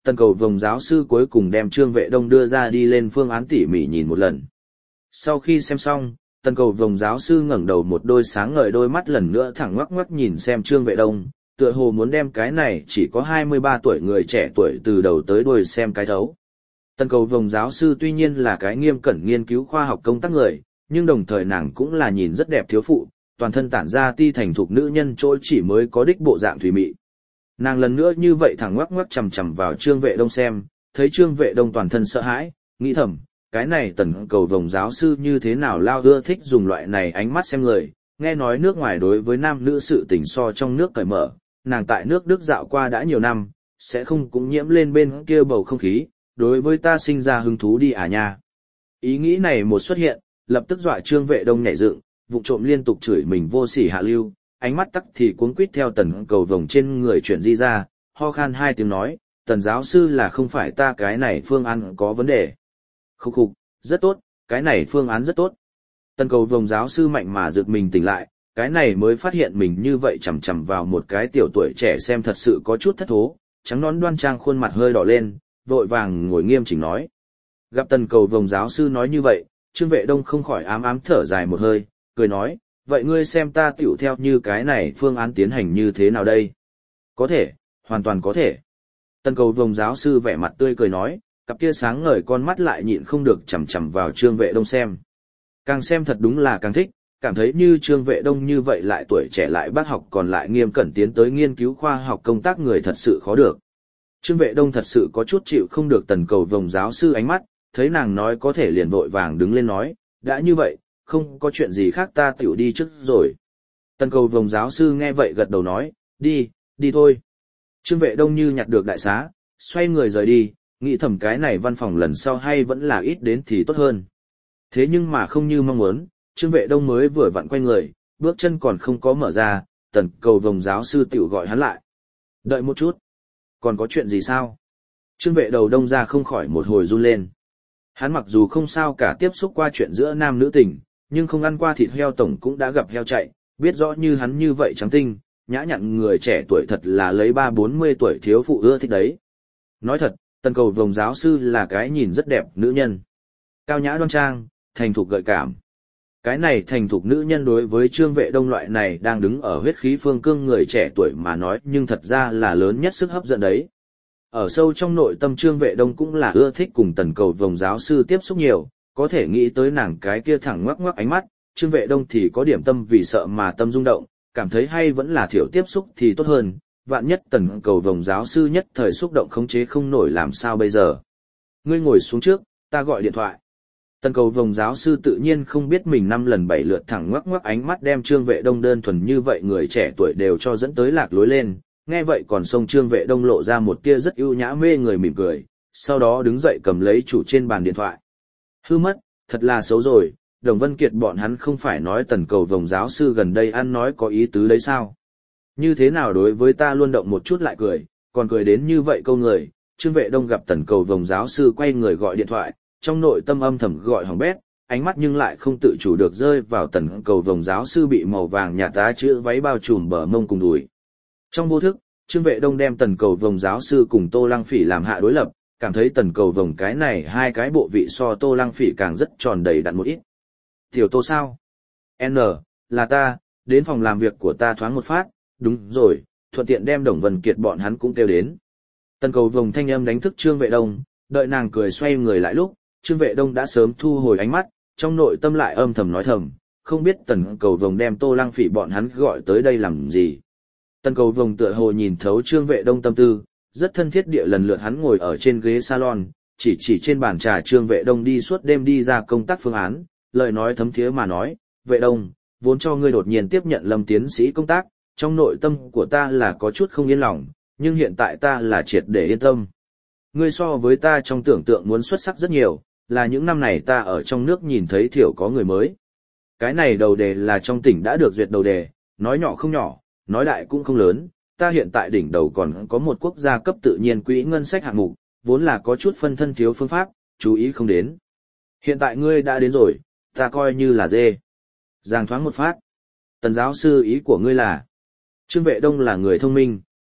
tần cầu vồng giáo sư cuối cùng đem Trương Vệ Đông đưa ra đi lên phương án tỉ mỉ nhìn một lần. Sau khi xem xong, tần cầu vồng giáo sư ngẩng đầu một đôi sáng ngời đôi mắt lần nữa thẳng ngoắc ngoắc nhìn xem Trương Vệ Đông, tựa hồ muốn đem cái này chỉ có hai mươi ba tuổi người trẻ tuổi từ đầu tới đuôi xem cái thấu. Tần cầu vồng giáo sư tuy nhiên là cái nghiêm cẩn nghiên cứu khoa học công tác người, nhưng đồng thời nàng cũng là nhìn rất đẹp thiếu phụ, toàn thân tản ra ti thành thục nữ nhân trôi chỉ mới có đích bộ dạng thủy mị. Nàng lần nữa như vậy thẳng ngoắc ngoắc chằm chằm vào Trương Vệ Đông xem, thấy Trương Vệ Đông toàn thân sợ hãi, nghĩ thầm, cái này tần cầu vồng giáo sư như thế nào lao ưa thích dùng loại này ánh mắt xem người, nghe nói nước ngoài đối với nam nữ sự tình so trong nước cởi mở, nàng tại nước Đức dạo qua đã nhiều năm, sẽ không cũng nhiễm lên bên kia bầu không khí, đối với ta sinh ra hứng thú đi à nha. Ý nghĩ này một xuất hiện, lập tức dọa Trương Vệ Đông nhảy dựng, vụng trộm liên tục chửi mình vô sỉ hạ lưu, ánh mắt tắc thì cuống quýt theo tần cầu vồng trên người chuyển di ra, ho khan hai tiếng nói, tần giáo sư là không phải ta cái này phương án có vấn đề. Khúc khục, rất tốt, cái này phương án rất tốt. Tần cầu vồng giáo sư mạnh mà giựt mình tỉnh lại, cái này mới phát hiện mình như vậy chằm chằm vào một cái tiểu tuổi trẻ xem thật sự có chút thất thố, trắng nón đoan trang khuôn mặt hơi đỏ lên, vội vàng ngồi nghiêm chỉnh nói. Gặp tần cầu vồng giáo sư nói như vậy, Trương Vệ Đông không khỏi ám ám thở dài một hơi, cười nói, vậy ngươi xem ta tiểu theo như cái này phương án tiến hành như thế nào đây? Có thể, hoàn toàn có thể. Tần cầu vồng giáo sư vẻ mặt tươi cười nói, cặp kia sáng ngời con mắt lại nhịn không được chằm chằm vào Trương Vệ Đông xem. Càng xem thật đúng là càng thích, cảm thấy như Trương Vệ Đông như vậy lại tuổi trẻ lại bác học còn lại nghiêm cẩn tiến tới nghiên cứu khoa học công tác người thật sự khó được. Trương Vệ Đông thật sự có chút chịu không được tần cầu vồng giáo sư ánh mắt, thấy nàng nói có thể liền vội vàng đứng lên nói, đã như vậy, không có chuyện gì khác ta tiểu đi trước rồi. Tần cầu vồng giáo sư nghe vậy gật đầu nói, đi, đi thôi. Trương Vệ Đông như nhặt được đại xá, xoay người rời đi, nghĩ thầm cái này văn phòng lần sau hay vẫn là ít đến thì tốt hơn. Thế nhưng mà không như mong muốn, Trương Vệ Đông mới vừa vặn quay người, bước chân còn không có mở ra, tần cầu vồng giáo sư tiểu gọi hắn lại. Đợi một chút. Còn có chuyện gì sao? Trương Vệ đầu đông ra không khỏi một hồi run lên. Hắn mặc dù không sao cả tiếp xúc qua chuyện giữa nam nữ tình, nhưng không ăn qua thịt heo tổng cũng đã gặp heo chạy, biết rõ như hắn như vậy trắng tinh, nhã nhặn người trẻ tuổi thật là lấy ba bốn mươi tuổi thiếu phụ ưa thích đấy. Nói thật, tần cầu vồng giáo sư là cái nhìn rất đẹp nữ nhân. Cao nhã đoan trang, thành thục gợi cảm. Cái này thành thục nữ nhân đối với Trương Vệ Đông loại này đang đứng ở huyết khí phương cương người trẻ tuổi mà nói nhưng thật ra là lớn nhất sức hấp dẫn đấy. Ở sâu trong nội tâm Trương Vệ Đông cũng là ưa thích cùng tần cầu vồng giáo sư tiếp xúc nhiều, có thể nghĩ tới nàng cái kia thẳng ngoắc ngoắc ánh mắt, Trương Vệ Đông thì có điểm tâm vì sợ mà tâm rung động, cảm thấy hay vẫn là thiểu tiếp xúc thì tốt hơn, vạn nhất tần cầu vồng giáo sư nhất thời xúc động khống chế không nổi làm sao bây giờ. Ngươi ngồi xuống trước, ta gọi điện thoại. Tần cầu vồng giáo sư tự nhiên không biết mình năm lần bảy lượt thẳng ngoắc ngoắc ánh mắt đem Trương Vệ Đông đơn thuần như vậy người trẻ tuổi đều cho dẫn tới lạc lối lên, nghe vậy còn xông Trương Vệ Đông lộ ra một tia rất ưu nhã mê người mỉm cười, sau đó đứng dậy cầm lấy chủ trên bàn điện thoại. Hư mất, thật là xấu rồi, Đồng Vân Kiệt bọn hắn không phải nói tần cầu vồng giáo sư gần đây ăn nói có ý tứ đấy sao? Như thế nào đối với ta luôn động một chút lại cười, còn cười đến như vậy câu người, Trương Vệ Đông gặp tần cầu vồng giáo sư quay người gọi điện thoại, trong nội tâm âm thầm gọi hỏng bét, ánh mắt nhưng lại không tự chủ được rơi vào tần cầu vồng giáo sư bị màu vàng nhạt tá chữ váy bao trùm bờ mông cùng đùi. Trong vô thức, Trương Vệ Đông đem tần cầu vồng giáo sư cùng Tô Lăng Phỉ làm hạ đối lập, cảm thấy tần cầu vồng cái này hai cái bộ vị so Tô Lăng Phỉ càng rất tròn đầy đặn một ít. Tiểu Tô sao? N, là ta, đến phòng làm việc của ta thoáng một phát, đúng rồi, thuận tiện đem Đồng Vân Kiệt bọn hắn cũng kêu đến. Tần cầu vồng thanh âm đánh thức Trương Vệ Đông, đợi nàng cười xoay người lại lúc, Trương Vệ Đông đã sớm thu hồi ánh mắt, trong nội tâm lại âm thầm nói thầm, không biết tần cầu vồng đem Tô Lăng Phỉ bọn hắn gọi tới đây làm gì. Tần cầu vồng tựa hồ nhìn thấu Trương Vệ Đông tâm tư, rất thân thiết địa lần lượt hắn ngồi ở trên ghế salon, chỉ chỉ trên bàn trà Trương Vệ Đông đi suốt đêm đi ra công tác phương án, lời nói thấm thiế mà nói, Vệ Đông, vốn cho ngươi đột nhiên tiếp nhận Lâm tiến sĩ công tác, trong nội tâm của ta là có chút không yên lòng, nhưng hiện tại ta là triệt để yên tâm. Ngươi so với ta trong tưởng tượng muốn xuất sắc rất nhiều, là những năm này ta ở trong nước nhìn thấy thiểu có người mới. Cái này đầu đề là trong tỉnh đã được duyệt đầu đề, nói nhỏ không nhỏ, nói đại cũng không lớn, ta hiện tại đỉnh đầu còn có một quốc gia cấp tự nhiên quỹ ngân sách hạng mục, vốn là có chút phân thân thiếu phương pháp, chú ý không đến. Hiện tại ngươi đã đến rồi, ta coi như là dê. Giang thoáng một phát. Tần giáo sư ý của ngươi là, Trương Vệ Đông là người thông minh,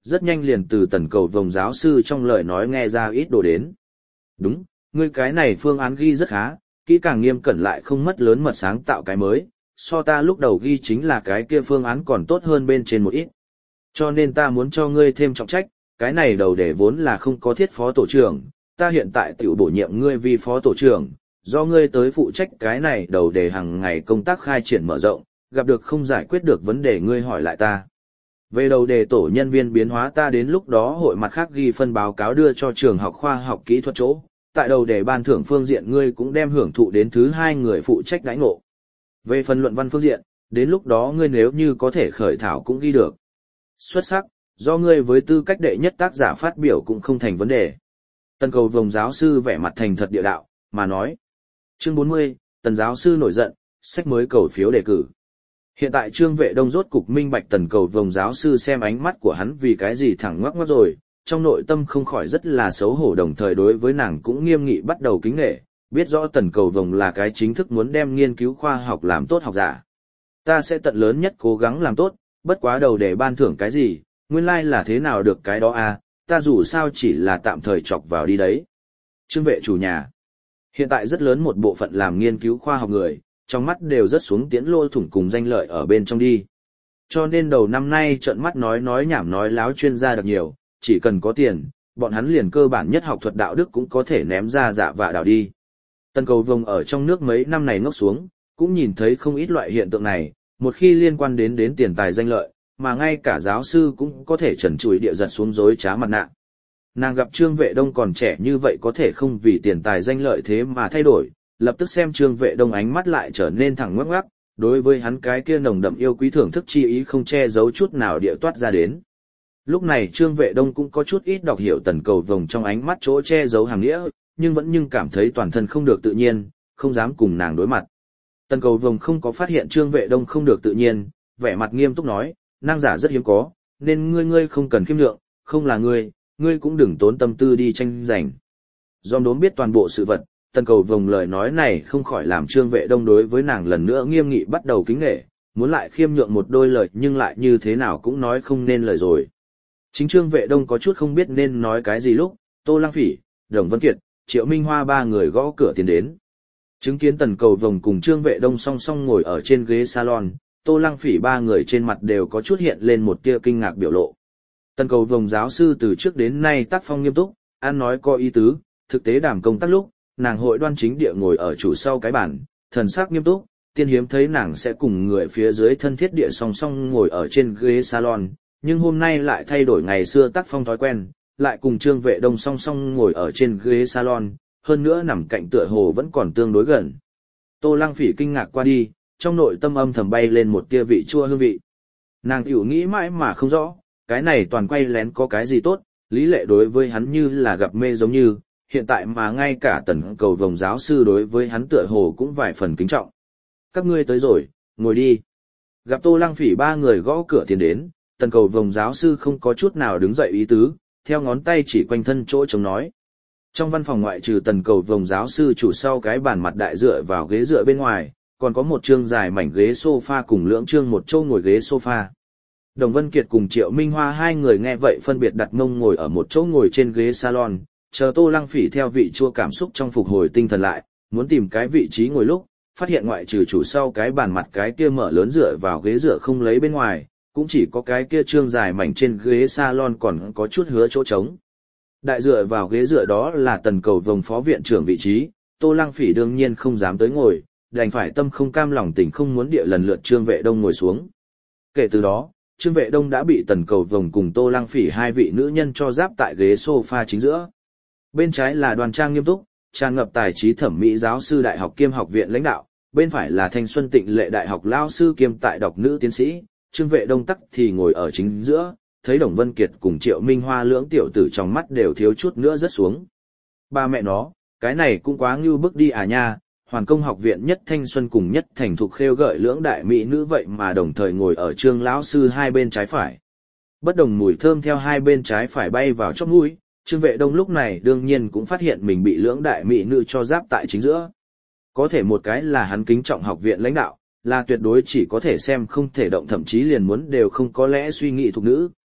rất nhanh liền từ Tần Cầu Vồng giáo sư trong lời nói nghe ra ít đồ đến. Đúng, ngươi cái này phương án ghi rất khá, kỹ càng nghiêm cẩn lại không mất lớn mật sáng tạo cái mới, so ta lúc đầu ghi chính là cái kia phương án còn tốt hơn bên trên một ít. Cho nên ta muốn cho ngươi thêm trọng trách, cái này đầu để vốn là không có thiết phó tổ trưởng, ta hiện tại tiểu bổ nhiệm ngươi vì phó tổ trưởng, do ngươi tới phụ trách cái này đầu để hàng ngày công tác khai triển mở rộng, gặp được không giải quyết được vấn đề ngươi hỏi lại ta. Về đầu đề tổ nhân viên biến hóa ta đến lúc đó hội mặt khác ghi phân báo cáo đưa cho trường học khoa học kỹ thuật chỗ, tại đầu đề ban thưởng phương diện ngươi cũng đem hưởng thụ đến thứ hai người phụ trách đãi ngộ. Về phần luận văn phương diện, đến lúc đó ngươi nếu như có thể khởi thảo cũng ghi được. Xuất sắc, do ngươi với tư cách đệ nhất tác giả phát biểu cũng không thành vấn đề. Tần Cầu Vồng giáo sư vẻ mặt thành thật địa đạo, mà nói. Chương bốn mươi, Tần giáo sư nổi giận, sách mới cầu phiếu đề cử. Hiện tại Trương Vệ Đông rốt cục minh bạch Tần Cầu Vồng giáo sư xem ánh mắt của hắn vì cái gì thẳng ngoắc ngoắc rồi, trong nội tâm không khỏi rất là xấu hổ, đồng thời đối với nàng cũng nghiêm nghị bắt đầu kính nể, biết rõ Tần Cầu Vồng là cái chính thức muốn đem nghiên cứu khoa học làm tốt học giả. Ta sẽ tận lớn nhất cố gắng làm tốt, bất quá đầu để ban thưởng cái gì, nguyên lai like là thế nào được cái đó à, ta dù sao chỉ là tạm thời chọc vào đi đấy. Trương Vệ chủ nhà. Hiện tại rất lớn một bộ phận làm nghiên cứu khoa học người, trong mắt đều rất xuống tiễn lô thủng cùng danh lợi ở bên trong đi. Cho nên đầu năm nay trợn mắt nói nói nhảm nói láo chuyên gia được nhiều, chỉ cần có tiền, bọn hắn liền cơ bản nhất học thuật đạo đức cũng có thể ném ra dạ vạ đảo đi. Tần Cầu Vồng ở trong nước mấy năm này ngốc xuống, cũng nhìn thấy không ít loại hiện tượng này, một khi liên quan đến đến tiền tài danh lợi, mà ngay cả giáo sư cũng có thể trần trụi địa giật xuống dối trá mặt nạ. Nàng gặp Trương Vệ Đông còn trẻ như vậy có thể không vì tiền tài danh lợi thế mà thay đổi, lập tức xem Trương Vệ Đông ánh mắt lại trở nên thẳng ngoắc ngoắc, đối với hắn cái kia nồng đậm yêu quý thưởng thức chi ý không che giấu chút nào địa toát ra đến. Lúc này Trương Vệ Đông cũng có chút ít đọc hiểu Tần Cầu Vồng trong ánh mắt chỗ che giấu hàm nghĩa, nhưng vẫn nhưng cảm thấy toàn thân không được tự nhiên, không dám cùng nàng đối mặt. Tần Cầu Vồng không có phát hiện Trương Vệ Đông không được tự nhiên, vẻ mặt nghiêm túc nói, năng giả rất hiếm có, nên ngươi ngươi không cần khiêm lượng, không là ngươi, ngươi cũng đừng tốn tâm tư đi tranh giành. Do đốm biết toàn bộ sự vật, Tần Cầu Vồng lời nói này không khỏi làm Trương Vệ Đông đối với nàng lần nữa nghiêm nghị bắt đầu kính nể, muốn lại khiêm nhượng một đôi lời nhưng lại như thế nào cũng nói không nên lời rồi. Chính Trương Vệ Đông có chút không biết nên nói cái gì lúc, Tô Lăng Phỉ, Đồng Vân Kiệt, Triệu Minh Hoa ba người gõ cửa tiến đến. Chứng kiến Tần Cầu Vồng cùng Trương Vệ Đông song song ngồi ở trên ghế salon, Tô Lăng Phỉ ba người trên mặt đều có chút hiện lên một tia kinh ngạc biểu lộ. Tần Cầu Vồng giáo sư từ trước đến nay tác phong nghiêm túc, ăn nói có ý tứ, thực tế đảm công tác lúc, nàng hội đoan chính địa ngồi ở chủ sau cái bàn, thần sắc nghiêm túc, tiên hiếm thấy nàng sẽ cùng người phía dưới thân thiết địa song song ngồi ở trên ghế salon, nhưng hôm nay lại thay đổi ngày xưa tác phong thói quen, lại cùng Trương Vệ Đông song song ngồi ở trên ghế salon, hơn nữa nằm cạnh tựa hồ vẫn còn tương đối gần. Tô Lăng Phỉ kinh ngạc qua đi, trong nội tâm âm thầm bay lên một tia vị chua hương vị. Nàng tiểu nghĩ mãi mà không rõ, cái này toàn quay lén có cái gì tốt, lý lệ đối với hắn như là gặp mê giống như, hiện tại mà ngay cả Tần Cầu Vồng giáo sư đối với hắn tựa hồ cũng vài phần kính trọng. Các ngươi tới rồi, ngồi đi. Gặp Tô Lăng Phỉ ba người gõ cửa tiến đến, Tần Cầu Vồng giáo sư không có chút nào đứng dậy ý tứ, theo ngón tay chỉ quanh thân chỗ chống nói. Trong văn phòng ngoại trừ Tần Cầu Vồng giáo sư chủ sau cái bàn mặt đại dựa vào ghế dựa bên ngoài, còn có một chương dài mảnh ghế sofa cùng lưỡng chương một châu ngồi ghế sofa. Đồng Vân Kiệt cùng Triệu Minh Hoa hai người nghe vậy phân biệt đặt mông ngồi ở một chỗ ngồi trên ghế salon, chờ Tô Lăng Phỉ theo vị chua cảm xúc trong phục hồi tinh thần lại, muốn tìm cái vị trí ngồi lúc, phát hiện ngoại trừ chủ sau cái bàn mặt cái kia mở lớn dựa vào ghế dựa không lấy bên ngoài, cũng chỉ có cái kia trương dài mảnh trên ghế salon còn có chút hứa chỗ trống. Đại dựa vào ghế dựa đó là Tần Cầu Vồng phó viện trưởng vị trí, Tô Lăng Phỉ đương nhiên không dám tới ngồi, đành phải tâm không cam lòng tình không muốn địa lần lượt Trương Vệ Đông ngồi xuống. Kể từ đó, Trương Vệ Đông đã bị Tần Cầu Vồng cùng Tô Lăng Phỉ hai vị nữ nhân cho giáp tại ghế sofa chính giữa. Bên trái là đoan trang nghiêm túc, tràn ngập tài trí thẩm mỹ giáo sư đại học kiêm học viện lãnh đạo, bên phải là thanh xuân tịnh lệ đại học lao sư kiêm tại đọc nữ tiến sĩ, Trương Vệ Đông tắc thì ngồi ở chính giữa, thấy Đồng Vân Kiệt cùng Triệu Minh Hoa lưỡng tiểu tử trong mắt đều thiếu chút nữa rớt xuống. Ba mẹ nó, cái này cũng quá ngưu bức đi à nha, Hoàn Công học viện nhất thanh xuân cùng nhất thành thục khêu gợi lưỡng đại mỹ nữ vậy mà đồng thời ngồi ở Trương lão sư hai bên trái phải. Bất đồng mùi thơm theo hai bên trái phải bay vào chóp mũi, Trương Vệ Đông lúc này đương nhiên cũng phát hiện mình bị lưỡng đại mỹ nữ cho giáp tại chính giữa. Có thể một cái là hắn kính trọng học viện lãnh đạo, là tuyệt đối chỉ có thể xem không thể động thậm chí liền muốn đều không có lẽ suy nghĩ thuộc nữ,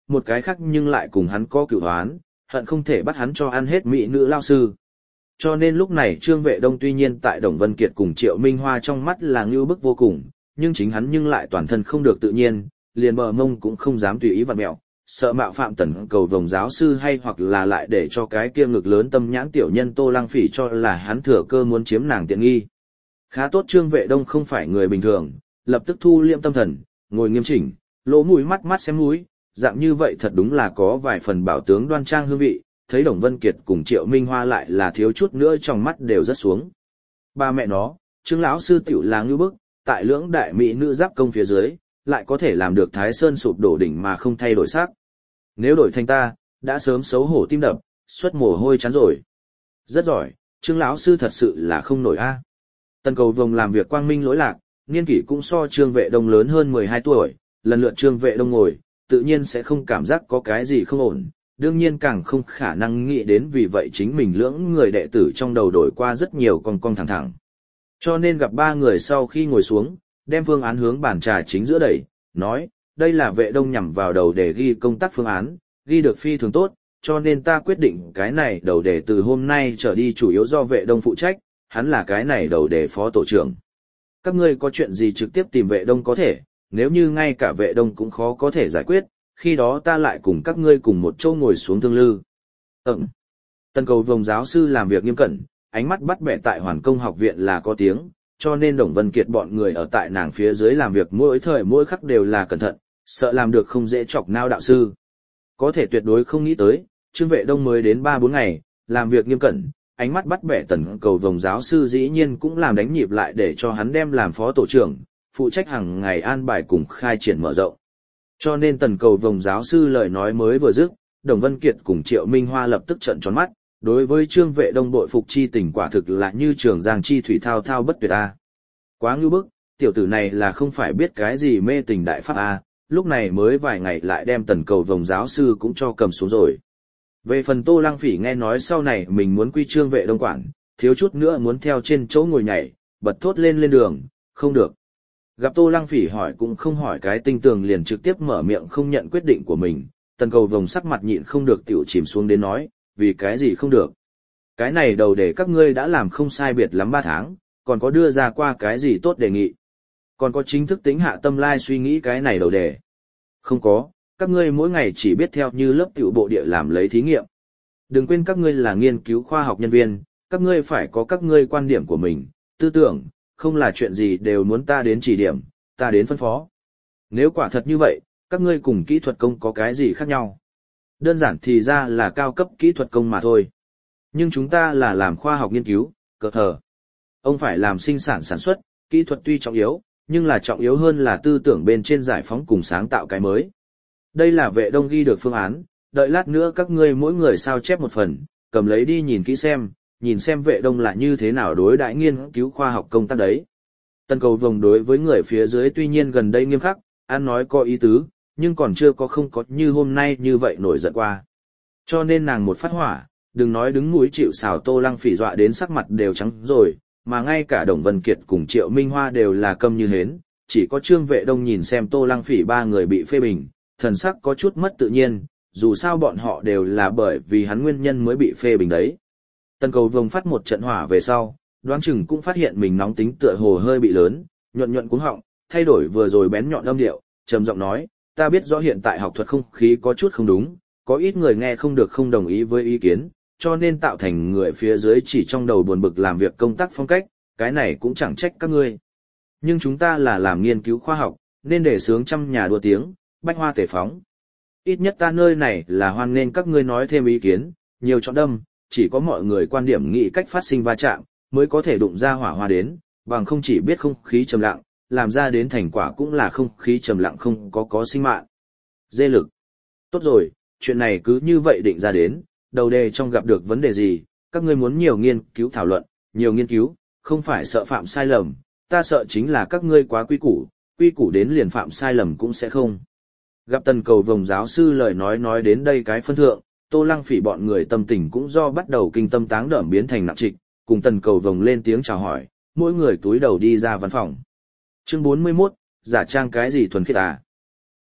một cái khác nhưng lại cùng hắn có cửu hoán, hận không thể bắt hắn cho ăn hết mỹ nữ lao sư. Cho nên lúc này Trương Vệ Đông tuy nhiên tại Đồng Vân Kiệt cùng Triệu Minh Hoa trong mắt là ngưu bức vô cùng, nhưng chính hắn nhưng lại toàn thân không được tự nhiên, liền bờ mông cũng không dám tùy ý vặn mẹo, sợ mạo phạm Tần Cầu Vồng giáo sư hay hoặc là lại để cho cái kia ngực lớn tâm nhãn tiểu nhân Tô Lăng Phỉ cho là hắn thừa cơ muốn chiếm nàng tiện nghi. Khá tốt Trương Vệ Đông không phải người bình thường, lập tức thu liệm tâm thần, ngồi nghiêm chỉnh, lỗ mũi mắt mắt xem mũi, dạng như vậy thật đúng là có vài phần bảo tướng đoan trang hương vị, thấy Đồng Vân Kiệt cùng Triệu Minh Hoa lại là thiếu chút nữa trong mắt đều rất xuống. Ba mẹ nó, Trương lão sư tiểu là ngưu bức, tại lưỡng đại mỹ nữ giáp công phía dưới, lại có thể làm được Thái Sơn sụp đổ đỉnh mà không thay đổi sắc. Nếu đổi thành ta, đã sớm xấu hổ tim đập, xuất mồ hôi chán rồi. Rất giỏi, Trương lão sư thật sự là không nổi a. Tần Cầu Vồng làm việc quang minh lỗi lạc, niên kỷ cũng so Trương Vệ Đông lớn hơn mười hai tuổi, lần lượt Trương Vệ Đông ngồi, tự nhiên sẽ không cảm giác có cái gì không ổn, đương nhiên càng không khả năng nghĩ đến vì vậy chính mình lưỡng người đệ tử trong đầu đổi qua rất nhiều con con thẳng thẳng. Cho nên gặp ba người sau khi ngồi xuống, đem phương án hướng bàn trà chính giữa đẩy, nói, đây là Vệ Đông nhằm vào đầu để ghi công tác phương án, ghi được phi thường tốt, cho nên ta quyết định cái này đầu đề từ hôm nay trở đi chủ yếu do Vệ Đông phụ trách, hắn là cái này đầu đề phó tổ trưởng. Các ngươi có chuyện gì trực tiếp tìm Vệ Đông có thể, nếu như ngay cả Vệ Đông cũng khó có thể giải quyết, khi đó ta lại cùng các ngươi cùng một chỗ ngồi xuống thương lư. Ừm. Tần Cầu Vồng giáo sư làm việc nghiêm cẩn, ánh mắt bắt bẻ tại Hoàn Công học viện là có tiếng, cho nên Đồng Vân Kiệt bọn người ở tại nàng phía dưới làm việc mỗi thời mỗi khắc đều là cẩn thận, sợ làm được không dễ chọc nao đạo sư. Có thể tuyệt đối không nghĩ tới, Trương Vệ Đông mới đến ba bốn ngày, làm việc nghiêm cẩn, ánh mắt bắt bẻ Tần Cầu Vồng giáo sư dĩ nhiên cũng làm đánh nhịp lại để cho hắn đem làm phó tổ trưởng, phụ trách hàng ngày an bài cùng khai triển mở rộng. Cho nên Tần Cầu Vồng giáo sư lời nói mới vừa dứt, Đồng Vân Kiệt cùng Triệu Minh Hoa lập tức trợn tròn mắt, đối với Trương Vệ Đông bội phục chi tình quả thực là như trường giang chi thủy thao thao bất tuyệt a. Quá ngưu bức, tiểu tử này là không phải biết cái gì mê tình đại pháp a, lúc này mới vài ngày lại đem Tần Cầu Vồng giáo sư cũng cho cầm xuống rồi. Về phần Tô Lăng Phỉ nghe nói sau này mình muốn quy Trương Vệ Đông quản, thiếu chút nữa muốn theo trên chỗ ngồi nhảy, bật thốt lên lên đường, không được. Gặp Tô Lăng Phỉ hỏi cũng không hỏi cái tinh tường liền trực tiếp mở miệng không nhận quyết định của mình, Tần Cầu Vồng sắc mặt nhịn không được tiểu chìm xuống đến nói, vì cái gì không được. Cái này đầu để các ngươi đã làm không sai biệt lắm ba tháng, còn có đưa ra qua cái gì tốt đề nghị. Còn có chính thức tính hạ tâm lai suy nghĩ cái này đầu đề. Không có, các ngươi mỗi ngày chỉ biết theo như lớp tiểu bộ địa làm lấy thí nghiệm. Đừng quên các ngươi là nghiên cứu khoa học nhân viên, các ngươi phải có các ngươi quan điểm của mình, tư tưởng, không là chuyện gì đều muốn ta đến chỉ điểm, ta đến phân phó. Nếu quả thật như vậy, các ngươi cùng kỹ thuật công có cái gì khác nhau? Đơn giản thì ra là cao cấp kỹ thuật công mà thôi. Nhưng chúng ta là làm khoa học nghiên cứu, cờ thờ. Ông phải làm sinh sản sản xuất, kỹ thuật tuy trọng yếu, nhưng là trọng yếu hơn là tư tưởng bên trên giải phóng cùng sáng tạo cái mới. Đây là Vệ Đông ghi được phương án, đợi lát nữa các ngươi mỗi người sao chép một phần, cầm lấy đi nhìn kỹ xem, nhìn xem Vệ Đông là như thế nào đối đãi nghiên cứu khoa học công tác đấy. Tần Cầu Vồng đối với người phía dưới tuy nhiên gần đây nghiêm khắc, ăn nói có ý tứ, nhưng còn chưa có không có như hôm nay như vậy nổi giận qua. Cho nên nàng một phát hỏa, đừng nói đứng mũi chịu sào Tô Lăng Phỉ dọa đến sắc mặt đều trắng rồi, mà ngay cả Đồng Vân Kiệt cùng Triệu Minh Hoa đều là câm như hến, chỉ có Trương Vệ Đông nhìn xem Tô Lăng Phỉ ba người bị phê bình, thần sắc có chút mất tự nhiên, dù sao bọn họ đều là bởi vì hắn nguyên nhân mới bị phê bình đấy. Tần Cầu Vồng phát một trận hỏa về sau, đoán chừng cũng phát hiện mình nóng tính tựa hồ hơi bị lớn, nhuận nhuận cuống họng, thay đổi vừa rồi bén nhọn âm điệu, trầm giọng nói, ta biết rõ hiện tại học thuật không khí có chút không đúng, có ít người nghe không được không đồng ý với ý kiến, cho nên tạo thành người phía dưới chỉ trong đầu buồn bực làm việc công tác phong cách, cái này cũng chẳng trách các ngươi. Nhưng chúng ta là làm nghiên cứu khoa học, nên để sướng trăm nhà đua tiếng, bách hoa tể phóng. Ít nhất ta nơi này là hoan nghênh các ngươi nói thêm ý kiến, nhiều chọn đâm, chỉ có mọi người quan điểm nghĩ cách phát sinh va chạm, mới có thể đụng ra hỏa hoa đến, bằng không chỉ biết không khí trầm lặng, làm ra đến thành quả cũng là không khí trầm lặng không có có sinh mạng. Dê lực. Tốt rồi, chuyện này cứ như vậy định ra đến, đầu đề trong gặp được vấn đề gì, các ngươi muốn nhiều nghiên cứu thảo luận, nhiều nghiên cứu, không phải sợ phạm sai lầm, ta sợ chính là các ngươi quá quy củ, quy củ đến liền phạm sai lầm cũng sẽ không. Gặp Tần Cầu Vồng giáo sư lời nói nói đến đây cái phân thượng, Tô Lăng Phỉ bọn người tâm tình cũng do bắt đầu kinh tâm táng đởm biến thành nặng trịch, cùng Tần Cầu Vồng lên tiếng chào hỏi, mỗi người túi đầu đi ra văn phòng. Chương bốn mươi mốt, giả trang cái gì thuần khiết à?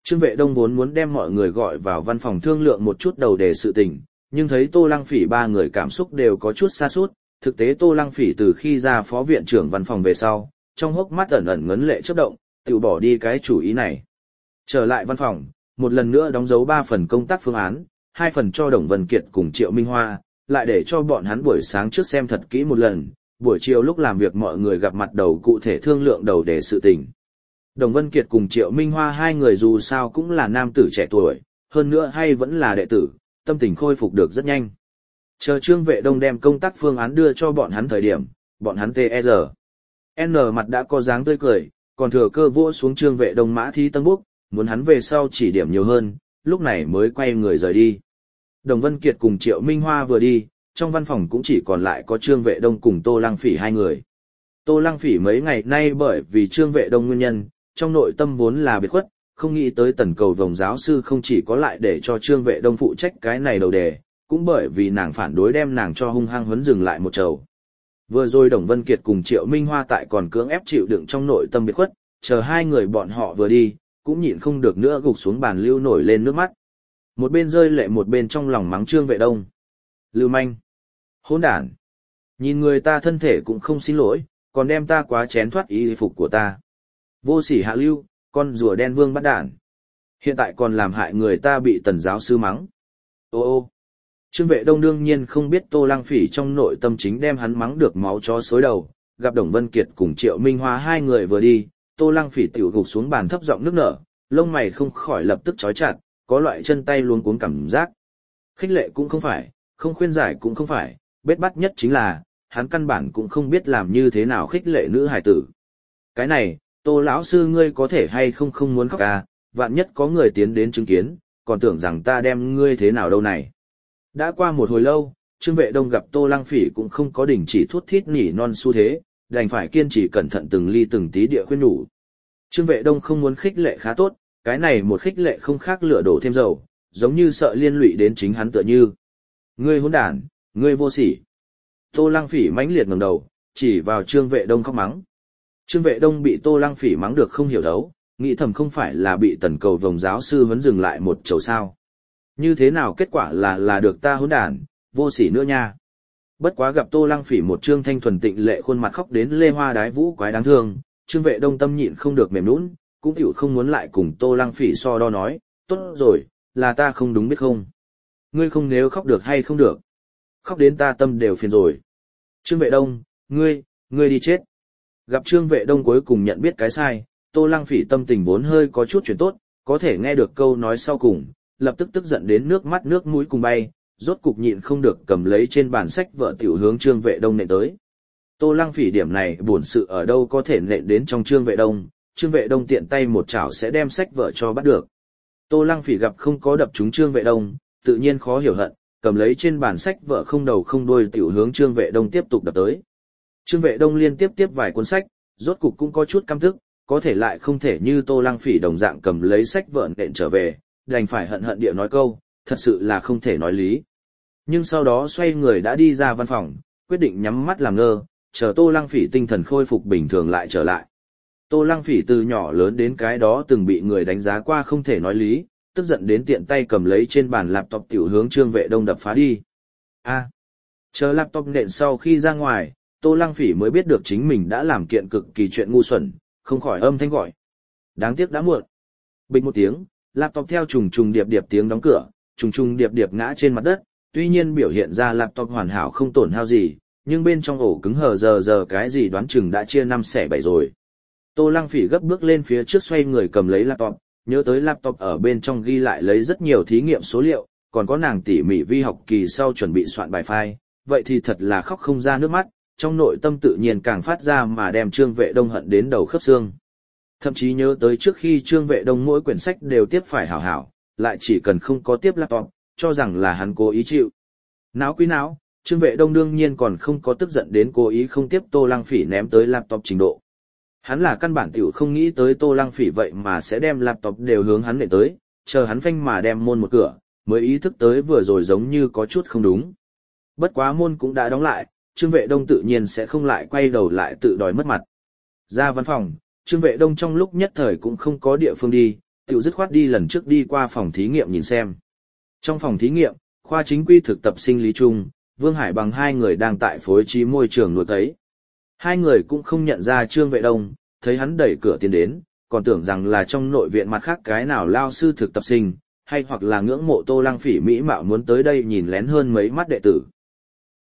Trương Vệ Đông vốn muốn đem mọi người gọi vào văn phòng thương lượng một chút đầu đề sự tình, nhưng thấy Tô Lăng Phỉ ba người cảm xúc đều có chút sa sút, thực tế Tô Lăng Phỉ từ khi ra phó viện trưởng văn phòng về sau, trong hốc mắt ẩn ẩn ngấn lệ chớp động, tự bỏ đi cái chủ ý này. Trở lại văn phòng, một lần nữa đóng dấu ba phần công tác phương án, hai phần cho Đồng Vân Kiệt cùng Triệu Minh Hoa, lại để cho bọn hắn buổi sáng trước xem thật kỹ một lần, buổi chiều lúc làm việc mọi người gặp mặt đầu cụ thể thương lượng đầu đề sự tình. Đồng Vân Kiệt cùng Triệu Minh Hoa hai người dù sao cũng là nam tử trẻ tuổi, hơn nữa hay vẫn là đệ tử, tâm tình khôi phục được rất nhanh. Chờ Trương Vệ Đông đem công tác phương án đưa cho bọn hắn thời điểm, bọn hắn tê e rờ. N mặt đã có dáng tươi cười, còn thừa cơ vỗ xuống Trương Vệ Đông mã thi tân búc, muốn hắn về sau chỉ điểm nhiều hơn, lúc này mới quay người rời đi. Đồng Vân Kiệt cùng Triệu Minh Hoa vừa đi, trong văn phòng cũng chỉ còn lại có Trương Vệ Đông cùng Tô Lăng Phỉ hai người. Tô Lăng Phỉ mấy ngày nay bởi vì Trương Vệ Đông nguyên nhân, trong nội tâm vốn là biệt khuất, không nghĩ tới Tần Cầu Vồng giáo sư không chỉ có lại để cho Trương Vệ Đông phụ trách cái này đầu đề, cũng bởi vì nàng phản đối đem nàng cho hung hăng huấn dừng lại một trầu. Vừa rồi Đồng Vân Kiệt cùng Triệu Minh Hoa tại còn cưỡng ép chịu đựng trong nội tâm biệt khuất, chờ hai người bọn họ vừa đi, cũng nhịn không được nữa gục xuống bàn lưu nổi lên nước mắt. Một bên rơi lệ một bên trong lòng mắng Trương Vệ Đông. Lưu manh, hỗn đản, nhìn người ta thân thể cũng không xin lỗi, còn đem ta quá chén thoát y phục của ta. Vô sỉ hạ lưu, con rùa đen vương bắt đản. Hiện tại còn làm hại người ta bị Tần giáo sư mắng. Ô ô. Trương Vệ Đông đương nhiên không biết Tô Lăng Phỉ trong nội tâm chính đem hắn mắng được máu chó xối đầu, gặp Đồng Vân Kiệt cùng Triệu Minh Hoa hai người vừa đi, Tô Lăng Phỉ tiểu gục xuống bàn thấp giọng nức nở, lông mày không khỏi lập tức chói chặt, có loại chân tay luống cuống cảm giác. Khích lệ cũng không phải, không khuyên giải cũng không phải, bết bát nhất chính là, hắn căn bản cũng không biết làm như thế nào khích lệ nữ hài tử. Cái này, Tô lão sư ngươi có thể hay không không muốn khóc à, vạn nhất có người tiến đến chứng kiến, còn tưởng rằng ta đem ngươi thế nào đâu này. Đã qua một hồi lâu, Trương Vệ Đông gặp Tô Lăng Phỉ cũng không có đình chỉ thút thít nỉ non xu thế, đành phải kiên trì cẩn thận từng ly từng tí địa khuyên nhủ. Trương Vệ Đông không muốn khích lệ khá tốt, cái này một khích lệ không khác lửa đổ thêm dầu, giống như sợ liên lụy đến chính hắn tựa như. Ngươi hỗn đản, ngươi vô sỉ. Tô Lăng Phỉ mãnh liệt ngẩng đầu, chỉ vào Trương Vệ Đông khóc mắng. Trương Vệ Đông bị Tô Lăng Phỉ mắng được không hiểu thấu, nghĩ thầm không phải là bị Tần Cầu Vồng giáo sư vẫn dừng lại một chầu sao. Như thế nào kết quả là là được ta hỗn đản, vô sỉ nữa nha. Bất quá gặp Tô Lăng Phỉ một trương thanh thuần tịnh lệ khuôn mặt khóc đến lê hoa đái vũ quái đáng thương, Trương Vệ Đông tâm nhịn không được mềm nhũn, cũng tiểu không muốn lại cùng Tô Lăng Phỉ so đo nói, tốt rồi, là ta không đúng biết không. Ngươi không nếu khóc được hay không được. Khóc đến ta tâm đều phiền rồi. Trương Vệ Đông, ngươi, ngươi đi chết. Gặp Trương Vệ Đông cuối cùng nhận biết cái sai, Tô Lăng Phỉ tâm tình vốn hơi có chút chuyển tốt, có thể nghe được câu nói sau cùng, lập tức tức giận đến nước mắt nước mũi cùng bay, rốt cục nhịn không được cầm lấy trên bàn sách vợ tiểu hướng Trương Vệ Đông nện tới. Tô Lăng Phỉ điểm này buồn sự ở đâu có thể nện đến trong Trương Vệ Đông, Trương Vệ Đông tiện tay một chảo sẽ đem sách vợ cho bắt được. Tô Lăng Phỉ gặp không có đập trúng Trương Vệ Đông, tự nhiên khó hiểu hận, cầm lấy trên bàn sách vợ không đầu không đuôi tiểu hướng Trương Vệ Đông tiếp tục đập tới. Trương Vệ Đông liên tiếp tiếp vài cuốn sách, rốt cục cũng có chút căm tức, có thể lại không thể như Tô Lăng Phỉ đồng dạng cầm lấy sách vợ nện trở về, đành phải hận hận địa nói câu, thật sự là không thể nói lý. Nhưng sau đó xoay người đã đi ra văn phòng, quyết định nhắm mắt làm ngơ, chờ Tô Lăng Phỉ tinh thần khôi phục bình thường lại trở lại. Tô Lăng Phỉ từ nhỏ lớn đến cái đó từng bị người đánh giá qua không thể nói lý, tức giận đến tiện tay cầm lấy trên bàn laptop tiểu hướng Trương Vệ Đông đập phá đi. A. À, chờ laptop nện sau khi ra ngoài, Tô Lăng Phỉ mới biết được chính mình đã làm kiện cực kỳ chuyện ngu xuẩn, không khỏi âm thanh gọi. Đáng tiếc đã muộn. Bịch một tiếng, laptop theo trùng trùng điệp điệp tiếng đóng cửa, trùng trùng điệp điệp ngã trên mặt đất, tuy nhiên biểu hiện ra laptop hoàn hảo không tổn hao gì, nhưng bên trong ổ cứng hờ giờ giờ cái gì đoán chừng đã chia năm xẻ bảy rồi. Tô Lăng Phỉ gấp bước lên phía trước xoay người cầm lấy laptop, nhớ tới laptop ở bên trong ghi lại lấy rất nhiều thí nghiệm số liệu, còn có nàng tỉ mỉ vi học kỳ sau chuẩn bị soạn bài file, vậy thì thật là khóc không ra nước mắt, trong nội tâm tự nhiên càng phát ra mà đem Trương Vệ Đông hận đến đầu khớp xương. Thậm chí nhớ tới trước khi Trương Vệ Đông mỗi quyển sách đều tiếp phải hảo hảo, lại chỉ cần không có tiếp laptop, cho rằng là hắn cố ý chịu. Náo quý náo, Trương Vệ Đông đương nhiên còn không có tức giận đến cố ý không tiếp Tô Lăng Phỉ ném tới laptop trình độ. Hắn là căn bản tiểu không nghĩ tới Tô Lăng Phỉ vậy mà sẽ đem laptop đều hướng hắn nện tới, chờ hắn phanh mà đem môn một cửa, mới ý thức tới vừa rồi giống như có chút không đúng. Bất quá môn cũng đã đóng lại, Trương Vệ Đông tự nhiên sẽ không lại quay đầu lại tự đòi mất mặt. Ra văn phòng, Trương Vệ Đông trong lúc nhất thời cũng không có địa phương đi, tiểu dứt khoát đi lần trước đi qua phòng thí nghiệm nhìn xem. Trong phòng thí nghiệm, khoa chính quy thực tập sinh lý chung, Vương Hải bằng hai người đang tại phối trí môi trường nuôi cấy. Hai người cũng không nhận ra Trương Vệ Đông, thấy hắn đẩy cửa tiến đến, còn tưởng rằng là trong nội viện mặt khác cái nào lao sư thực tập sinh, hay hoặc là ngưỡng mộ Tô Lăng Phỉ mỹ mạo muốn tới đây nhìn lén hơn mấy mắt đệ tử.